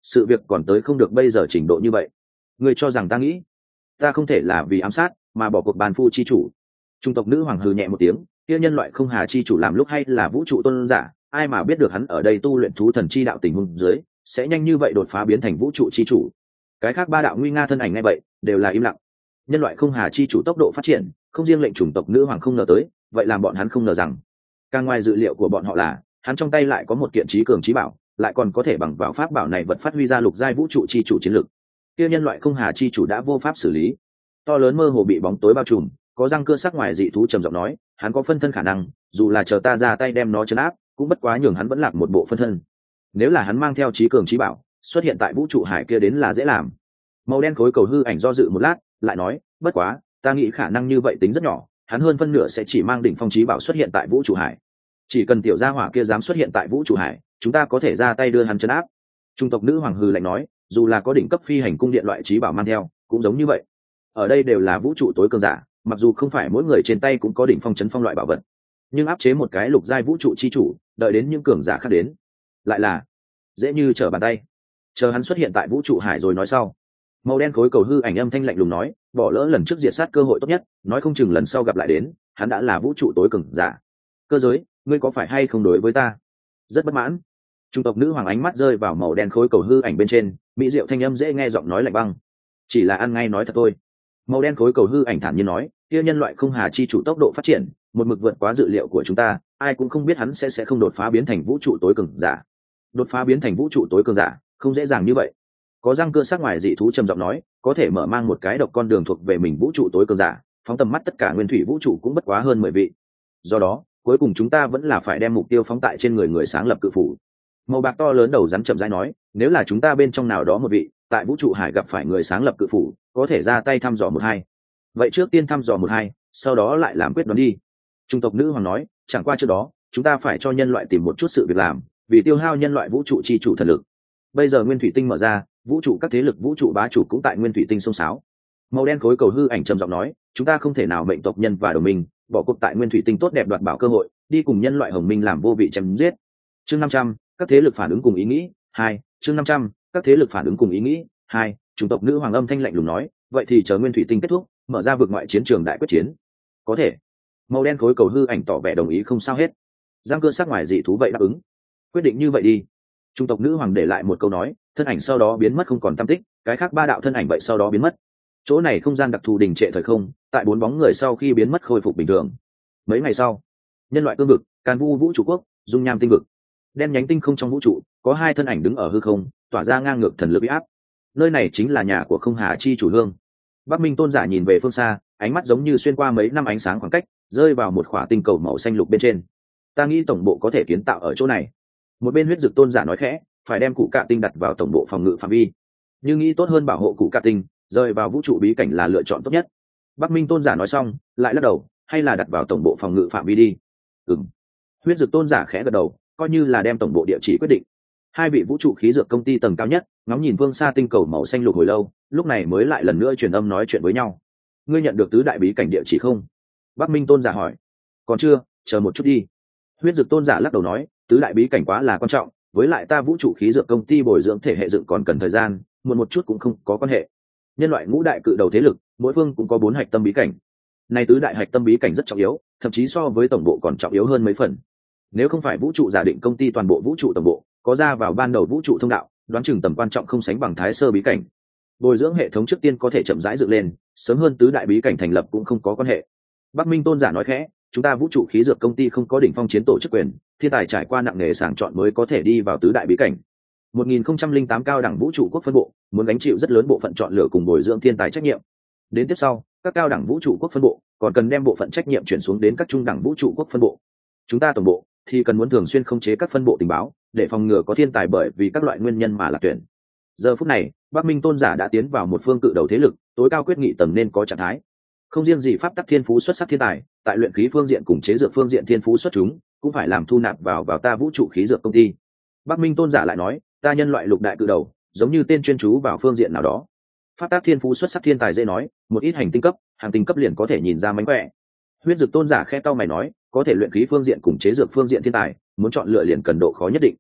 sự việc còn tới không được bây giờ trình độ như vậy. Ngươi cho rằng ta nghĩ ta không thể là vì ám sát mà bỏ cuộc bàn phu chi chủ? Trung tộc nữ hoàng hừ nhẹ một tiếng, kia nhân loại không hà chi chủ làm lúc hay là vũ trụ tôn giả, ai mà biết được hắn ở đây tu luyện thú thần chi đạo tình huống dưới sẽ nhanh như vậy đột phá biến thành vũ trụ chi chủ. Cái khác ba đạo nguy nga thân ảnh ngay vậy đều là im lặng. Nhân loại không hà chi chủ tốc độ phát triển không riêng lệnh chủng tộc nữ hoàng không ngờ tới, vậy làm bọn hắn không ngờ rằng càng ngoài dự liệu của bọn họ là hắn trong tay lại có một kiện trí cường trí bảo, lại còn có thể bằng vào pháp bảo này vật phát huy ra lục giai vũ trụ chi chủ chiến lực. Kia nhân loại không hà chi chủ đã vô pháp xử lý, to lớn mơ hồ bị bóng tối bao trùm, có răng cưa sắc ngoài dị thú trầm giọng nói, hắn có phân thân khả năng, dù là chờ ta ra tay đem nó chấn áp cũng bất quá nhường hắn vẫn lạc một bộ phân thân. Nếu là hắn mang theo trí cường trí bảo xuất hiện tại vũ trụ hải kia đến là dễ làm. Màu đen khối cầu hư ảnh do dự một lát lại nói, bất quá ta nghĩ khả năng như vậy tính rất nhỏ, hắn hơn phân nửa sẽ chỉ mang đỉnh phong trí bảo xuất hiện tại vũ trụ hải. Chỉ cần tiểu gia hỏa kia dám xuất hiện tại vũ trụ hải, chúng ta có thể ra tay đưa hắn chấn áp. Trung tộc nữ hoàng hư lạnh nói, dù là có đỉnh cấp phi hành cung điện loại trí bảo mang theo cũng giống như vậy. Ở đây đều là vũ trụ tối cường giả, mặc dù không phải mỗi người trên tay cũng có đỉnh phong chấn phong loại bảo vật, nhưng áp chế một cái lục giai vũ trụ chi chủ, đợi đến những cường giả khác đến lại là dễ như trở bàn tay. Chờ hắn xuất hiện tại vũ trụ hải rồi nói sau. Màu đen khối cầu hư ảnh âm thanh lạnh lùng nói, bỏ lỡ lần trước diệt sát cơ hội tốt nhất, nói không chừng lần sau gặp lại đến hắn đã là vũ trụ tối cường giả. Cơ giới, ngươi có phải hay không đối với ta rất bất mãn? Trung tộc nữ hoàng ánh mắt rơi vào màu đen khối cầu hư ảnh bên trên, mỹ diệu thanh âm dễ nghe giọng nói lạnh băng, chỉ là ăn ngay nói thật thôi. Màu đen khối cầu hư ảnh thản nhiên nói, kia nhân loại không hà chi chủ tốc độ phát triển một mực vượt quá dự liệu của chúng ta, ai cũng không biết hắn sẽ sẽ không đột phá biến thành vũ trụ tối cường giả. Đột phá biến thành vũ trụ tối cường giả không dễ dàng như vậy. Có răng cưa sắc ngoài dị thú trầm giọng nói, có thể mở mang một cái độc con đường thuộc về mình vũ trụ tối cường giả, phóng tầm mắt tất cả nguyên thủy vũ trụ cũng bất quá hơn mười vị. Do đó cuối cùng chúng ta vẫn là phải đem mục tiêu phóng tại trên người người sáng lập cự phủ. Màu bạc to lớn đầu rắn chậm rãi nói, nếu là chúng ta bên trong nào đó một vị tại vũ trụ hải gặp phải người sáng lập cự phủ, có thể ra tay thăm dò một hai. Vậy trước tiên thăm dò một hai, sau đó lại làm quyết đoán đi. Trung tộc nữ hoàng nói, chẳng qua trước đó chúng ta phải cho nhân loại tìm một chút sự việc làm, vì tiêu hao nhân loại vũ trụ chi chủ thần lực. Bây giờ nguyên thủy tinh mở ra, vũ trụ các thế lực vũ trụ bá chủ cũng tại nguyên thủy tinh sông sáo. Màu đen khối cầu hư ảnh trầm giọng nói, chúng ta không thể nào mệnh tộc nhân và đồng minh bỏ cuộc tại nguyên thủy tinh tốt đẹp đoạt bảo cơ hội, đi cùng nhân loại hồng minh làm vô vị chém giết. Chương năm trăm, các thế lực phản ứng cùng ý nghĩ hai. Chương năm trăm, các thế lực phản ứng cùng ý nghĩ hai. Chủng tộc nữ hoàng âm thanh lạnh lùng nói, vậy thì chờ nguyên thủy tinh kết thúc, mở ra vượt ngoại chiến trường đại quyết chiến. Có thể. Màu đen khối cầu hư ảnh tỏ vẻ đồng ý không sao hết. Giang cơ sắc ngoài dị thú vậy đáp ứng. Quyết định như vậy đi. Chủng tộc nữ hoàng để lại một câu nói, thân ảnh sau đó biến mất không còn tăm tích, cái khác ba đạo thân ảnh vậy sau đó biến mất. Chỗ này không gian đặc thù đình trệ thời không, tại bốn bóng người sau khi biến mất khôi phục bình thường. Mấy ngày sau, nhân loại cương vực, Càn Vu vũ trụ quốc, dung nham tinh vực, đen nhánh tinh không trong vũ trụ, có hai thân ảnh đứng ở hư không, tỏa ra ngang ngược thần lực uy áp. Nơi này chính là nhà của không hà chi chủ hương. Bắc Minh tôn giả nhìn về phương xa, ánh mắt giống như xuyên qua mấy năm ánh sáng khoảng cách, rơi vào một khỏa tinh cầu màu xanh lục bên trên. Ta nghĩ tổng bộ có thể kiến tạo ở chỗ này. Một bên huyết dực tôn giả nói khẽ, phải đem cụ cạ tinh đặt vào tổng bộ phòng ngự phạm vi. Nhưng nghĩ tốt hơn bảo hộ cụ cạ tinh, rơi vào vũ trụ bí cảnh là lựa chọn tốt nhất. Bắc Minh tôn giả nói xong, lại lắc đầu, hay là đặt vào tổng bộ phòng ngự phạm vi đi. Ừm. Huyết dực tôn giả khẽ gật đầu, coi như là đem tổng bộ địa chỉ quyết định. Hai vị vũ trụ khí dược công ty tầng cao nhất ngóng nhìn phương xa tinh cầu màu xanh lục hồi lâu, lúc này mới lại lần nữa truyền âm nói chuyện với nhau. Ngươi nhận được tứ đại bí cảnh địa chỉ không? Bắc Minh tôn giả hỏi. Còn chưa, chờ một chút đi. Huyết dực tôn giả lắc đầu nói, tứ đại bí cảnh quá là quan trọng, với lại ta vũ trụ khí dược công ty bồi dưỡng thể hệ dựng còn cần thời gian, muộn một chút cũng không có quan hệ. Nhân loại ngũ đại cự đầu thế lực, mỗi phương cũng có bốn hạch tâm bí cảnh. Này tứ đại hạch tâm bí cảnh rất trọng yếu, thậm chí so với tổng bộ còn trọng yếu hơn mấy phần. Nếu không phải vũ trụ giả định công ty toàn bộ vũ trụ tổng bộ có ra vào ban đầu vũ trụ thông đạo, đoán chừng tầm quan trọng không sánh bằng thái sơ bí cảnh. Bồi dưỡng hệ thống trước tiên có thể chậm rãi dựng lên, sớm hơn tứ đại bí cảnh thành lập cũng không có quan hệ. Bắc Minh tôn giả nói khẽ, chúng ta vũ trụ khí dược công ty không có đỉnh phong chiến tổ chức quyền, thiên tài trải qua nặng nề sàng chọn mới có thể đi vào tứ đại bí cảnh. một nghìn không trăm lẻ tám cao đẳng vũ trụ quốc phân bộ muốn gánh chịu rất lớn bộ phận chọn lựa cùng bồi dưỡng thiên tài trách nhiệm. Đến tiếp sau, các cao đẳng vũ trụ quốc phân bộ còn cần đem bộ phận trách nhiệm chuyển xuống đến các trung đẳng vũ trụ quốc phân bộ. Chúng ta tổng bộ thì cần muốn thường xuyên khống chế các phân bộ tình báo, để phòng ngừa có thiên tài bởi vì các loại nguyên nhân mà lạc tuyển. Giờ phút này, Bắc Minh tôn giả đã tiến vào một phương cự đầu thế lực, tối cao quyết nghị tầng nên có trạng thái. Không riêng gì pháp tắc thiên phú xuất sắc thiên tài, tại luyện khí phương diện cùng chế dược phương diện thiên phú xuất chúng, cũng phải làm thu nạp vào vào ta vũ trụ khí dược công ty. Bắc Minh tôn giả lại nói, ta nhân loại lục đại cự đầu, giống như tên chuyên chú vào phương diện nào đó. Pháp tắc thiên phú xuất sắc thiên tài dễ nói, một ít hành tinh cấp, hàng tinh cấp liền có thể nhìn ra mánh khỏe. Huyết dực tôn giả khẽ cau mày nói, có thể luyện khí phương diện cùng chế dược phương diện thiên tài, muốn chọn lựa liền cần độ khó nhất định.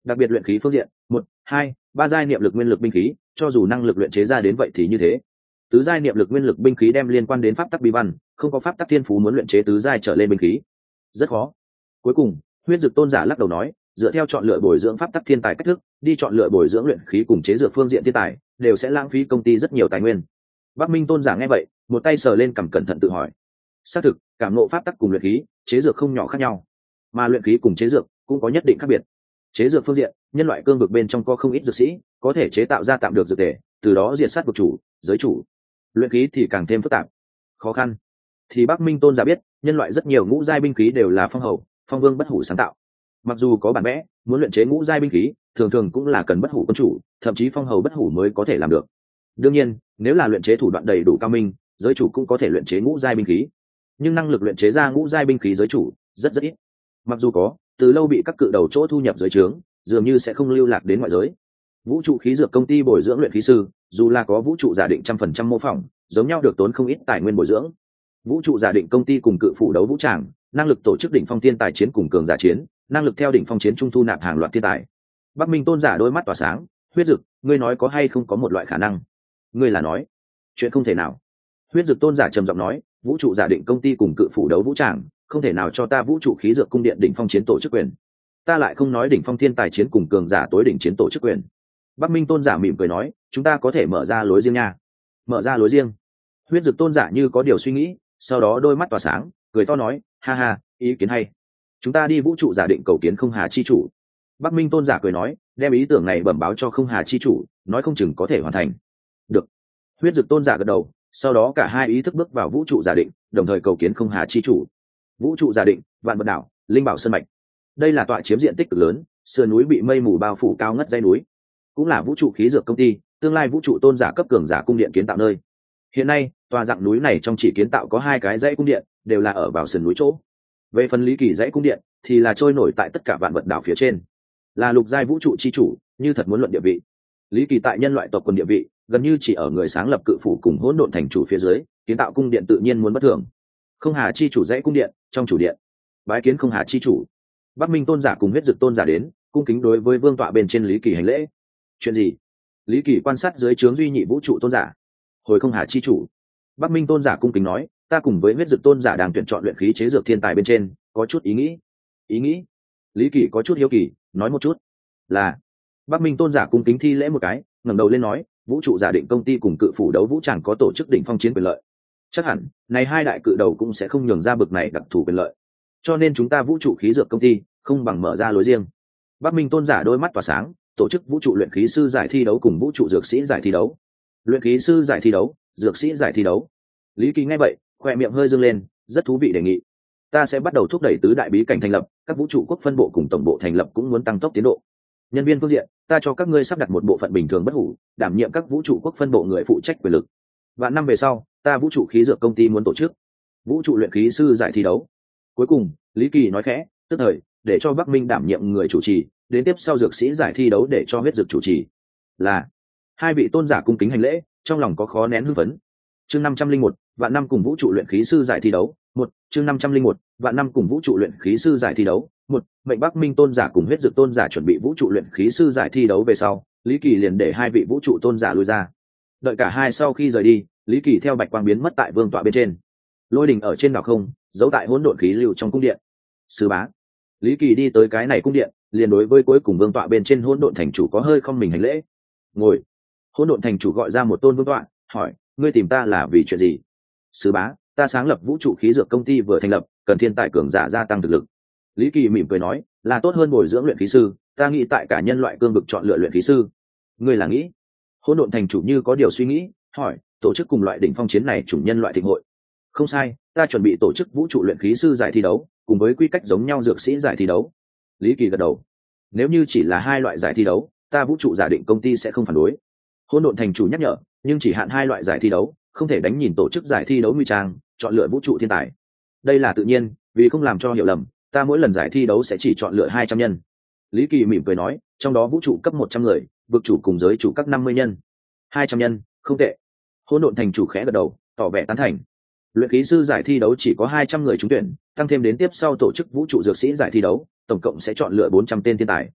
đặc biệt luyện khí phương diện, một hai ba giai niệm lực nguyên lực binh khí, cho dù năng lực luyện chế ra đến vậy thì như thế. Tứ giai niệm lực nguyên lực binh khí đem liên quan đến pháp tắc bí văn, không có pháp tắc thiên phú muốn luyện chế tứ giai trở lên binh khí rất khó. Cuối cùng, huyết dực tôn giả lắc đầu nói, dựa theo chọn lựa bồi dưỡng pháp tắc thiên tài cách thức, đi chọn lựa bồi dưỡng luyện khí cùng chế dược phương diện thiên tài, đều sẽ lãng phí công ty rất nhiều tài nguyên. Bắc Minh tôn giả nghe vậy, một tay sờ lên cằm cẩn thận tự hỏi. Xác thực, cảm ngộ pháp tắc cùng luyện khí, chế dược không nhỏ khác nhau, mà luyện khí cùng chế dược cũng có nhất định khác biệt. Chế dược phương diện, nhân loại cương vực bên trong có không ít dược sĩ, có thể chế tạo ra tạm được dược thể, từ đó diệt sát vực chủ, giới chủ. Luyện khí thì càng thêm phức tạp, khó khăn. Thì Bắc Minh tôn giả biết, nhân loại rất nhiều ngũ giai binh khí đều là phong hầu, phong vương bất hủ sáng tạo. Mặc dù có bản vẽ, muốn luyện chế ngũ giai binh khí, thường thường cũng là cần bất hủ quân chủ, thậm chí phong hầu bất hủ mới có thể làm được. Đương nhiên, nếu là luyện chế thủ đoạn đầy đủ cao minh, giới chủ cũng có thể luyện chế ngũ giai binh khí. Nhưng năng lực luyện chế ra ngũ giai binh khí giới chủ rất rất ít. Mặc dù có, từ lâu bị các cự đầu chỗ thu nhập dưới trướng, dường như sẽ không lưu lạc đến ngoại giới. Vũ trụ khí dược công ty bồi dưỡng luyện khí sư, dù là có vũ trụ giả định trăm phần trăm mô phỏng, giống nhau được tốn không ít tài nguyên bồi dưỡng. Vũ trụ giả định công ty cùng cự phủ đấu vũ tràng, năng lực tổ chức đỉnh phong thiên tài chiến cùng cường giả chiến, năng lực theo đỉnh phong chiến trung thu nạp hàng loạt thiên tài. Bắc Minh tôn giả đôi mắt tỏa sáng, huyết dực, ngươi nói có hay không có một loại khả năng? Ngươi là nói chuyện không thể nào? Huyết dực tôn giả trầm giọng nói, vũ trụ giả định công ty cùng cự phủ đấu vũ tràng, không thể nào cho ta vũ trụ khí dược cung điện đỉnh phong chiến tổ chức quyền. Ta lại không nói đỉnh phong thiên tài chiến cùng cường giả tối đỉnh chiến tổ chức quyền. Bắc Minh tôn giả mỉm cười nói, chúng ta có thể mở ra lối riêng nha. Mở ra lối riêng? Huyết dực tôn giả như có điều suy nghĩ, sau đó đôi mắt tỏa sáng, cười to nói, ha ha, ý kiến hay. Chúng ta đi vũ trụ giả định cầu kiến không hà chi chủ. Bắc Minh tôn giả cười nói, đem ý tưởng này bẩm báo cho không hà chi chủ, nói không chừng có thể hoàn thành. Được. Huyết dực tôn giả gật đầu, sau đó cả hai ý thức bước vào vũ trụ giả định, đồng thời cầu kiến không hà chi chủ. Vũ trụ giả định, vạn vật đảo, linh bảo sơn mạch. Đây là tọa chiếm diện tích cực lớn, sườn núi bị mây mù bao phủ cao ngất dãy núi, cũng là vũ trụ khí dược công ty, tương lai vũ trụ tôn giả cấp cường giả cung điện kiến tạo nơi. Hiện nay, tòa dạng núi này trong chỉ kiến tạo có hai cái dãy cung điện, đều là ở vào sườn núi chỗ. Về phần Lý Kỳ dãy cung điện, thì là trôi nổi tại tất cả vạn vật đảo phía trên, là lục giai vũ trụ chi chủ, như thật muốn luận địa vị. Lý Kỳ tại nhân loại tộc quần địa vị, gần như chỉ ở người sáng lập cự phủ cùng hỗn độn thành chủ phía dưới, kiến tạo cung điện tự nhiên muốn bất thường. Không hà chi chủ dãy cung điện, trong chủ điện, bái kiến không hà chi chủ. Bắc Minh tôn giả cùng huyết dực tôn giả đến, cung kính đối với vương tọa bên trên Lý Kỳ hành lễ. Chuyện gì? Lý Kỳ quan sát dưới trướng duy nhị vũ trụ tôn giả. Hồi không hà chi chủ. Bắc Minh tôn giả cung kính nói, ta cùng với huyết dực tôn giả đang tuyển chọn luyện khí chế dược thiên tài bên trên, có chút ý nghĩ. Ý nghĩ? Lý Kỳ có chút hiếu kỳ, nói một chút. Là. Bắc Minh tôn giả cung kính thi lễ một cái, ngẩng đầu lên nói, vũ trụ giả định công ty cùng cự phủ đấu vũ tràng có tổ chức đỉnh phong chiến quyền lợi. Chắc hẳn, này hai đại cự đầu cũng sẽ không nhường ra bực này đặc thù quyền lợi. Cho nên chúng ta vũ trụ khí dược công ty, không bằng mở ra lối riêng. Bắc Minh tôn giả đôi mắt tỏa sáng, tổ chức vũ trụ luyện khí sư giải thi đấu cùng vũ trụ dược sĩ giải thi đấu. Luyện khí sư giải thi đấu, dược sĩ giải thi đấu. Lý Kỳ nghe vậy, khoe miệng hơi dương lên, rất thú vị đề nghị. Ta sẽ bắt đầu thúc đẩy tứ đại bí cảnh thành lập, các vũ trụ quốc phân bộ cùng tổng bộ thành lập cũng muốn tăng tốc tiến độ. Nhân viên phương diện, ta cho các ngươi sắp đặt một bộ phận bình thường bất hủ, đảm nhiệm các vũ trụ quốc phân bộ người phụ trách quyền lực. Vạn năm về sau, ta vũ trụ khí dược công ty muốn tổ chức vũ trụ luyện khí sư giải thi đấu. Cuối cùng, Lý Kỳ nói khẽ, tức thời, để cho Bắc Minh đảm nhiệm người chủ trì, đến tiếp sau dược sĩ giải thi đấu để cho huyết dược chủ trì. Là. Hai vị tôn giả cung kính hành lễ, trong lòng có khó nén hưng phấn. Chương năm trăm linh một, vạn năm cùng vũ trụ luyện khí sư giải thi đấu. Một, chương năm trăm linh một, vạn năm cùng vũ trụ luyện khí sư giải thi đấu. Một, mệnh Bắc Minh tôn giả cùng huyết dược tôn giả chuẩn bị vũ trụ luyện khí sư giải thi đấu về sau, Lý Kỳ liền để hai vị vũ trụ tôn giả lui ra. Đợi cả hai sau khi rời đi, Lý Kỳ theo bạch quang biến mất tại vương tọa bên trên. Lôi đình ở trên đảo không, giấu tại hỗn độn khí lưu trong cung điện. Sư bá. Lý Kỳ đi tới cái này cung điện, liền đối với cuối cùng vương tọa bên trên hỗn độn thành chủ có hơi không mình hành lễ. Ngồi. Hỗn độn thành chủ gọi ra một tôn vương tọa, hỏi, ngươi tìm ta là vì chuyện gì? Sư bá, ta sáng lập vũ trụ khí dược công ty vừa thành lập, cần thiên tài cường giả gia tăng thực lực. Lý Kỳ mỉm cười nói, là tốt hơn bồi dưỡng luyện khí sư, ta nghĩ tại cả nhân loại cương vực chọn lựa luyện khí sư. Ngươi là nghĩ? Hỗn độn thành chủ như có điều suy nghĩ, hỏi, tổ chức cùng loại đỉnh phong chiến này chủng nhân loại thịnh hội. Không sai, ta chuẩn bị tổ chức vũ trụ luyện khí sư giải thi đấu, cùng với quy cách giống nhau dược sĩ giải thi đấu. Lý Kỳ gật đầu. Nếu như chỉ là hai loại giải thi đấu, ta vũ trụ giả định công ty sẽ không phản đối. Hỗn độn thành chủ nhắc nhở, nhưng chỉ hạn hai loại giải thi đấu, không thể đánh nhìn tổ chức giải thi đấu nguy trang, chọn lựa vũ trụ thiên tài. Đây là tự nhiên, vì không làm cho hiểu lầm, ta mỗi lần giải thi đấu sẽ chỉ chọn lựa hai trăm nhân. Lý Kỳ mỉm cười nói, trong đó vũ trụ cấp một trăm người, vực chủ cùng giới chủ các năm mươi nhân. hai trăm nhân, không tệ. Hỗn độn thành chủ khẽ gật đầu, tỏ vẻ tán thành. Luyện khí sư giải thi đấu chỉ có hai trăm người trúng tuyển, tăng thêm đến tiếp sau tổ chức vũ trụ dược sĩ giải thi đấu, tổng cộng sẽ chọn lựa bốn trăm tên thiên tài.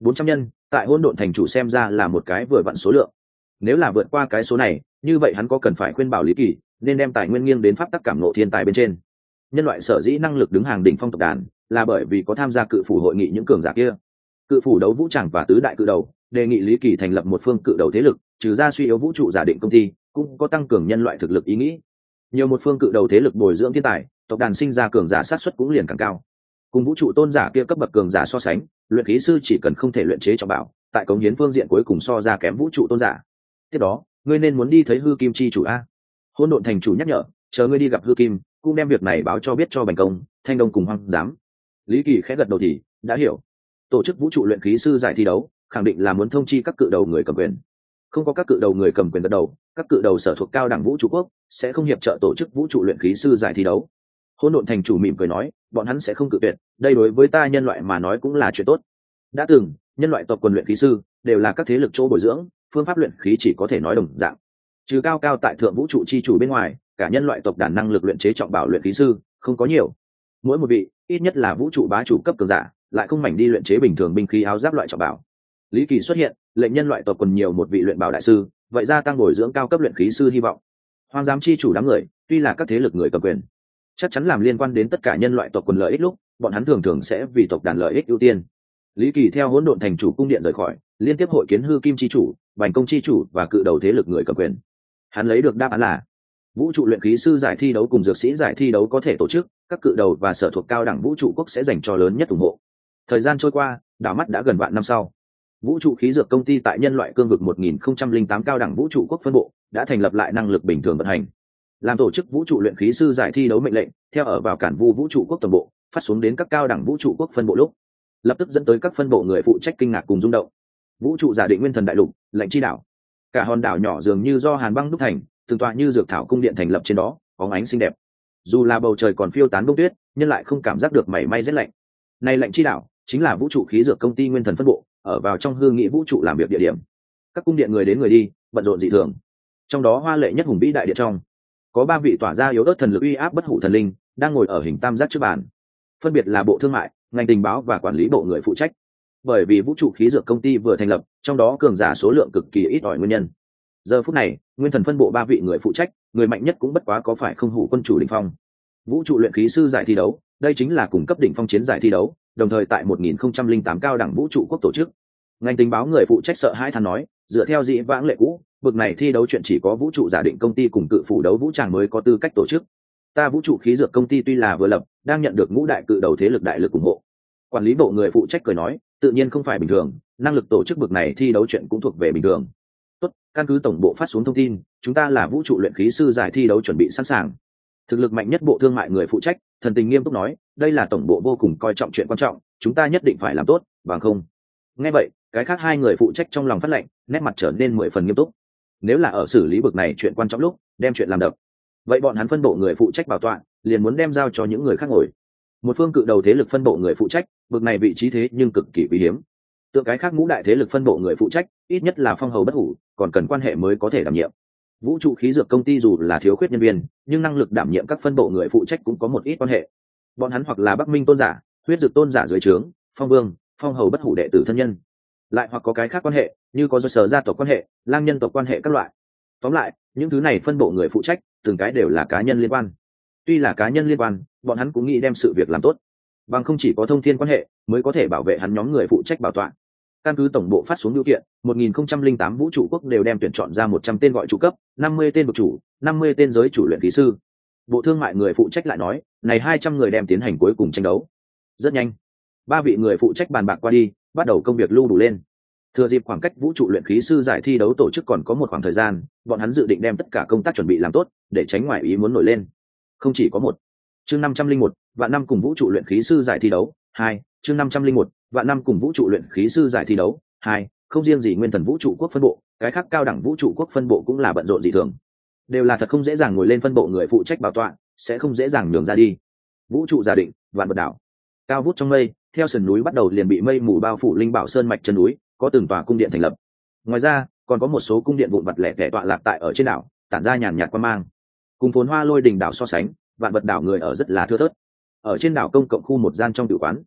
bốn trăm nhân tại hỗn độn thành chủ xem ra là một cái vừa vặn số lượng. Nếu là vượt qua cái số này, như vậy hắn có cần phải khuyên bảo Lý Kỳ nên đem tài nguyên nghiêng đến pháp tắc cảm ngộ thiên tài bên trên. Nhân loại sở dĩ năng lực đứng hàng đỉnh phong tộc đàn là bởi vì có tham gia cự phủ hội nghị những cường giả kia. Cự phủ đấu vũ tràng và tứ đại cự đầu đề nghị Lý Kỳ thành lập một phương cự đầu thế lực, trừ ra suy yếu vũ trụ giả định công ty, cũng có tăng cường nhân loại thực lực ý nghĩ. Nhiều một phương cự đầu thế lực bồi dưỡng thiên tài, tộc đàn sinh ra cường giả sát xuất cũng liền càng cao. Cùng vũ trụ tôn giả kia cấp bậc cường giả so sánh, luyện khí sư chỉ cần không thể luyện chế trọng bảo, tại cống hiến phương diện cuối cùng so ra kém vũ trụ tôn giả. Tiếp đó, ngươi nên muốn đi thấy hư kim chi chủ a. Hỗn độn thành chủ nhắc nhở, chờ ngươi đi gặp hư kim, cũng đem việc này báo cho biết cho Bành Công, Thanh Đông cùng Hoang Giám. Lý Kỳ khẽ gật đầu thì đã hiểu. Tổ chức vũ trụ luyện khí sư giải thi đấu, khẳng định là muốn thông chi các cự đầu người cầm quyền. Không có các cự đầu người cầm quyền gật đầu, các cự đầu sở thuộc cao đẳng vũ trụ quốc sẽ không hiệp trợ tổ chức vũ trụ luyện khí sư giải thi đấu. Hỗn độn thành chủ mỉm cười nói, bọn hắn sẽ không cự tuyệt, đây đối với ta nhân loại mà nói cũng là chuyện tốt. Đã từng, nhân loại tộc quần luyện khí sư đều là các thế lực chỗ bồi dưỡng, phương pháp luyện khí chỉ có thể nói đồng dạng. Trừ cao cao tại thượng vũ trụ chi chủ bên ngoài, cả nhân loại tộc đàn năng lực luyện chế trọng bảo luyện khí sư không có nhiều. Mỗi một vị, ít nhất là vũ trụ bá chủ cấp cường giả, lại không mảnh đi luyện chế bình thường binh khí áo giáp loại trọng bảo. Lý Kỳ xuất hiện, lệnh nhân loại tộc quần nhiều một vị luyện bảo đại sư, vậy gia tăng bồi dưỡng cao cấp luyện khí sư hy vọng. Hoang giám chi chủ đám người, tuy là các thế lực người cầm quyền, chắc chắn làm liên quan đến tất cả nhân loại tộc quần lợi ích lúc, bọn hắn thường thường sẽ vì tộc đàn lợi ích ưu tiên. Lý Kỳ theo hỗn độn thành chủ cung điện rời khỏi, liên tiếp hội kiến hư kim chi chủ, Bành Công chi chủ và cự đầu thế lực người cầm quyền. Hắn lấy được đáp án là vũ trụ luyện khí sư giải thi đấu cùng dược sĩ giải thi đấu có thể tổ chức, các cự đầu và sở thuộc cao đẳng vũ trụ quốc sẽ dành cho lớn nhất ủng hộ. Thời gian trôi qua, đảo mắt đã gần vạn năm sau. Vũ trụ khí dược công ty tại nhân loại cương vực một nghìn không trăm lẻ tám cao đẳng vũ trụ quốc phân bộ đã thành lập lại năng lực bình thường vận hành. Làm tổ chức vũ trụ luyện khí sư giải thi đấu mệnh lệnh, theo ở vào cản vu vũ trụ quốc toàn bộ, phát xuống đến các cao đẳng vũ trụ quốc phân bộ lúc, lập tức dẫn tới các phân bộ người phụ trách kinh ngạc cùng rung động. Vũ trụ giả định nguyên thần đại lục, lệnh chi đảo. Cả hòn đảo nhỏ dường như do hàn băng đúc thành, từng tọa như dược thảo cung điện thành lập trên đó, bóng ánh xinh đẹp. Dù là bầu trời còn phiêu tán bông tuyết, nhưng lại không cảm giác được mảy may rét lạnh. Này lệnh chi đảo chính là vũ trụ khí dược công ty nguyên thần phân bộ, ở vào trong hư nghị vũ trụ làm việc địa điểm. Các cung điện người đến người đi, bận rộn dị thường. Trong đó hoa lệ nhất hùng vĩ đại điện trong, có ba vị tỏa ra yếu ớt thần lực uy áp bất hủ thần linh, đang ngồi ở hình tam giác trước bàn. Phân biệt là bộ thương mại, ngành tình báo và quản lý bộ người phụ trách. Bởi vì vũ trụ khí dược công ty vừa thành lập, trong đó cường giả số lượng cực kỳ ít ỏi nguyên nhân. Giờ phút này, nguyên thần phân bộ ba vị người phụ trách, người mạnh nhất cũng bất quá có phải không hủ quân chủ đỉnh phong. Vũ trụ luyện khí sư giải thi đấu, đây chính là cùng cấp đỉnh phong chiến giải thi đấu, đồng thời tại một nghìn không trăm lẻ tám cao đẳng vũ trụ quốc tổ chức. Ngành tình báo người phụ trách sợ hãi than nói, dựa theo dị vãng lệ cũ, bực này thi đấu chuyện chỉ có vũ trụ giả định công ty cùng cự phủ đấu vũ tràng mới có tư cách tổ chức. Ta vũ trụ khí dược công ty tuy là vừa lập, đang nhận được ngũ đại cự đầu thế lực đại lực ủng hộ. Quản lý bộ người phụ trách cười nói, tự nhiên không phải bình thường, năng lực tổ chức bực này thi đấu chuyện cũng thuộc về bình thường. Tốt, căn cứ tổng bộ phát xuống thông tin, chúng ta là vũ trụ luyện khí sư giải thi đấu chuẩn bị sẵn sàng. Thực lực mạnh nhất bộ thương mại người phụ trách, thần tình nghiêm túc nói, đây là tổng bộ vô cùng coi trọng chuyện quan trọng, chúng ta nhất định phải làm tốt, bằng không. Nghe vậy, cái khác hai người phụ trách trong lòng phát lệnh, nét mặt trở nên mười phần nghiêm túc. Nếu là ở xử lý bực này chuyện quan trọng lúc, đem chuyện làm đập, vậy bọn hắn phân bộ người phụ trách bảo tọa, liền muốn đem giao cho những người khác ngồi. Một phương cự đầu thế lực phân bộ người phụ trách, bực này vị trí thế nhưng cực kỳ quý hiếm. Tượng cái khác ngũ đại thế lực phân bộ người phụ trách, ít nhất là phong hầu bất hủ, còn cần quan hệ mới có thể đảm nhiệm. Vũ trụ khí dược công ty dù là thiếu khuyết nhân viên, nhưng năng lực đảm nhiệm các phân bộ người phụ trách cũng có một ít quan hệ. Bọn hắn hoặc là Bắc Minh tôn giả, huyết dược tôn giả dưới trướng, phong vương, phong hầu bất hủ đệ tử thân nhân, lại hoặc có cái khác quan hệ, như có do sở gia tộc quan hệ, lang nhân tộc quan hệ các loại. Tóm lại, những thứ này phân bộ người phụ trách, từng cái đều là cá nhân liên quan. Tuy là cá nhân liên quan, bọn hắn cũng nghĩ đem sự việc làm tốt, bằng không chỉ có thông thiên quan hệ mới có thể bảo vệ hắn nhóm người phụ trách bảo tọa. Căn cứ tổng bộ phát xuống điều kiện, một nghìn không trăm lẻ tám vũ trụ quốc đều đem tuyển chọn ra một trăm tên gọi chủ cấp, năm mươi tên vực chủ, năm mươi tên giới chủ luyện khí sư. Bộ thương mại người phụ trách lại nói, này hai trăm người đem tiến hành cuối cùng tranh đấu. Rất nhanh, ba vị người phụ trách bàn bạc qua đi, bắt đầu công việc lưu đủ lên. Thừa dịp khoảng cách vũ trụ luyện khí sư giải thi đấu tổ chức còn có một khoảng thời gian, bọn hắn dự định đem tất cả công tác chuẩn bị làm tốt, để tránh ngoại ý muốn nổi lên. Không chỉ có một. Chương năm trăm lẻ một, vạn năm cùng vũ trụ luyện khí sư giải thi đấu. Hai. Chương năm trăm lẻ một, vạn năm cùng vũ trụ luyện khí sư giải thi đấu. Hai. Không riêng gì nguyên thần vũ trụ quốc phân bộ, cái khác cao đẳng vũ trụ quốc phân bộ cũng là bận rộn dị thường. Đều là thật không dễ dàng ngồi lên phân bộ người phụ trách bảo tọa, sẽ không dễ dàng nhường ra đi. Vũ trụ giả định, vạn vật đảo. Cao vút trong mây, theo sườn núi bắt đầu liền bị mây mù bao phủ linh bảo sơn mạch chân núi, có từng tòa cung điện thành lập. Ngoài ra, còn có một số cung điện vụn vặt lẻ tẻ tọa lạc tại ở trên đảo, tản ra nhàn nhạt quang mang. Cùng phồn hoa lôi đình đảo so sánh, vạn vật đảo người ở rất là thưa thớt. Ở trên đảo công cộng khu một gian trong tử quán,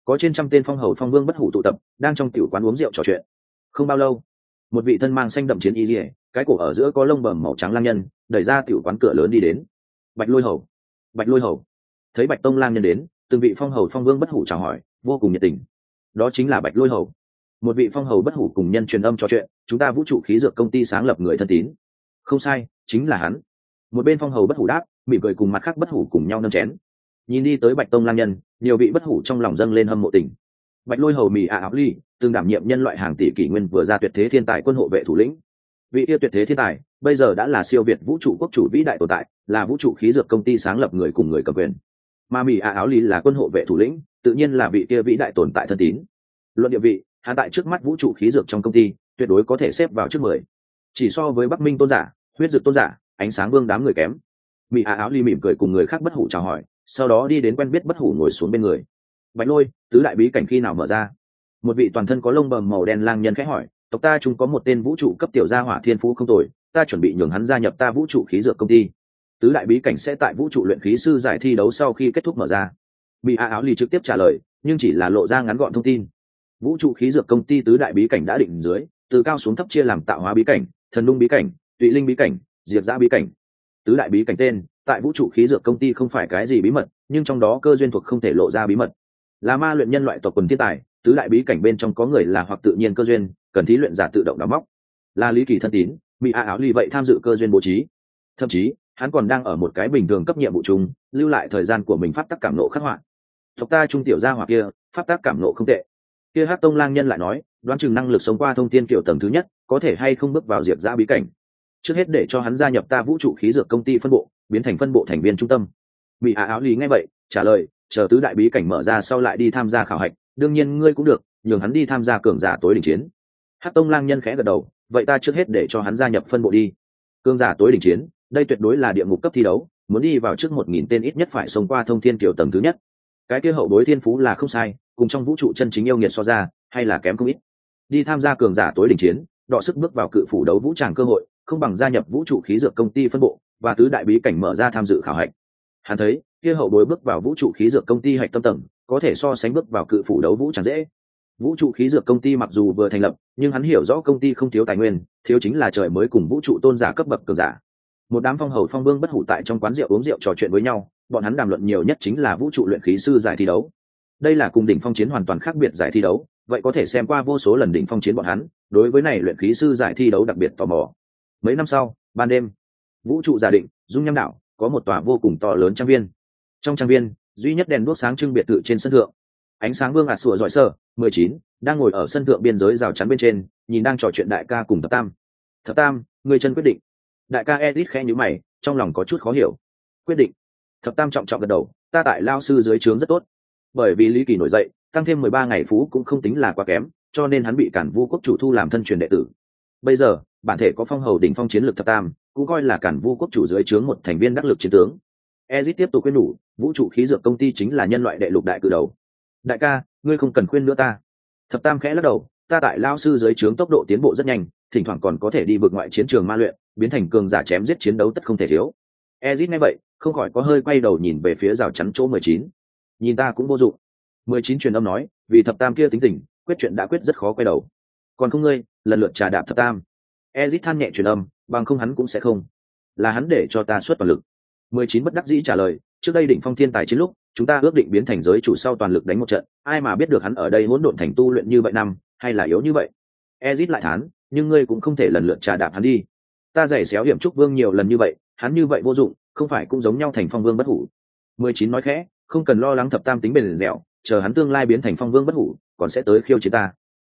có trên trăm tên phong hầu phong vương bất hủ tụ tập đang trong tiểu quán uống rượu trò chuyện. Không bao lâu, một vị thân mang xanh đậm chiến y liễu, cái cổ ở giữa có lông bờm màu trắng lang nhân đẩy ra tiểu quán cửa lớn đi đến. Bạch Lôi Hầu, Bạch Lôi Hầu. Thấy Bạch Tông lang nhân đến, từng vị phong hầu phong vương bất hủ chào hỏi vô cùng nhiệt tình. Đó chính là Bạch Lôi Hầu. Một vị phong hầu bất hủ cùng nhân truyền âm trò chuyện, chúng ta vũ trụ khí dược công ty sáng lập người thân tín. Không sai, chính là hắn. Một bên phong hầu bất hủ đáp, mỉm cười cùng mặt khác bất hủ cùng nhau nâng chén. Nhìn đi tới Bạch Tông lang nhân, nhiều vị bất hủ trong lòng dâng lên hâm mộ tình. Bạch Lôi Hầu mì ạ áo ly từng đảm nhiệm nhân loại hàng tỷ kỷ nguyên vừa ra tuyệt thế thiên tài quân hộ vệ thủ lĩnh. Vị yêu tuyệt thế thiên tài bây giờ đã là siêu việt vũ trụ quốc chủ vĩ đại tồn tại, là vũ trụ khí dược công ty sáng lập người cùng người cầm quyền. Mà mì ạ áo ly là quân hộ vệ thủ lĩnh, tự nhiên là vị kia vĩ đại tồn tại thân tín. Luận địa vị, hắn tại trước mắt vũ trụ khí dược trong công ty tuyệt đối có thể xếp vào trước mười, chỉ so với Bắc Minh tôn giả, huyết dược tôn giả, ánh sáng vương đám người kém. Mị ạ áo ly mỉm cười cùng người khác bất hủ chào hỏi, sau đó đi đến quen biết bất hủ ngồi xuống bên người. Bạch Lôi, tứ đại bí cảnh khi nào mở ra? Một vị toàn thân có lông bờm màu đen lang nhân khẽ hỏi. Tộc ta chúng có một tên vũ trụ cấp tiểu gia hỏa thiên phú không tồi, ta chuẩn bị nhường hắn gia nhập ta vũ trụ khí dược công ty. Tứ đại bí cảnh sẽ tại vũ trụ luyện khí sư giải thi đấu sau khi kết thúc mở ra. Mị ạ áo ly trực tiếp trả lời, nhưng chỉ là lộ ra ngắn gọn thông tin. Vũ trụ khí dược công ty tứ đại bí cảnh đã định dưới, từ cao xuống thấp chia làm tạo hóa bí cảnh, thần lung bí cảnh, tụy linh bí cảnh, diệt dã bí cảnh. Tứ đại bí cảnh tên tại vũ trụ khí dược công ty không phải cái gì bí mật, nhưng trong đó cơ duyên thuộc không thể lộ ra bí mật. Là ma luyện nhân loại tộc quần thiên tài, tứ đại bí cảnh bên trong có người là hoặc tự nhiên cơ duyên, cần thí luyện giả tự động đào móc. Là Lý Kỳ thân tín, Mị ạ áo ly vậy tham dự cơ duyên bố trí. Thậm chí, hắn còn đang ở một cái bình thường cấp nhiệm vụ chung, lưu lại thời gian của mình pháp tắc cảm nộ khắc họa. Tộc ta trung tiểu gia hỏa kia, pháp tắc cảm nộ không tệ. Kia Hắc Tông lang nhân lại nói, đoán chừng năng lực sống qua thông tiên kiểu tầng thứ nhất, có thể hay không bước vào diệt dã bí cảnh. Trước hết để cho hắn gia nhập ta vũ trụ khí dược công ty phân bộ, biến thành phân bộ thành viên trung tâm. Mị ạ áo ly nghe vậy, trả lời, chờ tứ đại bí cảnh mở ra sau lại đi tham gia khảo hạch, đương nhiên ngươi cũng được, nhường hắn đi tham gia cường giả tối đỉnh chiến. Hắc Tông lang nhân khẽ gật đầu, vậy ta trước hết để cho hắn gia nhập phân bộ đi. Cường giả tối đỉnh chiến, đây tuyệt đối là địa ngục cấp thi đấu, muốn đi vào trước một nghìn tên ít nhất phải sống qua thông thiên kiểu tầng thứ nhất. Cái kia hậu bối thiên phú là không sai, cùng trong vũ trụ chân chính yêu nghiệt so ra, hay là kém không ít. Đi tham gia cường giả tối đỉnh chiến, đọ sức bước vào cự phủ đấu vũ tràng cơ hội, không bằng gia nhập vũ trụ khí dược công ty phân bộ và tứ đại bí cảnh mở ra tham dự khảo hạch. Hắn thấy, kia hậu bối bước vào vũ trụ khí dược công ty hạch tâm tầng, có thể so sánh bước vào cự phủ đấu vũ tràng dễ. Vũ trụ khí dược công ty mặc dù vừa thành lập, nhưng hắn hiểu rõ công ty không thiếu tài nguyên, thiếu chính là trời mới cùng vũ trụ tôn giả cấp bậc cường giả. Một đám phong hầu phong vương bất hủ tại trong quán rượu uống rượu trò chuyện với nhau, bọn hắn đàm luận nhiều nhất chính là vũ trụ luyện khí sư giải thi đấu. Đây là cùng đỉnh phong chiến hoàn toàn khác biệt giải thi đấu, vậy có thể xem qua vô số lần đỉnh phong chiến bọn hắn, đối với này luyện khí sư giải thi đấu đặc biệt tò mò. Mấy năm sau, ban đêm, vũ trụ giả định, dung nham đảo, có một tòa vô cùng to lớn trang viên. Trong trang viên, duy nhất đèn đuốc sáng trưng biệt thự trên sân thượng. Ánh sáng vương ạt sủa giỏi sơ, mười chín, đang ngồi ở sân thượng biên giới rào chắn bên trên, nhìn đang trò chuyện đại ca cùng Thập Tam. Thập Tam, người chân quyết định. Đại ca Edith khẽ nhíu mày, trong lòng có chút khó hiểu. Quyết định. Thập Tam trọng trọng gật đầu, ta tại lao sư dưới trướng rất tốt. Bởi vì Lý Kỳ nổi dậy, tăng thêm mười ba ngày phú cũng không tính là quá kém, cho nên hắn bị Cản Vu quốc chủ thu làm thân truyền đệ tử. Bây giờ, bản thể có phong hầu đỉnh phong chiến lược Thập Tam, cũng coi là Cản Vu quốc chủ dưới trướng một thành viên đắc lực chiến tướng. Edith tiếp tục khuyên nhủ, vũ trụ khí dược công ty chính là nhân loại đệ lục đại cử đầu. Đại ca, ngươi không cần khuyên nữa ta. Thập Tam khẽ lắc đầu, ta tại lao sư dưới trướng tốc độ tiến bộ rất nhanh, thỉnh thoảng còn có thể đi vượt ngoại chiến trường ma luyện, biến thành cường giả chém giết chiến đấu tất không thể thiếu. Ezit nghe vậy, không khỏi có hơi quay đầu nhìn về phía rào chắn chỗ mười chín. Nhìn ta cũng vô dụng. mười chín truyền âm nói, vì Thập Tam kia tính tình, quyết chuyện đã quyết rất khó quay đầu. Còn không ngươi, lần lượt trà đạp Thập Tam. Ezit than nhẹ truyền âm, bằng không hắn cũng sẽ không. Là hắn để cho ta xuất toàn lực. mười chín bất đắc dĩ trả lời, trước đây đỉnh phong thiên tài chiến lúc, chúng ta ước định biến thành giới chủ sau toàn lực đánh một trận, ai mà biết được hắn ở đây hỗn độn thành tu luyện như vậy năm, hay là yếu như vậy. Ezit lại thán, nhưng ngươi cũng không thể lần lượt trà đạp hắn đi. Ta giày xéo hiểm trúc vương nhiều lần như vậy, hắn như vậy vô dụng, không phải cũng giống nhau thành phong vương bất hủ. mười chín nói khẽ, không cần lo lắng Thập Tam tính bền dẻo, chờ hắn tương lai biến thành phong vương bất hủ, còn sẽ tới khiêu chiến ta.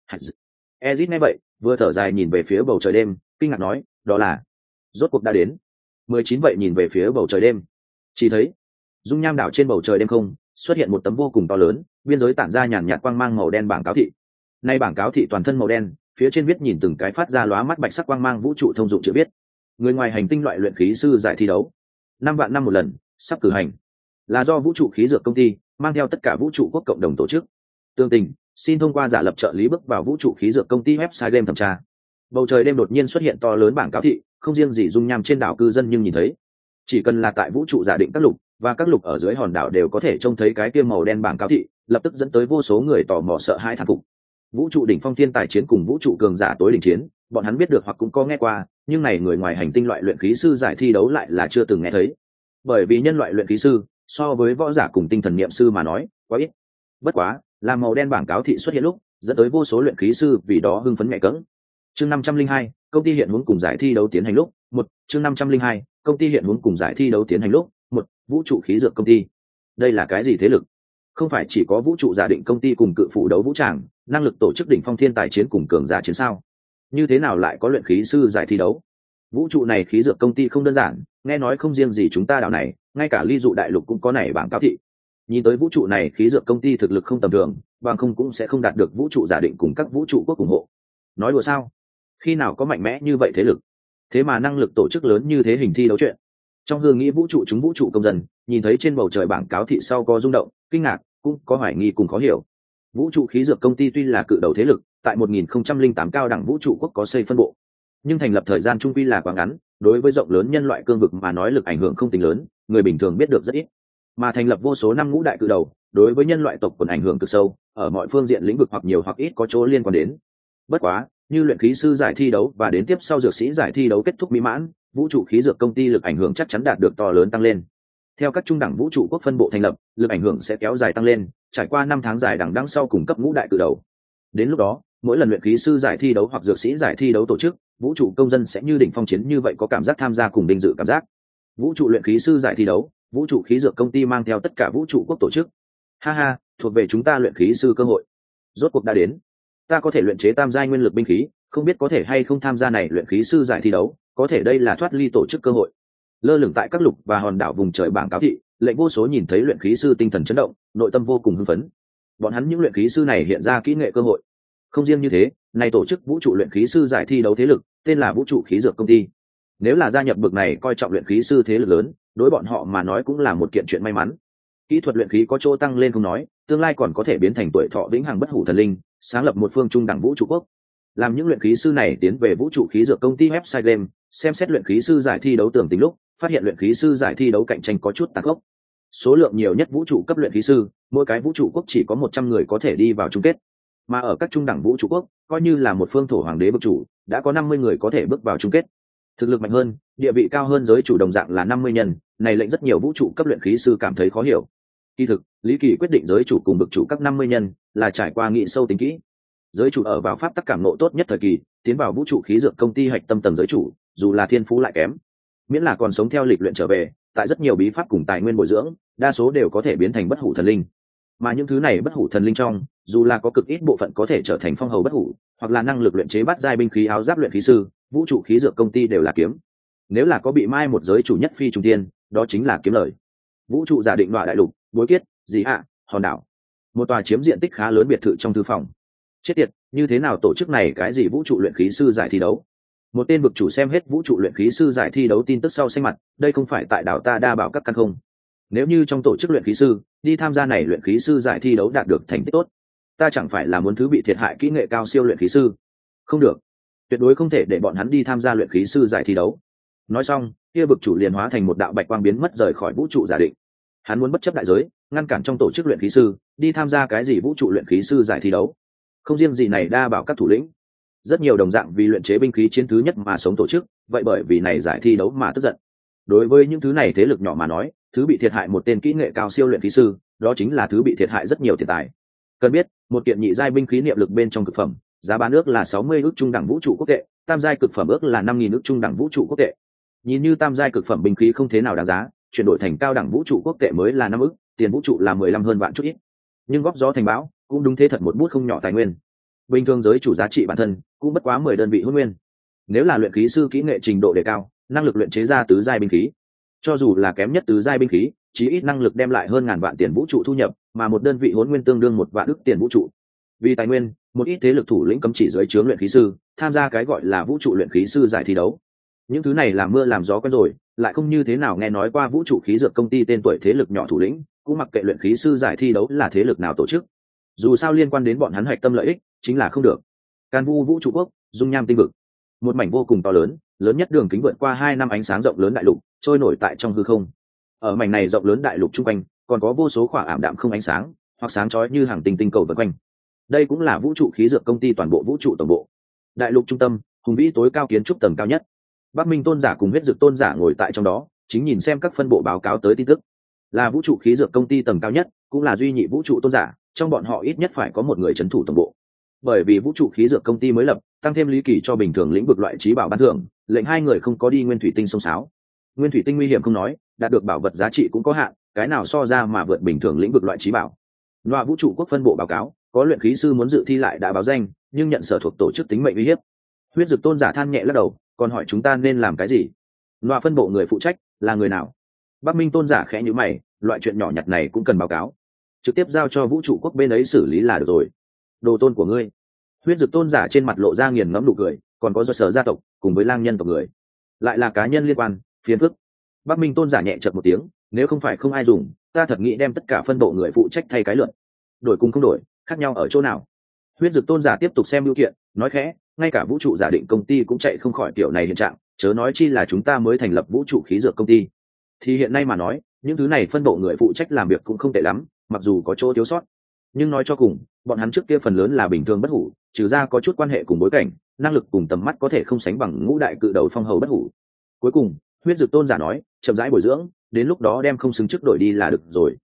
Ezit nghe vậy, vừa thở dài nhìn về phía bầu trời đêm, kinh ngạc nói, đó là rốt cuộc đã đến. mười chín vậy nhìn về phía bầu trời đêm, chỉ thấy dung nham đảo trên bầu trời đêm không xuất hiện một tấm vô cùng to lớn, biên giới tản ra nhàn nhạt quang mang màu đen bảng cáo thị. Nay bảng cáo thị toàn thân màu đen, phía trên viết nhìn từng cái phát ra lóa mắt bạch sắc quang mang vũ trụ thông dụng chữ viết. Người ngoài hành tinh loại luyện khí sư giải thi đấu, năm vạn năm một lần, sắp cử hành. Là do vũ trụ khí dược công ty mang theo tất cả vũ trụ quốc cộng đồng tổ chức. Tương tình, xin thông qua giả lập trợ lý bước vào vũ trụ khí dược công ty website game thẩm tra. Bầu trời đêm đột nhiên xuất hiện to lớn bảng cáo thị, không riêng gì dung nham trên đảo cư dân nhưng nhìn thấy. Chỉ cần là tại vũ trụ giả định các lục và các lục ở dưới hòn đảo đều có thể trông thấy cái kia màu đen bảng cáo thị, lập tức dẫn tới vô số người tò mò sợ hãi thán phục. Vũ trụ đỉnh phong thiên tài chiến cùng vũ trụ cường giả tối đỉnh chiến, bọn hắn biết được hoặc cũng có nghe qua, nhưng này người ngoài hành tinh loại luyện khí sư giải thi đấu lại là chưa từng nghe thấy. Bởi vì nhân loại luyện khí sư so với võ giả cùng tinh thần niệm sư mà nói quá ít. Bất quá là màu đen bảng cáo thị xuất hiện lúc, dẫn tới vô số luyện khí sư vì đó hưng phấn mẹ cẫng. Chương năm trăm linh hai, công ty hiện huống cùng giải thi đấu tiến hành lúc, một, chương năm trăm linh hai, công ty hiện huống cùng giải thi đấu tiến hành lúc, một, vũ trụ khí dược công ty. Đây là cái gì thế lực? Không phải chỉ có vũ trụ giả định công ty cùng cự phủ đấu vũ tràng, năng lực tổ chức đỉnh phong thiên tài chiến cùng cường giả chiến sao? Như thế nào lại có luyện khí sư giải thi đấu? Vũ trụ này khí dược công ty không đơn giản, nghe nói không riêng gì chúng ta đảo này, ngay cả ly dụ đại lục cũng có này bảng cáo thị. Nhìn tới vũ trụ này khí dược công ty thực lực không tầm thường, bằng không cũng sẽ không đạt được vũ trụ giả định cùng các vũ trụ quốc ủng hộ. Nói đùa sao? Khi nào có mạnh mẽ như vậy thế lực? Thế mà năng lực tổ chức lớn như thế hình thi đấu chuyện. Trong hương nghĩ vũ trụ chúng vũ trụ công dân, nhìn thấy trên bầu trời bảng cáo thị sau có rung động, kinh ngạc, cũng có hoài nghi cùng khó hiểu. Vũ trụ khí dược công ty tuy là cự đầu thế lực, tại một nghìn không trăm lẻ tám cao đẳng vũ trụ quốc có xây phân bộ, nhưng thành lập thời gian trung quy là quá ngắn, đối với rộng lớn nhân loại cương vực mà nói lực ảnh hưởng không tính lớn, người bình thường biết được rất ít. Mà thành lập vô số năm ngũ đại cự đầu, đối với nhân loại tộc quần ảnh hưởng cực sâu, ở mọi phương diện lĩnh vực hoặc nhiều hoặc ít có chỗ liên quan đến. Bất quá, như luyện khí sư giải thi đấu và đến tiếp sau dược sĩ giải thi đấu kết thúc mỹ mãn, vũ trụ khí dược công ty lực ảnh hưởng chắc chắn đạt được to lớn tăng lên. Theo các trung đẳng vũ trụ quốc phân bộ thành lập, lực ảnh hưởng sẽ kéo dài tăng lên, trải qua năm tháng dài đằng đẵng sau cùng cấp ngũ đại cự đầu. Đến lúc đó, mỗi lần luyện khí sư giải thi đấu hoặc dược sĩ giải thi đấu tổ chức, vũ trụ công dân sẽ như đỉnh phong chiến như vậy có cảm giác tham gia cùng đinh dự cảm giác. Vũ trụ luyện khí sư giải thi đấu, vũ trụ khí dược công ty mang theo tất cả vũ trụ quốc tổ chức. Ha ha, thuộc về chúng ta luyện khí sư cơ hội. Rốt cuộc đã đến. Ta có thể luyện chế tam giai nguyên lực binh khí, không biết có thể hay không tham gia này luyện khí sư giải thi đấu, có thể đây là thoát ly tổ chức cơ hội. Lơ lửng tại các lục và hòn đảo vùng trời bảng cáo thị, lệnh vô số nhìn thấy luyện khí sư tinh thần chấn động, nội tâm vô cùng hưng phấn. Bọn hắn những luyện khí sư này hiện ra kỹ nghệ cơ hội. Không riêng như thế, này tổ chức vũ trụ luyện khí sư giải thi đấu thế lực, tên là vũ trụ khí dược công ty. Nếu là gia nhập bực này coi trọng luyện khí sư thế lực lớn, đối bọn họ mà nói cũng là một kiện chuyện may mắn. Kỹ thuật luyện khí có chỗ tăng lên không nói, tương lai còn có thể biến thành tuổi thọ vĩnh hằng bất hủ thần linh, sáng lập một phương trung đẳng vũ trụ quốc. Làm những luyện khí sư này tiến về vũ trụ khí dược công ty website game, xem xét luyện khí sư giải thi đấu tưởng tính lúc, phát hiện luyện khí sư giải thi đấu cạnh tranh có chút tàn khốc. Số lượng nhiều nhất vũ trụ cấp luyện khí sư, mỗi cái vũ trụ quốc chỉ có một trăm người có thể đi vào chung kết. Mà ở các trung đẳng vũ trụ quốc, coi như là một phương thổ hoàng đế bậc chủ, đã có năm mươi người có thể bước vào chung kết. Thực lực mạnh hơn, địa vị cao hơn giới chủ đồng dạng là năm mươi nhân, này lệnh rất nhiều vũ trụ cấp luyện khí sư cảm thấy khó hiểu. Kỳ thực, Lý Kỳ quyết định giới chủ cùng bậc chủ các năm mươi nhân, là trải qua nghị sâu tính kỹ. Giới chủ ở vào pháp tắc cảm nộ tốt nhất thời kỳ, tiến vào vũ trụ khí dược công ty hạch tâm tầng giới chủ, dù là thiên phú lại kém, miễn là còn sống theo lịch luyện trở về, tại rất nhiều bí pháp cùng tài nguyên bồi dưỡng, đa số đều có thể biến thành bất hủ thần linh. Mà những thứ này bất hủ thần linh trong, dù là có cực ít bộ phận có thể trở thành phong hầu bất hủ, hoặc là năng lực luyện chế bát giai binh khí áo giáp luyện khí sư, vũ trụ khí dược công ty đều là kiếm. Nếu là có bị mai một giới chủ nhất phi trùng tiên, đó chính là kiếm lời. Vũ trụ giả định đoạ đại lục, bối kiết, dị hạ, hòn đảo, một tòa chiếm diện tích khá lớn biệt thự trong thư phòng. Chết tiệt, như thế nào tổ chức này cái gì vũ trụ luyện khí sư giải thi đấu? Một tên vực chủ xem hết vũ trụ luyện khí sư giải thi đấu tin tức sau xanh mặt, đây không phải tại đảo ta đa bảo các căn không? Nếu như trong tổ chức luyện khí sư đi tham gia này luyện khí sư giải thi đấu đạt được thành tích tốt, ta chẳng phải là muốn thứ bị thiệt hại kỹ nghệ cao siêu luyện khí sư? Không được, tuyệt đối không thể để bọn hắn đi tham gia luyện khí sư giải thi đấu. Nói xong, kia vực chủ liền hóa thành một đạo bạch quang biến mất rời khỏi vũ trụ giả định. Hắn muốn bất chấp đại giới, ngăn cản trong tổ chức luyện khí sư đi tham gia cái gì vũ trụ luyện khí sư giải thi đấu. Không riêng gì này đa bảo các thủ lĩnh, rất nhiều đồng dạng vì luyện chế binh khí chiến thứ nhất mà sống tổ chức, vậy bởi vì này giải thi đấu mà tức giận. Đối với những thứ này thế lực nhỏ mà nói, thứ bị thiệt hại một tên kỹ nghệ cao siêu luyện khí sư, đó chính là thứ bị thiệt hại rất nhiều tiền tài. Cần biết, một kiện nhị giai binh khí niệm lực bên trong cực phẩm, giá bán ước là sáu mươi ước trung đẳng vũ trụ quốc tệ, tam giai cực phẩm ước là năm nghìn ước trung đẳng vũ trụ quốc tệ. Nhìn như tam giai cực phẩm binh khí không thế nào đáng giá, chuyển đổi thành cao đẳng vũ trụ quốc tệ mới là năm ước, tiền vũ trụ là mười lăm hơn vạn chút ít. Nhưng góp gió thành bão, cũng đúng thế thật một bút không nhỏ tài nguyên. Bình thường giới chủ giá trị bản thân cũng bất quá mười đơn vị hôn nguyên. Nếu là luyện khí sư kỹ nghệ trình độ đề cao, năng lực luyện chế ra tứ giai binh khí, cho dù là kém nhất tứ giai binh khí, chí ít năng lực đem lại hơn ngàn vạn tiền vũ trụ thu nhập, mà một đơn vị hôn nguyên tương đương một vạn ức tiền vũ trụ. Vì tài nguyên, một ít thế lực thủ lĩnh cấm chỉ dưới trướng luyện khí sư tham gia cái gọi là vũ trụ luyện khí sư giải thi đấu. Những thứ này làm mưa làm gió quen rồi, lại không như thế nào nghe nói qua vũ trụ khí dược công ty tên tuổi thế lực nhỏ thủ lĩnh, cũng mặc kệ luyện khí sư giải thi đấu là thế lực nào tổ chức. Dù sao liên quan đến bọn hắn hoạch tâm lợi ích, chính là không được. Can Vu vũ trụ quốc, dung nham tinh vực, một mảnh vô cùng to lớn, lớn nhất đường kính vượt qua hai năm ánh sáng rộng lớn đại lục, trôi nổi tại trong hư không. Ở mảnh này rộng lớn đại lục trung quanh, còn có vô số khỏa ảm đạm không ánh sáng, hoặc sáng chói như hàng tinh tinh cầu vần quanh. Đây cũng là vũ trụ khí dược công ty toàn bộ vũ trụ tổng bộ. Đại lục trung tâm, hùng vĩ tối cao kiến trúc tầng cao nhất. Bắc Minh tôn giả cùng huyết dược tôn giả ngồi tại trong đó, chính nhìn xem các phân bộ báo cáo tới tin tức. Là vũ trụ khí dược công ty tầng cao nhất, cũng là duy nhị vũ trụ tôn giả, trong bọn họ ít nhất phải có một người trấn thủ tổng bộ. Bởi vì vũ trụ khí dược công ty mới lập, tăng thêm lý kỳ cho bình thường lĩnh vực loại trí bảo ban thưởng, lệnh hai người không có đi nguyên thủy tinh sông sáo. Nguyên thủy tinh nguy hiểm không nói, đạt được bảo vật giá trị cũng có hạn, cái nào so ra mà vượt bình thường lĩnh vực loại trí bảo. Loa vũ trụ quốc phân bộ báo cáo, có luyện khí sư muốn dự thi lại đã báo danh, nhưng nhận sở thuộc tổ chức tính mệnh uy hiếp. Huyết dược tôn giả than nhẹ lắc đầu, còn hỏi chúng ta nên làm cái gì? Loa phân bộ người phụ trách là người nào? Bắc Minh tôn giả khẽ nhíu mày, loại chuyện nhỏ nhặt này cũng cần báo cáo, trực tiếp giao cho vũ trụ quốc bên ấy xử lý là được rồi. Đồ tôn của ngươi. Huyết dược tôn giả trên mặt lộ ra nghiền ngẫm nụ cười, còn có do sở gia tộc cùng với lang nhân tộc người, lại là cá nhân liên quan, phiền phức. Bắc Minh tôn giả nhẹ chợt một tiếng, nếu không phải không ai dùng, ta thật nghĩ đem tất cả phân bộ người phụ trách thay cái lượn. Đổi cùng không đổi, khác nhau ở chỗ nào? Huyết dược tôn giả tiếp tục xem biểu kiện, nói khẽ, ngay cả vũ trụ giả định công ty cũng chạy không khỏi kiểu này hiện trạng, chớ nói chi là chúng ta mới thành lập vũ trụ khí dược công ty. Thì hiện nay mà nói, những thứ này phân bộ người phụ trách làm việc cũng không tệ lắm, mặc dù có chỗ thiếu sót, nhưng nói cho cùng, bọn hắn trước kia phần lớn là bình thường bất hủ, trừ ra có chút quan hệ cùng bối cảnh, năng lực cùng tầm mắt có thể không sánh bằng ngũ đại cự đầu phong hầu bất hủ. Cuối cùng, huyết dược tôn giả nói, chậm rãi bồi dưỡng, đến lúc đó đem không xứng trước đổi đi là được rồi.